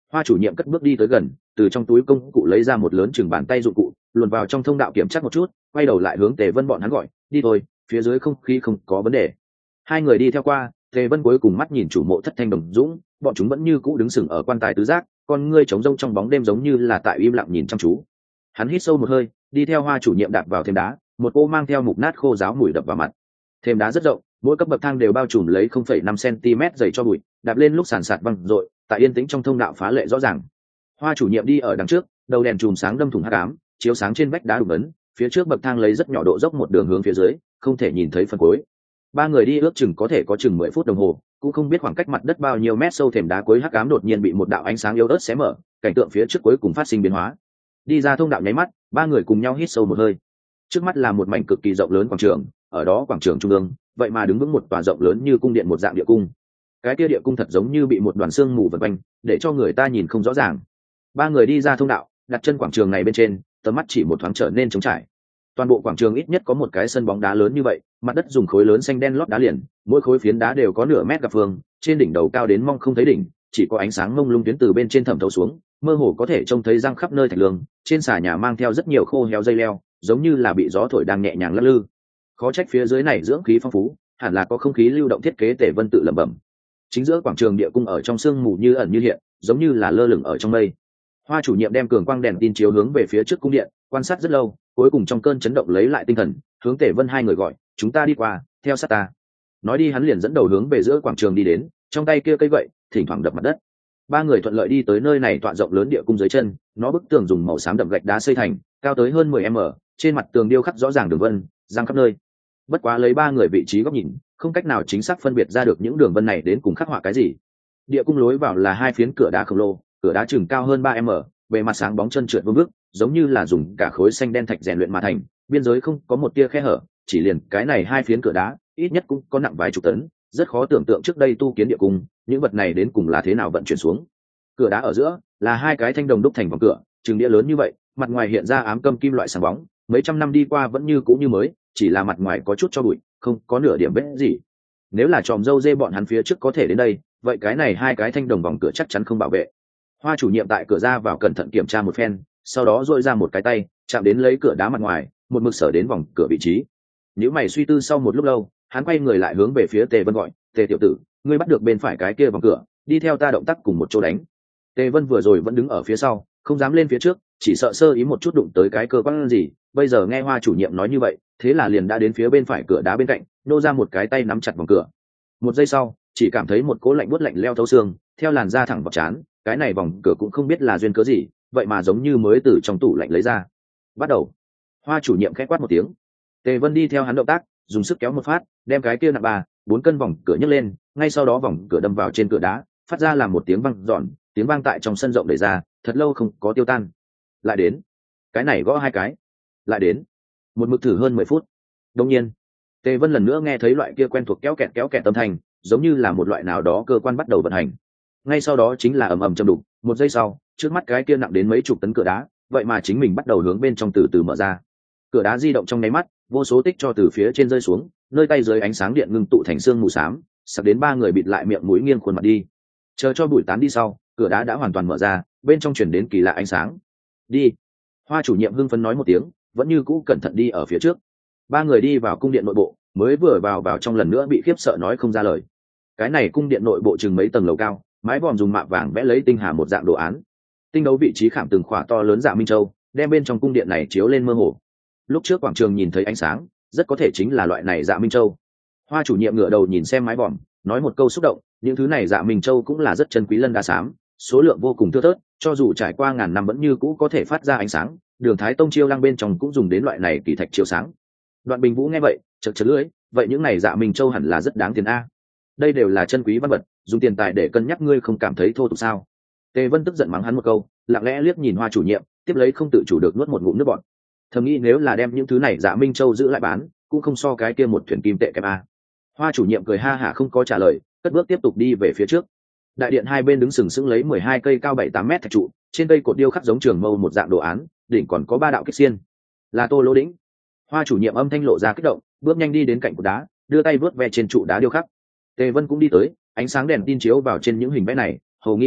Hoa chủ nhiệm cất bước đi tới gần, từ trong túi công cụ lấy ra một lớn chừng bàn tay dụng cụ, luồn vào trong thông đạo kiểm tra một chút, quay đầu lại hướng Tề Vân bọn hắn gọi, đi thôi, phía dưới không khí không có vấn đề. Hai người đi theo qua, Tề Vân cuối cùng mắt nhìn chủ mộ Thất Thanh Đồng Dũng, bọn chúng vẫn như cũ đứng sừng ở quan tài tứ giác, con ngươi trống rông trong bóng đêm giống như là tại im lặng nhìn chăm chú. Hắn hít sâu một hơi, đi theo Hoa chủ nhiệm đạp vào thềm đá, một cô mang theo mục nát khô ráo mùi đập vào mặt. Thềm đá rất rộng, mỗi cấp bậc thang đều bao trùm lấy 0,5 cm dày cho bụi, đạp lên lúc sàn sạt văng rội, tại yên tĩnh trong thông đạo phá lệ rõ ràng. Hoa chủ nhiệm đi ở đằng trước, đầu đèn chùm sáng đâm thủng hắc ám, chiếu sáng trên vách đá đục ấn, phía trước bậc thang lấy rất nhỏ độ dốc một đường hướng phía dưới, không thể nhìn thấy phần cuối. Ba người đi ước chừng có thể có chừng 10 phút đồng hồ, cũng không biết khoảng cách mặt đất bao nhiêu mét sâu, thềm đá cuối hắc ám đột nhiên bị một đạo ánh sáng yếu ớt xé mở, cảnh tượng phía trước cuối cùng phát sinh biến hóa. Đi ra thông đạo nháy mắt, ba người cùng nhau hít sâu một hơi. Trước mắt là một mảnh cực kỳ rộng lớn quảng trường, ở đó quảng trường trung ương, vậy mà đứng vững một tòa rộng lớn như cung điện một dạng địa cung. Cái kia địa cung thật giống như bị một đoàn xương mù vần quanh, để cho người ta nhìn không rõ ràng. Ba người đi ra thông đạo, đặt chân quảng trường này bên trên, tầm mắt chỉ một thoáng trở nên trống trải. Toàn bộ quảng trường ít nhất có một cái sân bóng đá lớn như vậy, mặt đất dùng khối lớn xanh đen lót đá liền, mỗi khối phiến đá đều có nửa mét gặp phương, trên đỉnh đầu cao đến mong không thấy đỉnh, chỉ có ánh sáng mông lung tuyến từ bên trên thẩm thấu xuống, mơ hồ có thể trông thấy răng khắp nơi thạch lương, trên xà nhà mang theo rất nhiều khô héo dây leo, giống như là bị gió thổi đang nhẹ nhàng lắc lư. Khó trách phía dưới này dưỡng khí phong phú, hẳn là có không khí lưu động thiết kế. Tề Vân tự lẩm bẩm. Chính giữa quảng trường địa cung ở trong sương mù như ẩn như hiện, giống như là lơ lửng ở trong mây. Hoa chủ nhiệm đem cường quang đèn tin chiếu hướng về phía trước cung điện, quan sát rất lâu, cuối cùng trong cơn chấn động lấy lại tinh thần, hướng Tề Vân hai người gọi, chúng ta đi qua, theo sát ta. Nói đi hắn liền dẫn đầu hướng về giữa quảng trường đi đến, trong tay kia cây gậy thỉnh thoảng đập mặt đất. Ba người thuận lợi đi tới nơi này tọa rộng lớn địa cung dưới chân, nó bức tường dùng màu xám đậm gạch đá xây thành, cao tới hơn 10 m, trên mặt tường điêu khắc rõ ràng đường vân, giang khắp nơi. Bất quá lấy ba người vị trí góc nhìn, không cách nào chính xác phân biệt ra được những đường vân này đến cùng khắc họa cái gì. Địa cung lối vào là hai phiến cửa đá khổng lồ, cửa đá chừng cao hơn 3 m, bề mặt sáng bóng trơn trượt vương vức, giống như là dùng cả khối xanh đen thạch rèn luyện mà thành, biên giới không có một tia khe hở, chỉ liền cái này hai phiến cửa đá, ít nhất cũng có nặng vài chục tấn, rất khó tưởng tượng trước đây tu kiến địa cung, những vật này đến cùng là thế nào vận chuyển xuống. Cửa đá ở giữa là hai cái thanh đồng đúc thành vòng cửa, chừng đĩa lớn như vậy, mặt ngoài hiện ra ám câm kim loại sáng bóng, mấy trăm năm đi qua vẫn như cũ như mới, chỉ là mặt ngoài có chút cho bụi, không có nửa điểm vết gì. Nếu là tròm dâu dê bọn hắn phía trước có thể đến đây, vậy cái này hai cái thanh đồng vòng cửa chắc chắn không bảo vệ. Hoa chủ nhiệm tại cửa ra vào cẩn thận kiểm tra một phen, sau đó duỗi ra một cái tay, chạm đến lấy cửa đá mặt ngoài, một mực sở đến vòng cửa vị trí. Nếu mày suy tư sau một lúc lâu, hắn quay người lại hướng về phía Tề Vân gọi, Tề tiểu tử, ngươi bắt được bên phải cái kia vòng cửa, đi theo ta động tác cùng một chỗ đánh. Tề Vân vừa rồi vẫn đứng ở phía sau, không dám lên phía trước, chỉ sợ sơ ý một chút đụng tới cái cơ quan gì. Bây giờ nghe Hoa chủ nhiệm nói như vậy, thế là liền đã đến phía bên phải cửa đá bên cạnh, nô ra một cái tay nắm chặt vòng cửa. Một giây sau, chỉ cảm thấy một cỗ lạnh buốt lạnh leo thấu xương, theo làn da thẳng vào trán. Cái này vòng cửa cũng không biết là duyên cớ gì, vậy mà giống như mới từ trong tủ lạnh lấy ra. Bắt đầu. Hoa chủ nhiệm khẽ quát một tiếng. Tề Vân đi theo hắn động tác, dùng sức kéo một phát, đem cái kia nặng 3-4 cân vòng cửa nhấc lên, ngay sau đó vòng cửa đâm vào trên cửa đá, phát ra làm một tiếng vang giòn, tiếng vang tại trong sân rộng đẩy ra, thật lâu không có tiêu tan. Lại đến. Cái này gõ hai cái. Lại đến. Một mực thử hơn 10 phút. Đột nhiên, Tề Vân lần nữa nghe thấy loại kia quen thuộc kéo kẹt âm thanh, giống như là một loại nào đó cơ quan bắt đầu vận hành. Ngay sau đó chính là ầm ầm châm đục, một giây sau, trước mắt cái kia nặng đến mấy chục tấn cửa đá, vậy mà chính mình bắt đầu hướng bên trong từ từ mở ra. Cửa đá di động trong nháy mắt, vô số tích cho từ phía trên rơi xuống, nơi tay dưới ánh sáng điện ngưng tụ thành xương mù xám, sặc đến ba người bịt lại miệng mũi nghiêng khuôn mặt đi. Chờ cho bụi tán đi sau, cửa đá đã hoàn toàn mở ra, bên trong truyền đến kỳ lạ ánh sáng. Đi. Hoa chủ nhiệm hưng phấn nói một tiếng, vẫn như cũ cẩn thận đi ở phía trước. Ba người đi vào cung điện nội bộ, mới vừa vào trong lần nữa bị khiếp sợ nói không ra lời. Cái này cung điện nội bộ chừng mấy tầng lầu cao, mái vòm dùng mạ vàng vẽ lấy tinh hà một dạng đồ án. Tinh đấu vị trí khảm từng khỏa to lớn dạ minh châu, đem bên trong cung điện này chiếu lên mơ hồ. Lúc trước quảng trường nhìn thấy ánh sáng, rất có thể chính là loại này dạ minh châu. Hoa chủ nhiệm ngửa đầu nhìn xem mái vòm, nói một câu xúc động, những thứ này dạ minh châu cũng là rất chân quý lân đá xám, số lượng vô cùng thưa thớt, cho dù trải qua ngàn năm vẫn như cũ có thể phát ra ánh sáng. Đường Thái Tông chiêu lăng bên trong cũng dùng đến loại này kỳ thạch chiếu sáng. Đoạn Bình Vũ nghe vậy, chật chật lưỡi, vậy những này dạ minh châu hẳn là rất đáng tiền a. Đây đều là chân quý văn vật, dùng tiền tài để cân nhắc, ngươi không cảm thấy thô tục sao? Tề Vân tức giận mắng hắn một câu, lặng lẽ liếc nhìn Hoa chủ nhiệm, tiếp lấy không tự chủ được nuốt một ngụm nước bọt. Thầm nghĩ nếu là đem những thứ này dạ minh châu giữ lại bán, cũng không so cái kia một thuyền kim tệ kém a. Hoa chủ nhiệm cười ha hả không có trả lời, cất bước tiếp tục đi về phía trước. Đại điện hai bên đứng sừng sững lấy 12 cây cao 7-8 mét thạch trụ, trên cây cột điêu khắc giống trường mâu một dạng đồ án, đỉnh còn có 3 đạo kích xiên. Là Tô Lỗ Đĩnh. Hoa chủ nhiệm âm thanh lộ ra kích động, bước nhanh đi đến cạnh cột đá, đưa tay vớt ve trên trụ đá điêu khắc. Tề Vân cũng đi tới, ánh sáng đèn tin chiếu vào trên những hình vẽ này, hầu nghi nói,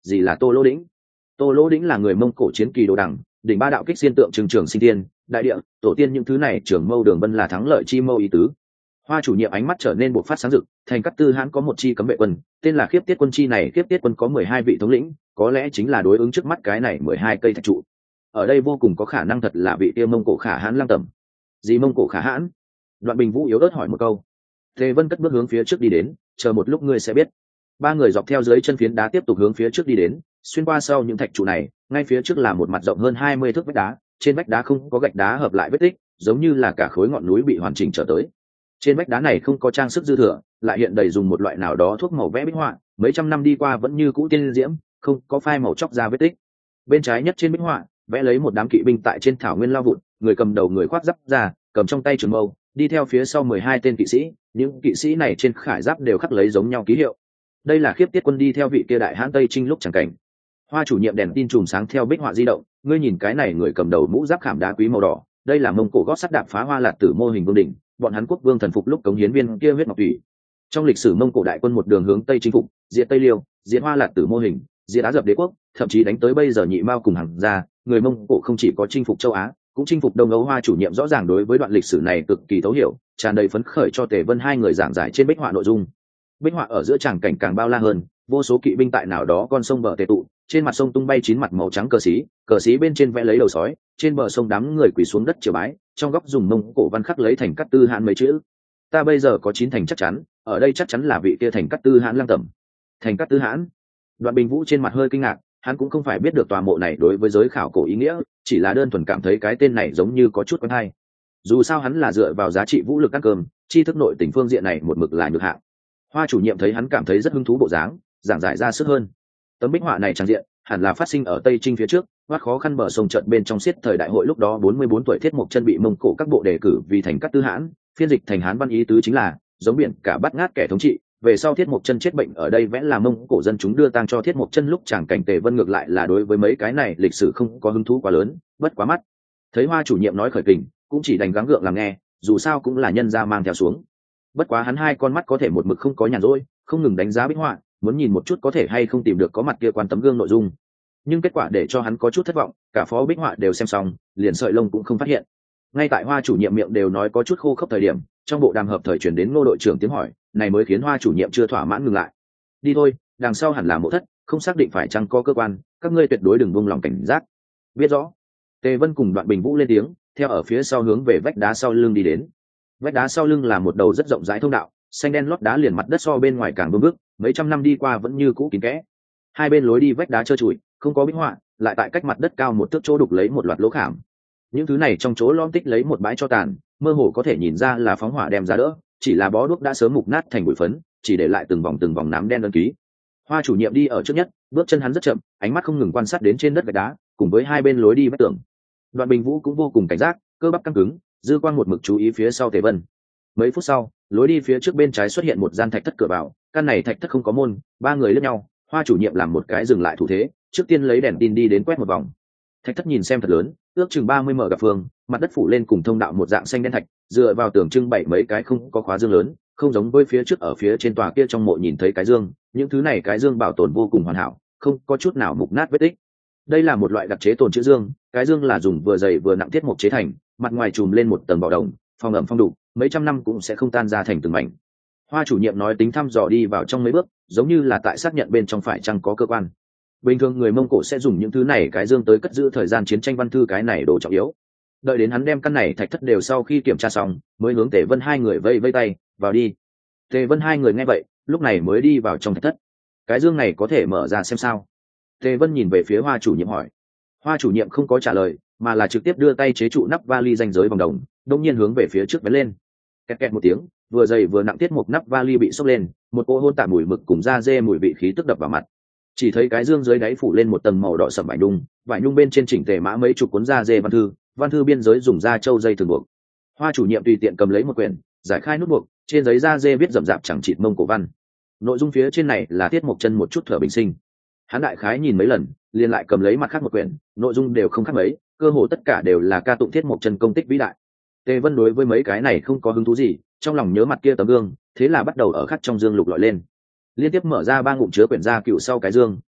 gì là Tô Lỗ Đĩnh? Tô Lỗ Đĩnh là người Mông Cổ chiến kỳ đồ đẳng, đỉnh ba đạo kích xiên tượng trường trường sinh tiên, đại địa, tổ tiên những thứ này trưởng mâu đường vân là thắng lợi chi mâu ý tứ. Hoa chủ nhiệm ánh mắt trở nên bộc phát sáng rực, thành Cát Tư Hãn có một chi cấm vệ quân, tên là Khiếp Tiết quân chi này, Khiếp Tiết quân có 12 vị thống lĩnh, có lẽ chính là đối ứng trước mắt cái này 12 cây thạch trụ. Ở đây vô cùng có khả năng thật là vị tiêu Mông Cổ Khả Hãn Lăng Tẩm. Gì Mông Cổ Khả Hãn? Đoạn Bình Vũ yếu ớt hỏi một câu. Tề Vân cất bước hướng phía trước đi đến, chờ một lúc ngươi sẽ biết. Ba người dọc theo dưới chân phiến đá tiếp tục hướng phía trước đi đến, xuyên qua sau những thạch trụ này, ngay phía trước là một mặt rộng hơn 20 thước vách đá, trên vách đá không có gạch đá hợp lại vết tích, giống như là cả khối ngọn núi bị hoàn chỉnh trở tới. Trên vách đá này không có trang sức dư thừa, lại hiện đầy dùng một loại nào đó thuốc màu vẽ bích họa, mấy trăm năm đi qua vẫn như cũ tiên diễm, không có phai màu chóc ra vết tích. Bên trái nhất trên bích họa, vẽ lấy một đám kỵ binh tại trên thảo nguyên lao vụn, người cầm đầu người khoác giáp ra, cầm trong tay trường mâu, đi theo phía sau 12 tên kỵ sĩ, những kỵ sĩ này trên khải giáp đều khắc lấy giống nhau ký hiệu. Đây là Khiếp Tiết quân đi theo vị kia đại hãn Tây Trinh lúc chẳng cảnh. Hoa chủ nhiệm đèn tin chùm sáng theo bích họa di động, ngươi nhìn cái này người cầm đầu mũ giáp khảm đá quý màu đỏ, đây là Mông Cổ gót sắt đạp phá Hoa Lạt Tử mô hình vương đỉnh, bọn hắn quốc vương thần phục lúc cống hiến viên kia huyết ngọc thủy. Trong lịch sử Mông Cổ đại quân một đường hướng Tây chinh phục, diệt Tây Liêu, diệt Hoa Lạt Tử mô hình, diệt Á Dập đế quốc, thậm chí đánh tới bây giờ Nhị Mao cùng hàng gia, người Mông Cổ không chỉ có chinh phục châu Á, cũng chinh phục Đông Âu. Hoa chủ nhiệm rõ ràng đối với đoạn lịch sử này cực kỳ thấu hiểu, tràn đầy phấn khởi cho Tề Vân hai người giảng giải trên bích họa nội dung. Bích họa ở giữa tràng cảnh càng bao la hơn, vô số kỵ binh tại nào đó con sông bờ tề tụ, trên mặt sông tung bay 9 mặt màu trắng cờ xí bên trên vẽ lấy đầu sói, trên bờ sông đám người quỳ xuống đất triều bái, trong góc dùng Mông Cổ văn khắc lấy thành Cát Tư Hãn mấy chữ. Ta bây giờ có 9 thành chắc chắn, ở đây chắc chắn là vị kia thành Cát Tư Hãn Lăng Tẩm. Thành Cát Tư Hãn? Đoạn Bình Vũ trên mặt hơi kinh ngạc, hắn cũng không phải biết được tòa mộ này đối với giới khảo cổ ý nghĩa, chỉ là đơn thuần cảm thấy cái tên này giống như có chút quen hay. Dù sao hắn là dựa vào giá trị vũ lực ăn cơm, tri thức nội tình phương diện này một mực là nhược hạng. Hoa chủ nhiệm thấy hắn cảm thấy rất hứng thú bộ dáng, giảng giải ra sức hơn. Tấm bích họa này trang diện hẳn là phát sinh ở Tây Trinh phía trước, hoắt khó khăn bờ sông trận bên trong xiết thời đại hội lúc đó 44 tuổi Thiết Mộc Chân bị Mông Cổ các bộ đề cử vì thành Cát Tư Hãn, phiên dịch thành Hán văn ý tứ chính là giống biển cả bắt ngát kẻ thống trị. Về sau Thiết Mộc Chân chết bệnh ở đây vẽ là Mông Cổ dân chúng đưa tang cho Thiết Mộc Chân lúc tràng cảnh. Tề Vân ngược lại là đối với mấy cái này lịch sử không có hứng thú quá lớn, bất quá mắt. Thấy Hoa chủ nhiệm nói khởi kình, cũng chỉ đành gắng gượng làm nghe, dù sao cũng là nhân gia mang theo xuống. Bất quá hắn hai con mắt có thể một mực không có nhàn rỗi, không ngừng đánh giá bích họa, muốn nhìn một chút có thể hay không tìm được có mặt kia quan tấm gương nội dung. Nhưng kết quả để cho hắn có chút thất vọng, cả phó bích họa đều xem xong, liền sợi lông cũng không phát hiện. Ngay tại Hoa chủ nhiệm miệng đều nói có chút khô khốc thời điểm, trong bộ đàm hợp thời chuyển đến Ngô đội trưởng tiếng hỏi, này mới khiến Hoa chủ nhiệm chưa thỏa mãn ngừng lại. Đi thôi, đằng sau hẳn là mộ thất, không xác định phải chăng có cơ quan, các ngươi tuyệt đối đừng buông lòng cảnh giác. Biết rõ. Tề Vân cùng Đoạn Bình Vũ lên tiếng, theo ở phía sau hướng về vách đá sau lưng đi đến. Vách đá sau lưng là một đầu rất rộng rãi thông đạo, xanh đen lót đá liền mặt đất so bên ngoài càng vương vức, mấy trăm năm đi qua vẫn như cũ kín kẽ. Hai bên lối đi vách đá trơ trụi, không có bích họa, lại tại cách mặt đất cao một thước chỗ đục lấy một loạt lỗ khảm. Những thứ này trong chỗ lom tích lấy một bãi tro tàn, mơ hồ có thể nhìn ra là phóng hỏa đem ra đỡ, chỉ là bó đuốc đã sớm mục nát thành bụi phấn, chỉ để lại từng vòng nám đen đơn ký. Hoa chủ nhiệm đi ở trước nhất, bước chân hắn rất chậm, ánh mắt không ngừng quan sát đến trên đất gạch đá, cùng với hai bên lối đi vách tường. Đoạn Bình Vũ cũng vô cùng cảnh giác, cơ bắp căng cứng, dư quang một mực chú ý phía sau Tề Vân. Mấy phút sau, lối đi phía trước bên trái xuất hiện một gian thạch thất cửa vào, căn này thạch thất không có môn, ba người liếc nhau, Hoa chủ nhiệm làm một cái dừng lại thủ thế, trước tiên lấy đèn tin đi đến quét một vòng. Thạch thất nhìn xem thật lớn, ước chừng 30 m gặp phương, mặt đất phủ lên cùng thông đạo một dạng xanh đen thạch, dựa vào tường trưng bày mấy cái không có khóa dương lớn, không giống với phía trước ở phía trên tòa kia trong mộ nhìn thấy cái dương, những thứ này cái dương bảo tồn vô cùng hoàn hảo, không có chút nào mục nát vết tích. Đây là một loại đặc chế tồn chữ dương, cái dương là dùng vừa dày vừa nặng thiết mộc chế thành, mặt ngoài trùm lên một tầng bảo đồng, phong ẩm phong đủ, mấy trăm năm cũng sẽ không tan ra thành từng mảnh. Hoa chủ nhiệm nói tính thăm dò đi vào trong mấy bước, giống như là tại xác nhận bên trong phải chăng có cơ quan. Bình thường người Mông Cổ sẽ dùng những thứ này cái dương tới cất giữ thời gian chiến tranh văn thư, cái này đồ trọng yếu. Đợi đến hắn đem căn này thạch thất đều sau khi kiểm tra xong, mới hướng Tề Vân hai người vây vây tay, vào đi. Tề Vân hai người nghe vậy, lúc này mới đi vào trong thạch thất. Cái dương này có thể mở ra xem sao? Tề Vân nhìn về phía Hoa chủ nhiệm hỏi. Hoa chủ nhiệm không có trả lời, mà là trực tiếp đưa tay chế trụ nắp vali ranh giới vòng đồng, đột nhiên hướng về phía trước vén lên. Kẹt kẹt một tiếng, vừa dày vừa nặng tiết một nắp vali bị xốc lên, một cỗ hôn tạp mùi mực cùng da dê mùi vị khí tức đập vào mặt. Chỉ thấy cái dương dưới đáy phủ lên một tầng màu đỏ sẫm vải nhung bên trên chỉnh tề mã mấy chục cuốn da dê văn thư biên giới dùng da trâu dây thường buộc. Hoa chủ nhiệm tùy tiện cầm lấy một quyển, giải khai nút buộc, trên giấy da dê viết rậm rạp chẳng chịt Mông Cổ văn. Nội dung phía trên này là Tiết Mộc Chân một chút thở bình sinh. Hắn đại khái nhìn mấy lần, liền lại cầm lấy mặt khác một quyển, nội dung đều không khác mấy, cơ hồ tất cả đều là ca tụng Tiết Mộc Chân công tích vĩ đại. Tề Vân đối với mấy cái này không có hứng thú gì, trong lòng nhớ mặt kia tấm gương, thế là bắt đầu ở khắc trong dương lục lọi lên. Liên tiếp mở ra 3 ngụm chứa quyển da cựu sau cái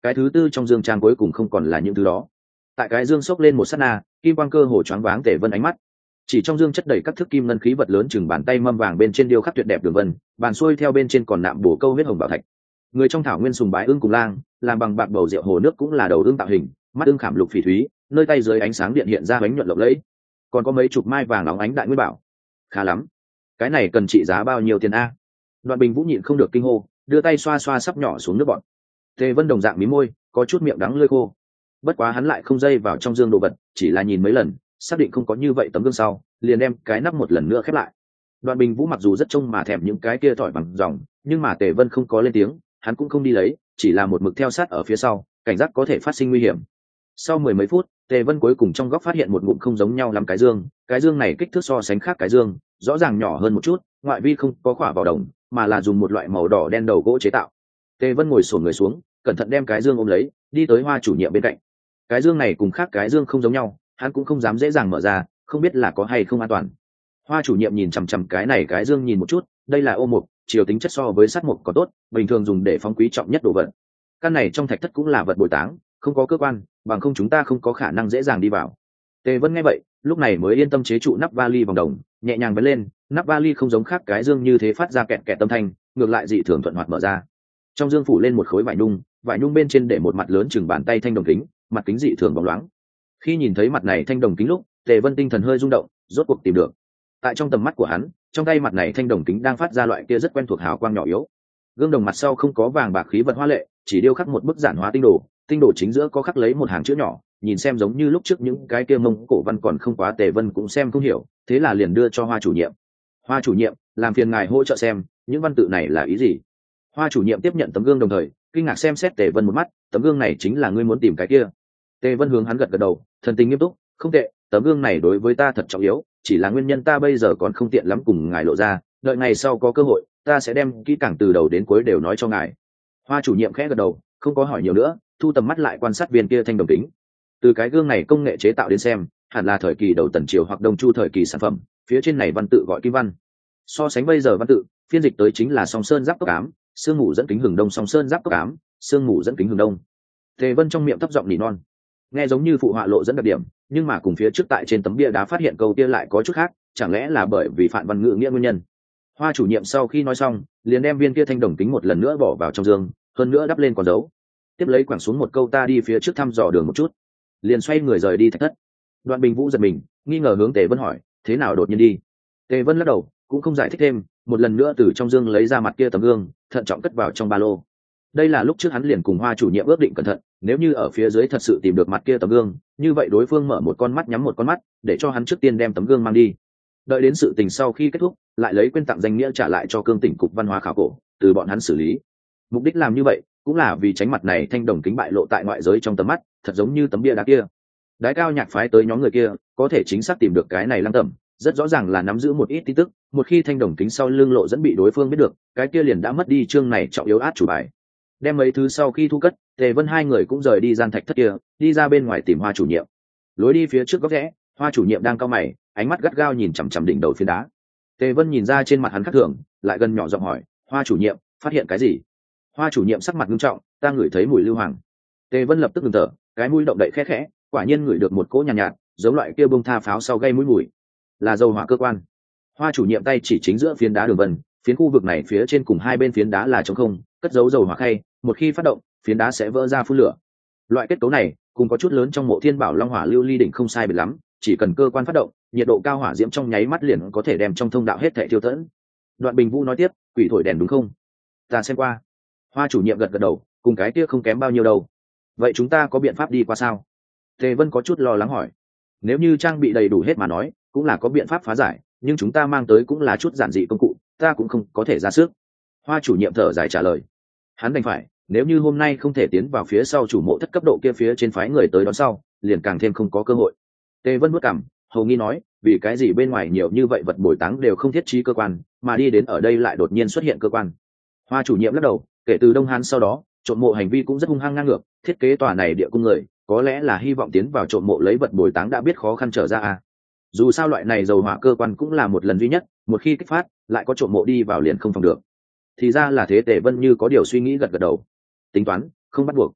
cái thứ tư trong dương trang cuối cùng không còn là những thứ đó. Tại cái dương xốc lên một sát na, kim quang cơ hồ choáng váng Tề Vân ánh mắt. Chỉ trong dương chất đầy các thức kim ngân khí vật lớn chừng bàn tay mâm vàng bên trên điêu khắc tuyệt đẹp đường vân, bàn xuôi theo bên trên còn nạm bổ câu huyết hồng bảo thạch. Người trong thảo nguyên sùng bái ưng cùng lang, làm bằng bạc bầu rượu hồ nước cũng là đầu ưng tạo hình, mắt ưng khảm lục phỉ thúy, nơi tay dưới ánh sáng điện hiện ra bánh nhuận lộng lẫy. Còn có mấy chục mai vàng óng ánh đại nguyên bảo. Khá lắm. Cái này cần trị giá bao nhiêu tiền a? Đoạn Bình Vũ nhịn không được kinh hô, đưa tay xoa xoa sắp nhỏ xuống nước bọt. Tề Vân đồng dạng mí môi, có chút miệng đắng lưỡi khô. Bất quá hắn lại không dây vào trong dương đồ vật, chỉ là nhìn mấy lần, xác định không có như vậy tấm gương sau, liền đem cái nắp một lần nữa khép lại. Đoạn Bình Vũ mặc dù rất trông mà thèm những cái kia thỏi bằng dòng, nhưng mà Tề Vân không có lên tiếng, hắn cũng không đi lấy, chỉ là một mực theo sát ở phía sau, cảnh giác có thể phát sinh nguy hiểm. Sau mười mấy phút, Tề Vân cuối cùng trong góc phát hiện một ngụm không giống nhau lắm cái dương này kích thước so sánh khác cái dương, rõ ràng nhỏ hơn một chút, ngoại vi không có khỏa vào đồng, mà là dùng một loại màu đỏ đen đầu gỗ chế tạo. Tề Vân ngồi xổm người xuống, cẩn thận đem cái dương ôm lấy, đi tới Hoa chủ nhiệm bên cạnh. Cái dương này cùng khác cái dương không giống nhau, hắn cũng không dám dễ dàng mở ra, không biết là có hay không an toàn. Hoa chủ nhiệm nhìn chằm chằm cái này cái dương nhìn một chút, đây là ô mục, chiều tính chất so với sắt mục có tốt, bình thường dùng để phóng quý trọng nhất đồ vật. Căn này trong thạch thất cũng là vật bồi táng, không có cơ quan, bằng không chúng ta không có khả năng dễ dàng đi vào. Tề Vân nghe vậy, lúc này mới yên tâm chế trụ nắp vali vòng đồng, nhẹ nhàng bấn lên, nắp vali không giống khác cái dương như thế phát ra kẹt kẹt âm thanh, ngược lại dị thường thuận hoạt mở ra. Trong dương phủ lên một khối vải nhung bên trên để một mặt lớn chừng bàn tay thanh đồng kính, mặt kính dị thường bóng loáng. Khi nhìn thấy mặt này thanh đồng kính lúc, Tề Vân tinh thần hơi rung động, rốt cuộc tìm được. Tại trong tầm mắt của hắn, trong tay mặt này thanh đồng kính đang phát ra loại kia rất quen thuộc hào quang nhỏ yếu. Gương đồng mặt sau không có vàng bạc khí vật hoa lệ, chỉ điêu khắc một bức giản hóa tinh đồ chính giữa có khắc lấy một hàng chữ nhỏ, nhìn xem giống như lúc trước những cái kia Mông Cổ văn còn không quá Tề Vân cũng xem không hiểu, thế là liền đưa cho Hoa chủ nhiệm. Hoa chủ nhiệm, làm phiền ngài hỗ trợ xem, những văn tự này là ý gì? Hoa chủ nhiệm tiếp nhận tấm gương đồng thời, kinh ngạc xem xét Tề Vân một mắt, tấm gương này chính là ngươi muốn tìm cái kia. Tề Vân hướng hắn gật gật đầu, thần tình nghiêm túc, không tệ, tấm gương này đối với ta thật trọng yếu, chỉ là nguyên nhân ta bây giờ còn không tiện lắm cùng ngài lộ ra, đợi ngày sau có cơ hội, ta sẽ đem kỹ càng từ đầu đến cuối đều nói cho ngài. Hoa chủ nhiệm khẽ gật đầu, không có hỏi nhiều nữa, thu tầm mắt lại quan sát viên kia thanh đồng kính. Từ cái gương này công nghệ chế tạo đến xem, hẳn là thời kỳ đầu Tần Triều hoặc Đông Chu thời kỳ sản phẩm, phía trên này văn tự gọi kim văn. So sánh bây giờ văn tự, phiên dịch tới chính là Song Sơn Giáp Cốc Ám, sương mù dẫn kính hừng đông, Song Sơn Giáp Cốc Ám, sương mù dẫn kính hừng đông. Tề Vân trong miệng thấp giọng nỉ non, nghe giống như phụ họa lộ dẫn đặc điểm, nhưng mà cùng phía trước tại trên tấm bia đá phát hiện câu kia lại có chút khác, chẳng lẽ là bởi vì phản văn ngữ nghĩa nguyên nhân. Hoa chủ nhiệm sau khi nói xong, liền đem viên kia thanh đồng kính một lần nữa bỏ vào trong dương, hơn nữa đắp lên con dấu. Tiếp lấy quẳng xuống một câu ta đi phía trước thăm dò đường một chút, liền xoay người rời đi thạch thất. Đoạn Bình Vũ giật mình, nghi ngờ hướng Tề Vân hỏi, thế nào đột nhiên đi? Tề Vân lắc đầu, cũng không giải thích thêm, một lần nữa từ trong dương lấy ra mặt kia tấm gương, thận trọng cất vào trong ba lô. Đây là lúc trước hắn liền cùng Hoa chủ nhiệm ước định cẩn thận, nếu như ở phía dưới thật sự tìm được mặt kia tấm gương, như vậy đối phương mở một con mắt nhắm một con mắt, để cho hắn trước tiên đem tấm gương mang đi. Đợi đến sự tình sau khi kết thúc, lại lấy quyên tặng danh nghĩa trả lại cho Cương Tỉnh cục văn hóa khảo cổ, từ bọn hắn xử lý. Mục đích làm như vậy cũng là vì tránh mặt này thanh đồng kính bại lộ tại ngoại giới trong tầm mắt, thật giống như tấm bia đá kia. Đái Cao Nhạc phái tới nhóm người kia, có thể chính xác tìm được cái này Lăng Tẩm, rất rõ ràng là nắm giữ một ít tin tức, một khi thanh đồng kính sau lưng lộ dẫn bị đối phương biết được, cái kia liền đã mất đi chương này trọng yếu át chủ bài. Đem mấy thứ sau khi thu cất, Tề Vân hai người cũng rời đi gian thạch thất kia, đi ra bên ngoài tìm Hoa chủ nhiệm. Lối đi phía trước góc rẽ, Hoa chủ nhiệm đang cau mày, ánh mắt gắt gao nhìn chằm chằm đỉnh đầu phiến đá. Tề Vân nhìn ra trên mặt hắn khác thường, lại gần nhỏ giọng hỏi, Hoa chủ nhiệm, phát hiện cái gì? Hoa chủ nhiệm sắc mặt nghiêm trọng, ta ngửi thấy mùi lưu hoàng. Tề Vân lập tức ngừng thở, cái mũi động đậy khẽ khẽ, quả nhiên ngửi được một cỗ nhàn nhạt, giống loại kia bông tha pháo sau gây mũi mùi, là dầu hỏa cơ quan. Hoa chủ nhiệm tay chỉ chính giữa phiến đá đường vân, phiến khu vực này phía trên cùng hai bên phiến đá là trống không, cất giấu dầu hỏa khay, một khi phát động, phiến đá sẽ vỡ ra phun lửa. Loại kết cấu này cùng có chút lớn trong mộ Thiên Bảo Long Hỏa Lưu Ly đỉnh không sai biệt lắm, chỉ cần cơ quan phát động, nhiệt độ cao hỏa diễm trong nháy mắt liền có thể đem trong thông đạo hết thảy thiêu tẫn. Đoạn Bình Vũ nói tiếp, quỷ thổi đèn đúng không? Ta xem qua. Hoa chủ nhiệm gật gật đầu, cùng cái kia không kém bao nhiêu đâu. Vậy chúng ta có biện pháp đi qua sao? Tề Vân có chút lo lắng hỏi. Nếu như trang bị đầy đủ hết mà nói, cũng là có biện pháp phá giải, nhưng chúng ta mang tới cũng là chút giản dị công cụ, ta cũng không có thể ra sức. Hoa chủ nhiệm thở dài trả lời. Hắn đành phải, nếu như hôm nay không thể tiến vào phía sau chủ mộ thất cấp độ kia phía trên phái người tới đón sau, liền càng thêm không có cơ hội. Tề Vân bước cằm, hầu nghi nói, vì cái gì bên ngoài nhiều như vậy vật bồi táng đều không thiết trí cơ quan, mà đi đến ở đây lại đột nhiên xuất hiện cơ quan. Hoa chủ nhiệm lắc đầu, kể từ Đông Hán sau đó, trộm mộ hành vi cũng rất hung hăng ngang ngược, thiết kế tòa này địa cung người, có lẽ là hy vọng tiến vào trộm mộ lấy vật bồi táng đã biết khó khăn trở ra à. Dù sao loại này dầu hỏa cơ quan cũng là một lần duy nhất, một khi kích phát, lại có trộm mộ đi vào liền không phòng được. Thì ra là thế. Tề Vân như có điều suy nghĩ gật gật đầu. Tính toán, không bắt buộc.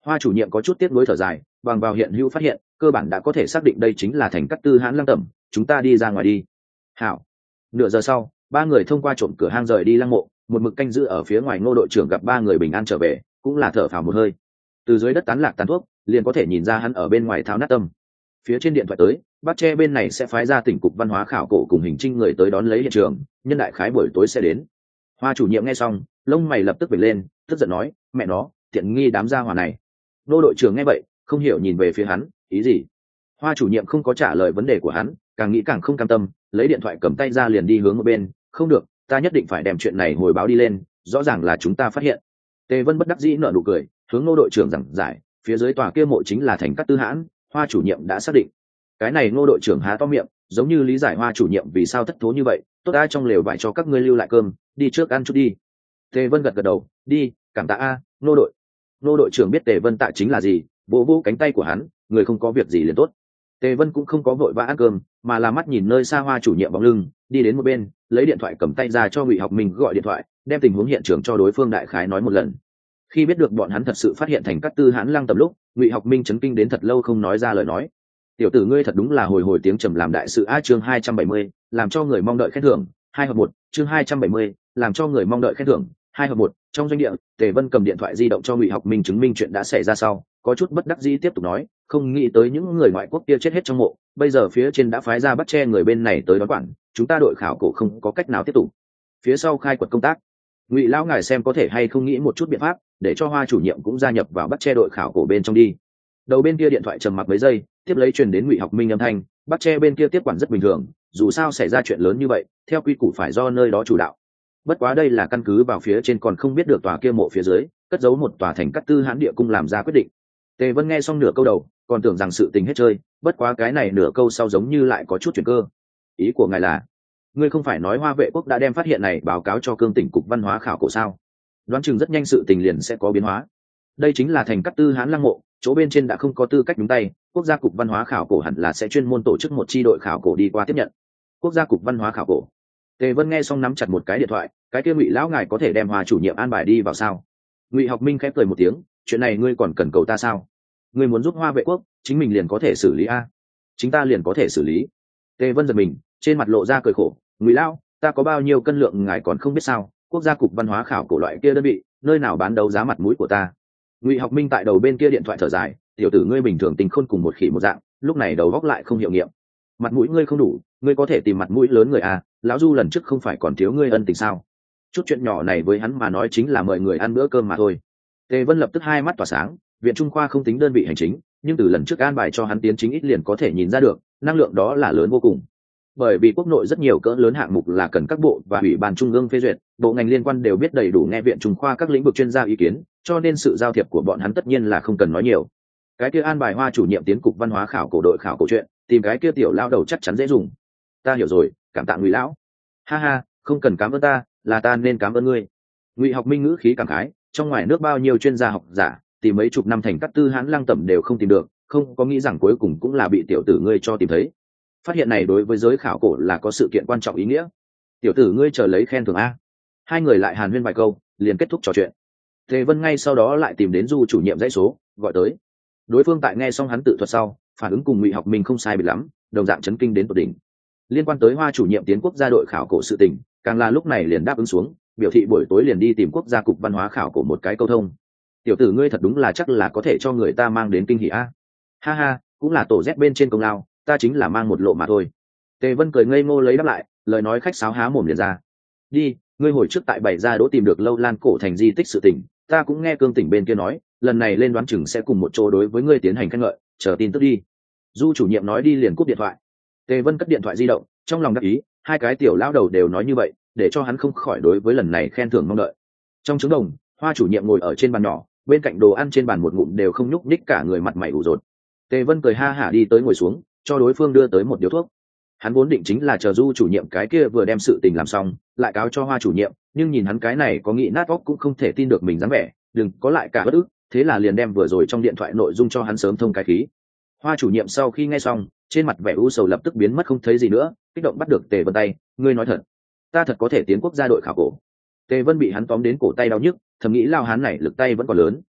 Hoa chủ nhiệm có chút tiếc nuối thở dài, bằng vào hiện hữu phát hiện cơ bản đã có thể xác định đây chính là thành cát tư hãn lăng tẩm, chúng ta đi ra ngoài đi. Hảo. Nửa giờ sau, ba người thông qua trộm cửa hang rời đi lăng mộ, một mực canh giữ ở phía ngoài. Ngô đội trưởng gặp ba người bình an trở về, cũng là thở phào một hơi. Từ dưới đất tán lạc tàn thuốc, liền có thể nhìn ra hắn ở bên ngoài tháo nát tâm. Phía trên điện thoại tới, Bắc Tre bên này sẽ phái ra tỉnh cục văn hóa khảo cổ cùng hình trinh người tới đón lấy hiện trường, nhân đại khái buổi tối sẽ đến. Hoa chủ nhiệm nghe xong, lông mày lập tức vểnh lên, tức giận nói, mẹ nó, tiện nghi đám gia hỏa này. Nô đội trưởng nghe vậy, không hiểu nhìn về phía hắn, ý gì? Hoa chủ nhiệm không có trả lời vấn đề của hắn, càng nghĩ càng không cam tâm, lấy điện thoại cầm tay ra liền đi hướng một bên. Không được, ta nhất định phải đem chuyện này hồi báo đi lên, rõ ràng là chúng ta phát hiện. Tề Vân bất đắc dĩ nở nụ cười, hướng nô đội trưởng giảng giải, phía dưới tòa kia mộ chính là thành cát tư hãn, Hoa chủ nhiệm đã xác định. Cái này nô đội trưởng há to miệng, giống như lý giải Hoa chủ nhiệm vì sao thất thố như vậy. Tốt, ai trong lều vải cho các ngươi lưu lại cơm, đi trước ăn chút đi. Tề Vân gật gật đầu, đi, cảm tạ a, nô đội. Nô đội trưởng biết Tề Vân tạ chính là gì, vỗ vỗ cánh tay của hắn, người không có việc gì liền tốt. Tề Vân cũng không có vội vã ăn cơm, mà là mắt nhìn nơi xa Hoa chủ nhiệm bóng lưng, đi đến một bên, lấy điện thoại cầm tay ra cho Ngụy Học Minh gọi điện thoại, đem tình huống hiện trường cho đối phương đại khái nói một lần. Khi biết được bọn hắn thật sự phát hiện thành cát tư hãn lăng tầm lúc, Ngụy Học Minh chấn kinh đến thật lâu không nói ra lời nói. Tiểu tử ngươi thật đúng là hồi hồi tiếng trầm làm đại sự a. Chương 270, làm cho người mong đợi khen thưởng 2/1. Chương 270, làm cho người mong đợi khen thưởng 2/1. Trong doanh địa, Tề Vân cầm điện thoại di động cho Ngụy Học Minh chứng minh chuyện đã xảy ra sau, có chút bất đắc dĩ tiếp tục nói, không nghĩ tới những người ngoại quốc kia chết hết trong mộ, bây giờ phía trên đã phái ra bắt che người bên này tới đón quản, chúng ta đội khảo cổ không có cách nào tiếp tục phía sau khai quật công tác. Ngụy lão ngài xem có thể hay không nghĩ một chút biện pháp để cho Hoa chủ nhiệm cũng gia nhập vào bắt che đội khảo cổ bên trong đi. Đầu bên kia điện thoại trầm mặc mấy giây, tiếp lấy truyền đến Ngụy Học Minh âm thanh, bắt che bên kia tiếp quản rất bình thường, dù sao xảy ra chuyện lớn như vậy, theo quy củ phải do nơi đó chủ đạo. Bất quá đây là căn cứ vào phía trên còn không biết được tòa kia mộ phía dưới cất giấu một tòa thành cát tư hãn địa cung làm ra quyết định. Tề Vân nghe xong nửa câu đầu, còn tưởng rằng sự tình hết chơi, bất quá cái này nửa câu sau giống như lại có chút chuyển cơ. Ý của ngài là, ngươi không phải nói Hoa vệ quốc đã đem phát hiện này báo cáo cho cương tỉnh cục văn hóa khảo cổ sao? Đoán chừng rất nhanh sự tình liền sẽ có biến hóa. Đây chính là thành cát tư hãn lăng mộ, chỗ bên trên đã không có tư cách đúng tay, quốc gia cục văn hóa khảo cổ hẳn là sẽ chuyên môn tổ chức một chi đội khảo cổ đi qua tiếp nhận. Quốc gia cục văn hóa khảo cổ. Tề Vân nghe xong nắm chặt một cái điện thoại, cái kia Ngụy lão ngài có thể đem Hoa chủ nhiệm an bài đi vào sao? Ngụy Học Minh khép cười một tiếng, chuyện này ngươi còn cần cầu ta sao? Ngươi muốn giúp Hoa vệ quốc, chính mình liền có thể xử lý a. Chính ta liền có thể xử lý. Tề Vân giật mình, trên mặt lộ ra cười khổ, Ngụy lão, ta có bao nhiêu cân lượng ngài còn không biết sao? Quốc gia cục văn hóa khảo cổ loại kia đơn vị, nơi nào bán đấu giá mặt mũi của ta? Ngụy Học Minh tại đầu bên kia điện thoại thở dài, tiểu tử ngươi bình thường tình khôn cùng một khỉ một dạng, lúc này đầu góc lại không hiệu nghiệm. Mặt mũi ngươi không đủ, ngươi có thể tìm mặt mũi lớn người à? Lão Du lần trước không phải còn thiếu ngươi ân tình sao? Chút chuyện nhỏ này với hắn mà nói chính là mời người ăn bữa cơm mà thôi. Tề Vân lập tức hai mắt tỏa sáng, viện Trung khoa không tính đơn vị hành chính, nhưng từ lần trước an bài cho hắn tiến chính ít liền có thể nhìn ra được, năng lượng đó là lớn vô cùng. Bởi vì quốc nội rất nhiều cỡ lớn hạng mục là cần các bộ và ủy ban trung ương phê duyệt, bộ ngành liên quan đều biết đầy đủ nghe viện Trung khoa các lĩnh vực chuyên gia ý kiến, cho nên sự giao thiệp của bọn hắn tất nhiên là không cần nói nhiều. Cái kia an bài Hoa chủ nhiệm tiến cục văn hóa khảo cổ đội khảo cổ chuyện, tìm cái kia tiểu lao đầu chắc chắn dễ dùng. Ta hiểu rồi, cảm tạ Ngụy lão. Ha ha, không cần cảm ơn ta, là ta nên cảm ơn ngươi. Ngụy Học Minh ngữ khí cảm khái, trong ngoài nước bao nhiêu chuyên gia học giả tìm mấy chục năm thành cát tư hãn lăng tẩm đều không tìm được, không có nghĩ rằng cuối cùng cũng là bị tiểu tử ngươi cho tìm thấy. Phát hiện này đối với giới khảo cổ là có sự kiện quan trọng ý nghĩa. Tiểu tử ngươi chờ lấy khen thưởng a. Hai người lại hàn huyên vài câu, liền kết thúc trò chuyện. Tề Vân ngay sau đó lại tìm đến Du chủ nhiệm dãy số, gọi tới. Đối phương tại nghe xong hắn tự thuật sau, phản ứng cùng Ngụy Học Minh không sai biệt lắm, đồng dạng chấn kinh đến tột đỉnh. Liên quan tới Hoa chủ nhiệm tiến quốc gia đội khảo cổ sự tình, càng là lúc này liền đáp ứng xuống, biểu thị buổi tối liền đi tìm quốc gia cục văn hóa khảo cổ một cái câu thông. Tiểu tử ngươi thật đúng là chắc là có thể cho người ta mang đến kinh hỉ a. Ha ha, cũng là tổ Z bên trên công lao, ta chính là mang một lộ mà thôi. Tề Vân cười ngây ngô lấy đáp lại, lời nói khách sáo há mồm liền ra. Đi, ngươi hồi trước tại bảy gia đỗ tìm được lâu lan cổ thành di tích sự tình, ta cũng nghe cương tỉnh bên kia nói, lần này lên đoán chừng sẽ cùng một chỗ đối với ngươi tiến hành khen ngợi, chờ tin tức đi. Du chủ nhiệm nói đi liền cúp điện thoại. Tề Vân cất điện thoại di động, trong lòng đắc ý, hai cái tiểu lão đầu đều nói như vậy, để cho hắn không khỏi đối với lần này khen thưởng mong đợi. Trong trứng đồng, Hoa chủ nhiệm ngồi ở trên bàn nhỏ, bên cạnh đồ ăn trên bàn một ngụm đều không nhúc nhích, cả người mặt mày ủ rột. Tề Vân cười ha hả đi tới ngồi xuống, cho đối phương đưa tới một điếu thuốc. Hắn vốn định chính là chờ Du chủ nhiệm cái kia vừa đem sự tình làm xong, lại cáo cho Hoa chủ nhiệm, nhưng nhìn hắn cái này có nghĩ nát óc cũng không thể tin được mình dám vẻ, đừng có lại cả bất ức, thế là liền đem vừa rồi trong điện thoại nội dung cho hắn sớm thông cái khí. Hoa chủ nhiệm sau khi nghe xong, trên mặt vẻ u sầu lập tức biến mất không thấy gì nữa, kích động bắt được Tề Vân tay, ngươi nói thật, ta thật có thể tiến quốc gia đội khảo cổ. Tề Vân bị hắn tóm đến cổ tay đau nhức, thầm nghĩ lao hán này lực tay vẫn còn lớn.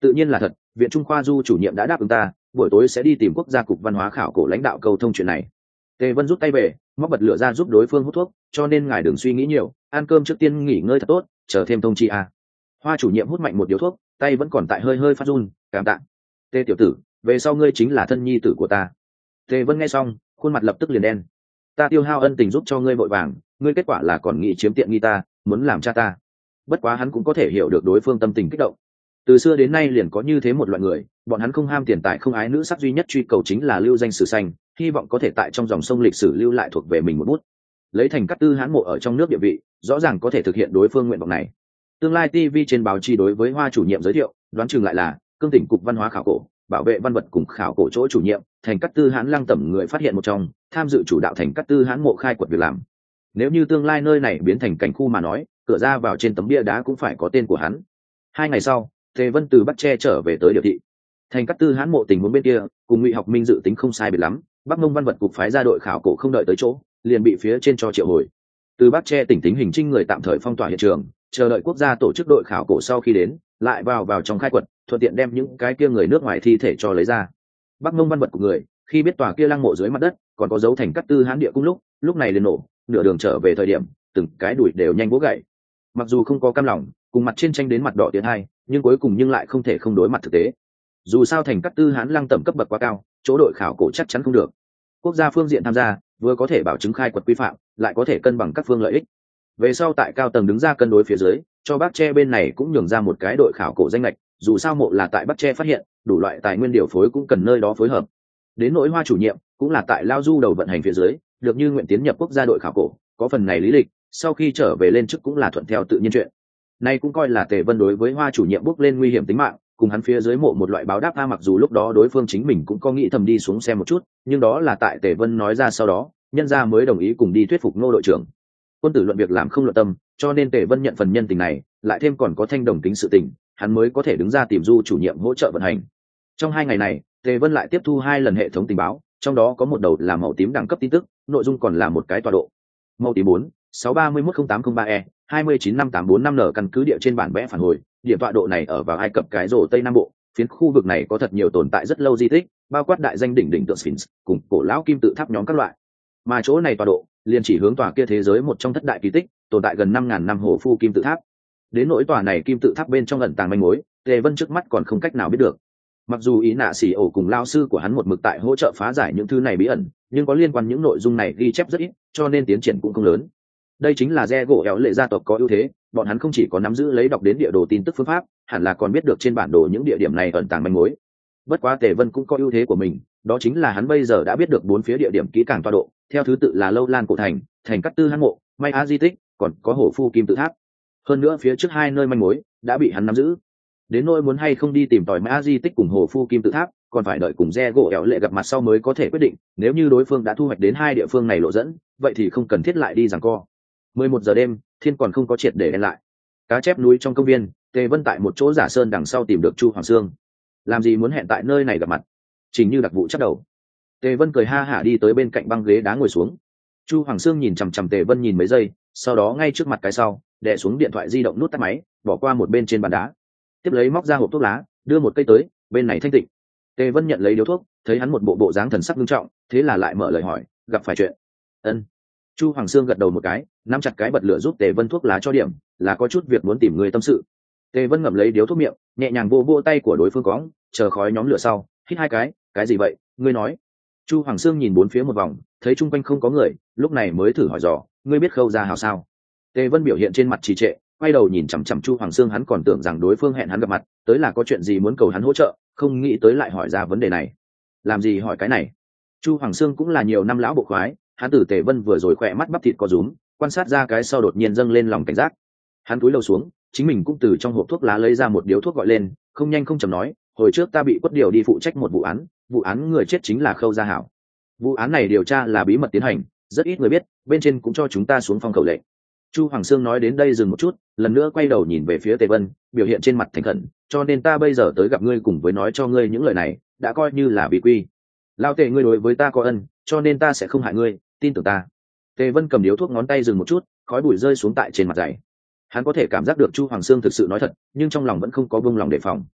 Tự nhiên là thật, viện trung khoa Du chủ nhiệm đã đáp ứng ta, buổi tối sẽ đi tìm quốc gia cục văn hóa khảo cổ lãnh đạo cầu thông chuyện này. Tề Vân rút tay về, móc bật lửa ra giúp đối phương hút thuốc, cho nên ngài đừng suy nghĩ nhiều, ăn cơm trước tiên nghỉ ngơi thật tốt, chờ thêm thông chi à. Hoa chủ nhiệm hút mạnh một điếu thuốc, tay vẫn còn tại hơi hơi phát run, cảm tạ. Tề tiểu tử, về sau ngươi chính là thân nhi tử của ta. Tề Vân nghe xong, khuôn mặt lập tức liền đen. Ta tiêu hao ân tình giúp cho ngươi vội vàng, ngươi kết quả là còn nghĩ chiếm tiện nghi ta, muốn làm cha ta. Bất quá hắn cũng có thể hiểu được đối phương tâm tình kích động. Từ xưa đến nay liền có như thế một loại người, bọn hắn không ham tiền tài không ái nữ sắc, duy nhất truy cầu chính là lưu danh sử xanh, hy vọng có thể tại trong dòng sông lịch sử lưu lại thuộc về mình một bút. Lấy Thành Cát Tư Hán mộ ở trong nước địa vị, rõ ràng có thể thực hiện đối phương nguyện vọng này. Tương lai TV trên báo chí đối với Hoa chủ nhiệm giới thiệu, đoán chừng lại là cương tỉnh cục văn hóa khảo cổ, bảo vệ văn vật cùng khảo cổ chỗ chủ nhiệm, Thành Cát Tư Hán Lăng Tẩm người phát hiện một trong, tham dự chủ đạo Thành Cát Tư Hán mộ khai quật việc làm. Nếu như tương lai nơi này biến thành cảnh khu mà nói, cửa ra vào trên tấm bia đá cũng phải có tên của hắn. 2 ngày sau, Tề Vân từ Bắc Tre trở về tới Điệp thị. Thành Cát Tư Hán mộ tình huống bên kia, cùng Ngụy Học Minh dự tính không sai biệt lắm, Bắc Mông văn vật cục phái ra đội khảo cổ không đợi tới chỗ, liền bị phía trên cho triệu hồi. Từ Bắc Tre tỉnh tính hình trinh người tạm thời phong tỏa hiện trường, chờ đợi quốc gia tổ chức đội khảo cổ sau khi đến, lại vào trong khai quật, thuận tiện đem những cái kia người nước ngoài thi thể cho lấy ra. Bắc Mông văn vật của người, khi biết tòa kia lăng mộ dưới mặt đất còn có dấu Thành Cát Tư Hán địa cung lúc này liền nổ, nửa đường trở về thời điểm, từng cái đùi đều nhanh bố gãy. Mặc dù không có cam lòng, cùng mặt trên tranh đến mặt đỏ tiến hai, nhưng cuối cùng lại không thể không đối mặt thực tế. Dù sao Thành Cát Tư Hán Lăng Tẩm cấp bậc quá cao, chỗ đội khảo cổ chắc chắn không được. Quốc gia phương diện tham gia, vừa có thể bảo chứng khai quật quy phạm, lại có thể cân bằng các phương lợi ích. Về sau tại cao tầng đứng ra cân đối phía dưới, cho Bắc Tre bên này cũng nhường ra một cái đội khảo cổ danh lệch, dù sao mộ là tại Bắc Tre phát hiện, đủ loại tài nguyên điều phối cũng cần nơi đó phối hợp. Đến nỗi Hoa chủ nhiệm, cũng là tại Lao Du đầu vận hành phía dưới, được như nguyện tiến nhập quốc gia đội khảo cổ, có phần này lý lịch, sau khi trở về lên chức cũng là thuận theo tự nhiên chuyện. Nay cũng coi là Tề Vân đối với Hoa chủ nhiệm bước lên nguy hiểm tính mạng, cùng hắn phía dưới mộ một loại báo đáp. Mặc dù lúc đó đối phương chính mình cũng có nghĩ thầm đi xuống xem một chút, nhưng đó là tại Tề Vân nói ra sau đó, nhân gia mới đồng ý cùng đi thuyết phục Ngô đội trưởng. Quân tử luận việc làm không luận tâm, cho nên Tề Vân nhận phần nhân tình này, lại thêm còn có thanh đồng tính sự tình, hắn mới có thể đứng ra tìm Du chủ nhiệm hỗ trợ vận hành. Trong 2 ngày này, Tề Vân lại tiếp thu 2 lần hệ thống tình báo, trong đó có một đầu là màu tím đẳng cấp tin tức, nội dung còn là một cái tọa độ. Màu tím 4-631-0803E 2958445N căn cứ địa trên bản vẽ phản hồi, điểm tọa độ này ở vào Ai Cập cái rổ Tây Nam Bộ, phiến khu vực này có thật nhiều tồn tại rất lâu di tích, bao quát đại danh đỉnh tượng Sphinx, cùng cổ lão kim tự tháp nhóm các loại. Mà chỗ này tọa độ, liền chỉ hướng tòa kia thế giới một trong thất đại kỳ tích, tồn tại gần 5000 năm Hồ Phu kim tự tháp. Đến nỗi tòa này kim tự tháp bên trong ẩn tàng manh mối, Tề Vân trước mắt còn không cách nào biết được. Mặc dù ý nạ xỉ ổ cùng lao sư của hắn một mực tại hỗ trợ phá giải những thứ này bí ẩn, nhưng có liên quan những nội dung này ghi chép rất ít, cho nên tiến triển cũng không lớn. Đây chính là re gỗ éo lệ gia tộc có ưu thế, bọn hắn không chỉ có nắm giữ lấy đọc đến địa đồ tin tức phương pháp, hẳn là còn biết được trên bản đồ những địa điểm này ẩn tàng manh mối. Bất quá Tề Vân cũng có ưu thế của mình, đó chính là hắn bây giờ đã biết được 4 phía địa điểm kỹ càng tọa độ, theo thứ tự là Lâu Lan cổ thành, Thành Cát Tư Hán mộ, May Á di tích, còn có Hồ Phu kim tự tháp. Hơn nữa phía trước 2 nơi manh mối đã bị hắn nắm giữ. Đến nỗi muốn hay không đi tìm tòi May Á di tích cùng Hồ Phu kim tự tháp, còn phải đợi cùng re gỗ éo lệ gặp mặt sau mới có thể quyết định. Nếu như đối phương đã thu hoạch đến 2 địa phương này lộ dẫn, vậy thì không cần thiết lại đi giằng co. 11 giờ đêm, thiên còn không có triệt để đen lại. Cá chép núi trong công viên, Tề Vân tại một chỗ giả sơn đằng sau tìm được Chu Hoàng Sương. Làm gì muốn hẹn tại nơi này gặp mặt? Trình Như đặc vụ chắc đầu. Tề Vân cười ha hả đi tới bên cạnh băng ghế đá ngồi xuống. Chu Hoàng Sương nhìn chằm chằm Tề Vân nhìn mấy giây, sau đó ngay trước mặt cái sau, đè xuống điện thoại di động nút tắt máy, bỏ qua một bên trên bàn đá. Tiếp lấy móc ra hộp thuốc lá, đưa một cây tới, bên này thanh tịnh. Tề Vân nhận lấy điếu thuốc, thấy hắn một bộ dáng thần sắc nghiêm trọng, thế là lại mở lời hỏi, gặp phải chuyện. Ân. Chu Hoàng Sương gật đầu một cái, nắm chặt cái bật lửa giúp Tề Vân thuốc lá cho điểm, là có chút việc muốn tìm người tâm sự. Tề Vân ngậm lấy điếu thuốc miệng, nhẹ nhàng vô tay của đối phương cóng, chờ khói nhóm lửa sau, hít 2 cái gì vậy, ngươi nói. Chu Hoàng Sương nhìn 4 phía một vòng, thấy chung quanh không có người, lúc này mới thử hỏi dò, ngươi biết Khâu Gia Hào sao? Tề Vân biểu hiện trên mặt trì trệ, quay đầu nhìn chằm chằm Chu Hoàng Sương, hắn còn tưởng rằng đối phương hẹn hắn gặp mặt, tới là có chuyện gì muốn cầu hắn hỗ trợ, không nghĩ tới lại hỏi ra vấn đề này. Làm gì hỏi cái này? Chu Hoàng Sương cũng là nhiều năm lão bộ khoái, hắn từ Tề Vân vừa rồi khỏe mắt bắp thịt có rúm, quan sát ra cái sau đột nhiên dâng lên lòng cảnh giác. Hắn cúi đầu xuống, chính mình cũng từ trong hộp thuốc lá lấy ra một điếu thuốc gọi lên, không nhanh không chậm nói, hồi trước ta bị quất điều đi phụ trách một vụ án người chết chính là Khâu Gia Hảo. Vụ án này điều tra là bí mật tiến hành, rất ít người biết, bên trên cũng cho chúng ta xuống phong khẩu lệnh. Chu Hoàng Sương nói đến đây dừng một chút, lần nữa quay đầu nhìn về phía Tề Vân, biểu hiện trên mặt thành khẩn, cho nên ta bây giờ tới gặp ngươi cùng với nói cho ngươi những lời này, đã coi như là vì quy. Lao Tề, ngươi đối với ta có ân, cho nên ta sẽ không hại ngươi, tin tưởng ta. Tề Vân cầm điếu thuốc, ngón tay dừng một chút, khói bụi rơi xuống tại trên mặt giày. Hắn có thể cảm giác được Chu Hoàng Sương thực sự nói thật, nhưng trong lòng vẫn không có buông lòng đề phòng.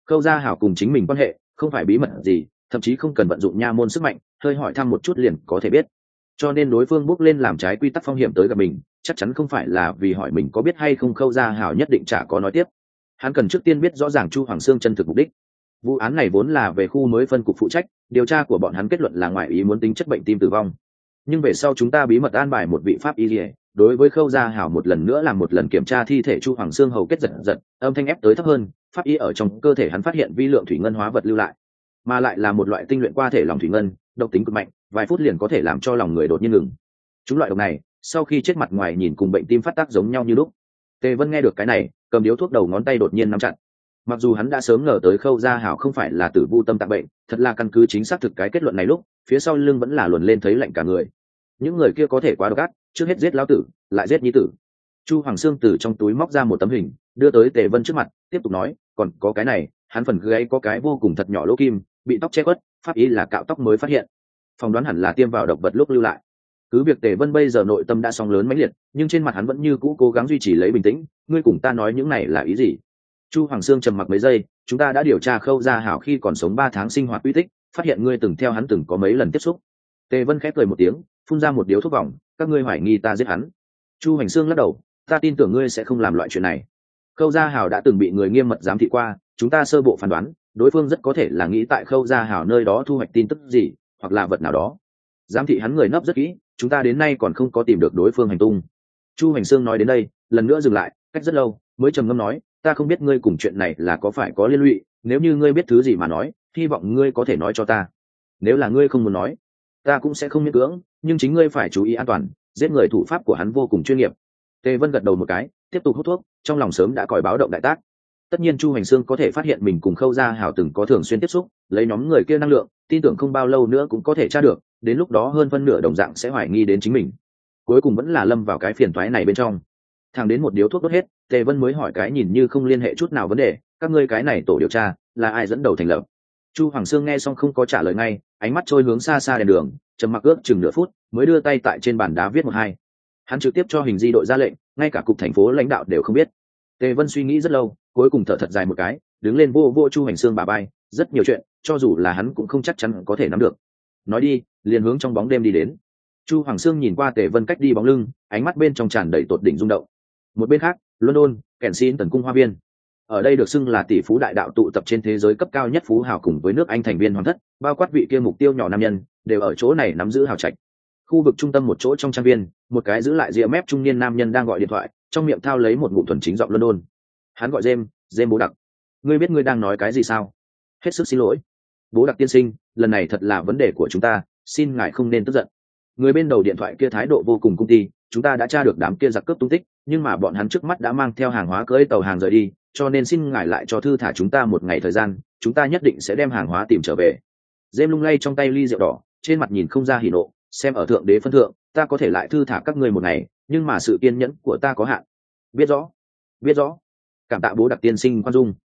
Khâu Gia Hảo cùng chính mình quan hệ không phải bí mật gì, thậm chí không cần vận dụng nha môn sức mạnh, hơi hỏi thăm một chút liền có thể biết. Cho nên đối phương bước lên làm trái quy tắc phong hiểm tới gặp mình, chắc chắn không phải là vì hỏi mình có biết hay không. Khâu Gia Hảo nhất định chả có nói tiếp. Hắn cần trước tiên biết rõ ràng Chu Hoàng Sương chân thực mục đích. Vụ án này vốn là về khu mới phân cục phụ trách, điều tra của bọn hắn kết luận là ngoại ý muốn tính chất bệnh tim tử vong. Nhưng về sau chúng ta bí mật an bài một vị pháp y, đối với Khâu Gia Hảo một lần nữa làm một lần kiểm tra thi thể Chu Hoàng Sương hầu kết giật, âm thanh ép tới thấp hơn. Pháp y ở trong cơ thể hắn phát hiện vi lượng thủy ngân hóa vật lưu lại, mà lại là một loại tinh luyện qua thể lòng thủy ngân, độc tính cực mạnh, vài phút liền có thể làm cho lòng người đột nhiên ngừng. Chúng loại độc này sau khi chết mặt ngoài nhìn cùng bệnh tim phát tác giống nhau như lúc. Tề Vân nghe được cái này, cầm điếu thuốc đầu ngón tay đột nhiên nắm chặt. Mặc dù hắn đã sớm ngờ tới Khâu Gia Hảo không phải là tử vu tâm tạng bệnh, thật là căn cứ chính xác thực cái kết luận này lúc phía sau lưng vẫn là luồn lên thấy lạnh cả người. Những người kia có thể quá độc ác, trước hết giết lão tử lại giết nhi tử. Chu Hoàng Sương từ trong túi móc ra một tấm hình đưa tới Tề Vân trước mặt, tiếp tục nói, còn có cái này, hắn phần gáy có cái vô cùng thật nhỏ lỗ kim, bị tóc che khuất, pháp y là cạo tóc mới phát hiện, phỏng đoán hẳn là tiêm vào độc vật lúc lưu lại. Cứ việc Tề Vân bây giờ nội tâm đã sóng lớn mãnh liệt, nhưng trên mặt hắn vẫn như cũ cố gắng duy trì lấy bình tĩnh. Ngươi cùng ta nói những này là ý gì? Chu Hoàng Sương trầm mặc mấy giây. Chúng ta đã điều tra Khâu Gia Hảo khi còn sống 3 tháng sinh hoạt quy tích, phát hiện ngươi từng theo hắn từng có mấy lần tiếp xúc. Tề Vân khép cười một tiếng, phun ra một điếu thuốc vòng. Các ngươi hoài nghi ta giết hắn? Chu Hoàng Sương lắc đầu. Ta tin tưởng ngươi sẽ không làm loại chuyện này. Khâu Gia Hảo đã từng bị người nghiêm mật giám thị qua, chúng ta sơ bộ phán đoán đối phương rất có thể là nghĩ tại Khâu Gia Hảo nơi đó thu hoạch tin tức gì, hoặc là vật nào đó. Giám thị hắn người nấp rất kỹ, chúng ta đến nay còn không có tìm được đối phương hành tung. Chu Hành Sương nói đến đây lần nữa dừng lại, cách rất lâu mới trầm ngâm nói, ta không biết ngươi cùng chuyện này là có phải có liên lụy, nếu như ngươi biết thứ gì mà nói, hy vọng ngươi có thể nói cho ta. Nếu là ngươi không muốn nói, ta cũng sẽ không miễn cưỡng, nhưng chính ngươi phải chú ý an toàn, giết người thủ pháp của hắn vô cùng chuyên nghiệp. Tề Vân gật đầu một cái, tiếp tục hút thuốc, trong lòng sớm đã còi báo động đại tác. Tất nhiên Chu Hành Sương có thể phát hiện mình cùng Khâu Gia Hảo từng có thường xuyên tiếp xúc, lấy nhóm người kia năng lượng, tin tưởng không bao lâu nữa cũng có thể tra được, đến lúc đó hơn phân nửa đồng dạng sẽ hoài nghi đến chính mình. Cuối cùng vẫn là lâm vào cái phiền toái này bên trong. Thẳng đến một điếu thuốc đốt hết, Tề Vân mới hỏi cái nhìn như không liên hệ chút nào vấn đề, các ngươi cái này tổ điều tra là ai dẫn đầu thành lập? Chu Hoàng Sương nghe xong không có trả lời ngay, ánh mắt trôi hướng xa xa đèn đường, trầm mặc ước chừng nửa phút mới đưa tay tại trên bàn đá viết một hai. Hắn trực tiếp cho hình di đội ra lệnh, ngay cả cục thành phố lãnh đạo đều không biết. Tề Vân suy nghĩ rất lâu, cuối cùng thở thật dài một cái, đứng lên vô vô Chu Hành Sương bà bay, rất nhiều chuyện cho dù là hắn cũng không chắc chắn có thể nắm được. Nói đi, liền hướng trong bóng đêm đi đến. Chu Hoàng Sương nhìn qua Tề Vân cách đi bóng lưng, ánh mắt bên trong tràn đầy tột đỉnh rung động. Một bên khác, London, Kensington cung hoa viên. Ở đây được xưng là tỷ phú đại đạo tụ tập trên thế giới cấp cao nhất phú hào cùng với nước Anh thành viên hoàng thất, bao quát vị kia mục tiêu nhỏ nam nhân, đều ở chỗ này nắm giữ hào trạch. Khu vực trung tâm một chỗ trong trang viên, một cái giữ lại ria mép trung niên nam nhân đang gọi điện thoại, trong miệng thao lấy một ngụm thuần chính giọng London. Hắn gọi James bố đặc. Ngươi biết ngươi đang nói cái gì sao? Hết sức xin lỗi. Bố đặc tiên sinh, lần này thật là vấn đề của chúng ta, xin ngài không nên tức giận. Người bên đầu điện thoại kia thái độ vô cùng công ty, chúng ta đã tra được đám kia giặc cướp tung tích, nhưng mà bọn hắn trước mắt đã mang theo hàng hóa cưỡi tàu hàng rời đi, cho nên xin ngài lại cho thư thả chúng ta một ngày thời gian, chúng ta nhất định sẽ đem hàng hóa tìm trở về. James lung lay trong tay ly rượu đỏ, trên mặt nhìn không ra hỉ nộ, xem ở thượng đế phân thượng, ta có thể lại thư thả các ngươi một ngày, nhưng mà sự kiên nhẫn của ta có hạn. Biết rõ. Cảm tạ bố đặc tiên sinh khoan dung.